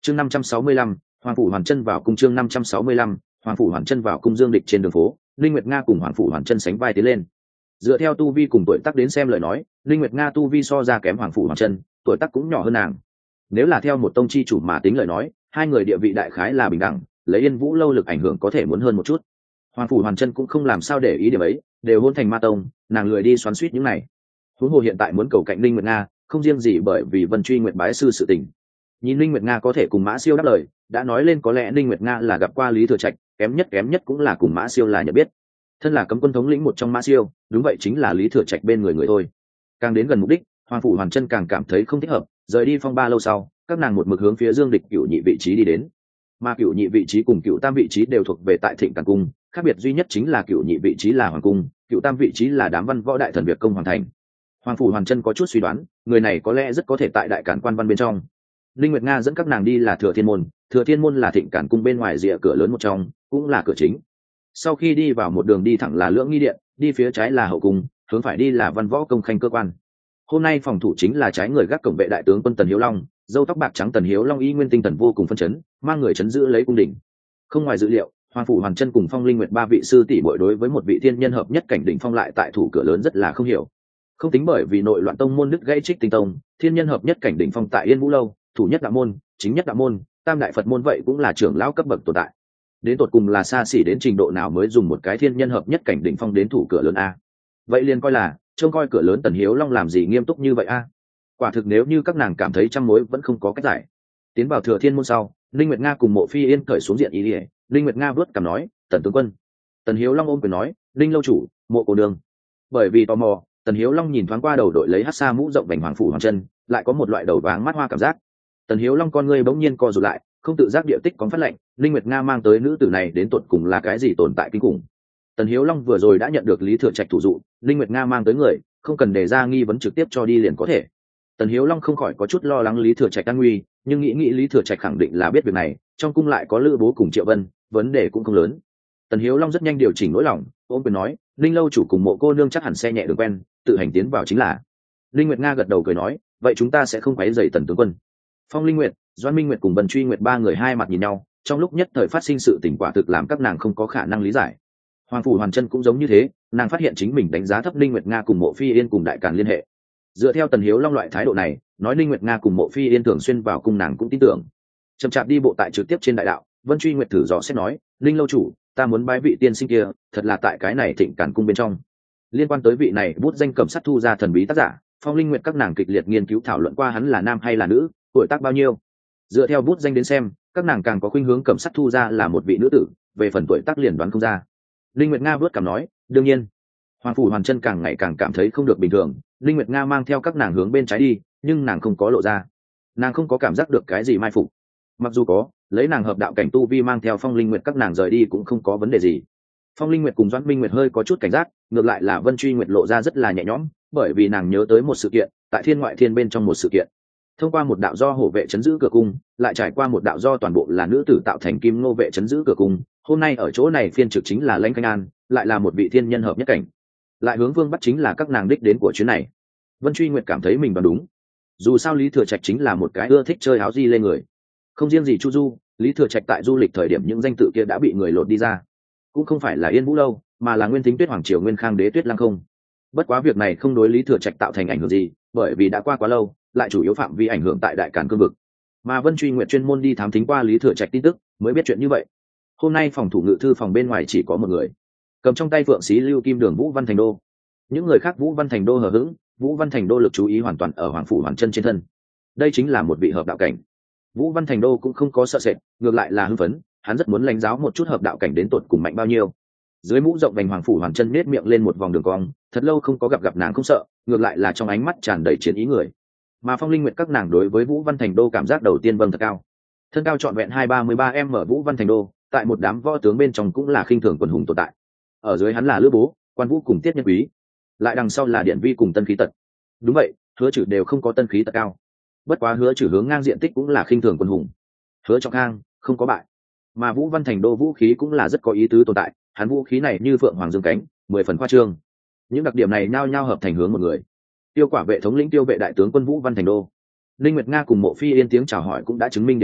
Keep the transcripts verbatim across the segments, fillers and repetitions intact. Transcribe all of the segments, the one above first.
chương năm trăm sáu mươi lăm, hoàng phủ hoàn chân vào cung. Chương năm trăm sáu mươi lăm, hoàng phủ hoàn chân vào cung. Dương Địch trên đường phố, linh nguyệt nga cùng hoàng phủ hoàn chân sánh vai tiến lên. Dựa theo tu vi cùng tuổi tác đến xem lời nói, linh nguyệt nga tu vi so ra kém hoàng phủ hoàn chân, tuổi tác cũng nhỏ hơn nàng. Nếu là theo một tông chi chủ mà tính lời nói, hai người địa vị đại khái là bình đẳng, lấy Yên Vũ lâu lực ảnh hưởng có thể muốn hơn một chút. Hoàng phủ hoàn chân cũng không làm sao để ý điểm ấy, đều hôn thành ma tông, nàng lười đi xoắn xuýt những này. Huống hồ hiện tại muốn cầu cạnh linh nguyệt nga, không riêng gì bởi vì Vân Truy Nguyệt bái sư sự tình. Nhìn linh nguyệt nga có thể cùng Mã Siêu đáp lời, đã nói lên có lẽ linh nguyệt nga là gặp qua Lý Thừa Trạch, kém nhất kém nhất cũng là cùng Mã Siêu là nhận biết. Thân là cấm quân thống lĩnh một trong Mã Siêu, đúng vậy chính là Lý Thừa Trạch bên người người thôi. Càng đến gần mục đích, hoàng phủ hoàn chân càng cảm thấy không thích hợp, rời đi phong ba lâu sau, các nàng một mực hướng phía Dương Địch cửu nhị vị trí đi đến. Mà cửu nhị vị trí cùng cửu tam vị trí đều thuộc về tại Thịnh Càn cung, khác biệt duy nhất chính là cửu nhị vị trí là hoàng cung, cửu tam vị trí là đám văn võ đại thần Việt công hoàng thành. Hoàng phủ hoàn chân có chút suy đoán, người này có lẽ rất có thể tại đại cản quan văn bên trong. Linh Nguyệt Nga dẫn các nàng đi là Thừa Thiên môn, Thừa Thiên môn là Thịnh Càn cung bên ngoài rìa cửa lớn một trong, cũng là cửa chính. Sau khi đi vào một đường đi thẳng là Lưỡng Nghi điện, đi phía trái là hậu cung, hướng phải đi là văn võ công khanh cơ quan. Hôm nay phòng thủ chính là trái người gác cổng vệ đại tướng quân Tần Hiếu Long, râu tóc bạc trắng Tần Hiếu Long y nguyên tinh thần vô cùng phân chấn, mang người chấn giữ lấy cung đỉnh. Không ngoài dự liệu, hoàng phủ hoàn chân cùng Phong Linh Nguyệt ba vị sư tỷ muội đối với một vị thiên nhân hợp nhất cảnh đỉnh phong lại tại thủ cửa lớn rất là không hiểu. Không tính bởi vì nội loạn tông môn nứt gãy Trích Tinh tông, thiên nhân hợp nhất cảnh đỉnh phong tại Yên Vũ lâu, thủ nhất đạo môn, chính nhất đạo môn, tam đại Phật môn vậy cũng là trưởng lão cấp bậc tồn tại. Đến tột cùng là xa xỉ đến trình độ nào mới dùng một cái thiên nhân hợp nhất cảnh đỉnh phong đến thủ cửa lớn a? Vậy liền coi là trông coi cửa lớn Tần Hiếu Long làm gì nghiêm túc như vậy a? Quả thực nếu như các nàng cảm thấy trăm mối vẫn không có cách giải. Tiến vào Thừa Thiên môn sau, Linh Nguyệt Nga cùng Mộ Phi Yên cởi xuống diện ý ỉa, Linh Nguyệt Nga vớt cằm nói, Tần tướng quân. Tần Hiếu Long ôm quyền nói, Linh lâu chủ, Mộ cô nương. Bởi vì tò mò, Tần Hiếu Long nhìn thoáng qua đầu đội lấy hắc sa mũ rộng vành hoàng phủ hoàng chân, lại có một loại đầu váng mắt hoa cảm giác. Tần Hiếu Long con ngươi bỗng nhiên co rụt lại, không tự giác địa tích có phát lệnh, Linh Nguyệt Nga mang tới nữ tử này đến tột cùng là cái gì tồn tại kinh khủng. Tần Hiếu Long vừa rồi đã nhận được Lý Thừa Trạch thủ dụ, Linh Nguyệt Nga mang tới người, không cần đề ra nghi vấn trực tiếp cho đi liền có thể. Tần Hiếu Long không khỏi có chút lo lắng Lý Thừa Trạch an nguy, nhưng nghĩ nghĩ Lý Thừa Trạch khẳng định là biết việc này, trong cung lại có Lữ Bố cùng Triệu Vân, vấn đề cũng không lớn. Tần Hiếu Long rất nhanh điều chỉnh nỗi lòng, ôm quyền nói, Linh lâu chủ cùng Mộ cô nương chắc hẳn xe nhẹ đường quen, tự hành tiến vào chính là. Linh Nguyệt Nga gật đầu cười nói, vậy chúng ta sẽ không quấy rầy Tần tướng quân. Phong Linh Nguyệt, Doan Minh Nguyệt cùng Vân Truy Nguyệt ba người hai mặt nhìn nhau, trong lúc nhất thời phát sinh sự tình quả thực làm các nàng không có khả năng lý giải. Hoàng phủ hoàn chân cũng giống như thế, nàng phát hiện chính mình đánh giá thấp Linh Nguyệt Nga cùng Mộ Phi Yên cùng Đại Càn liên hệ. Dựa theo Tần Hiếu Long loại thái độ này, nói Linh Nguyệt Nga cùng Mộ Phi Yên thường xuyên vào cung nàng cũng tin tưởng. Chậm chạp đi bộ tại trực tiếp trên đại đạo, Vân Truy Nguyệt thử dò xét nói, Linh lâu chủ, ta muốn bái vị tiên sinh kia, thật là tại cái này Thịnh Càn cung bên trong. Liên quan tới vị này bút danh cẩm sát thu ra thần bí tác giả, Phong Linh Nguyệt các nàng kịch liệt nghiên cứu thảo luận qua hắn là nam hay là nữ, tuổi tác bao nhiêu. Dựa theo bút danh đến xem, các nàng càng có khuynh hướng cẩm sát thu ra là một vị nữ tử, về phần tuổi tác liền đoán không ra. Linh Nguyệt Nga vớt cằm nói, đương nhiên. Hoàng phủ hoàn chân càng ngày càng cảm thấy không được bình thường, Linh Nguyệt Nga mang theo các nàng hướng bên trái đi, nhưng nàng không có lộ ra, nàng không có cảm giác được cái gì mai phục. Mặc dù có, lấy nàng hợp đạo cảnh tu vi mang theo Phong Linh Nguyệt các nàng rời đi cũng không có vấn đề gì. Phong Linh Nguyệt cùng Doãn Minh Nguyệt hơi có chút cảnh giác, ngược lại là Vân Truy Nguyệt lộ ra rất là nhẹ nhõm, bởi vì nàng nhớ tới một sự kiện, tại Thiên Ngoại Thiên bên trong một sự kiện. Thông qua một đạo do hổ vệ chấn giữ cửa cung, lại trải qua một đạo do toàn bộ là nữ tử tạo thành Kim Ngô vệ chấn giữ cửa cung, hôm nay ở chỗ này phiên trực chính là Lãnh Khanh An, lại là một vị thiên nhân hợp nhất cảnh. Lại hướng vương bắt chính là các nàng đích đến của chuyến này. Vân Truy Nguyệt cảm thấy mình đoán đúng. Dù sao Lý Thừa Trạch chính là một cái ưa thích chơi áo di lên người. Không riêng gì Chu Du, Lý Thừa Trạch tại du lịch thời điểm những danh tự kia đã bị người lột đi ra. Cũng không phải là Yên Vũ lâu, mà là Nguyên Thính Tuyết hoàng triều Nguyên Khang đế Tuyết Lăng không. Bất quá việc này không đối Lý Thừa Trạch tạo thành ảnh hưởng gì, bởi vì đã qua quá lâu, lại chủ yếu phạm vi ảnh hưởng tại Đại Càn cương vực. Mà Vân Truy Nguyệt chuyên môn đi thám thính qua Lý Thừa Trạch tin tức, mới biết chuyện như vậy. Hôm nay phòng thủ ngự thư phòng bên ngoài chỉ có một người, cầm trong tay phượng xí lưu kim đường Vũ Văn Thành Đô. Những người khác Vũ Văn Thành Đô hờ hững, Vũ Văn Thành Đô lực chú ý hoàn toàn ở hoàng phủ hoàn chân trên thân. Đây chính là một vị hợp đạo cảnh. Vũ Văn Thành Đô cũng không có sợ sệt, ngược lại là hưng phấn, hắn rất muốn lãnh giáo một chút hợp đạo cảnh đến tột cùng mạnh bao nhiêu. Dưới mũ rộng vành hoàng phủ hoàn chân nết miệng lên một vòng đường cong, thật lâu không có gặp gặp nàng không sợ, ngược lại là trong ánh mắt tràn đầy chiến ý người. Mà Phong Linh Nguyệt các nàng đối với Vũ Văn Thành Đô cảm giác đầu tiên vâng thật cao. Thân cao trọn vẹn hai ba mươi ba m Vũ Văn Thành Đô, tại một đám võ tướng bên trong cũng là khinh thường quần hùng tồn tại. Ở dưới hắn là Lữ Bố, Quan Vũ cùng Tiết Nhân Quý, lại đằng sau là Điện Vi cùng Tân Khí Tật. Đúng vậy, Hứa Trử đều không có Tân Khí Tật cao. Bất quá Hứa Trử hướng ngang diện tích cũng là khinh thường quần hùng. Hứa Trọng Khang không có bại. Mà Vũ Văn Thành Đô vũ khí cũng là rất có ý tứ tồn tại, hắn vũ khí này như phượng hoàng dương cánh, mười phần khoa trương. Những đặc điểm này nhao nhao hợp thành hướng một người. Tiêu Quả vệ thống lĩnh Tiêu vệ đại tướng quân Vũ Văn Thành Đô. Linh Nguyệt Nga cùng Mộ Phi Yên tiếng chào hỏi cũng đã chứng minh điểm này,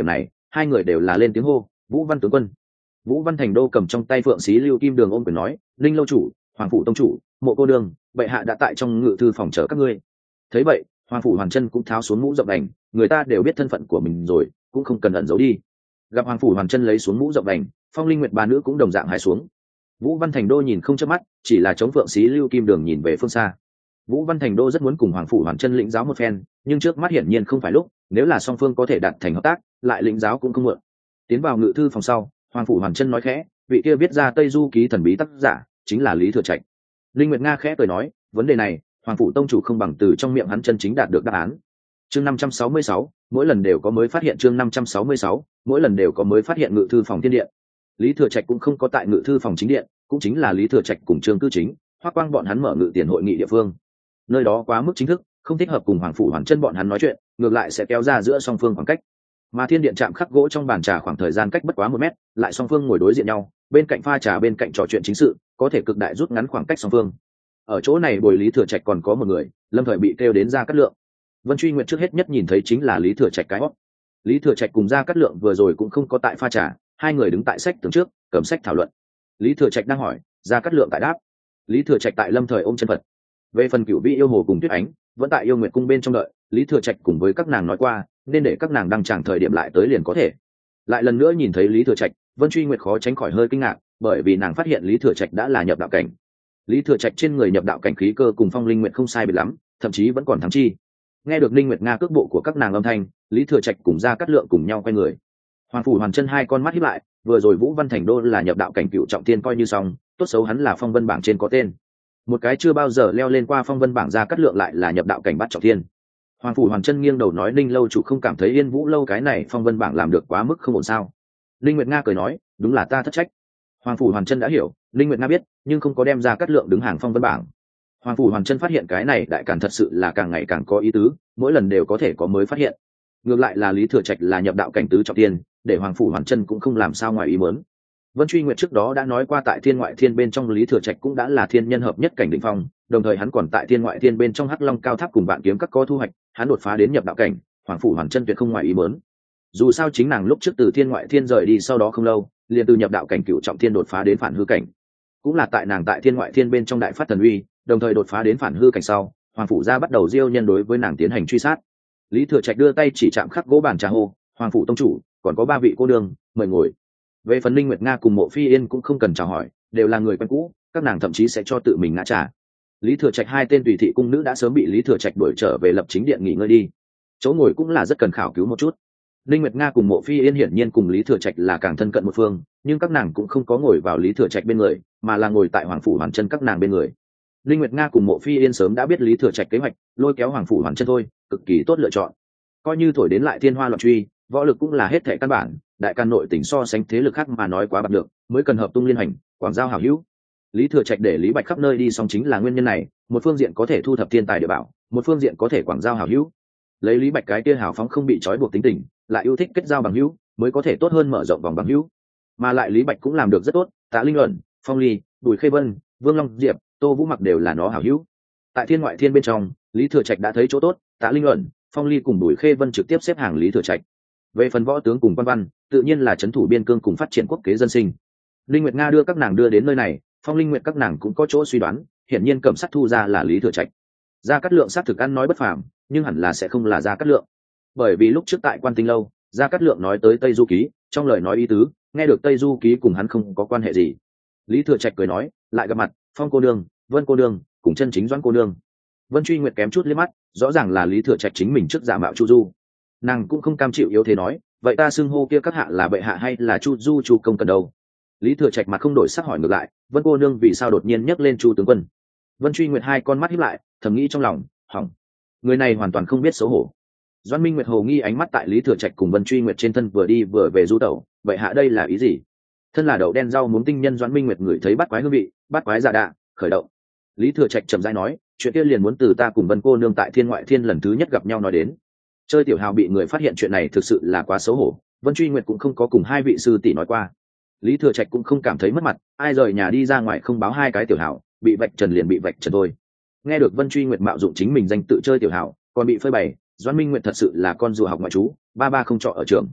hai người đều là lên tiếng hô Vũ Văn tướng quân. Vũ Văn Thành Đô cầm trong tay phượng xí lưu kim đường ôm quyền nói, Linh lâu chủ, Hoàng phủ tông chủ, Mộ cô đường, bệ hạ đã tại trong ngự thư phòng chờ các ngươi. Thấy vậy, Hoàng phủ Hoàn Chân cũng tháo xuống mũ rộng đành, người ta đều biết thân phận của mình rồi, cũng không cần ẩn giấu đi. Gặp Hoàng phủ Hoàn Chân lấy xuống mũ rộng đành, Phong Linh Nguyệt ba nữ cũng đồng dạng hái xuống. Vũ Văn Thành Đô nhìn không chớp mắt, chỉ là chống phượng xí lưu kim đường nhìn về phương xa. Vũ Văn Thành Đô rất muốn cùng Hoàng phủ Hoàn Chân lĩnh giáo một phen, nhưng trước mắt hiển nhiên không phải lúc, nếu là song phương có thể đạt thành hợp tác, lại lĩnh giáo cũng không muộn. Tiến vào ngự thư phòng sau, Hoàng phủ Hoàn Chân nói khẽ, vị kia viết ra Tây Du ký thần bí tác giả chính là Lý Thừa Trạch. Linh Nguyệt Nga khẽ cười nói, vấn đề này, Hoàng phủ tông chủ không bằng từ trong miệng hắn chân chính đạt được đáp án. Chương năm trăm sáu mươi sáu, mỗi lần đều có mới phát hiện chương năm trăm sáu mươi sáu, mỗi lần đều có mới phát hiện ngự thư phòng thiên điện. Lý Thừa Trạch cũng không có tại ngự thư phòng chính điện, cũng chính là Lý Thừa Trạch cùng Trương Cư Chính, Hoắc Quang bọn hắn mở ngự tiền hội nghị địa phương. Nơi đó quá mức chính thức, không thích hợp cùng Hoàng phủ Hoàn Chân bọn hắn nói chuyện, ngược lại sẽ kéo ra giữa song phương khoảng cách. Mà thiên điện chạm khắc gỗ trong bàn trà khoảng thời gian cách bất quá một mét, lại song phương ngồi đối diện nhau, bên cạnh pha trà bên cạnh trò chuyện chính sự, có thể cực đại rút ngắn khoảng cách song phương. Ở chỗ này bồi Lý Thừa Trạch còn có một người, lâm thời bị kêu đến Gia Cát Lượng. Vân Truy Nguyệt trước hết nhất nhìn thấy chính là Lý Thừa Trạch cái hót. Lý Thừa Trạch cùng Gia Cát Lượng vừa rồi cũng không có tại pha trà, hai người đứng tại sách tường trước, cầm sách thảo luận. Lý Thừa Trạch đang hỏi, Gia Cát Lượng tại đáp. Lý Thừa Trạch tại lâm thời ôm chân Phật. Về phần Cửu Vĩ yêu hồ cùng Tuyết Ánh, vẫn tại Yêu Nguyệt cung bên trong đợi, Lý Thừa Trạch cùng với các nàng nói qua, nên để các nàng đăng tràng thời điểm lại tới liền có thể. Lại lần nữa nhìn thấy Lý Thừa Trạch, Vân Truy Nguyệt khó tránh khỏi hơi kinh ngạc, bởi vì nàng phát hiện Lý Thừa Trạch đã là nhập đạo cảnh. Lý Thừa Trạch trên người nhập đạo cảnh khí cơ cùng Phong Linh Nguyệt không sai biệt lắm, thậm chí vẫn còn thắng chi. Nghe được Linh Nguyệt Nga cước bộ của các nàng âm thanh, Lý Thừa Trạch cùng Gia Cát Lượng cùng nhau quay người. Hoàng phủ Hoàn Chân hai con mắt híp lại, vừa rồi Vũ Văn Thành Đô là nhập đạo cảnh cựu trọng thiên coi như xong, tốt xấu hắn là phong vân bảng trên có tên. Một cái chưa bao giờ leo lên qua phong vân bảng Gia Cát Lượng lại là nhập đạo cảnh bát trọng thiên. Hoàng phủ Hoàn Chân nghiêng đầu nói, Ninh lâu chủ không cảm thấy Yên Vũ lâu cái này phong vân bảng làm được quá mức không ổn sao? Linh Nguyệt Nga cười nói, đúng là ta thất trách. Hoàng phủ Hoàn Chân đã hiểu, Linh Nguyệt Nga biết, nhưng không có đem Gia Cát Lượng đứng hàng phong vân bảng. Hoàng phủ Hoàn Chân phát hiện cái này đại càn thật sự là càng ngày càng có ý tứ, mỗi lần đều có thể có mới phát hiện. Ngược lại là Lý Thừa Trạch là nhập đạo cảnh tứ trọng thiên, để Hoàng phủ Hoàn Chân cũng không làm sao ngoài ý muốn. Vân Truy Nguyệt trước đó đã nói qua, tại Thiên Ngoại Thiên bên trong Lý Thừa Trạch cũng đã là thiên nhân hợp nhất cảnh đỉnh phong, đồng thời hắn còn tại Thiên Ngoại Thiên bên trong Hắc Long Cao Tháp cùng Vạn Kiếm các có thu hoạch, hắn đột phá đến nhập đạo cảnh, Hoàng phủ Hoàn Chân tuyệt không ngoài ý muốn. Dù sao chính nàng lúc trước từ Thiên Ngoại Thiên rời đi sau đó không lâu, liền từ nhập đạo cảnh cửu trọng thiên đột phá đến phản hư cảnh. Cũng là tại nàng tại Thiên Ngoại Thiên bên trong đại phát thần uy, đồng thời đột phá đến phản hư cảnh sau, Hoàng phủ gia bắt đầu diêu nhân đối với nàng tiến hành truy sát. Lý Thừa Trạch đưa tay chỉ chạm khắc gỗ bàn trà hô, Hoàng phủ tông chủ, còn có ba vị cô nương, mời ngồi. Về phần Linh Nguyệt Nga cùng Mộ Phi Yên cũng không cần chào hỏi, đều là người quen cũ, các nàng thậm chí sẽ cho tự mình ngã trà. Lý Thừa Trạch hai tên tùy thị cung nữ đã sớm bị Lý Thừa Trạch đuổi trở về lập chính điện nghỉ ngơi đi. Chỗ ngồi cũng là rất cần khảo cứu một chút. Linh Nguyệt Nga cùng Mộ Phi Yên hiển nhiên cùng Lý Thừa Trạch là càng thân cận một phương, nhưng các nàng cũng không có ngồi vào Lý Thừa Trạch bên người, mà là ngồi tại Hoàng phủ Hoàn Chân các nàng bên người. Linh Nguyệt Nga cùng Mộ Phi Yên sớm đã biết Lý Thừa Trạch kế hoạch, lôi kéo Hoàng phủ Hoàn Chân thôi, cực kỳ tốt lựa chọn. Coi như thổi đến lại thiên hoa loạn truy, võ lực cũng là hết thảy căn bản, đại can nội tỉnh so sánh thế lực khác mà nói quá bạc được, mới cần hợp tung liên hành, quảng giao hảo hữu. Lý Thừa Trạch để Lý Bạch khắp nơi đi song chính là nguyên nhân này, một phương diện có thể thu thập thiên tài địa bảo, một phương diện có thể quảng giao hảo hữu. Lấy Lý Bạch cái kia hào phóng không bị trói buộc tính tình, lại yêu thích kết giao bằng hữu, mới có thể tốt hơn mở rộng vòng bằng hữu. Mà lại Lý Bạch cũng làm được rất tốt, Tạ Linh Luận, Phong Ly, Bùi Khê Vân, Vương Long Diệp, Tô Vũ Mặc đều là nó hảo hữu. Tại Thiên Ngoại Thiên bên trong, Lý Thừa Trạch đã thấy chỗ tốt, Tạ Linh Luận, Phong Ly cùng Bùi Khê Vân trực tiếp xếp hàng Lý Thừa Trạch. Về phần võ tướng cùng quan văn, tự nhiên là trấn thủ biên cương cùng phát triển quốc kế dân sinh. Linh Nguyệt Nga đưa các nàng đưa đến nơi này, Phong Linh Nguyệt các nàng cũng có chỗ suy đoán, hiển nhiên Cẩm Sắt thu ra là Lý Thừa Trạch. Gia Cát Lượng xác thực ăn nói bất phàm, nhưng hẳn là sẽ không là Gia Cát Lượng, bởi vì lúc trước tại Quan Tinh lâu, Gia Cát Lượng nói tới Tây Du ký, trong lời nói ý tứ, nghe được Tây Du ký cùng hắn không có quan hệ gì. Lý Thừa Trạch cười nói, lại gặp mặt, Phong cô nương, Vân cô nương, cùng chân chính Doãn cô nương. Vân Truy Nguyệt kém chút liếc mắt, rõ ràng là Lý Thừa Trạch chính mình trước giả mạo Chu Du. Nàng cũng không cam chịu yếu thế nói, vậy ta xưng hô kia các hạ là bệ hạ hay là Chu Du Chu công cần đâu? Lý Thừa Trạch mặt không đổi sắc hỏi ngược lại, Vân cô nương vì sao đột nhiên nhắc lên Chu tướng quân? Vân Truy Nguyệt hai con mắt híp lại, thầm nghĩ trong lòng, hỏng, người này hoàn toàn không biết xấu hổ. Doãn Minh Nguyệt hồ nghi ánh mắt tại Lý Thừa Trạch cùng Vân Truy Nguyệt trên thân vừa đi vừa về du tẩu, vậy hạ đây là ý gì? Thân là đậu đen rau muống tinh nhân Doãn Minh Nguyệt ngửi thấy bắt quái hương vị, bắt quái giả đạ, khởi động. Lý Thừa Trạch trầm rãi nói, chuyện kia liền muốn từ ta cùng Vân cô nương tại Thiên Ngoại Thiên lần thứ nhất gặp nhau nói đến. Chơi tiểu hào bị người phát hiện chuyện này thực sự là quá xấu hổ, Vân Truy Nguyệt cũng không có cùng hai vị sư tỷ nói qua. Lý Thừa Trạch cũng không cảm thấy mất mặt, ai rời nhà đi ra ngoài không báo hai cái tiểu hào, bị vạch trần liền bị vạch trần thôi. Nghe được Vân Truy Nguyệt mạo dụng chính mình danh tự chơi tiểu hào, còn bị phơi bày, Doãn Minh Nguyệt thật sự là con rùa học ngoại trú, ba ba không trọ ở trường.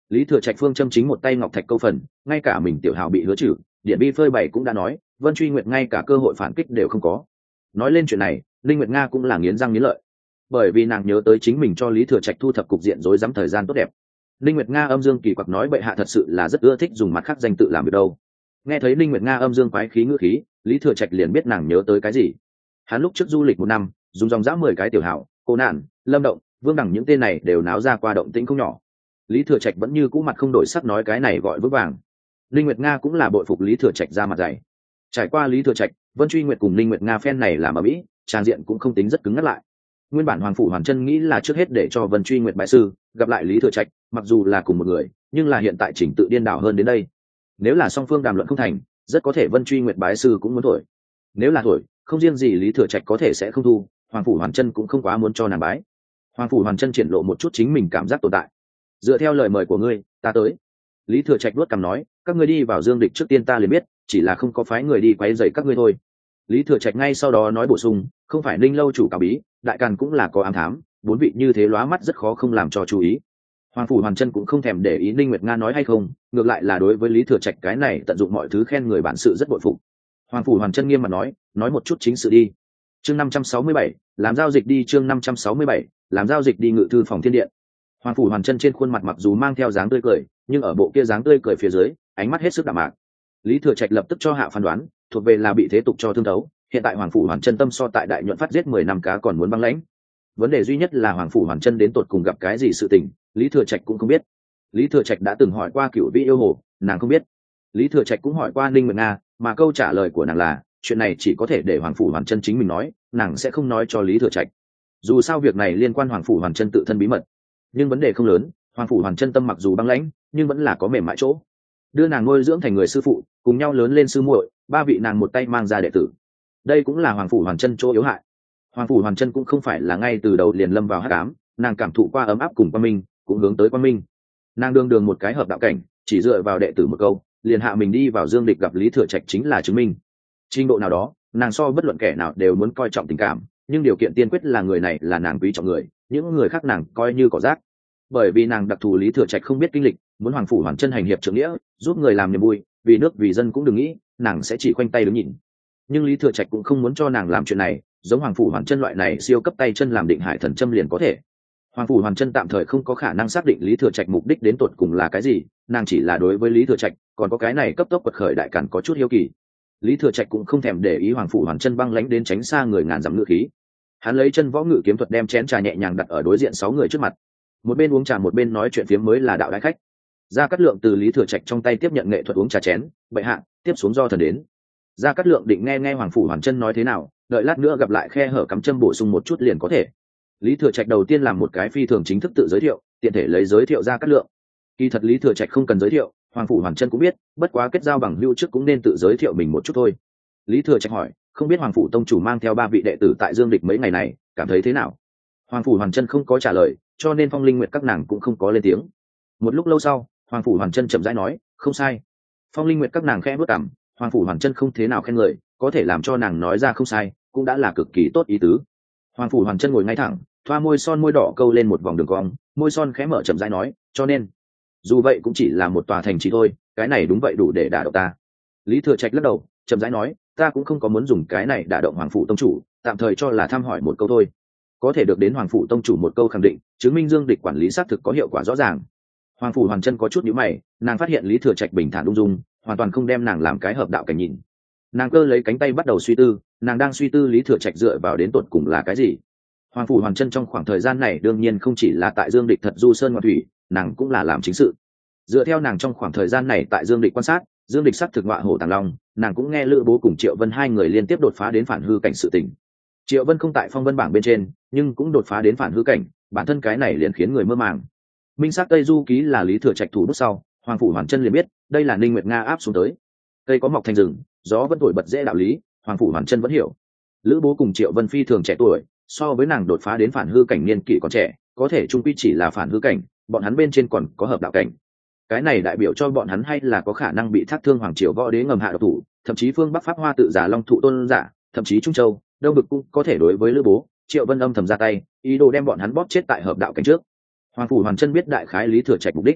Lý Thừa Trạch phương châm chính một tay ngọc thạch câu phần, ngay cả mình tiểu hào bị hứa trừ, điện bi phơi bày cũng đã nói, Vân Truy Nguyệt ngay cả cơ hội phản kích đều không có. Nói lên chuyện này, Linh Nguyệt Nga cũng là nghiến răng nghiến lợi, bởi vì nàng nhớ tới chính mình cho Lý Thừa Trạch thu thập cục diện rối rắm thời gian tốt đẹp. Linh Nguyệt Nga âm dương kỳ quặc nói bệ hạ thật sự là rất ưa thích dùng mặt khác danh tự làm việc đâu. Nghe thấy Linh Nguyệt Nga âm dương quái khí ngữ khí, Lý Thừa Trạch liền biết nàng nhớ tới cái gì. Hắn lúc trước du lịch một năm, dùng dòng dã mười cái tiểu hảo, Cô Nạn, Lâm Động, Vương Đẳng những tên này đều náo ra qua động tĩnh không nhỏ. Lý Thừa Trạch vẫn như cũ mặt không đổi sắc nói cái này gọi vững vàng. Linh Nguyệt Nga cũng là bội phục Lý Thừa Trạch ra mặt dày. Trải qua Lý Thừa Trạch, Vân Truy Nguyệt cùng Linh Nguyệt Nga phen này làm ở mỹ, trang diện cũng không tính rất cứng ngắt lại. Nguyên bản Hoàng phủ Hoàn Chân nghĩ là trước hết để cho Vân Truy Nguyệt bại sư, gặp lại Lý Thừa Trạch, mặc dù là cùng một người, nhưng là hiện tại chỉnh tự điên đảo hơn đến đây. Nếu là song phương đàm luận không thành, rất có thể Vân Truy Nguyệt bái sư cũng muốn thổi. Nếu là thổi, không riêng gì Lý Thừa Trạch có thể sẽ không thu, Hoàng phủ Hoàn Chân cũng không quá muốn cho nàng bái. Hoàng phủ Hoàn Chân triển lộ một chút chính mình cảm giác tồn tại. Dựa theo lời mời của ngươi, ta tới. Lý Thừa Trạch nuốt cằm nói, các ngươi đi vào Dương Địch trước tiên ta liền biết, chỉ là không có phái người đi quấy rầy các ngươi thôi. Lý Thừa Trạch ngay sau đó nói bổ sung, không phải Ninh lâu chủ cáo bí, đại càn cũng là có ám thám, bốn vị như thế lóa mắt rất khó không làm cho chú ý. Hoàng phủ Hoàn Chân cũng không thèm để ý Ninh Nguyệt Nga nói hay không, ngược lại là đối với Lý Thừa Trạch cái này tận dụng mọi thứ khen người bản sự rất bội phục. Hoàng phủ Hoàn Chân nghiêm mặt nói, nói một chút chính sự đi. Chương năm trăm sáu mươi bảy, làm giao dịch đi chương năm trăm sáu mươi bảy, làm giao dịch đi ngự thư phòng thiên điện. Hoàng phủ Hoàn Chân trên khuôn mặt mặc dù mang theo dáng tươi cười, nhưng ở bộ kia dáng tươi cười phía dưới, ánh mắt hết sức đạm mạc. Lý Thừa Trạch lập tức cho hạ phán đoán, thuộc về là bị thế tục cho thương thấu, hiện tại Hoàng phủ Hoàn Chân tâm so tại đại nhuận phát giết mười năm cá còn muốn băng lãnh. Vấn đề duy nhất là Hoàng phủ Hoàn Chân đến tột cùng gặp cái gì sự tình, Lý Thừa Trạch cũng không biết. Lý Thừa Trạch đã từng hỏi qua Cửu Vĩ yêu hồ, nàng không biết. Lý Thừa Trạch cũng hỏi qua Ninh Nguyệt Nga, mà câu trả lời của nàng là, chuyện này chỉ có thể để Hoàng phủ Hoàn Chân chính mình nói, nàng sẽ không nói cho Lý Thừa Trạch. Dù sao việc này liên quan Hoàng phủ Hoàn Chân tự thân bí mật, nhưng vấn đề không lớn, Hoàng phủ Hoàn Chân tâm mặc dù băng lãnh, nhưng vẫn là có mềm mại chỗ. Đưa nàng nuôi dưỡng thành người sư phụ, cùng nhau lớn lên sư muội, ba vị nàng một tay mang ra đệ tử. Đây cũng là Hoàng phủ Hoàn Chân chỗ yếu hại. Hoàng phủ Hoàn Chân cũng không phải là ngay từ đầu liền lâm vào hắc ám, nàng cảm thụ qua ấm áp cùng Quan Minh, cũng hướng tới Quan Minh. Nàng đương đường một cái hợp đạo cảnh, chỉ dựa vào đệ tử một câu, liền hạ mình đi vào Dương Địch gặp Lý Thừa Trạch chính là chứng minh. Trình độ nào đó, nàng so bất luận kẻ nào đều muốn coi trọng tình cảm, nhưng điều kiện tiên quyết là người này là nàng quý trọng người, những người khác nàng coi như cỏ rác. Bởi vì nàng đặc thù Lý Thừa Trạch không biết kinh lịch, muốn Hoàng phủ Hoàn Chân hành hiệp trượng nghĩa, giúp người làm niềm vui, vì nước vì dân cũng đừng nghĩ, nàng sẽ chỉ khoanh tay đứng nhìn. Nhưng Lý Thừa Trạch cũng không muốn cho nàng làm chuyện này, giống Hoàng phủ Hoàn Chân loại này siêu cấp tay chân làm định hải thần châm liền có thể. Hoàng phủ Hoàn Chân tạm thời không có khả năng xác định Lý Thừa Trạch mục đích đến tột cùng là cái gì, nàng chỉ là đối với Lý Thừa Trạch, còn có cái này cấp tốc quật khởi đại càn có chút hiếu kỳ. Lý Thừa Trạch cũng không thèm để ý Hoàng phủ Hoàn Chân băng lãnh đến tránh xa người ngàn dặm ngự khí. Hắn lấy chân võ ngự kiếm thuật đem chén trà nhẹ nhàng đặt ở đối diện sáu người trước mặt. Một bên uống trà một bên nói chuyện phiếm mới là đạo đại khách. Gia Cát Lượng từ Lý Thừa Trạch trong tay tiếp nhận nghệ thuật uống trà chén, bệ hạ, tiếp xuống do thần đến. Gia Cát Lượng định nghe nghe Hoàng phủ Hoàn Chân nói thế nào, đợi lát nữa gặp lại khe hở cắm châm bổ sung một chút liền có thể. Lý Thừa Trạch đầu tiên làm một cái phi thường chính thức tự giới thiệu, tiện thể lấy giới thiệu Gia Cát Lượng. Kỳ thật Lý Thừa Trạch không cần giới thiệu, Hoàng phủ Hoàn Chân cũng biết, bất quá kết giao bằng hữu trước cũng nên tự giới thiệu mình một chút thôi. Lý Thừa Trạch hỏi, không biết Hoàng phủ tông chủ mang theo ba vị đệ tử tại Dương Địch mấy ngày này, cảm thấy thế nào? Hoàng phủ Hoàn Chân không có trả lời, cho nên Phong Linh Nguyệt các nàng cũng không có lên tiếng. Một lúc lâu sau, Hoàng phủ Hoàn Chân chậm rãi nói, không sai. Phong Linh Nguyệt các nàng khẽ bước cằm, Hoàng phủ Hoàn Chân không thế nào khen người, có thể làm cho nàng nói ra không sai, cũng đã là cực kỳ tốt ý tứ. Hoàng phủ Hoàn Chân ngồi ngay thẳng, thoa môi son môi đỏ câu lên một vòng đường cong, môi son khẽ mở chậm rãi nói, cho nên, dù vậy cũng chỉ là một tòa thành trì thôi, cái này đúng vậy đủ để đả động ta. Lý Thừa Trạch lắc đầu, chậm rãi nói, ta cũng không có muốn dùng cái này đả động Hoàng phủ tông chủ, tạm thời cho là thăm hỏi một câu thôi. Có thể được đến Hoàng phủ tông chủ một câu khẳng định, chứng minh Dương Địch quản lý xác thực có hiệu quả rõ ràng. Hoàng phủ Hoàn Chân có chút nhíu mày, nàng phát hiện Lý Thừa Trạch bình thản ung dung, hoàn toàn không đem nàng làm cái hợp đạo cảnh nhìn. Nàng cơ lấy cánh tay bắt đầu suy tư, nàng đang suy tư Lý Thừa Trạch dựa vào đến tột cùng là cái gì. Hoàng phủ Hoàn Chân trong khoảng thời gian này đương nhiên không chỉ là tại Dương Địch thật du sơn ngoạn thủy, nàng cũng là làm chính sự. Dựa theo nàng trong khoảng thời gian này tại Dương Địch quan sát, Dương Địch sắc thực ngọa hổ tàng long, nàng cũng nghe Lữ Bố cùng Triệu Vân hai người liên tiếp đột phá đến phản hư cảnh sự tình. Triệu Vân không tại phong vân bảng bên trên, nhưng cũng đột phá đến phản hư cảnh, bản thân cái này liền khiến người mơ màng. Minh Sắc Tây Du Ký là Lý Thừa Trạch thủ bút sau, Hoàng phủ Hoàn Chân liền biết, đây là Ninh Nguyệt Nga áp xuống tới. Cây có mọc thành rừng, gió vẫn thổi bật dễ đạo lý, Hoàng phủ Hoàn Chân vẫn hiểu. Lữ Bố cùng Triệu Vân phi thường trẻ tuổi, so với nàng đột phá đến phản hư cảnh niên kỷ còn trẻ, có thể trung quy chỉ là phản hư cảnh, bọn hắn bên trên còn có hợp đạo cảnh. Cái này đại biểu cho bọn hắn hay là có khả năng bị Thác Thương Hoàng triều võ đế ngầm hạ độc thủ, thậm chí phương Bắc Pháp Hoa tự giả Long Thụ Tôn giả, thậm chí Trung Châu, Đông Bực cũng có thể đối với Lữ Bố, Triệu Vân âm thầm ra tay, ý đồ đem bọn hắn bóp chết tại hợp đạo cảnh trước. Hoàng phủ Hoàn Chân biết đại khái Lý Thừa Trạch mục đích.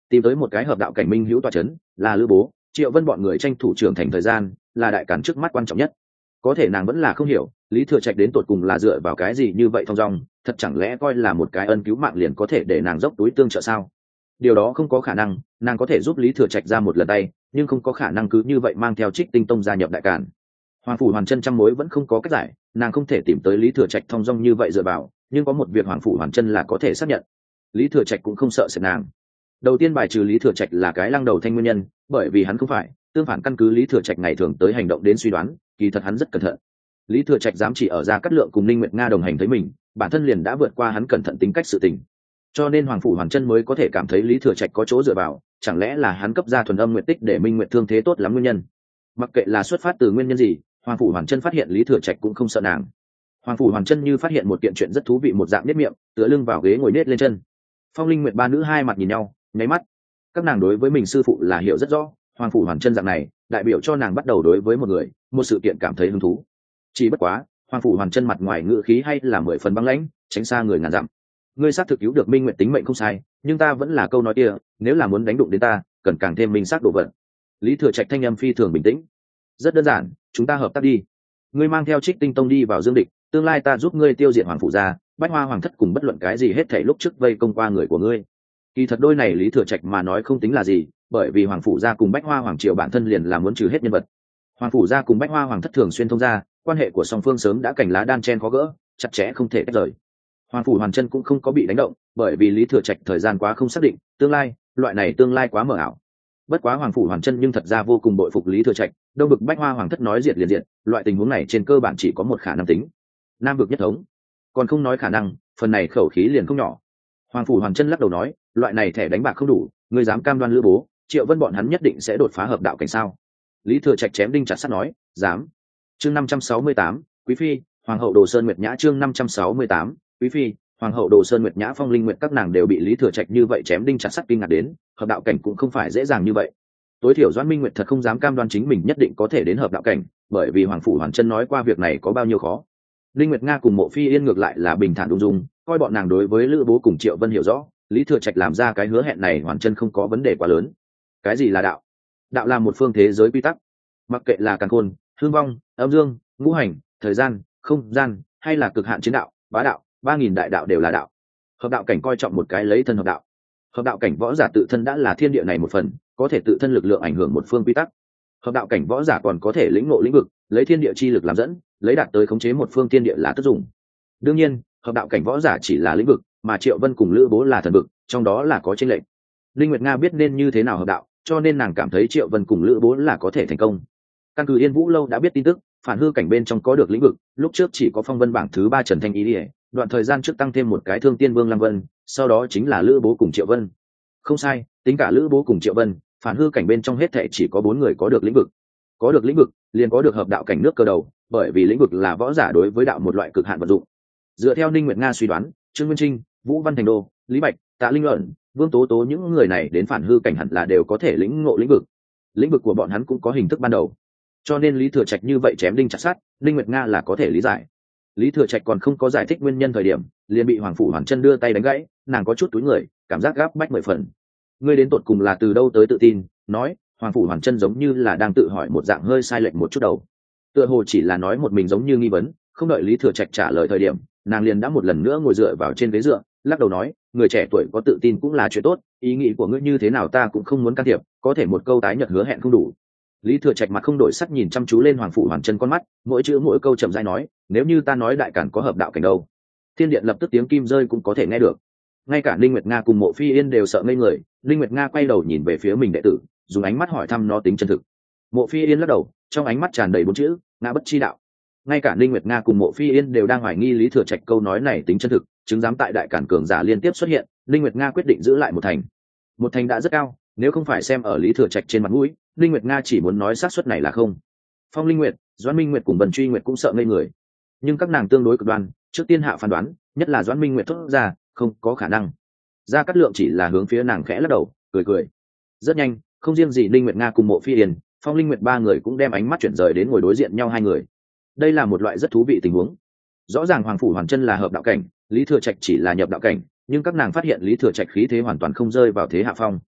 tìm tới một cái hợp đạo cảnh minh hữu tọa chấn, là Lữ Bố, Triệu Vân bọn người tranh thủ trưởng thành thời gian, là đại cản trước mắt quan trọng nhất. Có thể nàng vẫn là không hiểu, Lý Thừa Trạch đến tột cùng là dựa vào cái gì như vậy thong dong, thật chẳng lẽ coi là một cái ân cứu mạng liền có thể để nàng dốc túi tương trợ sao? Điều đó không có khả năng, nàng có thể giúp Lý Thừa Trạch ra một lần tay, nhưng không có khả năng cứ như vậy mang theo Trích Tinh Tông gia nhập đại cản. Hoàng phủ Hoàn Chân trăm mối vẫn không có cách giải, nàng không thể tìm tới Lý Thừa Trạch thong dong như vậy dựa vào, nhưng có một việc Hoàng phủ Hoàn Chân là có thể xác nhận, Lý Thừa Trạch cũng không sợ sệt nàng. Đầu tiên bài trừ Lý Thừa Trạch là cái lăng đầu thanh nguyên nhân, bởi vì hắn không phải, tương phản căn cứ Lý Thừa Trạch ngày thường tới hành động đến suy đoán, kỳ thật hắn rất cẩn thận. Lý Thừa Trạch dám chỉ ở ra cát lượng cùng Ninh Nguyệt Nga đồng hành thấy mình, bản thân liền đã vượt qua hắn cẩn thận tính cách sự tình. Cho nên Hoàng phủ Hoàn Chân mới có thể cảm thấy Lý Thừa Trạch có chỗ dựa vào, chẳng lẽ là hắn cấp ra thuần âm nguyệt tích để Minh Nguyệt thương thế tốt lắm nguyên nhân. Mặc kệ là xuất phát từ nguyên nhân gì, Hoàng phủ Hoàn Chân phát hiện Lý Thừa Trạch cũng không sợ nàng. Hoàng phủ Hoàn Chân như phát hiện một kiện chuyện rất thú vị một dạng nết miệng, tựa lưng vào ghế ngồi nết lên chân. Phong Linh Nguyệt ba nữ hai mặt nhìn nhau, nháy mắt. Các nàng đối với mình sư phụ là hiểu rất rõ, Hoàng phủ Hoàn Chân dạng này, đại biểu cho nàng bắt đầu đối với một người, một sự kiện cảm thấy hứng thú. Chỉ bất quá, Hoàng phủ Hoàn Chân mặt ngoài ngữ khí hay là mười phần băng lãnh, tránh xa người ngàn dặm. Ngươi xác thực cứu được Minh Nguyệt tính mệnh không sai, nhưng ta vẫn là câu nói kia, nếu là muốn đánh đụng đến ta, cần càng thêm minh xác độ vận. Lý Thừa Trạch thanh âm phi thường bình tĩnh. Rất đơn giản, chúng ta hợp tác đi. Ngươi mang theo Trích Tinh Tông đi vào Dương Địch, tương lai ta giúp ngươi tiêu diệt Hoàng phủ gia, Bách Hoa Hoàng thất cùng bất luận cái gì hết thảy lúc trước vây công qua người của ngươi. Kỳ thật đôi này Lý Thừa Trạch mà nói không tính là gì, bởi vì Hoàng phủ gia cùng Bách Hoa Hoàng triều bản thân liền là muốn trừ hết nhân vật. Hoàng phủ gia cùng Bách Hoa Hoàng thất thường xuyên thông gia, quan hệ của song phương sớm đã cành lá đan chen khó gỡ, chặt chẽ không thể tách rời. Hoàng phủ Hoàn Chân cũng không có bị đánh động, bởi vì Lý Thừa Trạch thời gian quá không xác định, tương lai, loại này tương lai quá mờ ảo. Bất quá Hoàng phủ Hoàn Chân nhưng thật ra vô cùng bội phục Lý Thừa Trạch, đông bực Bách Hoa Hoàng thất nói diệt liền diệt, loại tình huống này trên cơ bản chỉ có một khả năng tính, nam vực nhất thống. Còn không nói khả năng, phần này khẩu khí liền không nhỏ. Hoàng phủ Hoàn Chân lắc đầu nói, loại này thẻ đánh bạc không đủ, ngươi dám cam đoan Lữ Bố, Triệu Vân bọn hắn nhất định sẽ đột phá hợp đạo cảnh sao? Lý Thừa Trạch chém đinh chặt sắt nói, dám. Chương năm trăm sáu mươi tám, Quý phi, Hoàng hậu Đồ Sơn Nguyệt Nhã chương năm trăm sáu mươi tám, Quý phi, Hoàng hậu Đồ Sơn Nguyệt Nhã Phong Linh Nguyệt các nàng đều bị Lý Thừa Trạch như vậy chém đinh chặt sắt kinh ngạc đến, hợp đạo cảnh cũng không phải dễ dàng như vậy. Tối thiểu Doãn Minh Nguyệt thật không dám cam đoan chính mình nhất định có thể đến hợp đạo cảnh, bởi vì Hoàng phủ Hoàn Chân nói qua việc này có bao nhiêu khó. Linh Nguyệt Nga cùng Mộ Phi Yên ngược lại là bình thản ung dung, coi bọn nàng đối với Lữ Bố cùng Triệu Vân hiểu rõ, Lý Thừa Trạch làm ra cái hứa hẹn này Hoàn Chân không có vấn đề quá lớn. Cái gì là đạo? Đạo là một phương thế giới quy tắc, mặc kệ là càn khôn, hương vong, âm dương, ngũ hành, thời gian, không gian, hay là cực hạn chiến đạo, bá đạo, ba nghìn đại đạo đều là đạo. Hợp đạo cảnh coi trọng một cái lấy thân hợp đạo. Hợp đạo cảnh võ giả tự thân đã là thiên địa này một phần, có thể tự thân lực lượng ảnh hưởng một phương quy tắc. Hợp đạo cảnh võ giả còn có thể lĩnh ngộ lĩnh vực, lấy thiên địa chi lực làm dẫn, lấy đạt tới khống chế một phương thiên địa là tác dụng. Đương nhiên, hợp đạo cảnh võ giả chỉ là lĩnh vực, mà Triệu Vân cùng Lữ Bố là thần vực, trong đó là có chênh lệch. Linh Nguyệt Nga biết nên như thế nào hợp đạo, cho nên nàng cảm thấy Triệu Vân cùng Lữ Bố là có thể thành công. Căn cứ Yên Vũ lâu đã biết tin tức, phản hư cảnh bên trong có được lĩnh vực, lúc trước chỉ có Phong Vân bảng thứ ba Trần Thanh Ý Điệp, đoạn thời gian trước tăng thêm một cái Thương Tiên Vương Lăng Vân, sau đó chính là Lữ Bố cùng Triệu Vân. Không sai, tính cả Lữ Bố cùng Triệu Vân, phản hư cảnh bên trong hết thảy chỉ có bốn người có được lĩnh vực. Có được lĩnh vực, liền có được hợp đạo cảnh nước cơ đầu, bởi vì lĩnh vực là võ giả đối với đạo một loại cực hạn vận dụng. Dựa theo Ninh Nguyệt Nga suy đoán, Trương Nguyên Trinh, Vũ Văn Thành Đô, Lý Bạch, Tạ Linh Luận, Vương Tố Tố những người này đến phản hư cảnh hẳn là đều có thể lĩnh ngộ lĩnh vực. Lĩnh vực của bọn hắn cũng có hình thức ban đầu, cho nên Lý Thừa Trạch như vậy chém đinh chặt sắt, Ninh Nguyệt Nga là có thể lý giải. Lý Thừa Trạch còn không có giải thích nguyên nhân thời điểm, liền bị Hoàng phủ Hoàn Chân đưa tay đánh gãy, nàng có chút túi người, cảm giác gáp bách mười phần. Ngươi đến tột cùng là từ đâu tới tự tin? Nói, Hoàng phủ Hoàn Chân giống như là đang tự hỏi một dạng hơi sai lệch một chút đầu. Tựa hồ chỉ là nói một mình giống như nghi vấn, không đợi Lý Thừa Trạch trả lời thời điểm, nàng liền đã một lần nữa ngồi dựa vào trên ghế dựa, lắc đầu nói, người trẻ tuổi có tự tin cũng là chuyện tốt, ý nghĩ của ngươi như thế nào ta cũng không muốn can thiệp, có thể một câu tái nhật hứa hẹn không đủ. Lý Thừa Trạch mặt không đổi sắc nhìn chăm chú lên Hoàng phủ Hoàn Chân con mắt, mỗi chữ mỗi câu chậm rãi nói, nếu như ta nói đại cản có hợp đạo cảnh đâu? Thiên điện lập tức tiếng kim rơi cũng có thể nghe được. Ngay cả Ninh Nguyệt Nga cùng Mộ Phi Yên đều sợ ngây người. Ninh Nguyệt Nga quay đầu nhìn về phía mình đệ tử, dùng ánh mắt hỏi thăm nó tính chân thực. Mộ Phi Yên lắc đầu, trong ánh mắt tràn đầy bốn chữ, ngã bất chi đạo. Ngay cả Ninh Nguyệt Nga cùng Mộ Phi Yên đều đang hoài nghi Lý Thừa Trạch câu nói này tính chân thực, chứng giám tại đại cản cường giả liên tiếp xuất hiện. Ninh Nguyệt Nga quyết định giữ lại một thành. Một thành đã rất cao, nếu không phải xem ở Lý Thừa Trạch trên mặt mũi, Ninh Nguyệt Nga chỉ muốn nói xác suất này là không. Phong Linh Nguyệt, Doãn Minh Nguyệt cùng Vân Truy Nguyệt cũng sợ ngây người, nhưng các nàng tương đối cực đoan, trước tiên hạ phán đoán, nhất là Doãn Minh Nguyệt thốt ra, không có khả năng. Gia Cát Lượng chỉ là hướng phía nàng khẽ lắc đầu, cười cười. Rất nhanh, không riêng gì Ninh Nguyệt Nga cùng Mộ Phi Yên, Phong Linh Nguyệt ba người cũng đem ánh mắt chuyển rời đến ngồi đối diện nhau hai người. Đây là một loại rất thú vị tình huống. Rõ ràng Hoàng phủ Hoàn Chân là hợp đạo cảnh, Lý Thừa Trạch chỉ là nhập đạo cảnh, nhưng các nàng phát hiện Lý Thừa Trạch khí thế hoàn toàn không rơi vào thế hạ phong.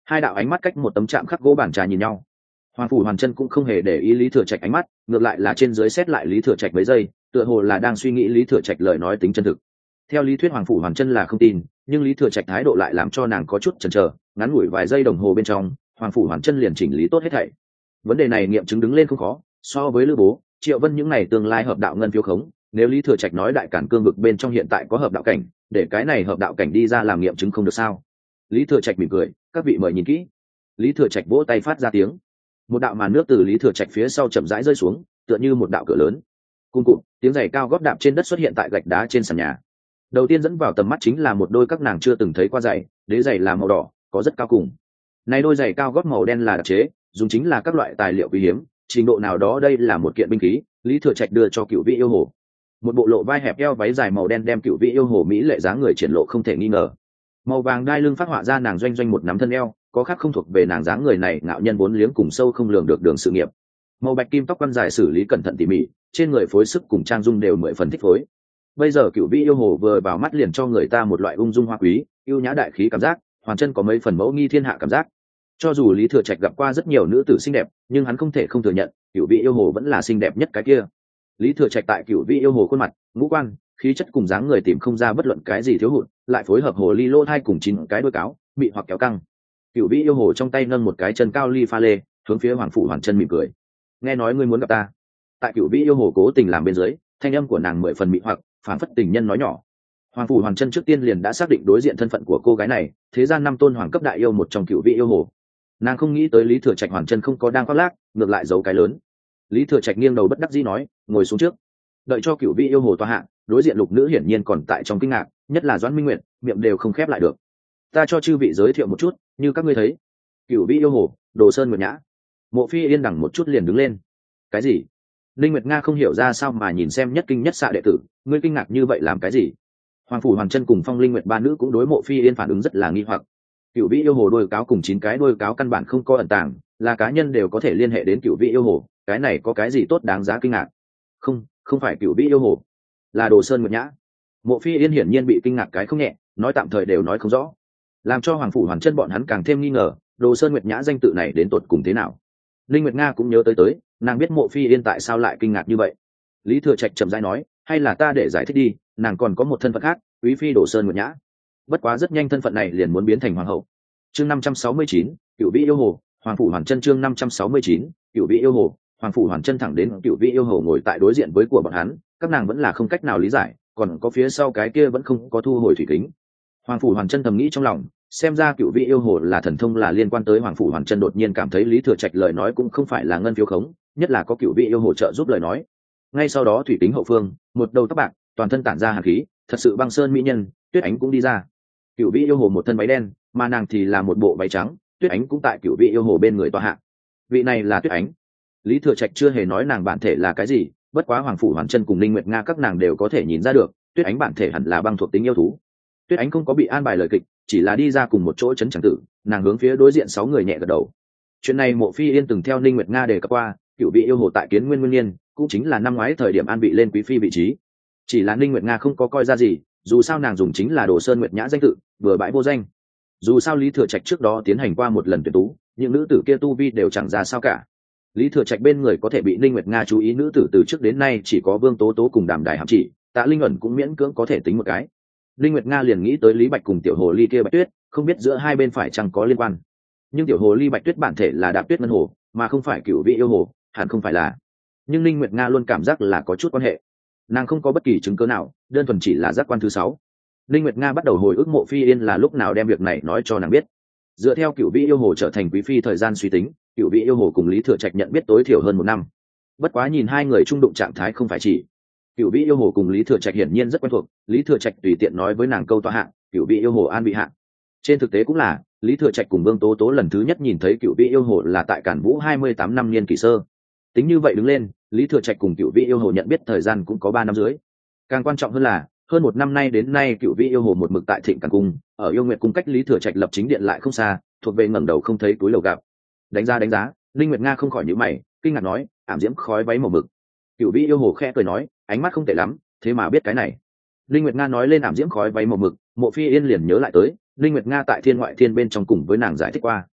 Hai đạo ánh mắt cách một tấm chạm khắc gỗ bàn trà nhìn nhau. Hoàng phủ hoàn chân cũng không hề để ý Lý Thừa Trạch ánh mắt, ngược lại là trên dưới xét lại Lý Thừa Trạch mấy giây, tựa hồ là đang suy nghĩ Lý Thừa Trạch lời nói tính chân thực. Theo lý thuyết Hoàng phủ hoàn chân là không tin, nhưng Lý Thừa Trạch thái độ lại làm cho nàng có chút chần chờ. Ngắn ngủi vài giây đồng hồ bên trong, Hoàng phủ hoàn chân liền chỉnh lý tốt hết thảy. Vấn đề này nghiệm chứng đứng lên không khó, so với Lữ Bố, Triệu Vân những này tương lai hợp đạo ngân phiếu khống, nếu Lý Thừa Trạch nói đại cản cương vực bên trong hiện tại có hợp đạo cảnh, để cái này hợp đạo cảnh đi ra làm nghiệm chứng không được sao? Lý Thừa Trạch mỉm cười, các vị mời nhìn kỹ. Lý Thừa Trạch vỗ tay phát ra tiếng, một đạo màn nước từ Lý Thừa Trạch phía sau chậm rãi rơi xuống, tựa như một đạo cửa lớn. Cung cụm, tiếng giày cao gót đạp trên đất xuất hiện tại gạch đá trên sàn nhà. Đầu tiên dẫn vào tầm mắt chính là một đôi các nàng chưa từng thấy qua giày, đế giày là màu đỏ, có rất cao cùng. Này đôi giày cao gót màu đen là đặc chế, dùng chính là các loại tài liệu quý hiếm, trình độ nào đó đây là một kiện binh khí. Lý Thừa Trạch đưa cho Cửu Vị yêu hồ một bộ lộ vai hẹp eo váy dài màu đen, đem Cửu Vị yêu hồ mỹ lệ dáng người triển lộ không thể nghi ngờ. Màu vàng đai lưng phát họa ra nàng doanh doanh một nắm thân eo, có khác không thuộc về nàng dáng người này ngạo nhân vốn liếng cùng sâu không lường được đường sự nghiệp. Màu bạch kim tóc quăn dài xử lý cẩn thận tỉ mỉ, trên người phối sức cùng trang dung đều mười phần thích phối. Bây giờ Cửu Vị yêu hồ vừa vào mắt liền cho người ta một loại ung dung hoa quý, yêu nhã đại khí cảm giác, hoàn chân có mấy phần mẫu nghi thiên hạ cảm giác. Cho dù Lý Thừa Trạch gặp qua rất nhiều nữ tử xinh đẹp, nhưng hắn không thể không thừa nhận, Cửu Vị yêu hồ vẫn là xinh đẹp nhất cái kia. Lý Thừa Trạch tại Cửu Vị yêu hồ khuôn mặt, ngũ quan, khí chất cùng dáng người tìm không ra bất luận cái gì thiếu hụt, lại phối hợp hồ ly lô thai cùng chín cái đuôi cáo, bị hoặc kéo căng. Cửu Vị yêu hồ trong tay nâng một cái chân cao ly pha lê, hướng phía Hoàng phủ Hoàn chân mỉm cười. Nghe nói ngươi muốn gặp ta. Tại Cửu Vị yêu hồ cố tình làm bên dưới, thanh âm của nàng mười phần mị hoặc, phản phất tình nhân nói nhỏ. Hoàng phủ Hoàn chân trước tiên liền đã xác định đối diện thân phận của cô gái này, thế gian năm tôn hoàng cấp đại yêu một trong Cửu Vị yêu hồ. Nàng không nghĩ tới Lý Thừa Trạch Hoàn chân không có đang khoác lác, ngược lại giấu cái lớn. Lý Thừa Trạch nghiêng đầu bất đắc dĩ nói, ngồi xuống trước. Đợi cho Cửu Vị yêu hồ tọa hạ, đối diện lục nữ hiển nhiên còn tại trong kinh ngạc, nhất là Doãn Minh Nguyệt, miệng đều không khép lại được. Ta cho chư vị giới thiệu một chút, như các ngươi thấy, Cửu Vị yêu hồ, Đồ Sơn Nguyệt Nhã. Mộ Phi yên đằng một chút liền đứng lên. Cái gì? Linh Nguyệt Nga không hiểu ra sao mà nhìn xem nhất kinh nhất xạ đệ tử, ngươi kinh ngạc như vậy làm cái gì? Hoàng phủ Hoàn chân cùng Phong Linh Nguyệt ba nữ cũng đối Mộ Phi yên phản ứng rất là nghi hoặc. Cửu Vị yêu hồ đôi cáo cùng chín cái đôi cáo căn bản không có ẩn tàng, là cá nhân đều có thể liên hệ đến Cửu Vị yêu hồ, cái này có cái gì tốt đáng giá kinh ngạc? Không, không phải Cửu Vị yêu hồ, là Đồ Sơn Nguyệt Nhã. Mộ Phi yên hiển nhiên bị kinh ngạc cái không nhẹ, nói tạm thời đều nói không rõ, làm cho Hoàng phủ Hoàn chân bọn hắn càng thêm nghi ngờ, Đồ Sơn Nguyệt Nhã danh tự này đến tột cùng thế nào. Linh Nguyệt Nga cũng nhớ tới tới, nàng biết Mộ Phi yên tại sao lại kinh ngạc như vậy. Lý Thừa Trạch chậm rãi nói, hay là ta để giải thích đi, nàng còn có một thân phận khác, quý phi Đồ Sơn Nguyệt Nhã. Bất quá rất nhanh thân phận này liền muốn biến thành hoàng hậu. Chương năm trăm sáu mươi chín, Cửu Vị yêu hồ, Hoàng phủ Hoàn chân. Chương năm trăm sáu mươi chín, Cửu Vị yêu hồ, Hoàng phủ Hoàn chân. Thẳng đến Cửu Vị yêu hồ ngồi tại đối diện với của bọn hắn, các nàng vẫn là không cách nào lý giải, còn có phía sau cái kia vẫn không có thu hồi thủy kính. Hoàng phủ Hoàn chân thầm nghĩ trong lòng, xem ra Cửu Vị yêu hồ là thần thông là liên quan tới Hoàng phủ Hoàn chân. Đột nhiên cảm thấy Lý Thừa Trạch lời nói cũng không phải là ngân phiếu khống, nhất là có Cửu Vị yêu hồ trợ giúp lời nói. Ngay sau đó thủy kính hậu phương, một đầu tóc bạc, toàn thân tản ra hàn khí, thật sự băng sơn mỹ nhân, Tuyết Ánh cũng đi ra. Cửu Vị yêu hồ một thân váy đen, mà nàng thì là một bộ váy trắng, Tuyết Ánh cũng tại Cửu Vị yêu hồ bên người tọa hạ. Vị này là Tuyết Ánh. Lý Thừa Trạch chưa hề nói nàng bản thể là cái gì, bất quá Hoàng phủ Hoàn chân cùng Linh Nguyệt Nga các nàng đều có thể nhìn ra được, Tuyết Ánh bản thể hẳn là băng thuộc tính yêu thú. Tuyết Ánh không có bị an bài lời kịch, chỉ là đi ra cùng một chỗ chấn chẳng tử, nàng hướng phía đối diện sáu người nhẹ gật đầu. Chuyện này Mộ Phi yên từng theo Linh Nguyệt Nga đề cập qua, Cửu Vị yêu hồ tại Kiến Nguyên Nguyên Niên, cũng chính là năm ngoái thời điểm an vị lên quý phi vị trí. Chỉ là Linh Nguyệt Nga không có coi ra gì, dù sao nàng dùng chính là Đồ Sơn Nguyệt Nhã danh tự, vừa bãi vô danh. Dù sao Lý Thừa Trạch trước đó tiến hành qua một lần tuyển tú, những nữ tử kia tu vi đều chẳng ra sao cả. Lý Thừa Trạch bên người có thể bị Linh Nguyệt Nga chú ý nữ tử từ trước đến nay chỉ có Vương Tố Tố cùng Đàm Đài Hàm Chỉ, Tạ Linh ẩn cũng miễn cưỡng có thể tính một cái. Linh Nguyệt Nga liền nghĩ tới Lý Bạch cùng tiểu hồ ly kia Bạch Tuyết, không biết giữa hai bên phải chăng có liên quan. Nhưng tiểu hồ ly Bạch Tuyết bản thể là Đạp Tuyết Ngân Hồ, mà không phải Cửu Vị yêu hồ, hẳn không phải là. Nhưng Linh Nguyệt Nga luôn cảm giác là có chút quan hệ. Nàng không có bất kỳ chứng cứ nào, đơn thuần chỉ là giác quan thứ sáu. Linh Nguyệt Nga bắt đầu hồi ức Mộ Phi yên là lúc nào đem việc này nói cho nàng biết. Dựa theo Cửu Vị yêu hồ trở thành quý phi thời gian suy tính, Cửu Vị yêu hồ cùng Lý Thừa Trạch nhận biết tối thiểu hơn một năm. Bất quá nhìn hai người trung đụng trạng thái không phải chỉ. Cửu Vị yêu hồ cùng Lý Thừa Trạch hiển nhiên rất quen thuộc, Lý Thừa Trạch tùy tiện nói với nàng câu tọa hạng, Cửu Vị yêu hồ an vị hạng. Trên thực tế cũng là, Lý Thừa Trạch cùng Vương Tố Tố lần thứ nhất nhìn thấy Cửu Vị yêu hồ là tại Cản Vũ hai mươi tám năm niên kỷ sơ. Tính như vậy đứng lên, Lý Thừa Trạch cùng Cửu Vị yêu hồ nhận biết thời gian cũng có ba năm dưới. Càng quan trọng hơn là, hơn một năm nay đến nay Cửu Vị yêu hồ một mực tại Thịnh Càn cung, ở Yêu Nguyệt cung cách Lý Thừa Trạch lập chính điện lại không xa, thuộc về ngẩng đầu không thấy túi lầu gặp. Đánh giá đánh giá, Linh Nguyệt Nga không khỏi nhíu mày, kinh ngạc nói, ảm diễm khói váy màu mực. Cửu Vị yêu hồ khẽ cười nói, ánh mắt không tệ lắm, thế mà biết cái này. Linh Nguyệt Nga nói lên ảm diễm khói váy màu mực, Mộ Phi yên liền nhớ lại tới, Linh Nguyệt Nga tại Thiên Ngoại Thiên bên trong cùng với nàng giải thích qua.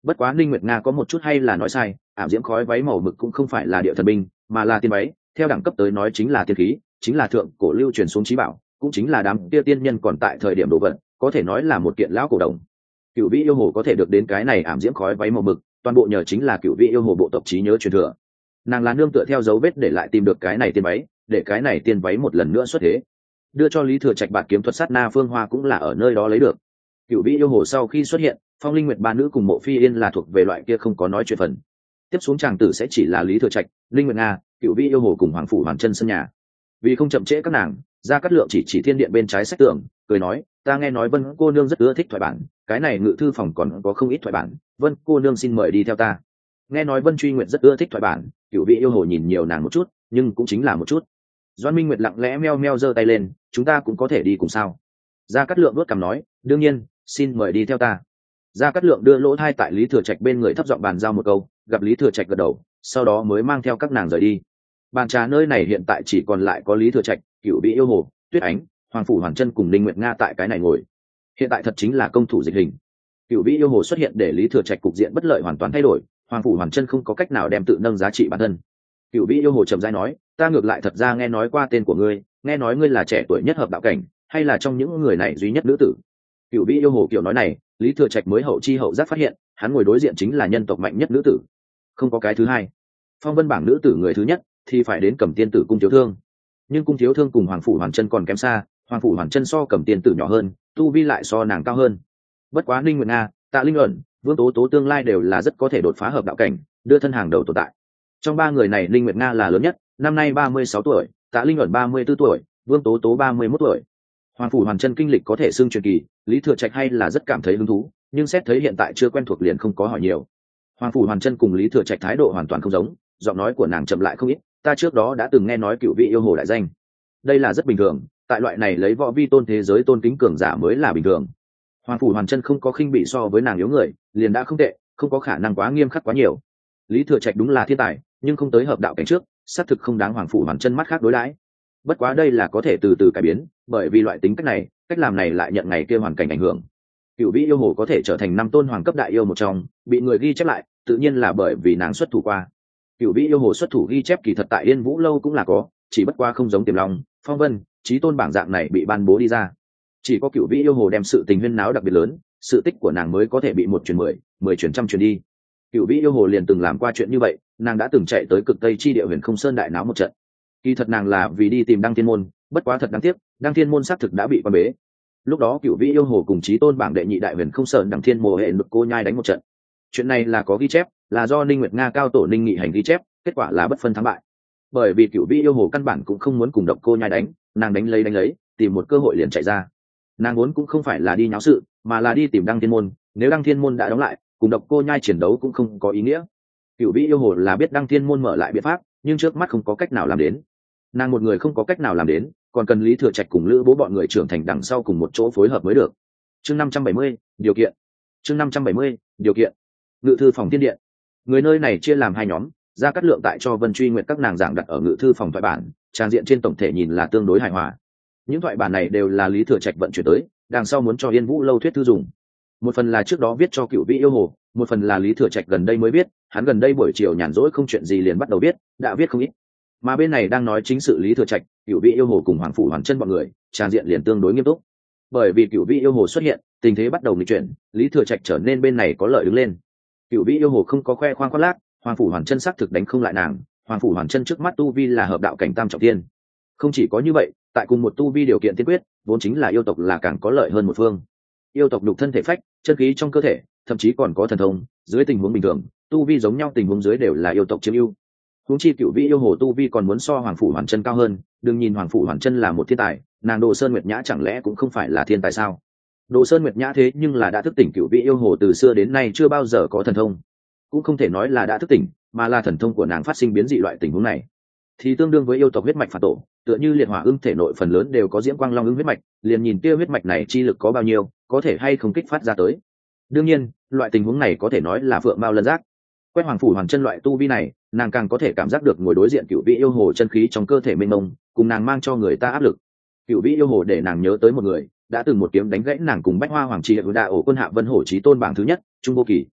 Bất quá Ninh Nguyệt Nga có một chút hay là nói sai, ảm diễm khói váy màu mực cũng không phải là địa thần binh, mà là tiên váy, theo đẳng cấp tới nói chính là tiên khí, chính là thượng cổ lưu truyền xuống chí bảo, cũng chính là đám kia tiên nhân còn tại thời điểm đồ vật, có thể nói là một kiện lão cổ đồng. Cửu Vĩ yêu hồ có thể được đến cái này ảm diễm khói váy màu mực, toàn bộ nhờ chính là Cửu Vĩ yêu hồ bộ tộc trí nhớ truyền thừa. Nàng là nương tựa theo dấu vết để lại tìm được cái này tiên váy, để cái này tiên váy một lần nữa xuất thế. Đưa cho Lý Thừa Trạch bạt kiếm thuật sát na phương hoa cũng là ở nơi đó lấy được. Cửu Vĩ yêu hồ sau khi xuất hiện, Phong Linh Nguyệt ba nữ cùng Mộ Phi Yên là thuộc về loại kia không có nói chuyện phần. Tiếp xuống chàng tử sẽ chỉ là Lý Thừa Trạch, Linh Nguyệt Nga, Cửu Vĩ yêu hồ cùng Hoàng phủ Hoàn Chân sân nhà. Vì không chậm trễ các nàng, Gia Cát Lượng chỉ chỉ thiên điện bên trái sách tường, cười nói, ta nghe nói Vân cô nương rất ưa thích thoại bản, cái này ngự thư phòng còn có không ít thoại bản, Vân cô nương xin mời đi theo ta. Nghe nói Vân Truy Nguyệt rất ưa thích thoại bản, Cửu Vĩ yêu hồ nhìn nhiều nàng một chút, nhưng cũng chính là một chút. Doan Minh Nguyệt lặng lẽ meo meo giơ tay lên, chúng ta cũng có thể đi cùng sao? Gia Cát Lượng vuốt cằm nói, đương nhiên, xin mời đi theo ta. Gia Cát Lượng đưa lỗ thai tại Lý Thừa Trạch bên người thấp giọng bàn giao một câu, gặp Lý Thừa Trạch gật đầu, sau đó mới mang theo các nàng rời đi. Bàn trà nơi này hiện tại chỉ còn lại có Lý Thừa Trạch, Cửu Vĩ yêu hồ, Tuyết Ánh, Hoàng phủ Hoàn Chân cùng Ninh Nguyệt Nga tại cái này ngồi. Hiện tại thật chính là công thủ dịch hình. Cửu Vĩ yêu hồ xuất hiện để Lý Thừa Trạch cục diện bất lợi hoàn toàn thay đổi, Hoàng phủ Hoàn Chân không có cách nào đem tự nâng giá trị bản thân. Cửu Vĩ yêu hồ trầm rãi nói, ta ngược lại thật ra nghe nói qua tên của ngươi, nghe nói ngươi là trẻ tuổi nhất hợp đạo cảnh, hay là trong những người này duy nhất nữ tử. Cửu Vĩ yêu hồ kiểu nói này, Lý Thừa Trạch mới hậu chi hậu giác phát hiện, hắn ngồi đối diện chính là nhân tộc mạnh nhất nữ tử, không có cái thứ hai. Phong vân bảng nữ tử người thứ nhất thì phải đến Cẩm Tiên tử Cung Thiếu Thương, nhưng Cung Thiếu Thương cùng Hoàng phủ Hoàn Chân còn kém xa, Hoàng phủ Hoàn Chân so Cẩm Tiên tử nhỏ hơn, tu vi lại so nàng cao hơn. Bất quá Ninh Nguyệt Nga, Tạ Linh ẩn, Vương Tố Tố tương lai đều là rất có thể đột phá hợp đạo cảnh, đưa thân hàng đầu tồn tại. Trong ba người này Ninh Nguyệt Nga là lớn nhất, năm nay ba mươi sáu tuổi, Tạ Linh ẩn ba mươi tư tuổi, Vương Tố Tố ba mươi mốt tuổi. Hoàng phủ Hoàn Chân kinh lịch có thể xưng truyền kỳ, Lý Thừa Trạch hay là rất cảm thấy hứng thú, nhưng xét thấy hiện tại chưa quen thuộc liền không có hỏi nhiều. Hoàng phủ Hoàn Chân cùng Lý Thừa Trạch thái độ hoàn toàn không giống, giọng nói của nàng chậm lại không ít, ta trước đó đã từng nghe nói Cửu Vị yêu hồ đại danh. Đây là rất bình thường, tại loại này lấy võ vi tôn thế giới tôn kính cường giả mới là bình thường. Hoàng phủ Hoàn Chân không có khinh bị so với nàng yếu người, liền đã không tệ, không có khả năng quá nghiêm khắc quá nhiều. Lý Thừa Trạch đúng là thiên tài, nhưng không tới hợp đạo cảnh trước, xác thực không đáng Hoàng phủ Hoàn Chân mắt khác đối đãi. Bất quá đây là có thể từ từ cải biến, bởi vì loại tính cách này, cách làm này lại nhận ngày kia hoàn cảnh ảnh hưởng. Cửu Vĩ yêu hồ có thể trở thành năm tôn hoàng cấp đại yêu một trong, bị người ghi chép lại, tự nhiên là bởi vì nàng xuất thủ qua. Cửu Vĩ yêu hồ xuất thủ ghi chép kỳ thật tại Yên Vũ lâu cũng là có, chỉ bất qua không giống Tiềm Long, Phong Vân, Chí Tôn bảng dạng này bị ban bố đi ra. Chỉ có Cửu Vĩ yêu hồ đem sự tình huyên náo đặc biệt lớn, sự tích của nàng mới có thể bị một truyền mười, mười truyền trăm truyền đi. Cửu Vĩ yêu hồ liền từng làm qua chuyện như vậy, nàng đã từng chạy tới cực tây chi địa Huyền Không Sơn đại náo một trận. Kỳ thật nàng là vì đi tìm Đăng Thiên môn, bất quá thật đáng tiếc, Đăng Thiên môn xác thực đã bị quan bế. Lúc đó Cửu Vĩ yêu hồ cùng Chí Tôn bảng đệ nhị đại Huyền Không Sơn Đăng Thiên mồ hệ lực cô nhai đánh một trận. Chuyện này là có ghi chép, là do Ninh Nguyệt Nga cao tổ Ninh Nghị hành ghi chép, kết quả là bất phân thắng bại. Bởi vì Cửu Vĩ yêu hồ căn bản cũng không muốn cùng độc cô nhai đánh, nàng đánh lấy đánh lấy, tìm một cơ hội liền chạy ra. Nàng muốn cũng không phải là đi nháo sự, mà là đi tìm Đăng Thiên môn, nếu Đăng Thiên môn đã đóng lại, cùng độc cô nhai chiến đấu cũng không có ý nghĩa. Cửu Vĩ yêu hồ là biết Đăng Thiên môn mở lại biện pháp, nhưng trước mắt không có cách nào làm đến. Nàng một người không có cách nào làm đến, còn cần Lý Thừa Trạch cùng Lữ Bố bọn người trưởng thành đằng sau cùng một chỗ phối hợp mới được. Chương năm trăm bảy mươi, điều kiện. Chương năm trăm bảy mươi, điều kiện. Ngự thư phòng thiên điện. Người nơi này chia làm hai nhóm, Gia Cát Lượng tại cho Vân Truy Nguyệt các nàng giảng đặt ở ngự thư phòng thoại bản, trang diện trên tổng thể nhìn là tương đối hài hòa. Những thoại bản này đều là Lý Thừa Trạch vận chuyển tới, đằng sau muốn cho Yên Vũ lâu thuyết thư dùng. Một phần là trước đó viết cho Cửu Vĩ yêu hồ, một phần là Lý Thừa Trạch gần đây mới viết, hắn gần đây buổi chiều nhàn rỗi không chuyện gì liền bắt đầu viết, đã viết không ít. Mà bên này đang nói chính sự Lý Thừa Trạch, Cửu Vĩ yêu hồ cùng Hoàng phủ Hoàn Chân bọn người, trang diện liền tương đối nghiêm túc. Bởi vì Cửu Vĩ yêu hồ xuất hiện, tình thế bắt đầu nghịch chuyển, Lý Thừa Trạch trở nên bên này có lợi đứng lên. Cửu Vĩ yêu hồ không có khoe khoang khoác lác, Hoàng phủ Hoàn Chân xác thực đánh không lại nàng, Hoàng phủ Hoàn Chân trước mắt tu vi là hợp đạo cảnh tam trọng thiên. Không chỉ có như vậy, tại cùng một tu vi điều kiện tiên quyết, vốn chính là yêu tộc là càng có lợi hơn một phương. Yêu tộc đục thân thể phách, chân khí trong cơ thể, thậm chí còn có thần thông, dưới tình huống bình thường, tu vi giống nhau tình huống dưới đều là yêu tộc chiếm ưu. Huống chi Cửu Vĩ yêu hồ tu vi còn muốn so Hoàng phủ Hoàn Chân cao hơn, đừng nhìn Hoàng phủ Hoàn Chân là một thiên tài, nàng Đồ Sơn Nguyệt Nhã chẳng lẽ cũng không phải là thiên tài sao? Đồ Sơn Nguyệt Nhã thế nhưng là đã thức tỉnh Cửu Vĩ yêu hồ từ xưa đến nay chưa bao giờ có thần thông, cũng không thể nói là đã thức tỉnh, mà là thần thông của nàng phát sinh biến dị loại tình huống này, thì tương đương với yêu tộc huyết mạch phản tổ, tựa như liệt hỏa ưng thể nội phần lớn đều có diễm quang long ưng huyết mạch, liền nhìn kia huyết mạch này chi lực có bao nhiêu, có thể hay không kích phát ra tới. Đương nhiên, loại tình huống này có thể nói là phượng mao lân giác. Quét Hoàng phủ Hoàn Chân loại tu vi này, nàng càng có thể cảm giác được ngồi đối diện Cửu Vĩ yêu hồ chân khí trong cơ thể mênh mông, cùng nàng mang cho người ta áp lực. Cửu Vĩ yêu hồ để nàng nhớ tới một người, đã từng một kiếm đánh gãy nàng cùng Bách Hoa Hoàng Trì ở Đa ổ quân hạ Vân Hổ Chí Tôn bảng thứ nhất, Trung Vô Kỳ.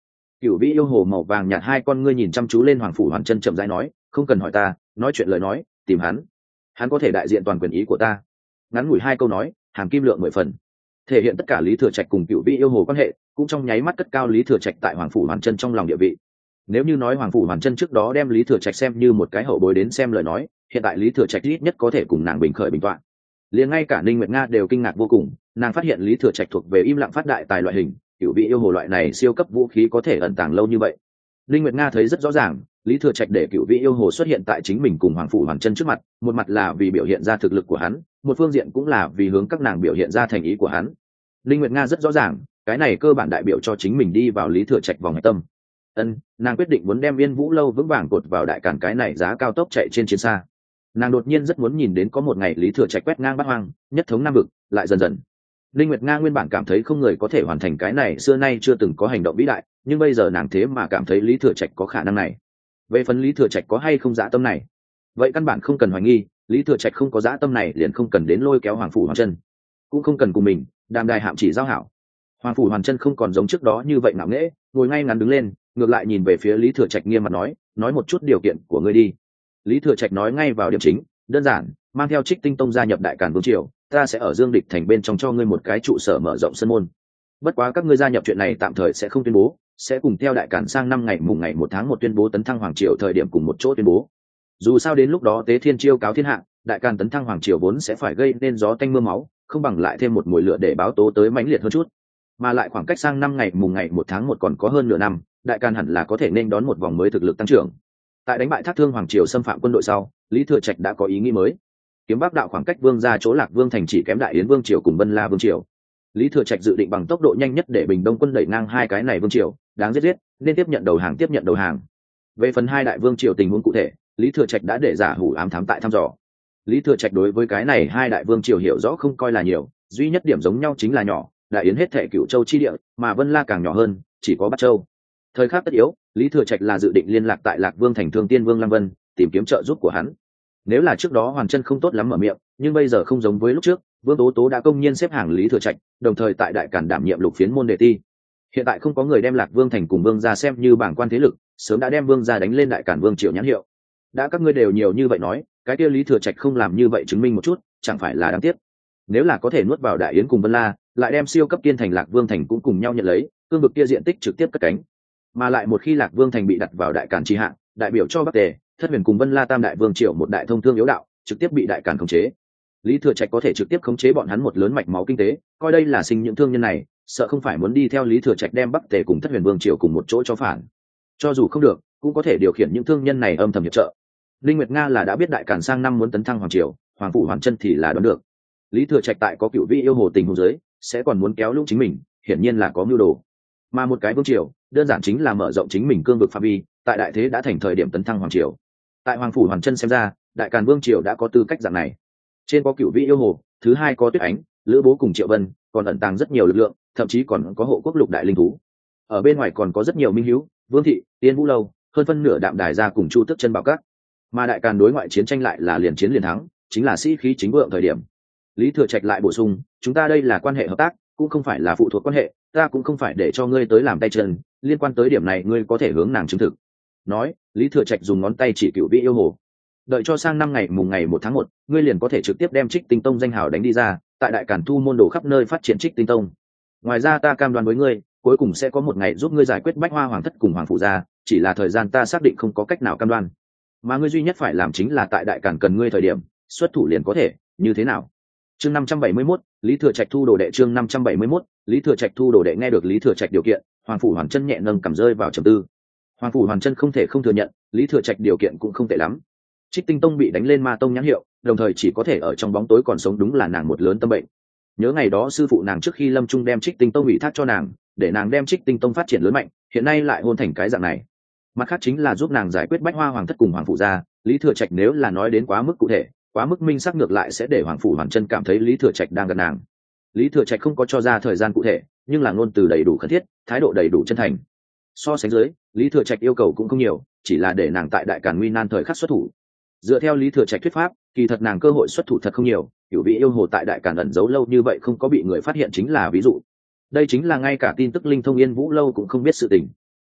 Cửu vĩ yêu hồ màu vàng nhạt hai con ngươi nhìn chăm chú lên Hoàng Phủ Hoàn Chân, chậm rãi nói, không cần hỏi ta, nói chuyện lời nói tìm hắn, hắn có thể đại diện toàn quyền ý của ta. Ngắn ngủi hai câu nói, hàm kim lượng mười phần, thể hiện tất cả Lý Thừa Trạch cùng Cửu vĩ yêu hồ quan hệ, cũng trong nháy mắt cất cao Lý Thừa Trạch tại Hoàng Phủ Hoàn Chân trong lòng địa vị. Nếu như nói Hoàng Phủ Hoàn Chân trước đó đem Lý Thừa Trạch xem như một cái hậu bối đến xem lời nói, hiện tại Lý Thừa Trạch ít nhất có thể cùng nàng bình khởi bình tọa. Liền ngay cả Ninh Nguyệt Nga đều kinh ngạc vô cùng, nàng phát hiện Lý Thừa Trạch thuộc về im lặng phát đại tài loại hình, Cửu vĩ yêu hồ loại này siêu cấp vũ khí có thể ẩn tàng lâu như vậy. Ninh Nguyệt Nga thấy rất rõ ràng, Lý Thừa Trạch để Cửu vĩ yêu hồ xuất hiện tại chính mình cùng Hoàng Phủ Hoàn Chân trước mặt, một mặt là vì biểu hiện ra thực lực của hắn, một phương diện cũng là vì hướng các nàng biểu hiện ra thành ý của hắn. Ninh Nguyệt Nga rất rõ ràng, cái này cơ bản đại biểu cho chính mình đi vào Lý Thừa Trạch vòng hạch tâm. Ân, nàng quyết định muốn đem Yên Vũ lâu vững vàng cột vào đại cản cái này giá cao tốc chạy trên chiến xa. Nàng đột nhiên rất muốn nhìn đến có một ngày Lý Thừa Trạch quét ngang bát hoang, nhất thống nam vực, lại dần dần. Linh Nguyệt Nga nguyên bản cảm thấy không người có thể hoàn thành cái này xưa nay chưa từng có hành động vĩ đại, nhưng bây giờ nàng thế mà cảm thấy Lý Thừa Trạch có khả năng này. Về phần Lý Thừa Trạch có hay không dã tâm này, vậy căn bản không cần hoài nghi, Lý Thừa Trạch không có dã tâm này liền không cần đến lôi kéo Hoàng Phủ Hoàn Chân, cũng không cần cùng mình đàm đài hạm chỉ giao hảo. Hoàng Phủ Hoàn Chân không còn giống trước đó như vậy ngạo nghễ, ngồi ngay ngắn đứng lên, ngược lại nhìn về phía Lý Thừa Trạch nghiêm mặt nói, nói một chút điều kiện của ngươi đi. Lý Thừa Trạch nói ngay vào điểm chính, đơn giản, mang theo Trích Tinh Tông gia nhập Đại Càn Vương triều, ta sẽ ở Dương Địch thành bên trong cho ngươi một cái trụ sở mở rộng sân môn. Bất quá các ngươi gia nhập chuyện này tạm thời sẽ không tuyên bố, sẽ cùng theo Đại Càn sang năm ngày mùng ngày một tháng một tuyên bố tấn thăng hoàng triều thời điểm cùng một chỗ tuyên bố. Dù sao đến lúc đó Tế Thiên chiêu cáo thiên hạ, Đại Càn tấn thăng hoàng triều vốn sẽ phải gây nên gió tanh mưa máu, không bằng lại thêm một mùi lửa để báo tố tới mãnh liệt hơn chút. Mà lại khoảng cách sang năm ngày mùng ngày một tháng một còn có hơn nửa năm, Đại Càn hẳn là có thể nên đón một vòng mới thực lực tăng trưởng. Tại đánh bại Thác Thương hoàng triều xâm phạm quân đội sau, Lý Thừa Trạch đã có ý nghĩ mới. Kiếm Bắc đạo khoảng cách Vương gia chỗ Lạc Vương thành chỉ kém Đại Yến Vương triều cùng Vân La Vương triều. Lý Thừa Trạch dự định bằng tốc độ nhanh nhất để Bình Đông quân đẩy ngang hai cái này vương triều, đáng giết giết, nên tiếp nhận đầu hàng tiếp nhận đầu hàng. Về phần hai đại vương triều tình huống cụ thể, Lý Thừa Trạch đã để giả hủ ám thám tại thăm dò. Lý Thừa Trạch đối với cái này hai đại vương triều hiểu rõ không coi là nhiều, duy nhất điểm giống nhau chính là nhỏ, Đại Yến hết thệ Cửu Châu chi địa, mà Vân La càng nhỏ hơn, chỉ có Bắc Châu. Thời khắc tất yếu, Lý Thừa Trạch là dự định liên lạc tại Lạc Vương thành Thương Tiên Vương Lăng Vân, tìm kiếm trợ giúp của hắn. Nếu là trước đó Hoàn Chân không tốt lắm mở miệng, nhưng bây giờ không giống với lúc trước, Vương Tố Tố đã công nhiên xếp hàng Lý Thừa Trạch, đồng thời tại Đại Càn đảm nhiệm lục phiến môn đề ti. Hiện tại không có người đem Lạc Vương thành cùng Vương gia xem như bảng quan thế lực, sớm đã đem Vương gia đánh lên Đại Càn Vương triều nhãn hiệu. Đã các ngươi đều nhiều như vậy nói, cái kia Lý Thừa Trạch không làm như vậy chứng minh một chút, chẳng phải là đáng tiếc. Nếu là có thể nuốt vào Đại Yến cùng Vân La, lại đem siêu cấp kiên thành Lạc Vương thành cũng cùng nhau nhận lấy, cương vực kia diện tích trực tiếp cất cánh. Mà lại một khi Lạc Vương thành bị đặt vào Đại Càn chi hạng, đại biểu cho Bắc Tề, Thất Huyền cùng Vân La tam đại vương triều một đại thông thương yếu đạo, trực tiếp bị Đại Càn khống chế. Lý Thừa Trạch có thể trực tiếp khống chế bọn hắn một lớn mạch máu kinh tế, coi đây là sinh những thương nhân này, sợ không phải muốn đi theo Lý Thừa Trạch đem Bắc Tề cùng Thất Huyền vương triều cùng một chỗ cho phản. Cho dù không được, cũng có thể điều khiển những thương nhân này âm thầm hiệp trợ. Linh Nguyệt Nga là đã biết Đại Càn sang năm muốn tấn thăng hoàng triều, Hoàng Phủ Hoàn Chân thì là đoán được. Lý Thừa Trạch tại có Cửu Vĩ yêu hồ tình huống dưới, sẽ còn muốn kéo lũng chính mình, hiển nhiên là có mưu đồ. Mà một cái vương triều, đơn giản chính là mở rộng chính mình cương vực phạm vi, tại đại thế đã thành thời điểm tấn thăng hoàng triều. Tại Hoàng Phủ Hoàn Chân xem ra, Đại Càn vương triều đã có tư cách dạng này. Trên có Cửu Vĩ yêu hồ, thứ hai có Tuyết Ánh, Lữ Bố cùng Triệu Vân, còn ẩn tàng rất nhiều lực lượng, thậm chí còn có hộ quốc lục đại linh thú. Ở bên ngoài còn có rất nhiều minh hữu, Vương thị, Tiên Vũ lâu, hơn phân nửa Đạm Đài gia cùng Chu Tức Chân Bảo Các. Mà Đại Càn đối ngoại chiến tranh lại là liền chiến liền thắng, chính là sĩ khí chính vượng thời điểm. Lý Thừa Trạch lại bổ sung, chúng ta đây là quan hệ hợp tác, cũng không phải là phụ thuộc quan hệ, ta cũng không phải để cho ngươi tới làm tay chân, liên quan tới điểm này ngươi có thể hướng nàng chứng thực. Nói, Lý Thừa Trạch dùng ngón tay chỉ Cửu Vĩ yêu hồ. Đợi cho sang năm ngày mùng ngày một tháng một, ngươi liền có thể trực tiếp đem Trích Tinh Tông danh hào đánh đi ra, tại Đại Càn thu môn đồ khắp nơi phát triển Trích Tinh Tông. Ngoài ra ta cam đoan với ngươi, cuối cùng sẽ có một ngày giúp ngươi giải quyết Bách Hoa Hoàng thất cùng Hoàng phụ gia, chỉ là thời gian ta xác định không có cách nào cam đoan. Mà ngươi duy nhất phải làm chính là tại Đại Càn cần ngươi thời điểm, xuất thủ liền có thể, như thế nào? Chương năm trăm bảy mươi mốt, Lý Thừa Trạch thu đồ đệ chương năm trăm bảy mươi mốt, Lý Thừa Trạch thu đồ đệ nghe được Lý Thừa Trạch điều kiện, Hoàng Phủ Hoàn Chân nhẹ nâng cầm rơi vào trầm tư. Hoàng Phủ Hoàn Chân không thể không thừa nhận, Lý Thừa Trạch điều kiện cũng không tệ lắm. Trích Tinh Tông bị đánh lên Ma Tông nhãn hiệu, đồng thời chỉ có thể ở trong bóng tối còn sống đúng là nàng một lớn tâm bệnh. Nhớ ngày đó sư phụ nàng trước khi lâm chung đem Trích Tinh Tông ủy thác cho nàng, để nàng đem Trích Tinh Tông phát triển lớn mạnh, hiện nay lại hôn thành cái dạng này. Mặt khác chính là giúp nàng giải quyết Bách Hoa Hoàng thất cùng Hoàng phụ gia, Lý Thừa Trạch nếu là nói đến quá mức cụ thể, quá mức minh xác ngược lại sẽ để Hoàng Phủ Hoàn Chân cảm thấy Lý Thừa Trạch đang gần nàng. Lý Thừa Trạch không có cho ra thời gian cụ thể, nhưng là ngôn từ đầy đủ khẩn thiết, thái độ đầy đủ chân thành. So sánh dưới, Lý Thừa Trạch yêu cầu cũng không nhiều, chỉ là để nàng tại Đại Càn nguy nan thời khắc xuất thủ. Dựa theo Lý Thừa Trạch thuyết pháp, kỳ thật nàng cơ hội xuất thủ thật không nhiều, Cửu Vĩ yêu hồ tại Đại Càn ẩn giấu lâu như vậy không có bị người phát hiện chính là ví dụ. Đây chính là ngay cả tin tức linh thông Yên Vũ lâu cũng không biết sự tình.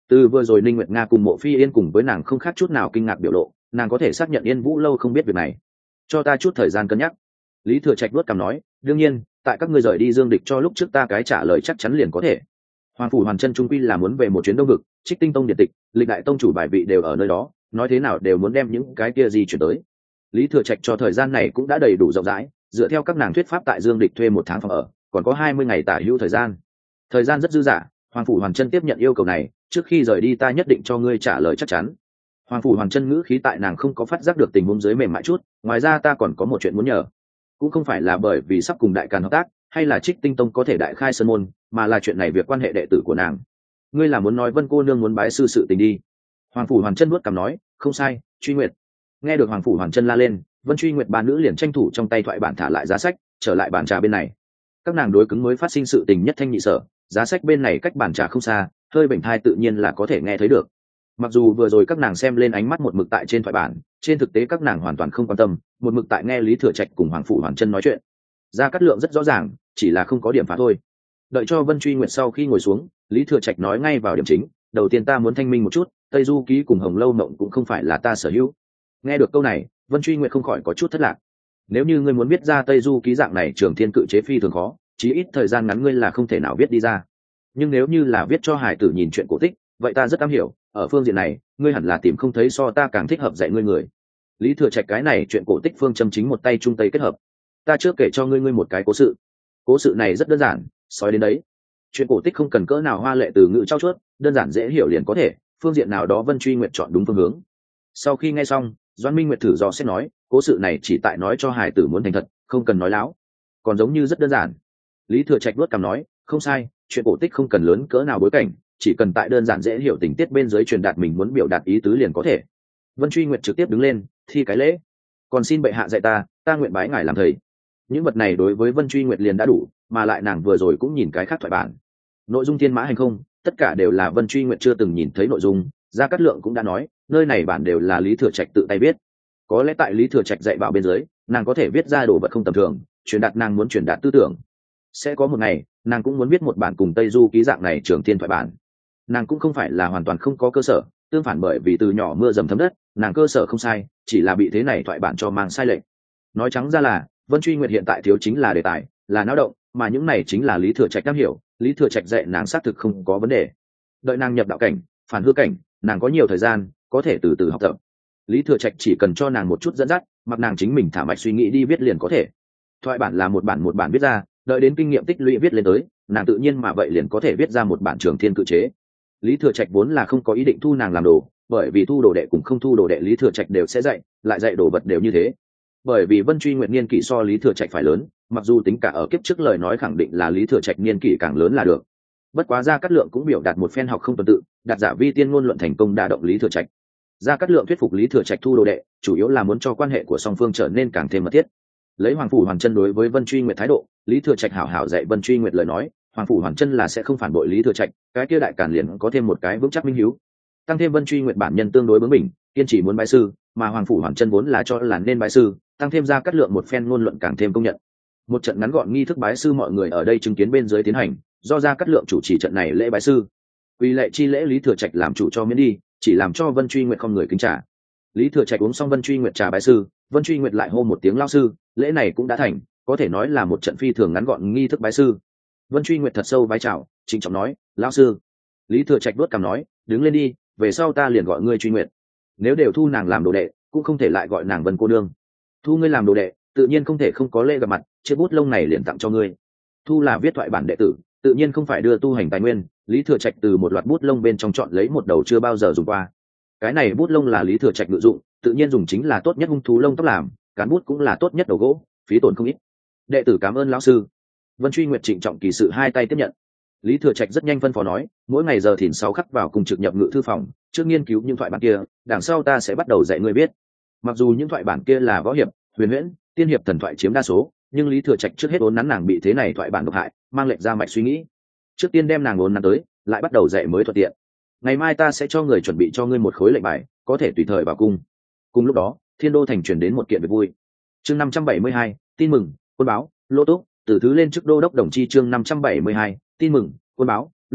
Từ vừa rồi Ninh Nguyệt Nga cùng Mộ Phi Yên cùng với nàng không khác chút nào kinh ngạc biểu lộ, nàng có thể xác nhận Yên Vũ lâu không biết việc này. Cho ta chút thời gian cân nhắc. Lý Thừa Trạch vuốt cằm nói, đương nhiên, tại các ngươi rời đi Dương Địch cho lúc trước ta cái trả lời chắc chắn liền có thể. Hoàng phủ Hoàn Chân trung quy là muốn về một chuyến Đông vực, Trích Tinh Tông điện tịch, lịch đại tông chủ bài vị đều ở nơi đó, nói thế nào đều muốn đem những cái kia gì chuyển tới. Lý Thừa Trạch cho thời gian này cũng đã đầy đủ rộng rãi, dựa theo các nàng thuyết pháp tại Dương Địch thuê một tháng phòng ở, còn có hai mươi ngày tả hữu thời gian. Thời gian rất dư dả, Hoàng phủ Hoàn Chân tiếp nhận yêu cầu này, trước khi rời đi ta nhất định cho ngươi trả lời chắc chắn. Hoàng phủ Hoàn Chân ngữ khí tại nàng không có phát giác được tình huống dưới mềm mại chút, ngoài ra ta còn có một chuyện muốn nhờ. Cũng không phải là bởi vì sắp cùng đại càn hợp tác, hay là Trích Tinh Tông có thể đại khai sơn môn, mà là chuyện này việc quan hệ đệ tử của nàng. Ngươi là muốn nói Vân cô nương muốn bái sư sự tình đi. Hoàng phủ Hoàn Chân nuốt cằm nói, không sai, Truy Nguyệt. Nghe được Hoàng phủ Hoàn Chân la lên, Vân Truy Nguyệt ba nữ liền tranh thủ trong tay thoại bản thả lại giá sách, trở lại bàn trà bên này. Các nàng đối cứng mới phát sinh sự tình nhất thanh nhị sở, giá sách bên này cách bàn trà không xa, hơi bệnh thai tự nhiên là có thể nghe thấy được. Mặc dù vừa rồi các nàng xem lên ánh mắt một mực tại trên thoại bản, trên thực tế các nàng hoàn toàn không quan tâm, một mực tại nghe Lý Thừa Trạch cùng Hoàng phủ Hoàn Chân nói chuyện. Gia Cát Lượng rất rõ ràng, chỉ là không có điểm phá thôi. Đợi cho Vân Truy Nguyệt sau khi ngồi xuống, Lý Thừa Trạch nói ngay vào điểm chính, đầu tiên ta muốn thanh minh một chút, Tây Du ký cùng Hồng Lâu mộng cũng không phải là ta sở hữu. Nghe được câu này, Vân Truy Nguyệt không khỏi có chút thất lạc. Nếu như ngươi muốn biết ra Tây Du ký dạng này Trường Thiên cự chế phi thường khó, chí ít thời gian ngắn ngươi là không thể nào viết đi ra. Nhưng nếu như là viết cho hải tử nhìn chuyện cổ tích, vậy ta rất am hiểu, ở phương diện này, ngươi hẳn là tìm không thấy so ta càng thích hợp dạy ngươi người. Lý Thừa Trạch cái này chuyện cổ tích phương châm chính một tay trung tây kết hợp. Ta trước kể cho ngươi ngươi một cái cố sự. Cố sự này rất đơn giản, sói đến đấy. Chuyện cổ tích không cần cỡ nào hoa lệ từ ngữ trau chuốt, đơn giản dễ hiểu liền có thể, phương diện nào đó Vân Truy Nguyệt chọn đúng phương hướng. Sau khi nghe xong, Doãn Minh Nguyệt thử dò xét nói, cố sự này chỉ tại nói cho hải tử muốn thành thật, không cần nói láo. Còn giống như rất đơn giản. Lý Thừa Trạch vuốt cằm nói, không sai, chuyện cổ tích không cần lớn cỡ nào bối cảnh, chỉ cần tại đơn giản dễ hiểu tình tiết bên dưới truyền đạt mình muốn biểu đạt ý tứ liền có thể. Vân Truy Nguyệt trực tiếp đứng lên, thi cái lễ. Còn xin bệ hạ dạy ta, ta nguyện bái ngài làm thầy. Những vật này đối với Vân Truy Nguyệt liền đã đủ, mà lại nàng vừa rồi cũng nhìn cái khác thoại bản. Nội dung thiên mã hành không, tất cả đều là Vân Truy Nguyệt chưa từng nhìn thấy nội dung. Gia Cát Lượng cũng đã nói, nơi này bản đều là Lý Thừa Trạch tự tay viết. Có lẽ tại Lý Thừa Trạch dạy bảo bên dưới, nàng có thể viết ra đồ vật không tầm thường, truyền đạt nàng muốn truyền đạt tư tưởng. Sẽ có một ngày, nàng cũng muốn viết một bản cùng Tây Du ký dạng này Trường Thiên thoại bản. Nàng cũng không phải là hoàn toàn không có cơ sở, tương phản bởi vì từ nhỏ mưa dầm thấm đất, nàng cơ sở không sai, chỉ là bị thế này thoại bản cho mang sai lệch. Nói trắng ra là, Vân Truy Nguyệt hiện tại thiếu chính là đề tài, là não động, mà những này chính là Lý Thừa Trạch am hiểu, Lý Thừa Trạch dạy nàng xác thực không có vấn đề. Đợi nàng nhập đạo cảnh, phản hư cảnh, nàng có nhiều thời gian, có thể từ từ học tập. Lý Thừa Trạch chỉ cần cho nàng một chút dẫn dắt, mặc nàng chính mình thả mạch suy nghĩ đi viết liền có thể. Thoại bản là một bản một bản viết ra, đợi đến kinh nghiệm tích lũy viết lên tới, nàng tự nhiên mà vậy liền có thể viết ra một bản Trường Thiên cự chế. Lý Thừa Trạch vốn là không có ý định thu nàng làm đồ, bởi vì thu đồ đệ cũng không thu đồ đệ Lý Thừa Trạch đều sẽ dạy, lại dạy đồ vật đều như thế. Bởi vì Vân Truy Nguyệt niên kỷ so Lý Thừa Trạch phải lớn, mặc dù tính cả ở kiếp trước lời nói khẳng định là Lý Thừa Trạch niên kỷ càng lớn là được. Bất quá Gia Cát Lượng cũng biểu đạt một phen học không tuần tự, đạt giả vi tiên ngôn luận thành công đả động Lý Thừa Trạch. Gia Cát Lượng thuyết phục Lý Thừa Trạch thu đồ đệ, chủ yếu là muốn cho quan hệ của song phương trở nên càng thêm mật thiết. Lấy Hoàng phủ Hoàn Chân đối với Vân Truy Nguyệt thái độ, Lý Thừa Trạch hảo hảo dạy Vân Truy Nguyệt lời nói, Hoàng phủ Hoàn Chân là sẽ không phản bội Lý Thừa Trạch, cái kia đại càn liền có thêm một cái vững chắc minh hiếu. Tăng thêm Vân Truy Nguyệt bản nhân tương đối bướng bỉnh, kiên trì muốn bái sư, mà Hoàng phủ Hoàn Chân vốn là cho là nên bái sư, tăng thêm Gia Cát Lượng một phen ngôn luận càng thêm công nhận. Một trận ngắn gọn nghi thức bái sư mọi người ở đây chứng kiến bên dưới tiến hành, do Gia Cát Lượng chủ trì trận này lễ bái sư. Quy lệ chi lễ Lý Thừa Trạch làm chủ cho miễn đi, chỉ làm cho Vân Truy Nguyệt không người kính trả. Lý Thừa Trạch uống xong Vân Truy Nguyệt trà bái sư, Vân Truy Nguyệt lại hô một tiếng lao sư, lễ này cũng đã thành, có thể nói là một trận phi thường ngắn gọn nghi thức bái sư. Vân Truy Nguyệt thật sâu vái chào, trịnh trọng nói, lão sư. Lý Thừa Trạch đuốt cằm nói, đứng lên đi, về sau ta liền gọi ngươi Truy Nguyệt. Nếu đều thu nàng làm đồ đệ, cũng không thể lại gọi nàng Vân cô nương. Thu ngươi làm đồ đệ, tự nhiên không thể không có lễ gặp mặt, chiếc bút lông này liền tặng cho ngươi. Thu là viết thoại bản đệ tử, tự nhiên không phải đưa tu hành tài nguyên. Lý Thừa Trạch từ một loạt bút lông bên trong chọn lấy một đầu chưa bao giờ dùng qua. Cái này bút lông là Lý Thừa Trạch ngự dụng, tự nhiên dùng chính là tốt nhất hung thú lông tóc làm, cán bút cũng là tốt nhất đầu gỗ, phí tổn không ít. Đệ tử cảm ơn lão sư. Vân Truy Nguyệt trịnh trọng kỳ sự hai tay tiếp nhận. Lý Thừa Trạch rất nhanh phân phó nói, mỗi ngày giờ thìn sáu khắc vào cùng trực nhập ngự thư phòng, trước nghiên cứu những thoại bản kia, đằng sau ta sẽ bắt đầu dạy ngươi biết. Mặc dù những thoại bản kia là võ hiệp, huyền huyễn, tiên hiệp thần thoại chiếm đa số, nhưng Lý Thừa Trạch trước hết uốn nắn nàng bị thế này thoại bản độc hại, mang lệnh ra mạch suy nghĩ. Trước tiên đem nàng uốn nắn tới, lại bắt đầu dạy mới thuận tiện. Ngày mai ta sẽ cho người chuẩn bị cho ngươi một khối lệnh bài, có thể tùy thời vào cung. Cùng lúc đó, Thiên Đô thành truyền đến một kiện việc vui. Chương năm trăm bảy mươi hai, tin mừng, quân báo, Lô Túc, từ thứ lên chức đô đốc đồng chi chương năm trăm bảy mươi hai, tin mừng, quân báo, Lô Túc,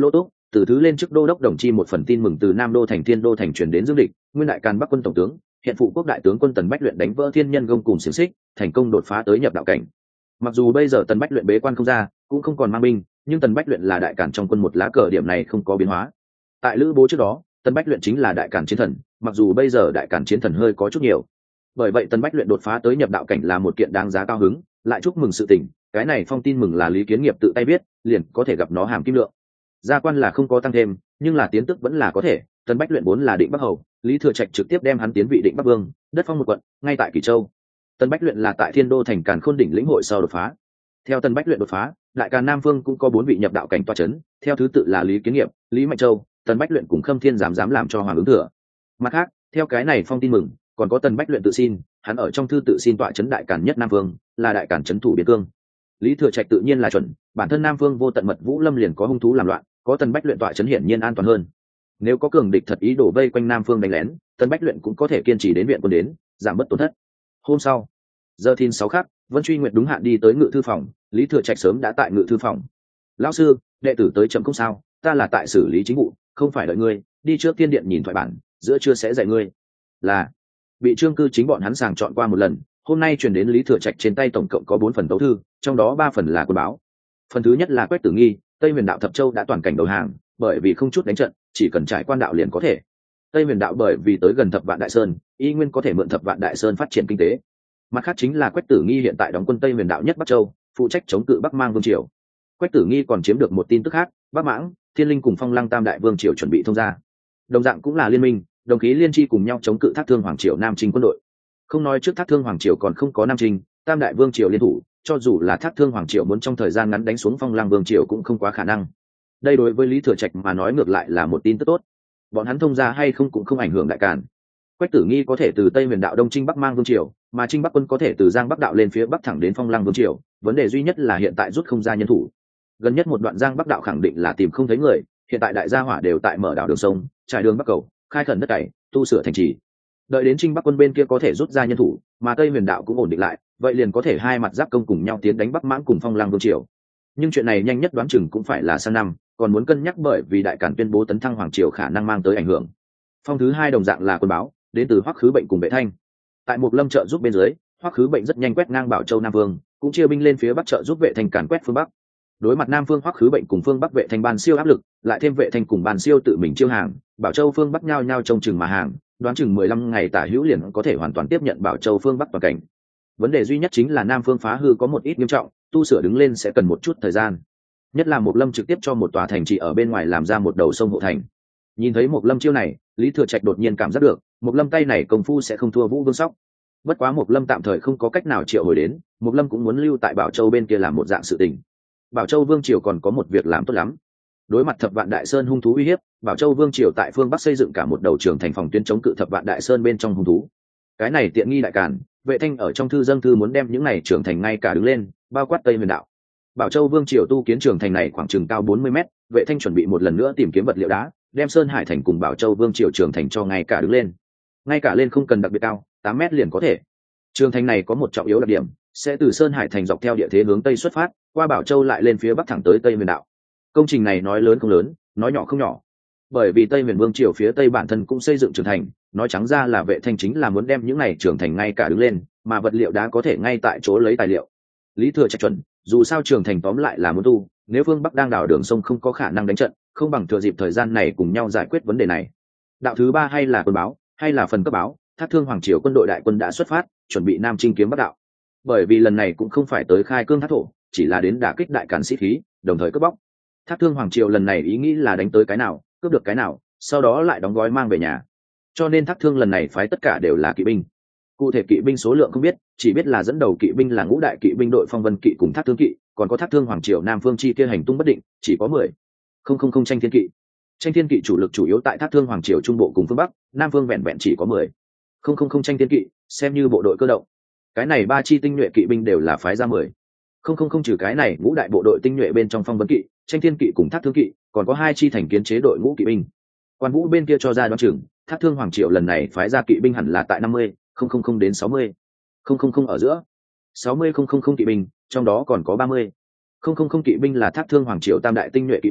từ thứ lên chức đô đốc đồng chi một phần tin mừng từ Nam Đô thành Thiên Đô thành truyền đến Dương Địch, nguyên đại càn Bắc quân tổng tướng, hiện phụ quốc đại tướng quân Tần Bách Luyện đánh vỡ thiên nhân gông cùng xiềng xích, thành công đột phá tới nhập đạo cảnh. Mặc dù bây giờ Tần Bách Luyện bế quan không ra, cũng không còn mang binh, nhưng Tần Bách Luyện là đại càn trong quân một lá cờ, điểm này không có biến hóa. Tại Lữ Bố trước đó, Tần Bách Luyện chính là đại càn chiến thần, mặc dù bây giờ đại càn chiến thần hơi có chút nhiều. Bởi vậy Tần Bách Luyện đột phá tới nhập đạo cảnh là một kiện đáng giá cao hứng, lại chúc mừng sự tình, cái này phong tin mừng là Lý Kiến Nghiệp tự tay viết, liền có thể gặp nó hàm kim lượng. Gia quan là không có tăng thêm, nhưng là tiến tức vẫn là có thể. Tần Bách Luyện vốn là định Bắc hầu, Lý Thừa Trạch trực tiếp đem hắn tiến vị định Bắc vương, đất phong một quận, ngay tại Kỷ Châu. Tần Bách Luyện là tại Thiên Đô thành Càn Khôn đỉnh lĩnh hội sau đột phá. Theo Tần Bách Luyện đột phá, đại càn Nam Vương cũng có bốn vị nhập đạo cảnh tọa chấn, theo thứ tự là Lý Kiến Nghiệp, Lý Mạnh Châu, Tần Bách Luyện cùng Khâm Thiên dám dám làm cho hoàng ứng thừa. Mặt khác, theo cái này phong tin mừng, còn có Tần Bách Luyện tự xin, hắn ở trong thư tự xin tọa chấn đại càn nhất Nam Vương, là đại càn chấn thủ biên cương. Lý Thừa Trạch tự nhiên là chuẩn, bản thân Nam Vương vô tận mật Vũ Lâm liền có hung thú làm loạn, có Tần Bách Luyện tọa chấn hiển nhiên an toàn hơn. Nếu có cường địch thật ý đổ vây quanh Nam Phương đánh lén, Tần Bách Luyện cũng có thể kiên trì đến viện quân đến, giảm bớt tổn thất. Hôm sau, giờ thìn sáu khắc, Vân Truy Nguyệt đúng hạn đi tới ngự thư phòng, Lý Thừa Trạch sớm đã tại ngự thư phòng. Lão sư, đệ tử tới chậm không sao, ta là tại xử lý chính vụ, không phải đợi ngươi, đi trước tiên điện nhìn thoại bản, giữa trưa sẽ dạy ngươi. Là bị Trương Cư Chính bọn hắn sàng chọn qua một lần, hôm nay truyền đến Lý Thừa Trạch trên tay tổng cộng có bốn phần tấu thư, trong đó ba phần là quân báo. Phần thứ nhất là Quách Tử Nghi, Tây Huyền đạo Thập Châu đã toàn cảnh đầu hàng, bởi vì không chút đánh trận, chỉ cần trải quan đạo liền có thể. Tây Huyền đạo bởi vì tới gần Thập Vạn Đại Sơn, y nguyên có thể mượn Thập Vạn Đại Sơn phát triển kinh tế. Mặt khác chính là Quách Tử Nghi hiện tại đóng quân Tây Huyền đạo nhất Bắc Châu, phụ trách chống cự Bắc Mang Vương triều. Quách Tử Nghi còn chiếm được một tin tức khác, Bắc Mãng, Thiên Linh cùng Phong Lăng Tam Đại Vương triều chuẩn bị thông gia. Đồng dạng cũng là liên minh, đồng khí liên chi cùng nhau chống cự Thác Thương Hoàng triều Nam Trinh quân đội. Không nói trước Thác Thương Hoàng triều còn không có Nam Trinh, Tam Đại Vương triều liên thủ, cho dù là Thác Thương Hoàng triều muốn trong thời gian ngắn đánh xuống Phong Lăng Vương triều cũng không quá khả năng. Đây đối với Lý Thừa Trạch mà nói ngược lại là một tin tức tốt. Bọn hắn thông gia hay không cũng không ảnh hưởng đại càn. Quách Tử Nghi có thể từ Tây Huyền đạo đông chinh Bắc Mang Vương triều, mà Trinh Bắc quân có thể từ Giang Bắc đạo lên phía Bắc thẳng đến Phong Lăng Vương triều, vấn đề duy nhất là hiện tại rút không ra nhân thủ. Gần nhất một đoạn Giang Bắc đạo khẳng định là tìm không thấy người, hiện tại đại gia hỏa đều tại mở đảo đường sông, trải đường Bắc cầu, khai khẩn đất cày, tu sửa thành trì. Đợi đến Trinh Bắc quân bên kia có thể rút ra nhân thủ, mà Tây Huyền đạo cũng ổn định lại, vậy liền có thể hai mặt giáp công cùng nhau tiến đánh Bắc Mãng cùng Phong Lăng Vương triều. Nhưng chuyện này nhanh nhất đoán chừng cũng phải là sang năm, còn muốn cân nhắc bởi vì đại càn tuyên bố tấn thăng hoàng triều khả năng mang tới ảnh hưởng. Phong thứ hai đồng dạng là quân báo, đến từ Hoắc Khứ Bệnh cùng Vệ Thanh. Tại một lâm trợ giúp bên dưới, Hoắc Khứ Bệnh rất nhanh quét ngang Bảo Châu Nam Vương, cũng chia binh lên phía Bắc trợ giúp Vệ Thanh càn quét phương Bắc. Đối mặt Nam Phương Hoắc Khứ Bệnh cùng phương Bắc Vệ Thanh ban siêu áp lực, lại thêm Vệ Thanh cùng ban siêu tự mình chiêu hàng, Bảo Châu phương Bắc nhau nhau trông chừng mà hàng, đoán chừng mười lăm ngày tả hữu liền có thể hoàn toàn tiếp nhận Bảo Châu phương Bắc toàn cảnh. Vấn đề duy nhất chính là Nam Phương phá hư có một ít nghiêm trọng, tu sửa đứng lên sẽ cần một chút thời gian. Nhất là một lâm trực tiếp cho một tòa thành trì ở bên ngoài làm ra một đầu sông hộ thành. Nhìn thấy một lâm chiêu này, Lý Thừa Trạch đột nhiên cảm giác được, một lâm tay này công phu sẽ không thua Vũ Vương Sóc. Bất quá một lâm tạm thời không có cách nào triệu hồi đến, một lâm cũng muốn lưu tại Bảo Châu bên kia làm một dạng sự tình. Bảo Châu Vương triều còn có một việc làm tốt lắm. Đối mặt Thập Vạn Đại Sơn hung thú uy hiếp, Bảo Châu Vương triều tại phương Bắc xây dựng cả một đầu trường thành phòng tuyến chống cự Thập Vạn Đại Sơn bên trong hung thú. Cái này tiện nghi đại càn, Vệ Thanh ở trong thư dâng thư muốn đem những này trường thành ngay cả đứng lên, bao quát Tây Huyền đạo. Bảo Châu Vương triều tu kiến trường thành này khoảng chừng cao bốn mươi mét, Vệ Thanh chuẩn bị một lần nữa tìm kiếm vật liệu đá, đem Sơn Hải thành cùng Bảo Châu Vương triều trường thành cho ngay cả đứng lên. Ngay cả lên không cần đặc biệt cao, tám mét liền có thể. Trường thành này có một trọng yếu đặc điểm, sẽ từ Sơn Hải thành dọc theo địa thế hướng tây xuất phát, qua Bảo Châu lại lên phía bắc thẳng tới Tây Huyền đạo. Công trình này nói lớn không lớn, nói nhỏ không nhỏ. Bởi vì Tây Huyền Vương triều phía tây bản thân cũng xây dựng trường thành, nói trắng ra là Vệ Thanh chính là muốn đem những này trường thành ngay cả đứng lên, mà vật liệu đá có thể ngay tại chỗ lấy tài liệu. Lý Thừa Trạch chuẩn, dù sao trường thành tóm lại là muốn tu, nếu phương Bắc đang đào đường sông không có khả năng đánh trận, không bằng thừa dịp thời gian này cùng nhau giải quyết vấn đề này. Đạo thứ ba hay là quân báo, hay là phần cấp báo, Thác Thương Hoàng triều quân đội đại quân đã xuất phát, chuẩn bị nam chinh kiếm Bắc đạo. Bởi vì lần này cũng không phải tới khai cương thác thổ, chỉ là đến đả kích đại càn sĩ khí, đồng thời cướp bóc. Thác Thương Hoàng triều lần này ý nghĩ là đánh tới cái nào, cướp được cái nào, sau đó lại đóng gói mang về nhà. Cho nên Thác Thương lần này phái tất cả đều là kỵ binh. Cụ thể kỵ binh số lượng không biết, chỉ biết là dẫn đầu kỵ binh là ngũ đại kỵ binh đội Phong Vân kỵ cùng Thác Thương kỵ, còn có Thác Thương Hoàng triều Nam Phương chi kia hành tung bất định, chỉ có mười. Không không không tranh thiên kỵ. Tranh thiên kỵ chủ lực chủ yếu tại Thác Thương Hoàng triều trung bộ cùng phương Bắc, Nam Phương vẹn vẹn chỉ có mười. Không không không tranh thiên kỵ, xem như bộ đội cơ động. Cái này ba chi tinh nhuệ kỵ binh đều là phái ra mười. Không không không trừ cái này ngũ đại bộ đội tinh nhuệ bên trong Phong Vân kỵ, Tranh thiên kỵ cùng Thác Thương kỵ, còn có hai chi thành kiến chế đội ngũ kỵ binh. Quan Vũ bên kia cho ra đoán chừng, Thác Thương Hoàng triều lần này phái ra kỵ binh hẳn là tại năm mươi, không không không đến sáu mươi. Không không không ở giữa. sáu mươi không không không kỵ binh, trong đó còn có ba mươi. Không không không kỵ binh là Thác Thương Hoàng triều tam đại tinh nhuệ kỵ binh,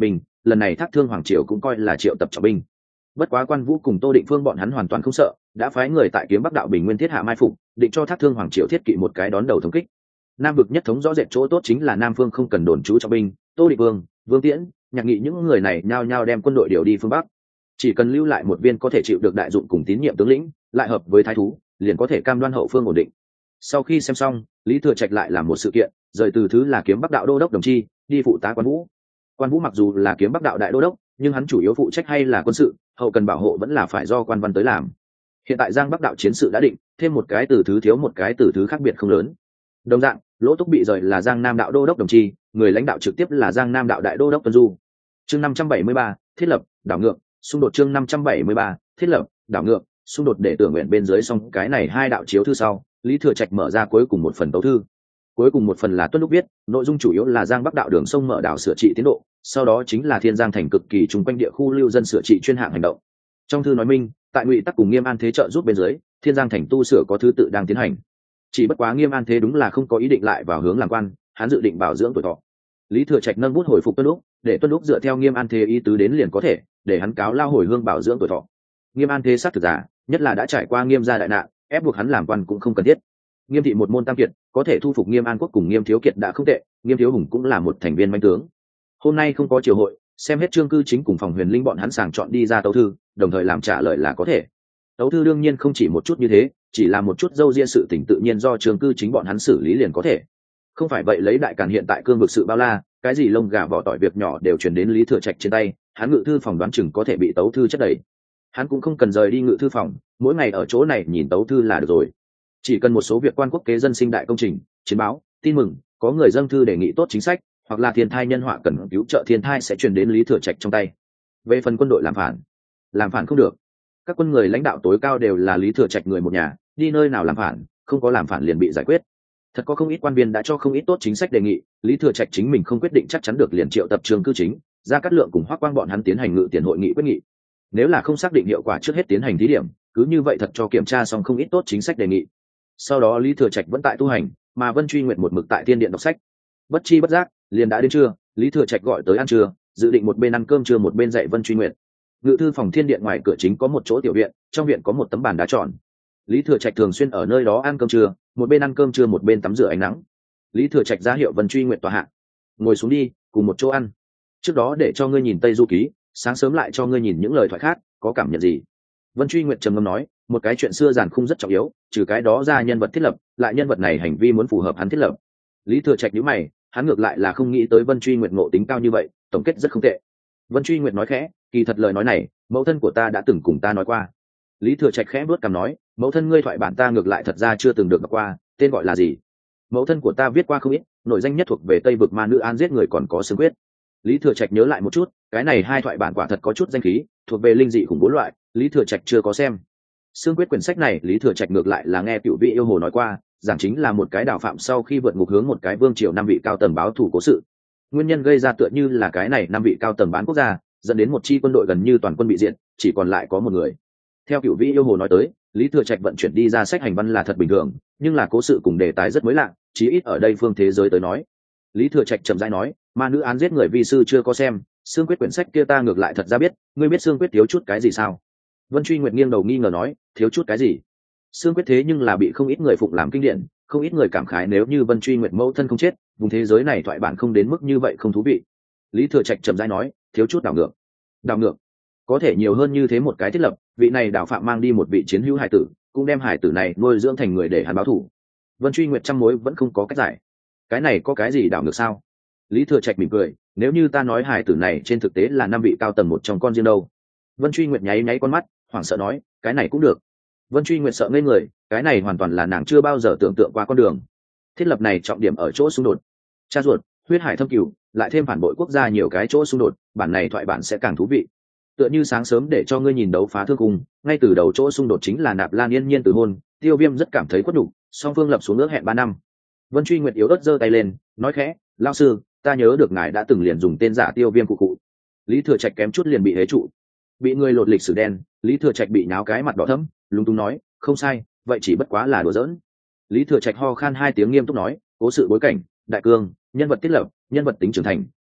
lần này Thác Thương hoàng triều cũng coi là triệu tập trọng binh. Bất quá Quan Vũ cùng Tô Định Phương bọn hắn hoàn toàn không sợ, đã phái người tại Kiếm Bắc đạo Bình Nguyên thiết hạ mai phục, định cho Thác Thương hoàng triều thiết kỵ một cái đón đầu thống kích. Nam vực nhất thống rõ rệt chỗ tốt chính là Nam phương không cần đồn trú trọng binh, Tô Định Vương, Vương Tiễn, Nhạc Nghị những người này nhao nhao đem quân đội điều đi phương Bắc. Chỉ cần lưu lại một viên có thể chịu được đại dụng cùng tín nhiệm tướng lĩnh, lại hợp với thái thú, liền có thể cam đoan hậu phương ổn định. Sau khi xem xong, Lý Thừa Trạch lại làm một sự kiện, rời từ thứ là Kiếm Bắc đạo đô đốc đồng chi, đi phụ tá Quan Vũ. Quan Vũ mặc dù là Kiếm Bắc đạo đại đô đốc, nhưng hắn chủ yếu phụ trách hay là quân sự, hậu cần bảo hộ vẫn là phải do Quan Văn tới làm. Hiện tại Giang Bắc đạo chiến sự đã định, thêm một cái từ thứ thiếu một cái từ thứ khác biệt không lớn. Đồng dạng, Lỗ Túc bị rời là Giang Nam đạo đô đốc đồng chi, người lãnh đạo trực tiếp là Giang Nam đạo đại đô đốc Tuân Du. Chương năm trăm bảy mươi ba, thiết lập, đảo ngược, xung đột chương năm trăm bảy mươi ba, thiết lập, đảo ngược, xung đột để tưởng nguyện bên dưới xong cái này hai đạo chiếu thư sau, Lý Thừa Trạch mở ra cuối cùng một phần tấu thư. Cuối cùng một phần là Tuân Lúc viết, nội dung chủ yếu là Giang Bắc đạo đường sông mở đảo sửa trị tiến độ, sau đó chính là Thiên Giang thành cực kỳ trung quanh địa khu lưu dân sửa trị chuyên hạng hành động. Trong thư nói minh, tại Ngụy Tắc cùng Nghiêm An Thế trợ giúp bên dưới, Thiên Giang thành tu sửa có thứ tự đang tiến hành. Chỉ bất quá Nghiêm An Thế đúng là không có ý định lại vào hướng làm quan, hắn dự định bảo dưỡng tuổi thọ. Lý Thừa Trạch nâng bút hồi phục Tuân Lúc, để Tuân Lúc dựa theo Nghiêm An Thế ý tứ đến liền có thể, để hắn cáo lao hồi hương bảo dưỡng tuổi thọ. Nghiêm An Thế xác thực giả, nhất là đã trải qua Nghiêm gia đại nạn, ép buộc hắn làm quan cũng không cần thiết. Nghiêm thị một môn tam kiệt, có thể thu phục Nghiêm An Quốc cùng Nghiêm Thiếu Kiệt đã không tệ, Nghiêm Thiếu Hùng cũng là một thành viên manh tướng. Hôm nay không có triều hội, xem hết chương cư chính cùng phòng Huyền Linh bọn hắn sàng chọn đi ra tấu thư, đồng thời làm trả lời là có thể. Tấu thư đương nhiên không chỉ một chút như thế, chỉ là một chút dâu ria sự tình tự nhiên do chương cư chính bọn hắn xử lý liền có thể. Không phải vậy lấy đại càn hiện tại cương vực sự bao la, cái gì lông gà vỏ tỏi việc nhỏ đều truyền đến Lý Thừa Trạch trên tay, hắn ngự thư phòng đoán chừng có thể bị tấu thư chất đầy. Hắn cũng không cần rời đi ngự thư phòng, mỗi ngày ở chỗ này nhìn tấu thư là được rồi. Chỉ cần một số việc quan quốc kế dân sinh đại công trình, chiến báo, tin mừng, có người dâng thư đề nghị tốt chính sách, hoặc là thiên thai nhân họa cần cứu trợ thiên thai sẽ truyền đến Lý Thừa Trạch trong tay. Về phần quân đội làm phản, làm phản không được. Các quân người lãnh đạo tối cao đều là Lý Thừa Trạch người một nhà, đi nơi nào làm phản, không có làm phản liền bị giải quyết. Thật có không ít quan viên đã cho không ít tốt chính sách đề nghị, Lý Thừa Trạch chính mình không quyết định chắc chắn được liền triệu tập trường cư chính, ra cát lượng cùng Hoắc Quang bọn hắn tiến hành ngự tiền hội nghị quyết nghị. Nếu là không xác định hiệu quả trước hết tiến hành thí điểm, cứ như vậy thật cho kiểm tra xong không ít tốt chính sách đề nghị. Sau đó Lý Thừa Trạch vẫn tại tu hành, mà Vân Truy Nguyệt một mực tại Tiên điện đọc sách. Bất chi bất giác, liền đã đến trưa, Lý Thừa Trạch gọi tới ăn trưa, dự định một bên ăn cơm trưa một bên dạy Vân Truy Nguyệt. Ngự thư phòng Thiên điện ngoài cửa chính có một chỗ tiểu viện, trong viện có một tấm bàn đá tròn. Lý Thừa Trạch thường xuyên ở nơi đó ăn cơm trưa, một bên ăn cơm trưa một bên tắm rửa ánh nắng. Lý Thừa Trạch ra hiệu Vân Truy Nguyệt tòa hạ, ngồi xuống đi, cùng một chỗ ăn. Trước đó để cho ngươi nhìn Tây Du Ký, sáng sớm lại cho ngươi nhìn những lời thoại khác, có cảm nhận gì? Vân Truy Nguyệt trầm ngâm nói, một cái chuyện xưa giản khung rất trọng yếu, trừ cái đó ra nhân vật thiết lập, lại nhân vật này hành vi muốn phù hợp hắn thiết lập. Lý Thừa Trạch nhíu mày, hắn ngược lại là không nghĩ tới Vân Truy Nguyệt ngộ tính cao như vậy, tổng kết rất không tệ. Vân Truy Nguyệt nói khẽ, kỳ thật lời nói này, mẫu thân của ta đã từng cùng ta nói qua. Lý Thừa Trạch khẽ bước cằm nói, mẫu thân ngươi thoại bản ta ngược lại thật ra chưa từng được gặp qua, tên gọi là gì? Mẫu thân của ta viết qua không ít, nội danh nhất thuộc về Tây vực ma nữ An giết người còn có xương quyết. Lý Thừa Trạch nhớ lại một chút, cái này hai thoại bản quả thật có chút danh khí, thuộc về linh dị khủng bố loại, Lý Thừa Trạch chưa có xem. Xương quyết quyển sách này Lý Thừa Trạch ngược lại là nghe Cửu Vị yêu hồ nói qua, giảng chính là một cái đào phạm sau khi vượt ngục hướng một cái vương triều năm vị cao tầng báo thù cố sự. Nguyên nhân gây ra tựa như là cái này năm vị cao tầng bán quốc gia, dẫn đến một chi quân đội gần như toàn quân bị diệt, chỉ còn lại có một người. Theo Cửu Vị yêu hồ nói tới, Lý Thừa Trạch vận chuyển đi ra sách hành văn là thật bình thường, nhưng là cố sự cùng đề tài rất mới lạ, chí ít ở đây phương thế giới tới nói. Lý Thừa Trạch chậm rãi nói, ma nữ án giết người vi sư chưa có xem, xương quyết quyển sách kia ta ngược lại thật ra biết, ngươi biết xương quyết thiếu chút cái gì sao? Vân Truy Nguyệt nghiêng đầu nghi ngờ nói, thiếu chút cái gì? Xương quyết thế nhưng là bị không ít người phụng làm kinh điển, không ít người cảm khái nếu như Vân Truy Nguyệt mẫu thân không chết, vùng thế giới này thoại bản không đến mức như vậy không thú vị. Lý Thừa Trạch chậm rãi nói, thiếu chút đảo ngược. Đảo ngược? Có thể nhiều hơn như thế một cái thiết lập, vị này đảo phạm mang đi một vị chiến hữu hải tử, cũng đem hải tử này nuôi dưỡng thành người để hắn báo thù. Vân Truy Nguyệt trăm mối vẫn không có cách giải. Cái này có cái gì đảo ngược sao? Lý Thừa Trạch mỉm cười, nếu như ta nói hải tử này trên thực tế là năm vị cao tầng một trong con riêng đâu? Vân Truy Nguyệt nháy nháy con mắt, hoảng sợ nói, cái này cũng được. Vân Truy Nguyệt sợ ngây người, cái này hoàn toàn là nàng chưa bao giờ tưởng tượng qua con đường. Thiết lập này trọng điểm ở chỗ xung đột, cha ruột, huyết hải thâm cửu, lại thêm phản bội quốc gia nhiều cái chỗ xung đột, bản này thoại bản sẽ càng thú vị. Tựa như sáng sớm để cho ngươi nhìn đấu phá thương cung, ngay từ đầu chỗ xung đột chính là Nạp Lan Yên Nhiên từ hôn, Tiêu Viêm rất cảm thấy khuất nhục, song phương lập xuống ước hẹn ba năm. Vân Truy Nguyệt yếu ớt giơ tay lên, nói khẽ, lão sư, ta nhớ được ngài đã từng liền dùng tên giả Tiêu Viêm cụ cụ. Lý Thừa Trạch kém chút liền bị hế trụ, bị người lột lịch sử đen. Lý Thừa Trạch bị nháo cái mặt đỏ thẫm, lúng túng nói, không sai, vậy chỉ bất quá là đùa giỡn. Lý Thừa Trạch ho khan hai tiếng nghiêm túc nói, cố sự bối cảnh, đại cương, nhân vật thiết lập, nhân vật tính trưởng thành,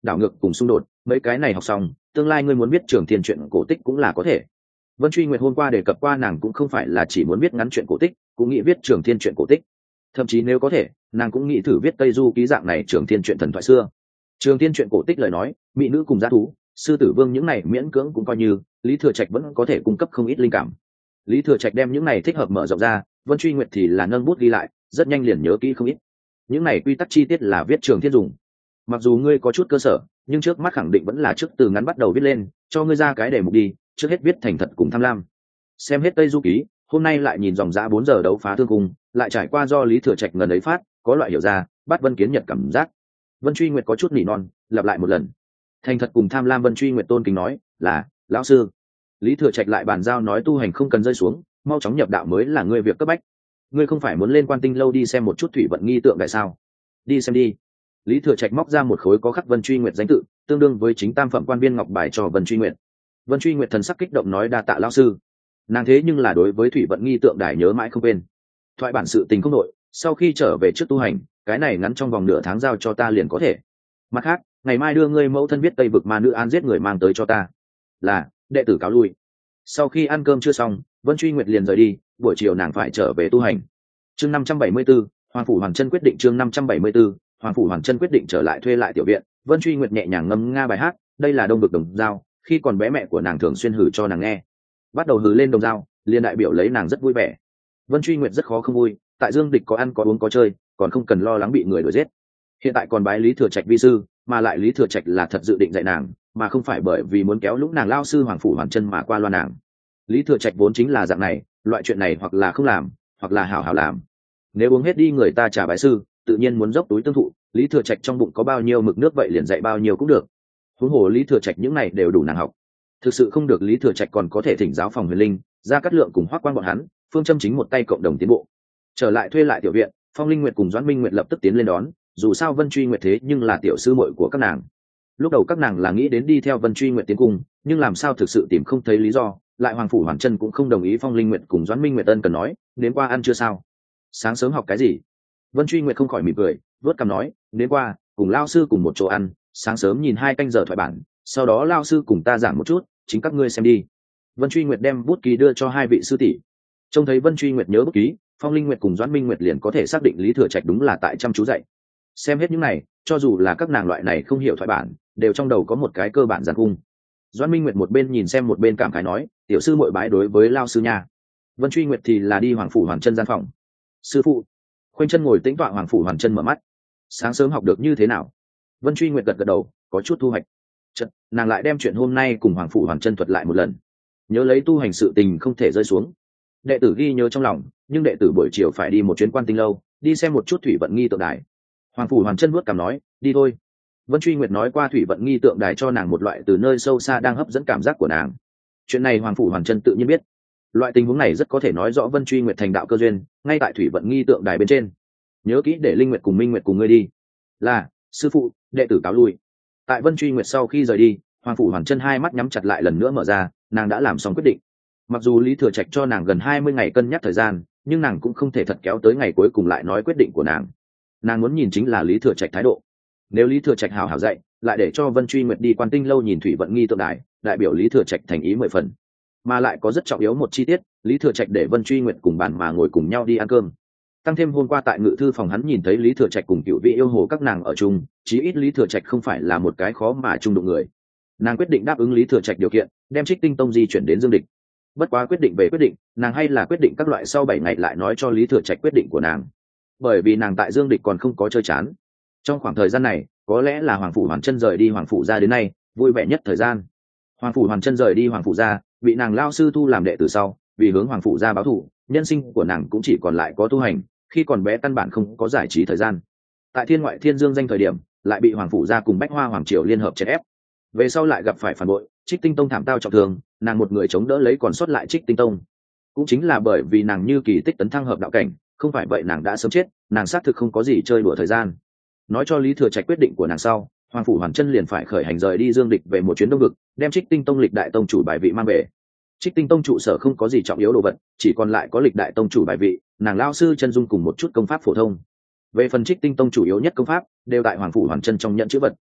đảo ngược cùng xung đột, mấy cái này học xong tương lai ngươi muốn biết trường thiên chuyện cổ tích cũng là có thể. Vân Truy Nguyệt hôm qua đề cập qua nàng cũng không phải là chỉ muốn viết ngắn chuyện cổ tích, cũng nghĩ viết trường thiên chuyện cổ tích, thậm chí nếu có thể nàng cũng nghĩ thử viết tây du ký dạng này trường thiên chuyện thần thoại xưa. Trường thiên chuyện cổ tích lời nói, mỹ nữ cùng giá thú, sư tử vương những này miễn cưỡng cũng coi như Lý Thừa Trạch vẫn có thể cung cấp không ít linh cảm. Lý Thừa Trạch đem những này thích hợp mở rộng ra, Vân Truy Nguyệt thì là nâng bút ghi lại, rất nhanh liền nhớ kỹ không ít. Những này quy tắc chi tiết là viết trường thiên dùng. Mặc dù ngươi có chút cơ sở, nhưng trước mắt khẳng định vẫn là trước từ ngắn bắt đầu viết lên, cho ngươi ra cái đề mục đi, trước hết viết thành thật cùng tham lam. Xem hết Tây Du Ký, hôm nay lại nhìn dòng dã bốn giờ đấu phá thương cung, lại trải qua do Lý Thừa Trạch ngần ấy phát, có loại hiểu ra, bắt Vân Kiến Nhật cảm giác. Vân Truy Nguyệt có chút nỉ non, lặp lại một lần. Thành thật cùng tham lam, Vân Truy Nguyệt tôn kính nói, là lão sư. Lý Thừa Trạch lại bàn giao nói tu hành không cần rơi xuống, mau chóng nhập đạo mới là ngươi việc cấp bách. Ngươi không phải muốn lên Quan Tinh lâu đi xem một chút thủy vận nghi tượng tại sao? Đi xem đi. Lý Thừa Trạch móc ra một khối có khắc Vân Truy Nguyệt danh tự, tương đương với chính tam phẩm quan viên ngọc bài cho Vân Truy Nguyệt. Vân Truy Nguyệt thần sắc kích động nói đa tạ lão sư. Nàng thế nhưng là đối với thủy vận nghi tượng đài nhớ mãi không quên. Thoại bản sự tình không nội, sau khi trở về trước tu hành, cái này ngắn trong vòng nửa tháng giao cho ta liền có thể. Mặt khác, ngày mai đưa ngươi mẫu thân viết Tây vực ma nữ an giết người mang tới cho ta. Là, đệ tử cáo lui. Sau khi ăn cơm chưa xong, Vân Truy Nguyệt liền rời đi, buổi chiều nàng phải trở về tu hành. Chương năm trăm bảy mươi 574, Hoàng phủ Hoàng Chân quyết định chương năm trăm bảy mươi 574, Hoàng phủ Hoàng Chân quyết định trở lại thuê lại tiểu viện. Vân Truy Nguyệt nhẹ nhàng ngâm nga bài hát, đây là đông vực đồng dao, khi còn bé mẹ của nàng thường xuyên hử cho nàng nghe. Bắt đầu hử lên đồng dao, liền đại biểu lấy nàng rất vui vẻ. Vân Truy Nguyệt rất khó không vui, tại Dương Địch có ăn có uống có chơi, còn không cần lo lắng bị người đuổi giết. Hiện tại còn bái Lý Thừa Trạch vi sư, mà lại Lý Thừa Trạch là thật dự định dạy nàng, mà không phải bởi vì muốn kéo lũng nàng lao sư Hoàng phủ Hoàng Chân mà qua loa nàng. Lý Thừa Trạch vốn chính là dạng này, loại chuyện này hoặc là không làm, hoặc là hảo hảo làm. Nếu uống hết đi người ta trả bái sư, tự nhiên muốn dốc túi tương thụ, Lý Thừa Trạch trong bụng có bao nhiêu mực nước vậy liền dạy bao nhiêu cũng được. Huống hồ Lý Thừa Trạch những này đều đủ nàng học. Thực sự không được Lý Thừa Trạch còn có thể thỉnh giáo phòng huyền linh, ra cắt lượng cùng Hoắc Quan bọn hắn, phương châm chính một tay cộng đồng tiến bộ. Trở lại thuê lại tiểu viện, Phong Linh Nguyệt cùng Doãn Minh Nguyệt lập tức tiến lên đón, dù sao Vân Truy Nguyệt thế nhưng là tiểu sư muội của các nàng. Lúc đầu các nàng là nghĩ đến đi theo Vân Truy Nguyệt tiến cung, nhưng làm sao thực sự tìm không thấy lý do, lại Hoàng phủ Hoàng Chân cũng không đồng ý. Phong Linh Nguyệt cùng Doãn Minh Nguyệt ân cần nói, đến qua ăn chưa sao? Sáng sớm học cái gì? Vân Truy Nguyệt không khỏi mỉm cười, vớt cằm nói, đến qua, cùng lao sư cùng một chỗ ăn, sáng sớm nhìn hai canh giờ thoại bản, sau đó lao sư cùng ta giảng một chút, chính các ngươi xem đi. Vân Truy Nguyệt đem bút ký đưa cho hai vị sư tỷ. Trông thấy Vân Truy Nguyệt nhớ bút ký, Phong Linh Nguyệt cùng Doãn Minh Nguyệt liền có thể xác định Lý Thừa Trạch đúng là tại chăm chú dạy. Xem hết những này, cho dù là các nàng loại này không hiểu thoại bản, đều trong đầu có một cái cơ bản giản cung. Doãn Minh Nguyệt một bên nhìn xem một bên cảm khái nói, tiểu sư muội bái đối với lao sư nha. Vân Truy Nguyệt thì là đi Hoàng phủ Hoàng Chân gian phòng. Sư phụ. Khoanh chân ngồi tĩnh tọa Hoàng phủ Hoàng Chân mở mắt. Sáng sớm học được như thế nào? Vân Truy Nguyệt gật gật đầu, có chút thu hoạch. Chật, nàng lại đem chuyện hôm nay cùng Hoàng phủ Hoàng Chân thuật lại một lần. Nhớ lấy tu hành sự tình không thể rơi xuống. Đệ tử ghi nhớ trong lòng, nhưng đệ tử buổi chiều phải đi một chuyến Quan Tinh lâu, đi xem một chút thủy vận nghi tượng đài. Hoàng phủ Hoàng Chân vuốt cằm nói, đi thôi. Vân Truy Nguyệt nói qua thủy vận nghi tượng đài cho nàng một loại từ nơi sâu xa đang hấp dẫn cảm giác của nàng. Chuyện này Hoàng phủ Hoàng Chân tự nhiên biết. Loại tình huống này rất có thể nói rõ Vân Truy Nguyệt thành đạo cơ duyên, ngay tại thủy vận nghi tượng đài bên trên. Nhớ kỹ để Linh Nguyệt cùng Minh Nguyệt cùng ngươi đi. Là, sư phụ, đệ tử cáo lui. Tại Vân Truy Nguyệt sau khi rời đi, Hoàng phủ Hoàng Chân hai mắt nhắm chặt lại lần nữa mở ra, nàng đã làm xong quyết định. Mặc dù Lý Thừa Trạch cho nàng gần hai mươi ngày cân nhắc thời gian, nhưng nàng cũng không thể thật kéo tới ngày cuối cùng lại nói quyết định của nàng. Nàng muốn nhìn chính là Lý Thừa Trạch thái độ. Nếu Lý Thừa Trạch hào hào dạy, lại để cho Vân Truy Nguyệt đi Quan Tinh lâu nhìn thủy vận nghi tượng đài, đại biểu Lý Thừa Trạch thành ý mười phần. Mà lại có rất trọng yếu một chi tiết, Lý Thừa Trạch để Vân Truy Nguyệt cùng bàn mà ngồi cùng nhau đi ăn cơm. Tăng thêm hôm qua tại ngự thư phòng hắn nhìn thấy Lý Thừa Trạch cùng cựu vị yêu hồ các nàng ở chung, chí ít Lý Thừa Trạch không phải là một cái khó mà chung đụng người. Nàng quyết định đáp ứng Lý Thừa Trạch điều kiện, đem Trích Tinh Tông di chuyển đến Dương Địch. Bất quá quyết định về quyết định, nàng hay là quyết định các loại sau bảy ngày lại nói cho Lý Thừa Trạch quyết định của nàng. Bởi vì nàng tại Dương Địch còn không có chơi chán. Trong khoảng thời gian này, có lẽ là Hoàng phủ Hoàng Chân rời đi Hoàng phủ gia đến nay, vui vẻ nhất thời gian. Hoàng phủ Hoàng Chân rời đi Hoàng phủ gia, bị nàng lao sư thu làm đệ tử sau, vì hướng Hoàng phủ gia báo thù, nhân sinh của nàng cũng chỉ còn lại có tu hành, khi còn bé căn bản không có giải trí thời gian. Tại Thiên Ngoại Thiên Dương danh thời điểm, lại bị Hoàng phủ gia cùng Bách Hoa Hoàng triều liên hợp chèn ép. Về sau lại gặp phải phản bội, Trích Tinh Tông thảm tao trọng thương, nàng một người chống đỡ lấy còn sót lại Trích Tinh Tông. Cũng chính là bởi vì nàng như kỳ tích tấn thăng hợp đạo cảnh, không phải vậy nàng đã sớm chết, nàng xác thực không có gì chơi đùa thời gian. Nói cho Lý Thừa Trạch quyết định của nàng sau, Hoàng phủ Hoàng Chân liền phải khởi hành rời đi Dương Địch về một chuyến Đông vực, đem Trích Tinh Tông lịch đại tông chủ bài vị mang về. Trích Tinh Tông trụ sở không có gì trọng yếu đồ vật, chỉ còn lại có lịch đại tông chủ bài vị, nàng lao sư chân dung cùng một chút công pháp phổ thông. Về phần Trích Tinh Tông chủ yếu nhất công pháp, đều tại Hoàng phủ Hoàng Chân trong nhận chữ vật.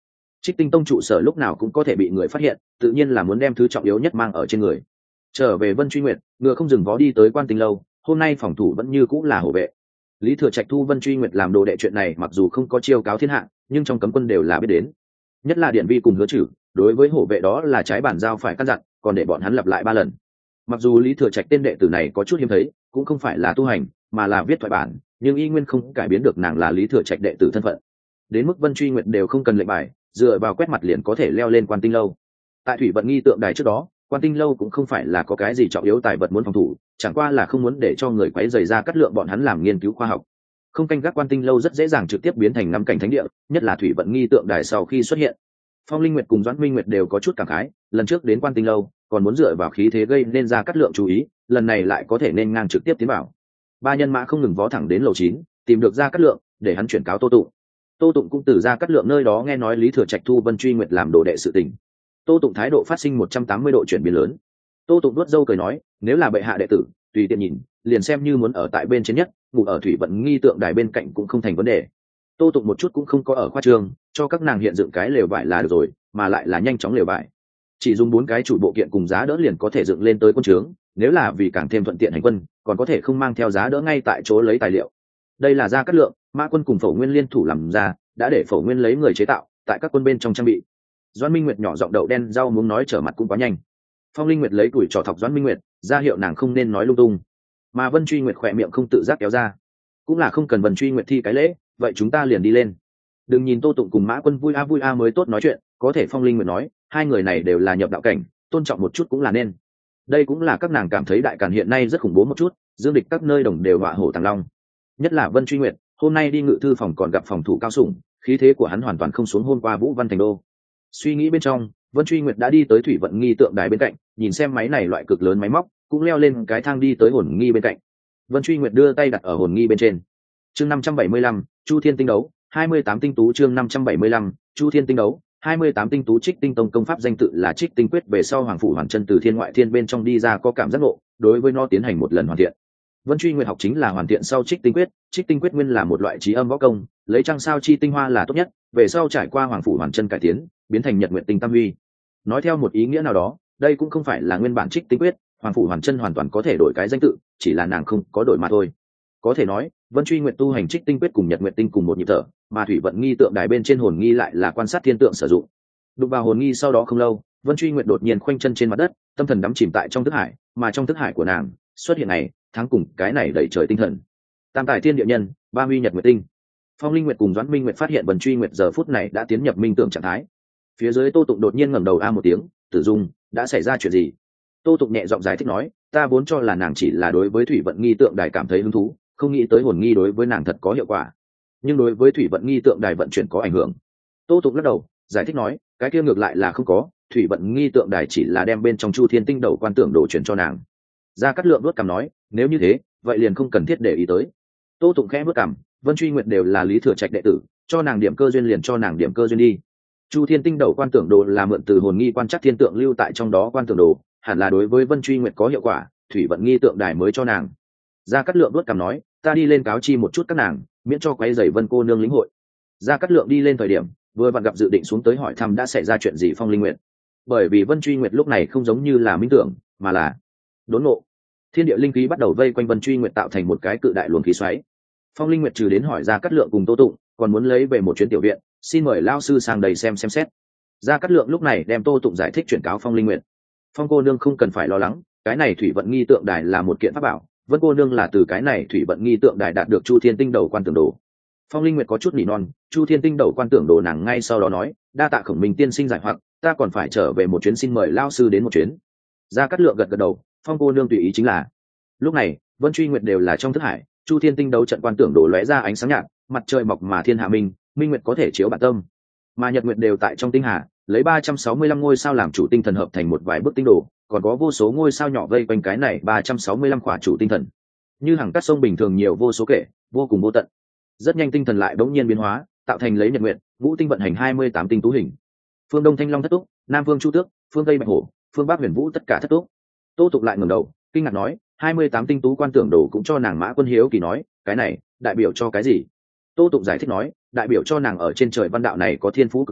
Trích Tinh Tông trụ sở lúc nào cũng có thể bị người phát hiện, tự nhiên là muốn đem thứ trọng yếu nhất mang ở trên người. Trở về Vân Truy Nguyệt, ngựa không dừng vó đi tới Quan Tinh lâu, hôm nay phòng thủ vẫn như cũng là hộ vệ. Lý Thừa Trạch thu Vân Truy Nguyệt làm đồ đệ chuyện này mặc dù không có chiêu cáo thiên hạ, nhưng trong cấm quân đều là biết đến. Nhất là Điện Vi cùng Hứa Trử, đối với hộ vệ đó là trái bản giao phải căn dặn, còn để bọn hắn lặp lại ba lần. Mặc dù Lý Thừa Trạch tên đệ tử này có chút hiếm thấy, cũng không phải là tu hành, mà là viết thoại bản, nhưng y nguyên không cải biến được nàng là Lý Thừa Trạch đệ tử thân phận. Đến mức Vân Truy Nguyệt đều không cần lệnh bài, dựa vào quét mặt liền có thể leo lên Quan Tinh lâu. Tại Thủy Vận Nghi tượng đài trước đó, Quan Tinh lâu cũng không phải là có cái gì trọng yếu tài vật muốn phòng thủ, chẳng qua là không muốn để cho người quấy rầy ra cắt lượng bọn hắn làm nghiên cứu khoa học. Không canh gác Quan Tinh lâu rất dễ dàng trực tiếp biến thành năm cảnh thánh địa, nhất là Thủy Vận Nghi tượng đài sau khi xuất hiện. Phong Linh Nguyệt cùng Doãn Minh Nguyệt đều có chút cảm khái, lần trước đến Quan Tinh lâu, còn muốn dựa vào khí thế gây nên ra cắt lượng chú ý, lần này lại có thể nên ngang trực tiếp tiến vào. Ba nhân mã không ngừng vó thẳng đến lầu chín, tìm được ra cắt lượng, để hắn chuyển cáo Tô Tụng. Tô Tụng cũng từ ra cắt lượng nơi đó nghe nói Lý Thừa Trạch thu Vân Truy Nguyệt làm đồ đệ sự tình. Tô Tụng thái độ phát sinh một trăm tám mươi độ chuyển biến lớn. Tô Tụng đuốt râu cười nói, nếu là bệ hạ đệ tử, tùy tiện nhìn, liền xem như muốn ở tại bên trên nhất, ngủ ở Thủy Vận Nghi tượng đài bên cạnh cũng không thành vấn đề. Tô Tụng một chút cũng không có ở khoa trương, cho các nàng hiện dựng cái lều vải là được rồi, mà lại là nhanh chóng lều vải. Chỉ dùng bốn cái chủ bộ kiện cùng giá đỡ liền có thể dựng lên tới quân trướng, nếu là vì càng thêm thuận tiện hành quân, còn có thể không mang theo giá đỡ ngay tại chỗ lấy tài liệu. Đây là Gia Cát Lượng, Mã Quân cùng Phổ Nguyên liên thủ làm ra, đã để Phổ Nguyên lấy người chế tạo, tại các quân bên trong trang bị. Doãn Minh Nguyệt nhỏ giọng đậu đen rau muốn nói trở mặt cũng quá nhanh. Phong Linh Nguyệt lấy tuổi trò thọc Doãn Minh Nguyệt, ra hiệu nàng không nên nói lung tung. Mà Vân Truy Nguyệt khỏe miệng không tự giác kéo ra. Cũng là không cần Vân Truy Nguyệt thi cái lễ, vậy chúng ta liền đi lên. Đừng nhìn Tô Tụng cùng Mã Quân vui a vui a mới tốt nói chuyện, có thể Phong Linh Nguyệt nói, hai người này đều là nhập đạo cảnh, tôn trọng một chút cũng là nên. Đây cũng là các nàng cảm thấy đại càn hiện nay rất khủng bố một chút, dương địch các nơi đồng đều họa hổ tàng long. Nhất là Vân Truy Nguyệt, hôm nay đi ngự thư phòng còn gặp phòng thủ cao sủng, khí thế của hắn hoàn toàn không xuống hôm qua Vũ Văn thành đô. Suy nghĩ bên trong, Vân Truy Nguyệt đã đi tới Thủy Vận Nghi tượng đài bên cạnh, nhìn xem máy này loại cực lớn máy móc, cũng leo lên cái thang đi tới hồn nghi bên cạnh. Vân Truy Nguyệt đưa tay đặt ở hồn nghi bên trên. Chương năm trăm bảy mươi lăm, Chu Thiên tinh đấu, hai mươi tám tinh tú chương năm trăm bảy mươi lăm, Chu Thiên tinh đấu, hai mươi tám tinh tú Trích Tinh Tông công pháp danh tự là Trích Tinh Quyết, về sau Hoàng phủ Hoàn Chân từ thiên ngoại thiên bên trong đi ra có cảm giác ngộ, đối với nó tiến hành một lần hoàn thiện. Vân Truy Nguyệt học chính là hoàn thiện sau Trích Tinh Quyết, Trích Tinh Quyết nguyên là một loại trí âm võ công, lấy trăng sao chi tinh hoa là tốt nhất, về sau trải qua Hoàng phủ Hoàn Chân cải tiến, biến thành Nhật Nguyệt Tinh Tam Huy. Nói theo một ý nghĩa nào đó, đây cũng không phải là nguyên bản Trích Tinh Quyết, Hoàng phủ Hoàn Chân hoàn toàn có thể đổi cái danh tự, chỉ là nàng không có đổi mà thôi. Có thể nói, Vân Truy Nguyệt tu hành Trích Tinh Quyết cùng Nhật Nguyệt Tinh cùng một nhịp thở, mà Thủy Vận Nghi tượng đài bên trên hồn nghi lại là quan sát thiên tượng sử dụng. Đụng vào hồn nghi sau đó không lâu, Vân Truy Nguyệt đột nhiên khoanh chân trên mặt đất, tâm thần đắm chìm tại trong thức hải, mà trong thức hải của nàng xuất hiện này, tháng cùng cái này đẩy trời tinh thần. Tam tài thiên địa nhân, ba huy Nhật Nguyệt Tinh. Phong Linh Nguyệt cùng Doãn Minh Nguyệt phát hiện Vân Truy Nguyệt giờ phút này đã tiến nhập minh tưởng trạng thái. Phía dưới Tô Tụng đột nhiên ngẩng đầu a một tiếng, "Tử Dung, đã xảy ra chuyện gì?" Tô Tụng nhẹ giọng giải thích nói, "Ta vốn cho là nàng chỉ là đối với Thủy Vận Nghi tượng đài cảm thấy hứng thú, không nghĩ tới hồn nghi đối với nàng thật có hiệu quả, nhưng đối với Thủy Vận Nghi tượng đài vận chuyển có ảnh hưởng." Tô Tụng lắc đầu, giải thích nói, "Cái kia ngược lại là không có, Thủy Vận Nghi tượng đài chỉ là đem bên trong Chu Thiên tinh đầu quan tưởng đồ chuyển cho nàng." Gia Cát Lượng đuốt cằm nói, "Nếu như thế, vậy liền không cần thiết để ý tới." Tô Tụng khẽ bước cằm, Vân Truy Nguyệt đều là Lý Thừa Trạch đệ tử, cho nàng điểm cơ duyên liền cho nàng điểm cơ duyên đi. Chu Thiên tinh đầu quan tưởng đồ là mượn từ hồn nghi quan chắc thiên tượng lưu tại trong đó quan tưởng đồ, hẳn là đối với Vân Truy Nguyệt có hiệu quả, Thủy Vận Nghi tượng đài mới cho nàng. Gia Cát Lượng đuốt cằm nói, "Ta đi lên cáo chi một chút các nàng, miễn cho quấy rầy Vân cô nương lĩnh hội." Gia Cát Lượng đi lên thời điểm, vừa vặn gặp dự định xuống tới hỏi thăm đã xảy ra chuyện gì Phong Linh Nguyệt. Bởi vì Vân Truy Nguyệt lúc này không giống như là minh tưởng, mà là đốn ngộ. Thiên địa linh khí bắt đầu vây quanh Vân Truy Nguyệt tạo thành một cái cự đại luồng khí xoáy. Phong Linh Nguyệt trừ đến hỏi Gia Cát Lượng cùng Tô Tụng, còn muốn lấy về một chuyến tiểu viện, xin mời lao sư sang đây xem xem xét. Gia Cát Lượng lúc này đem Tô Tụng giải thích chuyển cáo Phong Linh Nguyệt. Phong cô nương không cần phải lo lắng, cái này Thủy Vận Nghi tượng đài là một kiện pháp bảo, Vân cô nương là từ cái này Thủy Vận Nghi tượng đài đạt được Chu Thiên tinh đầu quan tưởng đồ. Phong Linh Nguyệt có chút nỉ non, Chu Thiên tinh đầu quan tưởng đồ nàng ngay sau đó nói, "Đa tạ Khổng Minh tiên sinh giải hoặc, ta còn phải trở về một chuyến, xin mời lao sư đến một chuyến." Gia Cát Lượng gật gật đầu, Phong cô nương tùy ý chính là. Lúc này, Vân Truy Nguyệt đều là trong thức hải, Chu Thiên tinh đấu trận quan tưởng đồ lóe ra ánh sáng nhạt, mặt trời mọc mà thiên hạ minh, minh nguyệt có thể chiếu bản tâm. Mà nhật nguyệt đều tại trong tinh hà, lấy ba trăm sáu mươi lăm ngôi sao làm chủ tinh thần hợp thành một vài bức tinh đồ, còn có vô số ngôi sao nhỏ vây quanh cái này ba trăm sáu mươi lăm khỏa chủ tinh thần. Như hàng cát sông bình thường nhiều vô số kể, vô cùng vô tận. Rất nhanh tinh thần lại bỗng nhiên biến hóa, tạo thành lấy nhật nguyệt, ngũ tinh vận hành hai mươi tám tinh tú hình. Phương Đông Thanh Long thất túc, Nam Vương Chu Tước, phương Tây Bạch Hổ, phương Bắc Huyền Vũ tất cả thất túc. Tô Tụng lại ngẩng đầu, kinh ngạc nói, hai mươi tám tinh tú quan tưởng đồ cũng cho nàng. Mã Quân hiếu kỳ nói, cái này đại biểu cho cái gì? Tô Tụng giải thích nói, đại biểu cho nàng ở trên trời văn đạo này có thiên phú cực cao,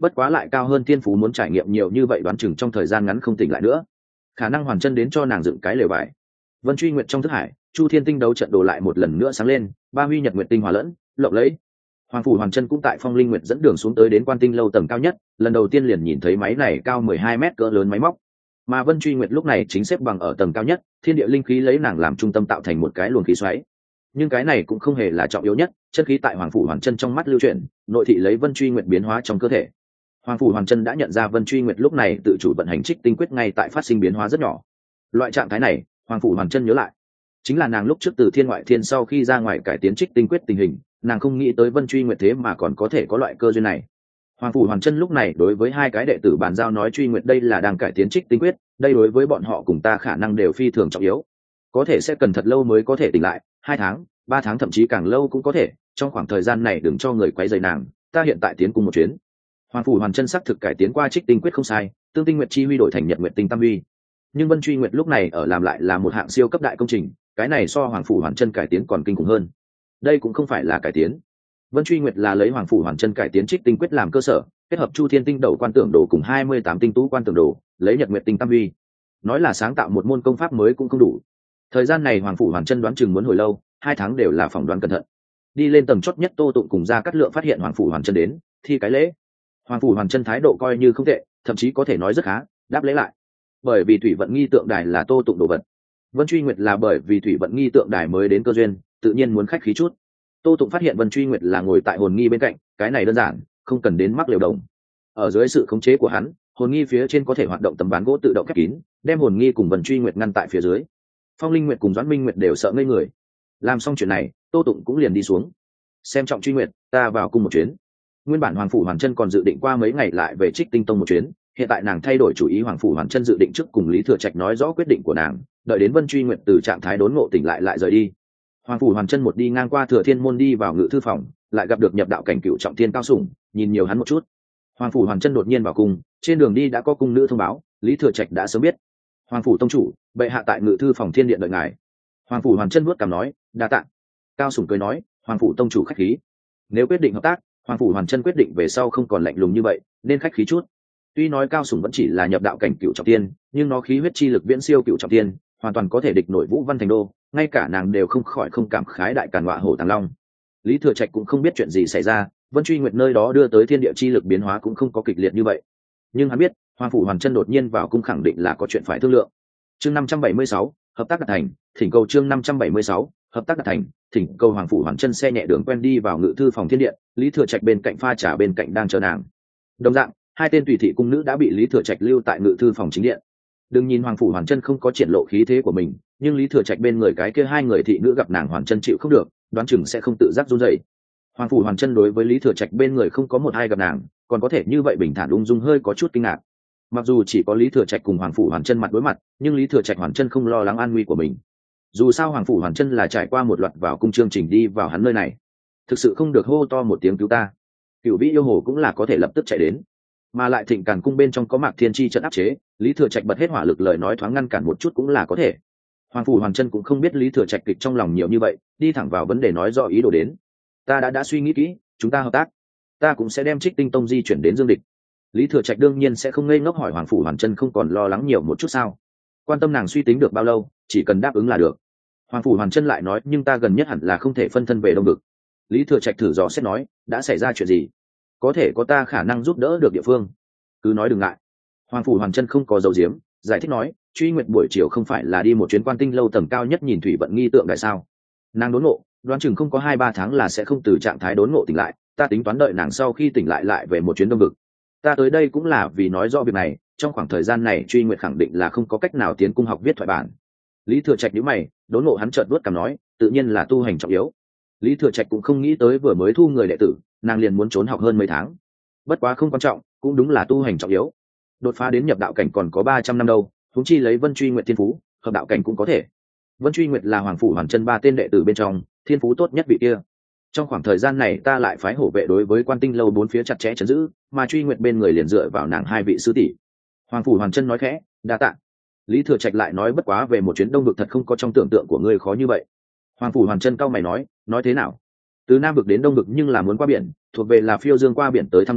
bất quá lại cao hơn thiên phú muốn trải nghiệm nhiều như vậy đoán chừng trong thời gian ngắn không tỉnh lại nữa, khả năng hoàn chân đến cho nàng dựng cái lều vải. Vân Truy Nguyệt trong thức hải, Chu Thiên tinh đấu trận đồ lại một lần nữa sáng lên, ba huy nhật nguyệt tinh hòa lẫn lộng lẫy. Hoàng phủ Hoàn chân cũng tại Phong Linh Nguyệt dẫn đường xuống tới đến Quan Tinh lâu tầng cao nhất, lần đầu tiên liền nhìn thấy máy này cao mười hai mét cỡ lớn máy móc. Mà Vân Truy Nguyệt lúc này chính xếp bằng ở tầng cao nhất, thiên địa linh khí lấy nàng làm trung tâm tạo thành một cái luồng khí xoáy. Nhưng cái này cũng không hề là trọng yếu nhất, chân khí tại Hoàng phủ Hoàn chân trong mắt lưu chuyển, nội thị lấy Vân Truy Nguyệt biến hóa trong cơ thể. Hoàng phủ Hoàn chân đã nhận ra Vân Truy Nguyệt lúc này tự chủ vận hành Trích Tinh Quyết ngay tại phát sinh biến hóa rất nhỏ. Loại trạng thái này, Hoàng phủ Hoàn chân nhớ lại, chính là nàng lúc trước từ thiên ngoại thiên sau khi ra ngoài cải tiến Trích Tinh Quyết tình hình, nàng không nghĩ tới Vân Truy Nguyệt thế mà còn có thể có loại cơ duyên này. Hoàng phủ Hoàn chân lúc này đối với hai cái đệ tử bàn giao nói Truy Nguyệt đây là đang cải tiến Trích Tinh Quyết, đây đối với bọn họ cùng ta khả năng đều phi thường trọng yếu, có thể sẽ cần thật lâu mới có thể tỉnh lại, hai tháng, ba tháng thậm chí càng lâu cũng có thể, trong khoảng thời gian này đừng cho người quấy rầy nàng, ta hiện tại tiến cùng một chuyến. Hoàng phủ Hoàn chân xác thực cải tiến qua Trích Tinh Quyết không sai, Tương Tinh Nguyệt chi huy đổi thành Nhật Nguyệt Tinh Tam huy. Nhưng Vân Truy Nguyệt lúc này ở làm lại là một hạng siêu cấp đại công trình, cái này so Hoàng phủ Hoàn chân cải tiến còn kinh khủng hơn. Đây cũng không phải là cải tiến. Vân Truy Nguyệt là lấy Hoàng phủ Hoàn chân cải tiến Trích Tinh Quyết làm cơ sở, kết hợp Chu Thiên tinh đầu quan tưởng đồ cùng hai mươi tám tinh tú quan tưởng đồ, lấy Nhật Nguyệt Tinh Tam huy. Nói là sáng tạo một môn công pháp mới cũng không đủ. Thời gian này Hoàng phủ Hoàn chân đoán chừng muốn hồi lâu, hai tháng đều là phỏng đoán cẩn thận. Đi lên tầng chót nhất Tô Tụng cùng Gia Cát Lượng phát hiện Hoàng phủ Hoàn chân đến, thi cái lễ. Hoàng phủ Hoàn chân thái độ coi như không tệ, thậm chí có thể nói rất khá, đáp lễ lại. Bởi vì Thủy Vận Nghi tượng đài là Tô Tụng đồ vật. Vân Truy Nguyệt là bởi vì Thủy Vận Nghi tượng đài mới đến cơ duyên, tự nhiên muốn khách khí chút. Tô Tụng phát hiện Vân Truy Nguyệt là ngồi tại hồn nghi bên cạnh, cái này đơn giản, không cần đến mắc lều đồng. Ở dưới sự khống chế của hắn, hồn nghi phía trên có thể hoạt động tấm ván gỗ tự động khép kín, đem hồn nghi cùng Vân Truy Nguyệt ngăn tại phía dưới. Phong Linh Nguyệt cùng Doãn Minh Nguyệt đều sợ ngây người. Làm xong chuyện này, Tô Tụng cũng liền đi xuống. Xem trọng Truy Nguyệt, ta vào cung một chuyến. Nguyên bản Hoàng phủ Hoàn chân còn dự định qua mấy ngày lại về Trích Tinh Tông một chuyến, hiện tại nàng thay đổi chủ ý, Hoàng phủ Hoàn chân dự định trước cùng Lý Thừa Trạch nói rõ quyết định của nàng, đợi đến Vân Truy Nguyệt từ trạng thái đốn ngộ tỉnh lại lại rời đi. Hoàng phủ Hoàn chân một đi ngang qua Thừa Thiên môn đi vào ngự thư phòng, lại gặp được nhập đạo cảnh cựu trọng thiên Cao Sủng, nhìn nhiều hắn một chút. Hoàng phủ Hoàn chân đột nhiên vào cung, trên đường đi đã có cung nữ thông báo, Lý Thừa Trạch đã sớm biết. Hoàng phủ tông chủ, bệ hạ tại ngự thư phòng thiên điện đợi ngài. Hoàng phủ Hoàn chân vuốt cằm nói, đa tạ. Cao Sủng cười nói, Hoàng phủ tông chủ khách khí. Nếu quyết định hợp tác, Hoàng phủ Hoàn chân quyết định về sau không còn lạnh lùng như vậy, nên khách khí chút. Tuy nói Cao Sủng vẫn chỉ là nhập đạo cảnh cựu trọng thiên, nhưng nó khí huyết chi lực viễn siêu cựu trọng thiên, hoàn toàn có thể địch nổi Vũ Văn Thành Đô, ngay cả nàng đều không khỏi không cảm khái đại càn ngọa hổ Tàng Long. Lý Thừa Trạch cũng không biết chuyện gì xảy ra, Vân Truy Nguyệt nơi đó đưa tới thiên địa chi lực biến hóa cũng không có kịch liệt như vậy. Nhưng hắn biết, Hoàng phủ Hoàn chân đột nhiên vào cung khẳng định là có chuyện phải thương lượng. Chương năm trăm bảy mươi sáu, hợp tác đạt thành, thỉnh cầu chương năm trăm bảy mươi sáu, hợp tác đạt thành, thỉnh cầu. Hoàng phủ Hoàn chân xe nhẹ đường quen đi vào ngự thư phòng thiên điện, Lý Thừa Trạch bên cạnh pha trà bên cạnh đang chờ nàng. Đồng dạng, hai tên tùy thị cung nữ đã bị Lý Thừa Trạch lưu tại ngự thư phòng chính điện. Đừng nhìn Hoàng phủ Hoàn chân không có triển lộ khí thế của mình, nhưng Lý Thừa Trạch bên người cái kia hai người thị nữ gặp nàng Hoàn chân chịu không được, đoán chừng sẽ không tự giác run rẩy. Hoàng phủ Hoàn chân đối với Lý Thừa Trạch bên người không có một ai gặp nàng, còn có thể như vậy bình thản ung dung hơi có chút kinh ngạc. Mặc dù chỉ có Lý Thừa Trạch cùng Hoàng phủ Hoàn chân mặt đối mặt, nhưng Lý Thừa Trạch Hoàn chân không lo lắng an nguy của mình. Dù sao Hoàng phủ Hoàn chân là trải qua một loạt vào cung chương trình đi vào hắn nơi này, thực sự không được hô to một tiếng cứu ta, Cửu Vĩ yêu hồ cũng là có thể lập tức chạy đến. Mà lại Thịnh Càn cung bên trong có Mạc Thiên Chi trận áp chế, Lý Thừa Trạch bật hết hỏa lực lời nói thoáng ngăn cản một chút cũng là có thể. Hoàng phủ Hoàn chân cũng không biết Lý Thừa Trạch kịch trong lòng nhiều như vậy, đi thẳng vào vấn đề nói rõ ý đồ đến. Ta đã đã suy nghĩ kỹ, chúng ta hợp tác, ta cũng sẽ đem Trích Tinh Tông di chuyển đến Dương Địch. Lý Thừa Trạch đương nhiên sẽ không ngây ngốc hỏi Hoàng phủ Hoàn chân không còn lo lắng nhiều một chút sao? Quan tâm nàng suy tính được bao lâu, chỉ cần đáp ứng là được. Hoàng phủ Hoàn chân lại nói, nhưng ta gần nhất hẳn là không thể phân thân về Đông Vực. Lý Thừa Trạch thử dò xét nói, đã xảy ra chuyện gì? Có thể có ta khả năng giúp đỡ được địa phương, cứ nói đừng ngại. Hoàng phủ Hoàn chân không có dấu diếm, giải thích nói, Truy Nguyệt buổi chiều không phải là đi một chuyến Quan Tinh lâu tầng cao nhất nhìn Thủy Vận Nghi tượng đài sao? Nàng đốn ngộ, đoán chừng không có hai ba tháng là sẽ không từ trạng thái đốn ngộ tỉnh lại, ta tính toán đợi nàng sau khi tỉnh lại lại về một chuyến Đông Vực. Ta tới đây cũng là vì nói rõ việc này, trong khoảng thời gian này Truy Nguyệt khẳng định là không có cách nào tiến cung học viết thoại bản. Lý Thừa Trạch nhíu mày, đốn ngộ hắn chợt vuốt cằm nói, tự nhiên là tu hành trọng yếu. Lý Thừa Trạch cũng không nghĩ tới vừa mới thu người đệ tử, nàng liền muốn trốn học hơn mấy tháng. Bất quá không quan trọng, cũng đúng là tu hành trọng yếu. Đột phá đến nhập đạo cảnh còn có ba trăm năm đâu, huống chi lấy Vân Truy Nguyệt thiên phú, hợp đạo cảnh cũng có thể. Vân Truy Nguyệt là Hoàng phủ Hoàn chân ba tên đệ tử bên trong, thiên phú tốt nhất vị kia. Trong khoảng thời gian này ta lại phái hổ vệ đối với Quan Tinh lâu bốn phía chặt chẽ trấn giữ, mà Truy Nguyệt bên người liền dựa vào nàng hai vị sư tỷ. Hoàng phủ Hoàn chân nói khẽ, đa tạ. Lý Thừa Trạch lại nói, bất quá về một chuyến Đông Vực thật không có trong tưởng tượng của ngươi khó như vậy. Hoàng phủ Hoàn chân cau mày nói, nói thế nào? Từ Nam Vực đến Đông Vực nhưng là muốn qua biển, thuộc về là phiêu dương qua biển tới thăm ngươi,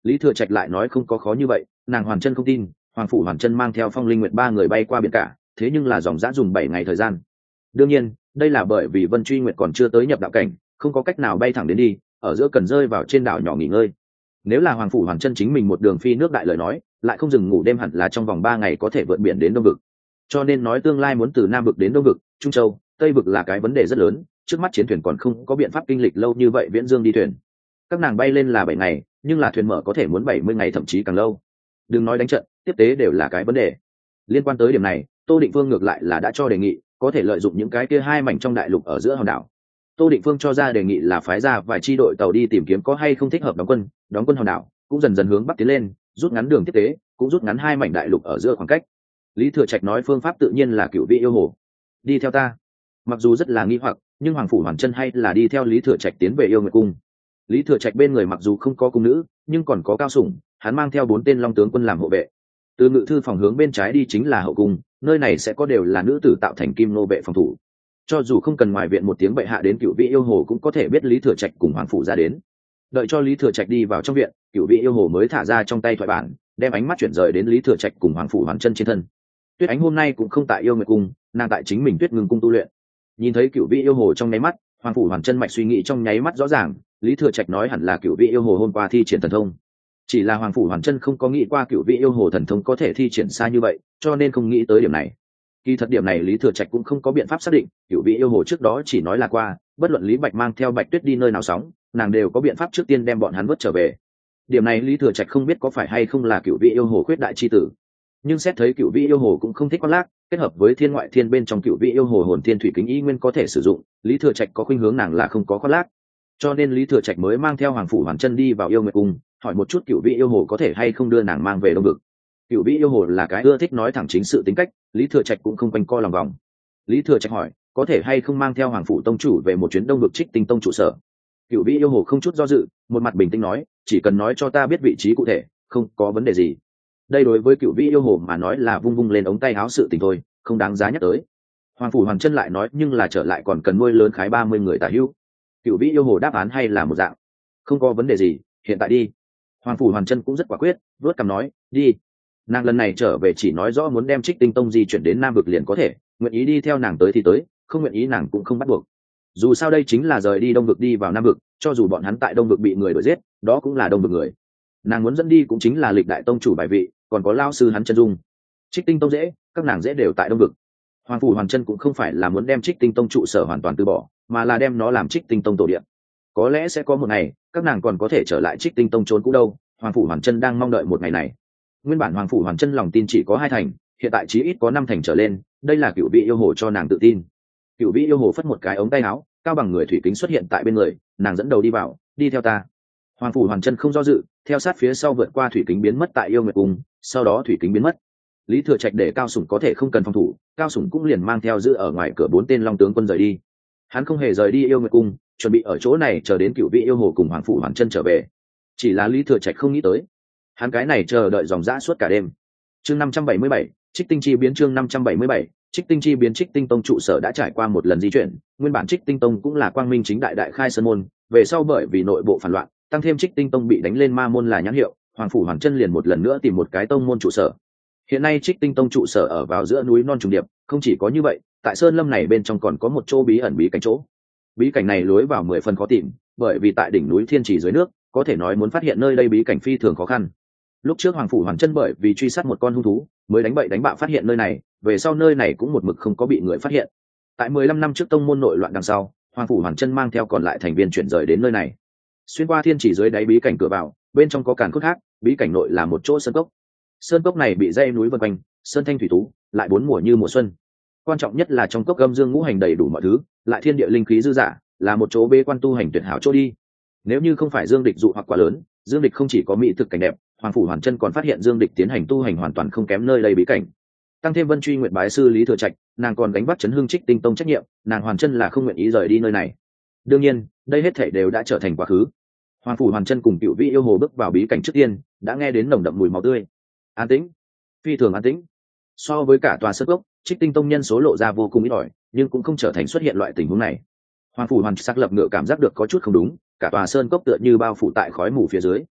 Lý Thừa Trạch lại nói không có khó như vậy, nàng Hoàn Chân không tin. Hoàng phủ Hoàn Chân mang theo Phong Linh Nguyệt ba người bay qua biển cả, thế nhưng là dòng dã dùng bảy ngày thời gian. Đương nhiên, đây là bởi vì Vân Truy Nguyệt còn chưa tới nhập đạo cảnh, không có cách nào bay thẳng đến đi, ở giữa cần rơi vào trên đảo nhỏ nghỉ ngơi. Nếu là Hoàng phủ Hoàn Chân chính mình một đường phi nước đại lời nói, lại không dừng ngủ đêm hẳn là trong vòng ba ngày có thể vượt biển đến Đông vực. Cho nên nói tương lai muốn từ Nam vực đến Đông vực, Trung Châu, Tây vực là cái vấn đề rất lớn, trước mắt chiến thuyền còn không có biện pháp kinh lịch lâu như vậy viễn dương đi thuyền. Các nàng bay lên là bảy ngày, nhưng là thuyền mở có thể muốn bảy mươi ngày thậm chí càng lâu. Đừng nói đánh trận, tiếp tế đều là cái vấn đề. Liên quan tới điểm này, Tô Định Phương ngược lại là đã cho đề nghị, có thể lợi dụng những cái kia hai mảnh trong đại lục ở giữa hòn đảo. Tô Định Phương cho ra đề nghị là phái ra vài chi đội tàu đi tìm kiếm có hay không thích hợp đóng quân, đóng quân hòn đảo, cũng dần dần hướng bắc tiến lên, rút ngắn đường tiếp tế, cũng rút ngắn hai mảnh đại lục ở giữa khoảng cách. Lý Thừa Trạch nói phương pháp tự nhiên là Cửu Vị yêu hồ. Đi theo ta. Mặc dù rất là nghi hoặc, nhưng Hoàng phủ Hoàn Chân hay là đi theo Lý Thừa Trạch tiến về Yêu Nguyệt cung. Lý Thừa Trạch bên người mặc dù không có cung nữ, nhưng còn có Cao Sủng, hắn mang theo bốn tên Long tướng quân làm hộ vệ. Từ ngự thư phòng hướng bên trái đi chính là hậu cung, nơi này sẽ có đều là nữ tử tạo thành kim nô vệ phòng thủ. Cho dù không cần ngoài viện một tiếng bệ hạ đến Cửu Vị yêu hồ cũng có thể biết Lý Thừa Trạch cùng Hoàng phủ ra đến. Đợi cho Lý Thừa Trạch đi vào trong viện, Cửu Vị yêu hồ mới thả ra trong tay thoại bản, đem ánh mắt chuyển rời đến Lý Thừa Trạch cùng Hoàng phủ Hoàn Chân trên thân. Tuyết Ánh hôm nay cũng không tại Yêu Nguyệt cung, nàng tại chính mình Tuyết Ngưng cung tu luyện. Nhìn thấy Cửu Vị yêu hồ trong nháy mắt, Hoàng phủ Hoàn Chân mạch suy nghĩ trong nháy mắt rõ ràng, Lý Thừa Trạch nói hẳn là Cửu Vị yêu hồ hôm qua thi triển thần thông. Chỉ là Hoàng phủ Hoàn Chân không có nghĩ qua Cửu Vị yêu hồ thần thông có thể thi triển xa như vậy, cho nên không nghĩ tới điểm này. Kỳ thật điểm này Lý Thừa Trạch cũng không có biện pháp xác định, Cửu Vị yêu hồ trước đó chỉ nói là qua, bất luận Lý Bạch mang theo Bạch Tuyết đi nơi nào sóng, nàng đều có biện pháp trước tiên đem bọn hắn vớt trở về. Điểm này Lý Thừa Trạch không biết có phải hay không là Cửu Vị yêu hồ khuyết đại chi tử. Nhưng xét thấy Cửu Vị yêu hồ cũng không thích khoác lác, kết hợp với thiên ngoại thiên bên trong Cửu Vị yêu hồ hồn thiên thủy kính y nguyên có thể sử dụng, Lý Thừa Trạch có khuynh hướng nàng là không có khoác lác. Cho nên Lý Thừa Trạch mới mang theo Hoàng phủ Hoàn Chân đi vào Yêu Nguyệt cung, hỏi một chút Cửu Vị yêu hồ có thể hay không đưa nàng mang về Đông vực. Cửu Vị yêu hồ là cái ưa thích nói thẳng chính sự tính cách, Lý Thừa Trạch cũng không quanh co lòng vòng. Lý Thừa Trạch hỏi, có thể hay không mang theo Hoàng phủ tông chủ về một chuyến Đông vực Trích Tinh tông trụ sở. Cửu Vị yêu hồ không chút do dự, một mặt bình tĩnh nói, chỉ cần nói cho ta biết vị trí cụ thể, không có vấn đề gì. Đây đối với Cửu Vị yêu hồ mà nói là vung vung lên ống tay áo sự tình thôi, không đáng giá nhắc tới. Hoàng phủ Hoàn Chân lại nói, nhưng là trở lại còn cần nuôi lớn khái ba mươi người tả hữu. Cửu Vị yêu hồ đáp án hay là một dạng, không có vấn đề gì, hiện tại đi. Hoàng phủ Hoàn Chân cũng rất quả quyết, vớt cằm nói, đi. Nàng lần này trở về chỉ nói rõ muốn đem Trích Tinh tông di chuyển đến Nam vực liền có thể, nguyện ý đi theo nàng tới thì tới, không nguyện ý nàng cũng không bắt buộc. Dù sao đây chính là rời đi Đông vực đi vào Nam vực, cho dù bọn hắn tại Đông vực bị người đuổi giết, đó cũng là Đông vực người. Nàng muốn dẫn đi cũng chính là lịch đại tông chủ bài vị, còn có lao sư hắn Chân Dung. Trích Tinh tông dễ, các nàng dễ đều tại Đông vực. Hoàng phủ Hoàn Chân cũng không phải là muốn đem Trích Tinh tông trụ sở hoàn toàn từ bỏ, mà là đem nó làm Trích Tinh tông tổ địa. Có lẽ sẽ có một ngày, các nàng còn có thể trở lại Trích Tinh tông trốn cũ đâu. Hoàng phủ Hoàn Chân đang mong đợi một ngày này. Nguyên bản Hoàng phủ Hoàn Chân lòng tin chỉ có hai thành, hiện tại chí ít có năm thành trở lên, đây là Cửu Vị yêu hồ cho nàng tự tin. Cửu Vị yêu hồ phất một cái ống tay áo, cao bằng người thủy kính xuất hiện tại bên người, nàng dẫn đầu đi vào, đi theo ta. Hoàng phủ Hoàn Chân không do dự, theo sát phía sau vượt qua thủy kính biến mất tại Yêu Nguyệt cung, sau đó thủy kính biến mất. Lý Thừa Trạch để Cao Sủng có thể không cần phòng thủ, Cao Sủng cũng liền mang theo giữ ở ngoài cửa bốn tên Long tướng quân rời đi. Hắn không hề rời đi Yêu Nguyệt cung, chuẩn bị ở chỗ này chờ đến Cửu Vị yêu hồ cùng Hoàng phủ Hoàn Chân trở về. Chỉ là Lý Thừa Trạch không nghĩ tới, hắn cái này chờ đợi dòng dã suốt cả đêm. Chương năm trăm bảy mươi bảy, Trích Tinh chi biến. Chương năm trăm bảy mươi bảy, Trích Tinh chi biến. Trích Tinh tông trụ sở đã trải qua một lần di chuyển, nguyên bản Trích Tinh tông cũng là quang minh chính đại đại khai sơn môn, về sau bởi vì nội bộ phản loạn, tăng thêm Trích Tinh tông bị đánh lên ma môn là nhãn hiệu, Hoàng phủ Hoàn Chân liền một lần nữa tìm một cái tông môn trụ sở. Hiện nay Trích Tinh tông trụ sở ở vào giữa núi non trùng điệp, không chỉ có như vậy, tại sơn lâm này bên trong còn có một chỗ bí ẩn bí cảnh chỗ. Bí cảnh này lối vào mười phần khó tìm, bởi vì tại đỉnh núi Thiên Trì dưới nước, có thể nói muốn phát hiện nơi đây bí cảnh phi thường khó khăn. Lúc trước Hoàng phủ Hoàn Chân bởi vì truy sát một con hung thú, mới đánh bậy đánh bạ phát hiện nơi này, về sau nơi này cũng một mực không có bị người phát hiện. Tại mười lăm năm trước tông môn nội loạn đằng sau, Hoàng phủ Hoàn Chân mang theo còn lại thành viên chuyển rời đến nơi này. Xuyên qua thiên chỉ dưới đáy bí cảnh cửa vào, bên trong có càn khôn khác, bí cảnh nội là một chỗ sơn cốc. Sơn cốc này bị dãy núi vây quanh, sơn thanh thủy tú, lại bốn mùa như mùa xuân. Quan trọng nhất là trong cốc âm dương ngũ hành đầy đủ mọi thứ, lại thiên địa linh khí dư dả, là một chỗ bế quan tu hành tuyệt hảo chỗ đi. Nếu như không phải Dương Địch dụ hoặc quá lớn, Dương Địch không chỉ có mỹ thực cảnh đẹp, Hoàng phủ Hoàn Chân còn phát hiện Dương Địch tiến hành tu hành hoàn toàn không kém nơi đây bí cảnh. Tăng thêm Vân Truy Nguyệt bái sư Lý Thừa Trạch, nàng còn gánh vác chấn hương Trích Tinh tông trách nhiệm, nàng Hoàn Chân là không nguyện ý rời đi nơi này. Đương nhiên, đây hết thảy đều đã trở thành quá khứ. Hoàng phủ Hoàn Chân cùng Cửu Vị yêu hồ bước vào bí cảnh trước tiên, đã nghe đến nồng đậm mùi máu tươi. An tĩnh, phi thường an tĩnh. So với cả tòa sơn cốc, Trích Tinh tông nhân số lộ ra vô cùng ít ỏi, nhưng cũng không trở thành xuất hiện loại tình huống này. Hoàng phủ Hoàn sắc lập ngựa cảm giác được có chút không đúng, cả tòa sơn cốc tựa như bao phủ tại khói mù phía dưới.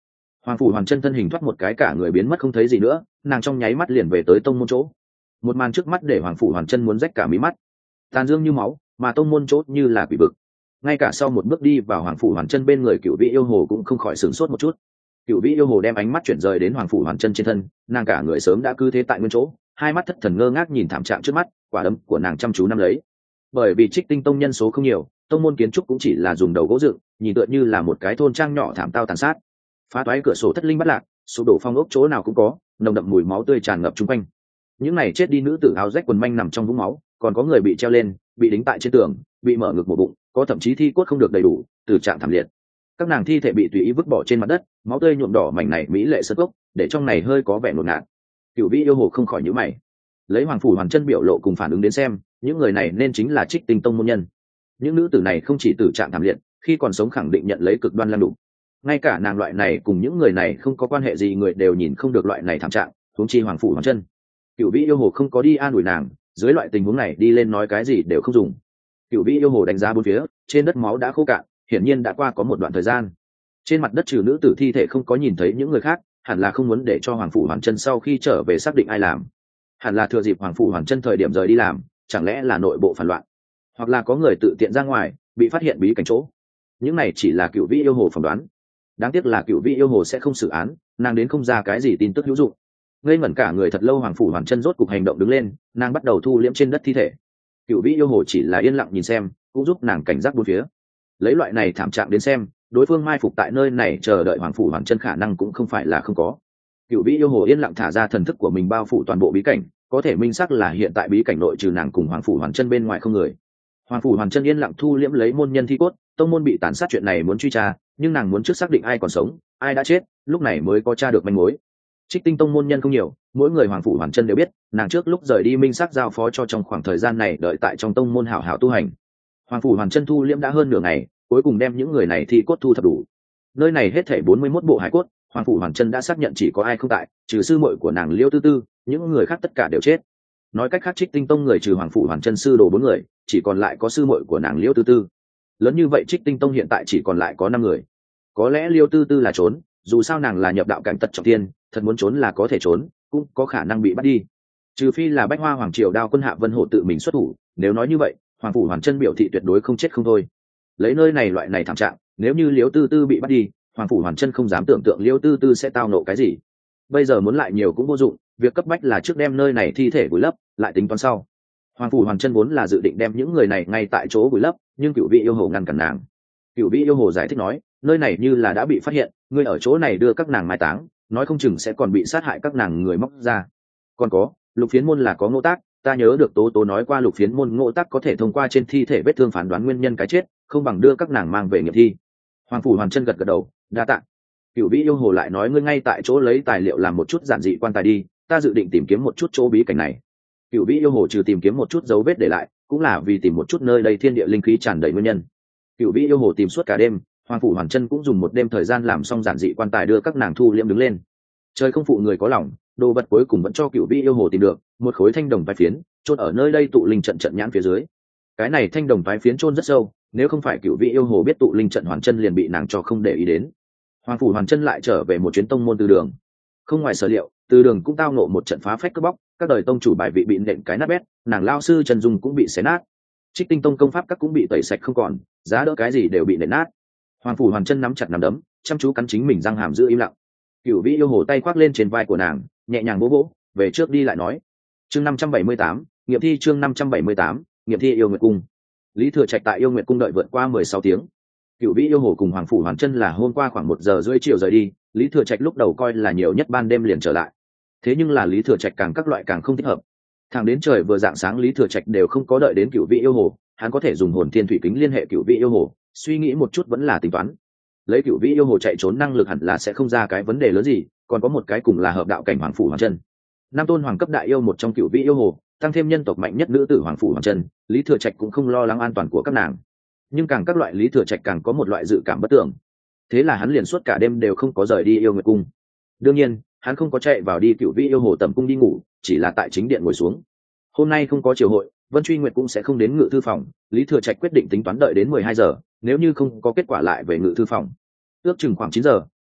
Hoàng phủ hoàn chân thân hình thoát một cái cả người biến mất không thấy gì nữa, nàng trong nháy mắt liền về tới tông môn chỗ. Một màn trước mắt để hoàng phủ hoàn chân muốn rách cả mí mắt. Tàn dương như máu, mà tông môn chỗ như là quỷ vực. Ngay cả sau một bước đi vào hoàng phủ hoàn chân bên người Cửu Vĩ yêu hồ cũng không khỏi sửng sốt một chút. Cửu Vĩ yêu hồ đem ánh mắt chuyển rời đến hoàng phủ hoàn chân trên thân, nàng cả người sớm đã cứ thế tại nguyên chỗ, hai mắt thất thần ngơ ngác nhìn thảm trạng trước mắt, quả đấm của nàng chăm chú nắm lấy. Bởi vì Trích Tinh tông nhân số không nhiều, tông môn kiến trúc cũng chỉ là dùng đầu gỗ dựng, nhìn tựa như là một cái thôn trang nhỏ thảm tao tàn sát. Phá toái cửa sổ thất linh bắt lạc, sụp đổ phong ốc chỗ nào cũng có, nồng đậm mùi máu tươi tràn ngập chung quanh. Những này chết đi nữ tử áo rách quần manh nằm trong vũng máu, còn có người bị treo lên, bị đính tại trên tường, bị mở ngực một bụng, có thậm chí thi cốt không được đầy đủ, từ trạng thảm liệt. Các nàng thi thể bị tùy ý vứt bỏ trên mặt đất, máu tươi nhuộm đỏ mảnh này mỹ lệ sơ gốc, để trong này hơi có vẻ ngột ngạt. Cửu Vĩ yêu hồ không khỏi nhíu mày. Lấy hoàng phủ hoàn chân biểu lộ cùng phản ứng đến xem, những người này nên chính là Trích Tinh tông môn nhân. Những nữ tử này không chỉ tử trạng thảm liệt, khi còn sống khẳng định nhận lấy cực đoan lăng đục. Ngay cả nàng loại này cùng những người này không có quan hệ gì người đều nhìn không được loại này thảm trạng, huống chi hoàng phủ hoàn chân. Cửu Vĩ yêu hồ không có đi an ủi nàng, dưới loại tình huống này đi lên nói cái gì đều không dùng. Cửu Vĩ yêu hồ đánh giá bốn phía, trên đất máu đã khô cạn, hiển nhiên đã qua có một đoạn thời gian. Trên mặt đất trừ nữ tử thi thể không có nhìn thấy những người khác, hẳn là không muốn để cho hoàng phủ hoàn chân sau khi trở về xác định ai làm. Hẳn là thừa dịp hoàng phủ hoàn chân thời điểm rời đi làm, chẳng lẽ là nội bộ phản loạn, hoặc là có người tự tiện ra ngoài bị phát hiện bí cảnh chỗ. Những này chỉ là Cửu Vĩ yêu hồ phỏng đoán. Đáng tiếc là Cửu Vĩ yêu hồ sẽ không xử án, nàng đến không ra cái gì tin tức hữu dụng. Ngây ngẩn cả người thật lâu hoàng phủ hoàn chân rốt cục hành động đứng lên, nàng bắt đầu thu liễm trên đất thi thể. Cửu Vĩ yêu hồ chỉ là yên lặng nhìn xem, cũng giúp nàng cảnh giác bốn phía. Lấy loại này thảm trạng đến xem, đối phương mai phục tại nơi này chờ đợi hoàng phủ hoàn chân khả năng cũng không phải là không có. Cửu Vĩ yêu hồ yên lặng thả ra thần thức của mình bao phủ toàn bộ bí cảnh, có thể minh xác là hiện tại bí cảnh nội trừ nàng cùng hoàng phủ hoàn chân bên ngoài không người. Hoàng phủ hoàn chân yên lặng thu liễm lấy môn nhân thi cốt, tông môn bị tàn sát chuyện này muốn truy tra, nhưng nàng muốn trước xác định ai còn sống, ai đã chết, lúc này mới có tra được manh mối. Trích Tinh tông môn nhân không nhiều, mỗi người hoàng phủ hoàn chân đều biết, nàng trước lúc rời đi minh xác giao phó cho trong khoảng thời gian này đợi tại trong tông môn hảo hảo tu hành. Hoàng phủ hoàn chân thu liễm đã hơn nửa ngày, cuối cùng đem những người này thi cốt thu thập đủ. Nơi này hết thảy bốn mươi mốt bộ hải cốt, hoàng phủ hoàn chân đã xác nhận chỉ có ai không tại, trừ sư muội của nàng Liêu Tư Tư, những người khác tất cả đều chết. Nói cách khác Trích Tinh tông người trừ hoàng phủ hoàn chân sư đồ bốn người, chỉ còn lại có sư muội của nàng Liêu Tư Tư. Lớn như vậy Trích Tinh tông hiện tại chỉ còn lại có năm người. Có lẽ Liêu Tư Tư là trốn, dù sao nàng là nhập đạo cảnh tật trọng thiên, thật muốn trốn là có thể trốn, cũng có khả năng bị bắt đi. Trừ phi là Bách Hoa Hoàng Triều Đao Quân Hạ Vân Hổ tự mình xuất thủ, nếu nói như vậy, hoàng phủ hoàn chân biểu thị tuyệt đối không chết không thôi. Lấy nơi này loại này thảm trạng, nếu như Liêu Tư Tư bị bắt đi, hoàng phủ hoàn chân không dám tưởng tượng Liêu Tư Tư sẽ tao nộ cái gì. Bây giờ muốn lại nhiều cũng vô dụng, việc cấp bách là trước đem nơi này thi thể vùi lấp, lại tính toán sau. Hoàng phủ hoàn chân vốn là dự định đem những người này ngay tại chỗ vùi lấp, nhưng Cửu Vĩ yêu hồ ngăn cản nàng. Cửu Vĩ yêu hồ giải thích nói, nơi này như là đã bị phát hiện, ngươi ở chỗ này đưa các nàng mai táng, nói không chừng sẽ còn bị sát hại các nàng người móc ra. Còn có, Lục Phiến môn là có ngộ tác, ta nhớ được Tố Tố nói qua Lục Phiến môn ngộ tác có thể thông qua trên thi thể vết thương phán đoán nguyên nhân cái chết, không bằng đưa các nàng mang về nghiệm thi. Hoàng phủ hoàn chân gật gật đầu, đa tạ. Cửu Vĩ yêu hồ lại nói, ngươi ngay tại chỗ lấy tài liệu làm một chút giản dị quan tài đi, ta dự định tìm kiếm một chút chỗ bí cảnh này. Cửu Vĩ yêu hồ trừ tìm kiếm một chút dấu vết để lại, cũng là vì tìm một chút nơi đây thiên địa linh khí tràn đầy nguyên nhân. Cửu Vĩ yêu hồ tìm suốt cả đêm, hoàng phủ hoàn chân cũng dùng một đêm thời gian làm xong giản dị quan tài đưa các nàng thu liễm đứng lên. Trời không phụ người có lòng, đồ vật cuối cùng vẫn cho Cửu Vĩ yêu hồ tìm được, một khối thanh đồng toái phiến, chôn ở nơi đây tụ linh trận trận nhãn phía dưới. Cái này thanh đồng toái phiến chôn rất sâu, nếu không phải Cửu Vĩ yêu hồ biết tụ linh trận hoàn chân liền bị nàng cho không để ý đến. Hoàng phủ hoàn chân lại trở về một chuyến tông môn Từ Đường. Không ngoài sở liệu, Từ Đường cũng tao ngộ một trận phá phách cướp bóc, các đời tông chủ bài vị bị nện cái nát bét, nàng lao sư Trần Dung cũng bị xé nát. Trích Tinh tông công pháp các cũng bị tẩy sạch không còn, giá đỡ cái gì đều bị nện nát. Hoàng phủ hoàn chân nắm chặt nắm đấm, chăm chú cắn chính mình răng hàm giữ im lặng. Cửu Vĩ yêu hồ tay khoác lên trên vai của nàng, nhẹ nhàng vỗ vỗ, về trước đi lại nói. Chương năm trăm bảy mươi tám, nghiệm thi chương năm trăm bảy mươi tám, nghiệm thi yêu nguyệt cung. Lý Thừa Trạch tại yêu nguyệt cung đợi vượt qua mười sáu tiếng. Cửu Vĩ yêu hồ cùng hoàng phủ hoàn chân là hôm qua khoảng một giờ rưỡi chiều rời đi, Lý Thừa Trạch lúc đầu coi là nhiều nhất ban đêm liền trở lại. Thế nhưng là Lý Thừa Trạch càng các loại càng không thích hợp. Thẳng đến trời vừa rạng sáng Lý Thừa Trạch đều không có đợi đến Cửu Vĩ yêu hồ, hắn có thể dùng hồn thiên thủy kính liên hệ Cửu Vĩ yêu hồ, suy nghĩ một chút vẫn là tính toán. Lấy Cửu Vĩ yêu hồ chạy trốn năng lực hẳn là sẽ không ra cái vấn đề lớn gì, còn có một cái cùng là hợp đạo cảnh hoàng phủ hoàn chân. Nam tôn hoàng cấp đại yêu một trong Cửu Vĩ yêu hồ, tăng thêm nhân tộc mạnh nhất nữ tử hoàng phủ hoàn chân, Lý Thừa Trạch cũng không lo lắng an toàn của các nàng. Nhưng càng các loại Lý Thừa Trạch càng có một loại dự cảm bất tưởng. Thế là hắn liền suốt cả đêm đều không có rời đi yêu nguyệt cung. Đương nhiên, hắn không có chạy vào đi Cửu Vĩ yêu hồ tầm cung đi ngủ, chỉ là tại chính điện ngồi xuống. Hôm nay không có triều hội, Vân Truy Nguyệt cũng sẽ không đến ngự thư phòng, Lý Thừa Trạch quyết định tính toán đợi đến mười hai giờ, nếu như không có kết quả lại về ngự thư phòng. Ước chừng khoảng chín giờ,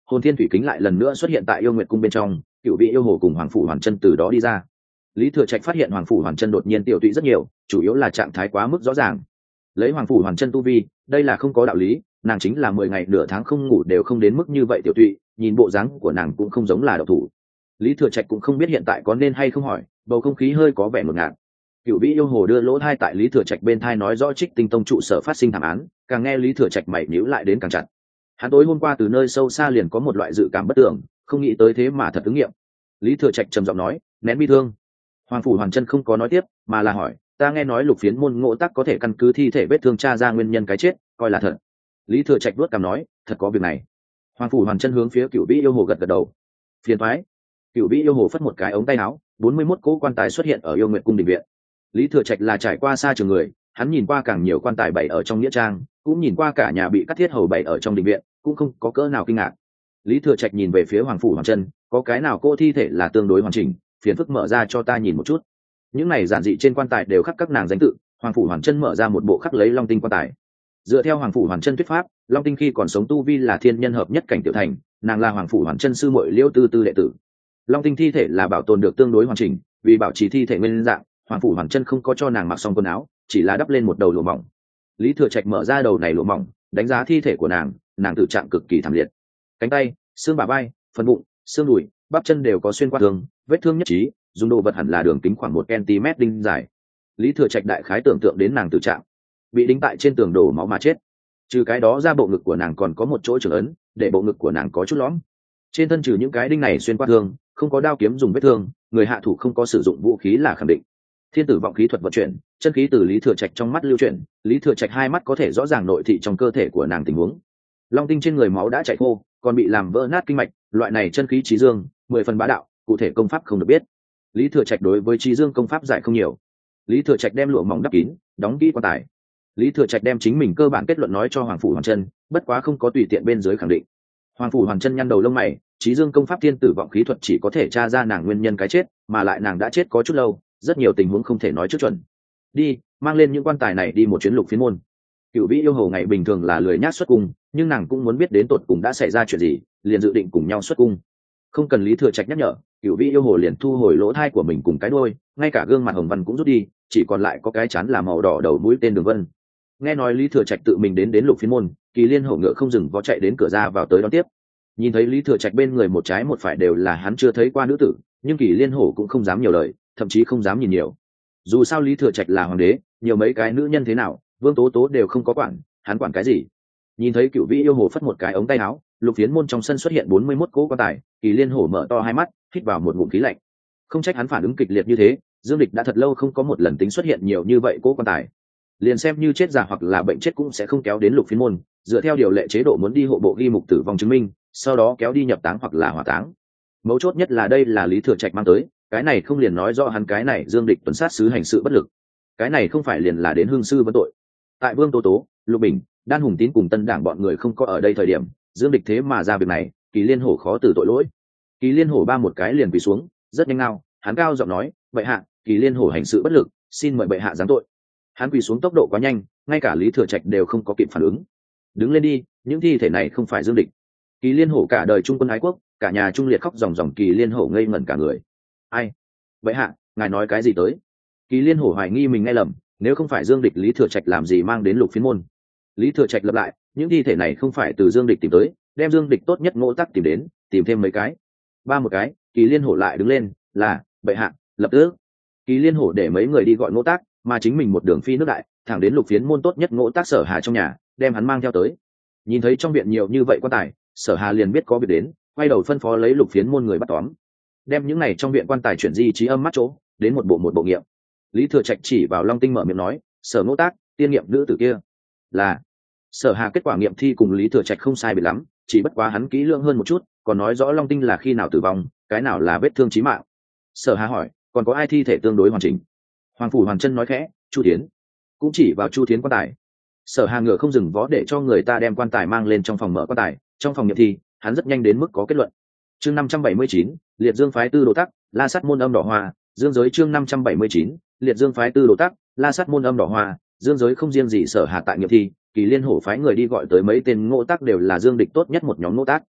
hồn thiên thủy kính lại lần nữa xuất hiện tại yêu nguyệt cung bên trong, cựu vị yêu hồ cùng hoàng phủ hoàn chân từ đó đi ra. Lý Thừa Trạch phát hiện hoàng phủ hoàn chân đột nhiên tiểu tụy rất nhiều, chủ yếu là trạng thái quá mức rõ ràng. Lấy hoàng phủ hoàn chân tu vi, đây là không có đạo lý, nàng chính là mười ngày nửa tháng không ngủ đều không đến mức như vậy tiểu tụy, nhìn bộ dáng của nàng cũng không giống là độc thủ. Lý Thừa Trạch cũng không biết hiện tại có nên hay không hỏi, bầu không khí hơi có vẻ ngột ngạt. Cửu Vĩ yêu hồ đưa lỗ thai tại Lý Thừa Trạch bên thai nói rõ Trích Tinh Tông trụ sở phát sinh thảm án, càng nghe Lý Thừa Trạch mày nhíu lại đến càng chặt. Hắn tối hôm qua từ nơi sâu xa liền có một loại dự cảm bất tưởng, không nghĩ tới thế mà thật ứng nghiệm. Lý Thừa Trạch trầm giọng nói, nén bi thương. Hoàng phủ Hoàn Chân không có nói tiếp, mà là hỏi, ta nghe nói Lục Phiến môn ngộ tắc có thể căn cứ thi thể vết thương tra ra nguyên nhân cái chết, coi là thật. Lý Thừa Trạch vuốt cằm nói, thật có việc này. Hoàng phủ Hoàn Chân hướng phía Cửu Vĩ yêu hồ gật gật đầu. Phiền toái. Cửu Vĩ yêu hồ phất một cái ống tay áo, bốn mươi mốt cỗ quan tài xuất hiện ở Yêu Nguyệt cung đình viện. Lý Thừa Trạch là trải qua xa trường người, hắn nhìn qua càng nhiều quan tài bày ở trong nghĩa trang, cũng nhìn qua cả nhà bị cắt thiết hầu bày ở trong đình viện, cũng không có cỡ nào kinh ngạc. Lý Thừa Trạch nhìn về phía Hoàng phủ Hoàn Chân, có cái nào cô thi thể là tương đối hoàn chỉnh, phiền phức mở ra cho ta nhìn một chút. Những này giản dị trên quan tài đều khắc các nàng danh tự. Hoàng phủ Hoàn Chân mở ra một bộ khắc lấy long tinh quan tài. Dựa theo Hoàng phủ Hoàn Chân thuyết pháp, long tinh khi còn sống tu vi là thiên nhân hợp nhất cảnh tiểu thành, nàng là Hoàng phủ Hoàn Chân sư muội Liễu Tư Tư đệ tử. Long tinh thi thể là bảo tồn được tương đối hoàn chỉnh, vì bảo trì thi thể nguyên dạng, Hoàng phủ Hoàn Chân không có cho nàng mặc xong quần áo, chỉ là đắp lên một đầu lụa mỏng. Lý Thừa Trạch mở ra đầu này lụa mỏng, đánh giá thi thể của nàng, nàng tử trạng cực kỳ thảm liệt. Cánh tay, xương bả vai, phần bụng, xương đùi, bắp chân đều có xuyên qua thương, vết thương nhất trí, dùng đồ vật hẳn là đường kính khoảng một cm đinh dài. Lý Thừa Trạch đại khái tưởng tượng đến nàng tử trạng, bị đính tại trên tường đổ máu mà chết. Trừ cái đó ra bộ ngực của nàng còn có một chỗ trưởng ấn, để bộ ngực của nàng có chút lõm. Trên thân trừ những cái đinh này xuyên qua thương, không có đao kiếm dùng vết thương, người hạ thủ không có sử dụng vũ khí là khẳng định. Thiên tử vọng khí thuật vận chuyển, chân khí từ Lý Thừa Trạch trong mắt lưu chuyển, Lý Thừa Trạch hai mắt có thể rõ ràng nội thị trong cơ thể của nàng tình huống. Long tinh trên người máu đã chảy khô, còn bị làm vỡ nát kinh mạch, loại này chân khí trí dương, mười phần bá đạo, cụ thể công pháp không được biết. Lý Thừa Trạch đối với trí dương công pháp giải không nhiều. Lý Thừa Trạch đem lụa mỏng đắp kín, đóng kỹ quan tài. Lý Thừa Trạch đem chính mình cơ bản kết luận nói cho Hoàng phủ Hoàn Chân, bất quá không có tùy tiện bên dưới khẳng định. Hoàng phủ Hoàn Chân nhăn đầu lông mày, trí dương công pháp thiên tử vọng khí thuật chỉ có thể tra ra nàng nguyên nhân cái chết, mà lại nàng đã chết có chút lâu, rất nhiều tình huống không thể nói trước chuẩn. Đi, mang lên những quan tài này đi một chuyến Lục Phiến môn. Cửu Vĩ yêu hồ ngày bình thường là lười nhác xuất cung, nhưng nàng cũng muốn biết đến tột cùng đã xảy ra chuyện gì, liền dự định cùng nhau xuất cung. Không cần Lý Thừa Trạch nhắc nhở, Cửu Vĩ yêu hồ liền thu hồi lỗ thai của mình cùng cái đuôi, ngay cả gương mặt hồng văn cũng rút đi, chỉ còn lại có cái chán là màu đỏ đầu mũi tên Đường Vân. Nghe nói Lý Thừa Trạch tự mình đến đến Lục Phiến môn, Kỳ Liên hổ ngựa không dừng vó chạy đến cửa ra vào tới đón tiếp. Nhìn thấy Lý Thừa Trạch bên người một trái một phải đều là hắn chưa thấy qua nữ tử, nhưng Kỳ Liên hổ cũng không dám nhiều lời, thậm chí không dám nhìn nhiều. Dù sao Lý Thừa Trạch là hoàng đế, nhiều mấy cái nữ nhân thế nào, Vương Tố Tố đều không có quản, hắn quản cái gì? Nhìn thấy Cửu Vĩ yêu hồ phất một cái ống tay áo, Lục Phiến môn trong sân xuất hiện bốn mươi mốt cỗ quan tài, Kỳ Liên hổ mở to hai mắt, hít vào một ngụm khí lạnh. Không trách hắn phản ứng kịch liệt như thế, Dương Địch đã thật lâu không có một lần tính xuất hiện nhiều như vậy cỗ quan tài. Liền xem như chết giả hoặc là bệnh chết cũng sẽ không kéo đến Lục Phiến môn, dựa theo điều lệ chế độ muốn đi hộ bộ ghi mục tử vong chứng minh, sau đó kéo đi nhập táng hoặc là hỏa táng. Mấu chốt nhất là đây là Lý Thừa Trạch mang tới, cái này không liền nói rõ hắn cái này Dương Địch tuần sát sứ hành sự bất lực. Cái này không phải liền là đến hương sư vấn tội. Tại Vương Tố Tố, Lục Bình, Đan Hùng Tín cùng Tân Đảng bọn người không có ở đây thời điểm, Dương Địch thế mà ra việc này, Kỳ Liên hổ khó từ tội lỗi. Kỳ Liên hổ ba một cái liền quỳ xuống, rất nhanh ngao, hắn cao giọng nói, bệ hạ, Kỳ Liên hổ hành sự bất lực, xin mời bệ hạ giáng tội. Hắn quỳ xuống tốc độ quá nhanh, ngay cả Lý Thừa Trạch đều không có kịp phản ứng. Đứng lên đi, những thi thể này không phải Dương Địch. Kỳ Liên hổ cả đời trung quân ái quốc, cả nhà trung liệt khóc ròng ròng, Kỳ Liên hổ ngây ngẩn cả người. Ai? Bệ hạ, ngài nói cái gì tới? Kỳ Liên hổ hoài nghi mình nghe lầm, nếu không phải Dương Địch, Lý Thừa Trạch làm gì mang đến Lục Phiến môn? Lý Thừa Trạch lập lại, những thi thể này không phải từ Dương Địch tìm tới, đem Dương Địch tốt nhất ngộ tắc tìm đến, tìm thêm mấy cái. Ba một cái, Kỳ Liên hổ lại đứng lên, là, bệ hạ, lập tức. Kỳ Liên hổ để mấy người đi gọi ngộ tác, mà chính mình một đường phi nước đại, thẳng đến Lục Phiến môn tốt nhất ngộ tác Sở Hà trong nhà, đem hắn mang theo tới. Nhìn thấy trong viện nhiều như vậy quan tài, Sở Hà liền biết có việc đến, quay đầu phân phó lấy Lục Phiến môn người bắt tóm, đem những này trong viện quan tài chuyển di trí âm mắt chỗ, đến một bộ một bộ nghiệm. Lý Thừa Trạch chỉ vào Long Tinh mở miệng nói, Sở ngộ tác, tiên nghiệm nữ tử kia là. Sở Hà kết quả nghiệm thi cùng Lý Thừa Trạch không sai biệt lắm, chỉ bất quá hắn kỹ lưỡng hơn một chút, còn nói rõ Long Tinh là khi nào tử vong, cái nào là vết thương chí mạng. Sở Hà hỏi, còn có ai thi thể tương đối hoàn chỉnh? Hoàng phủ Hoàn Chân nói khẽ, Chu Thiến. Cũng chỉ vào Chu Thiến quan tài. Sở Hà ngựa không dừng vó để cho người ta đem quan tài mang lên trong phòng mở quan tài, trong phòng nghiệm thi, hắn rất nhanh đến mức có kết luận. Chương năm trăm bảy mươi chín, Liệt Dương phái Tư Đồ Tắc, La Sát môn âm đỏ hoa, Dương giới chương năm trăm bảy mươi chín, Liệt Dương phái Tư Đồ Tắc, La Sát môn âm đỏ hoa, Dương giới không riêng gì Sở Hà tại nghiệm thi, Kỳ Liên hổ phái người đi gọi tới mấy tên ngộ tác đều là Dương Địch tốt nhất một nhóm ngộ tác.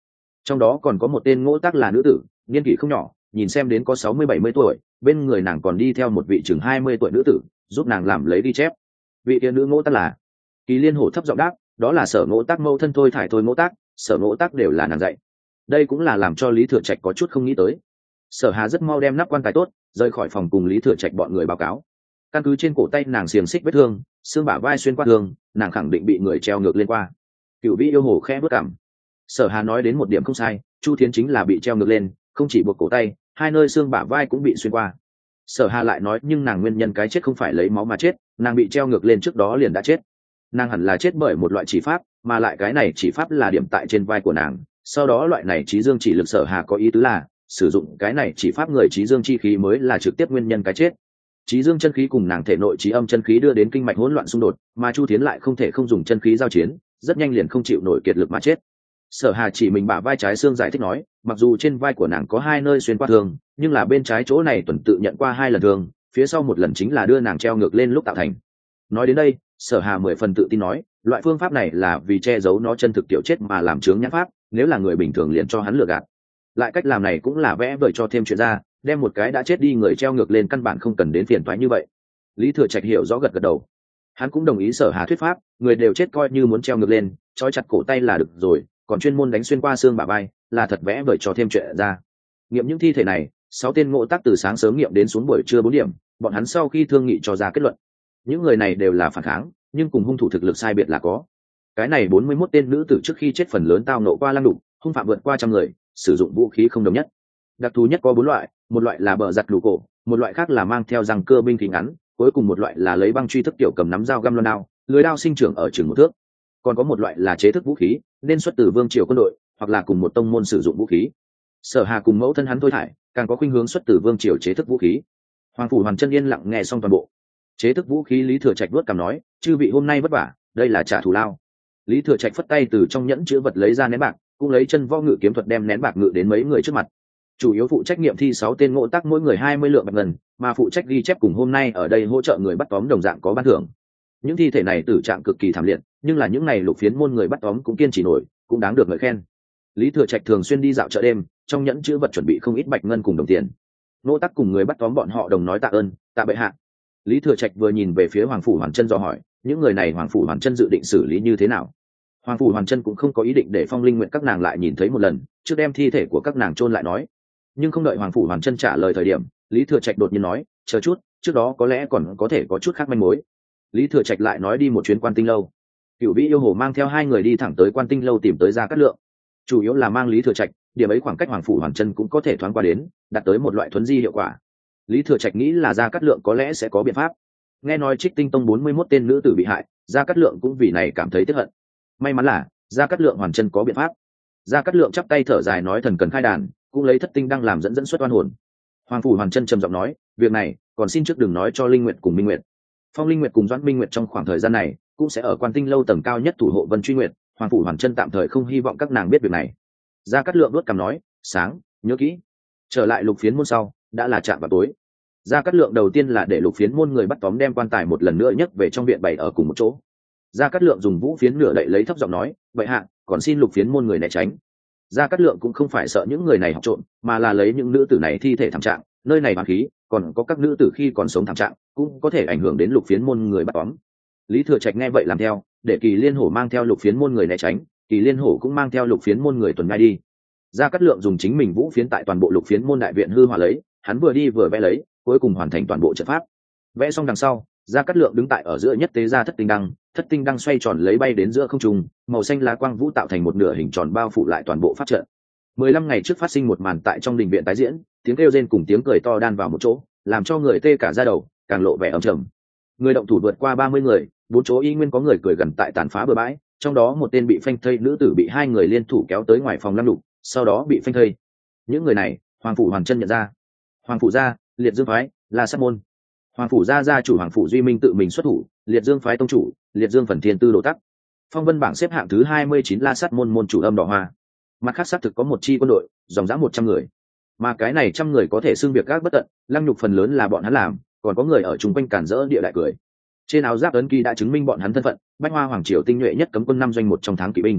trong đó còn có một tên ngỗ tác là nữ tử, niên kỷ không nhỏ, nhìn xem đến có sáu mươi bảy mươi tuổi, bên người nàng còn đi theo một vị chừng hai mươi tuổi nữ tử, giúp nàng làm lấy ghi chép. Vị tiên nữ ngỗ tác là Kỳ Liên Hổ thấp giọng đáp, đó là Sở Ngỗ Tác mẫu thân Thôi Thải Thôi Ngỗ Tác, Sở Ngỗ Tác đều là nàng dạy. Đây cũng là làm cho Lý Thừa Trạch có chút không nghĩ tới. Sở Hà rất mau đem nắp quan tài tốt, rời khỏi phòng cùng Lý Thừa Trạch bọn người báo cáo. Căn cứ trên cổ tay nàng xiềng xích vết thương, xương bả vai xuyên qua thương, nàng khẳng định bị người treo ngược lên qua. Cửu Vĩ yêu hồ khẽ bước cảm. Sở Hà nói đến một điểm không sai, Chu Thiến chính là bị treo ngược lên, không chỉ buộc cổ tay, hai nơi xương bả vai cũng bị xuyên qua. Sở Hà lại nói, nhưng nàng nguyên nhân cái chết không phải lấy máu mà chết, nàng bị treo ngược lên trước đó liền đã chết. Nàng hẳn là chết bởi một loại chỉ pháp, mà lại cái này chỉ pháp là điểm tại trên vai của nàng. Sau đó loại này trí dương chỉ lực, Sở Hà có ý tứ là sử dụng cái này chỉ pháp người trí dương chi khí mới là trực tiếp nguyên nhân cái chết. Trí dương chân khí cùng nàng thể nội trí âm chân khí đưa đến kinh mạch hỗn loạn xung đột, mà Chu Thiến lại không thể không dùng chân khí giao chiến, rất nhanh liền không chịu nổi kiệt lực mà chết. Sở Hà chỉ mình bả vai trái xương giải thích nói, mặc dù trên vai của nàng có hai nơi xuyên qua thương, nhưng là bên trái chỗ này tuần tự nhận qua hai lần thương, phía sau một lần chính là đưa nàng treo ngược lên lúc tạo thành. Nói đến đây, Sở Hà mười phần tự tin nói, loại phương pháp này là vì che giấu nó chân thực tiểu chết mà làm chướng nhãn pháp, nếu là người bình thường liền cho hắn lừa gạt. Lại cách làm này cũng là vẽ vời cho thêm chuyện ra, đem một cái đã chết đi người treo ngược lên, căn bản không cần đến phiền toái như vậy. Lý Thừa Trạch hiểu rõ, gật gật đầu. Hắn cũng đồng ý Sở Hà thuyết pháp, người đều chết coi như muốn treo ngược lên, trói chặt cổ tay là được rồi, còn chuyên môn đánh xuyên qua xương bả vai, là thật vẽ vời cho thêm chuyện ra. Nghiệm những thi thể này, sáu tên ngộ tác từ sáng sớm nghiệm đến xuống buổi trưa bốn điểm, bọn hắn sau khi thương nghị cho ra kết luận. Những người này đều là phản kháng, nhưng cùng hung thủ thực lực sai biệt là có. Cái này bốn mươi mốt tên nữ tử trước khi chết phần lớn tao nộ qua lăng đục, hung phạm vượt qua trăm người, sử dụng vũ khí không đồng nhất. Đặc thù nhất có bốn loại, một loại là bờ giặt lù cổ, một loại khác là mang theo răng cưa binh khí ngắn, cuối cùng một loại là lấy băng truy thức tiểu cầm nắm dao găm loan đao, lưới đao sinh trưởng ở chừng một thước. Còn có một loại là chế thức vũ khí, nên xuất từ vương triều quân đội, hoặc là cùng một tông môn sử dụng vũ khí. Sở Hà cùng mẫu thân hắn Thôi Thải, càng có khuynh hướng xuất từ vương triều chế thức vũ khí. Hoàng phủ Hoàn Chân yên lặng nghe xong toàn bộ. Chế thức vũ khí, Lý Thừa Trạch vuốt cằm nói, chư vị hôm nay vất vả, đây là trả thù lao. Lý Thừa Trạch phất tay từ trong nhẫn chứa vật lấy ra nén bạc, cũng lấy chân võ ngự kiếm thuật đem nén bạc ngự đến mấy người trước mặt. Chủ yếu phụ trách nghiệm thi sáu tên ngộ tác mỗi người hai mươi lượng bạc ngân, mà phụ trách ghi chép cùng hôm nay ở đây hỗ trợ người bắt tóm đồng dạng có ban thưởng. Những thi thể này tử trạng cực kỳ thảm liệt, nhưng là những này lục phiến môn người bắt tóm cũng kiên trì nổi, cũng đáng được ngợi khen. Lý Thừa Trạch thường xuyên đi dạo chợ đêm, trong nhẫn chứa vật chuẩn bị không ít bạch ngân cùng đồng tiền. Ngộ tác cùng người bắt tóm bọn họ đồng nói tạ ơn, tạ bệ hạ. Lý Thừa Trạch vừa nhìn về phía Hoàng phủ Hoàn Chân dò hỏi, những người này Hoàng phủ Hoàn Chân dự định xử lý như thế nào? Hoàng phủ Hoàn Chân cũng không có ý định để Phong Linh Nguyện các nàng lại nhìn thấy một lần, trước đem thi thể của các nàng chôn lại nói. Nhưng không đợi Hoàng phủ Hoàn Chân trả lời thời điểm, Lý Thừa Trạch đột nhiên nói, chờ chút, trước đó có lẽ còn có thể có chút khác manh mối. Lý Thừa Trạch lại nói đi một chuyến Quan Tinh lâu. Cửu Vĩ yêu hồ mang theo hai người đi thẳng tới Quan Tinh lâu tìm tới Gia Cát Lượng. Chủ yếu là mang Lý Thừa Trạch, điểm ấy khoảng cách Hoàng phủ Hoàn Chân cũng có thể thoáng qua đến, đạt tới một loại thuấn di hiệu quả. Lý Thừa Trạch nghĩ là Gia Cát Lượng có lẽ sẽ có biện pháp. Nghe nói Trích Tinh Tông bốn mươi mốt tên nữ tử bị hại, Gia Cát Lượng cũng vì này cảm thấy tiếc hận. May mắn là Gia Cát Lượng Hoàn Chân có biện pháp. Gia Cát Lượng chắp tay thở dài nói, thần cần khai đàn, cũng lấy thất tinh đang làm dẫn dẫn xuất oan hồn. Hoàng phủ Hoàn Chân trầm giọng nói, việc này còn xin trước đừng nói cho Linh Nguyệt cùng Minh Nguyệt. Phong Linh Nguyệt cùng Doãn Minh Nguyệt trong khoảng thời gian này cũng sẽ ở Quan Tinh lâu tầng cao nhất thủ hộ Vân Truy Nguyệt, Hoàng phủ Hoàn Chân tạm thời không hy vọng các nàng biết việc này. Gia Cát Lượng đuốt cằm nói, sáng, nhớ kỹ. Trở lại lục phiến môn sau, đã là chạm vào tối. Gia Cát Lượng đầu tiên là để lục phiến môn người bắt tóm đem quan tài một lần nữa nhấc về trong viện bày ở cùng một chỗ. Gia Cát Lượng dùng vũ phiến nửa đậy lấy, thấp giọng nói, vậy hạ, còn xin lục phiến môn người né tránh. Gia Cát Lượng cũng không phải sợ những người này học trộm, mà là lấy những nữ tử này thi thể thảm trạng, nơi này bán khí, còn có các nữ tử khi còn sống thảm trạng, cũng có thể ảnh hưởng đến lục phiến môn người bắt tóm. Lý Thừa Trạch nghe vậy làm theo, để Kỳ Liên Hổ mang theo lục phiến môn người né tránh, Kỳ Liên Hổ cũng mang theo lục phiến môn người tuần ngay đi. Gia Cát Lượng dùng chính mình vũ phiến tại toàn bộ lục phiến môn đại viện hư hỏa lấy, hắn vừa đi vừa vẽ lấy, cuối cùng hoàn thành toàn bộ trận pháp. Vẽ xong đằng sau, Gia Cát Lượng đứng tại ở giữa nhất tế ra thất tinh đăng, thất tinh đăng xoay tròn lấy bay đến giữa không trung, màu xanh lá quang vũ tạo thành một nửa hình tròn bao phủ lại toàn bộ pháp trận. mười lăm ngày trước phát sinh một màn tại trong đình viện tái diễn, tiếng kêu rên cùng tiếng cười to đan vào một chỗ, làm cho người tê cả da đầu, càng lộ vẻ ấm trầm. Người động thủ vượt qua ba mươi người, bốn chỗ y nguyên có người cười gần tại tàn phá bừa bãi, trong đó một tên bị phanh thây nữ tử bị hai người liên thủ kéo tới ngoài phòng lăng đục, sau đó bị phanh thây. Những người này, Hoàng phủ Hoàn Chân nhận ra. Hoàng phủ gia, Liệt Dương phái, La Sát môn. Hoàng phủ gia gia chủ Hoàng phủ Duy Minh tự mình xuất thủ, Liệt Dương phái tông chủ, Liệt Dương phần thiên tư đồ tắc. Phong vân bảng xếp hạng thứ hai mươi chín La Sát môn môn chủ Âm Đỏ Hoa. Mặt khác xác thực có một chi quân đội, dòng dã một trăm người. Mà cái này trăm người có thể xưng việc gác bất tận, lăng nhục phần lớn là bọn hắn làm, còn có người ở chung quanh cản rỡ địa đại cười. Trên áo giáp ấn ký đã chứng minh bọn hắn thân phận, Bách Hoa Hoàng triều tinh nhuệ nhất cấm quân năm doanh một trong tháng kỵ binh.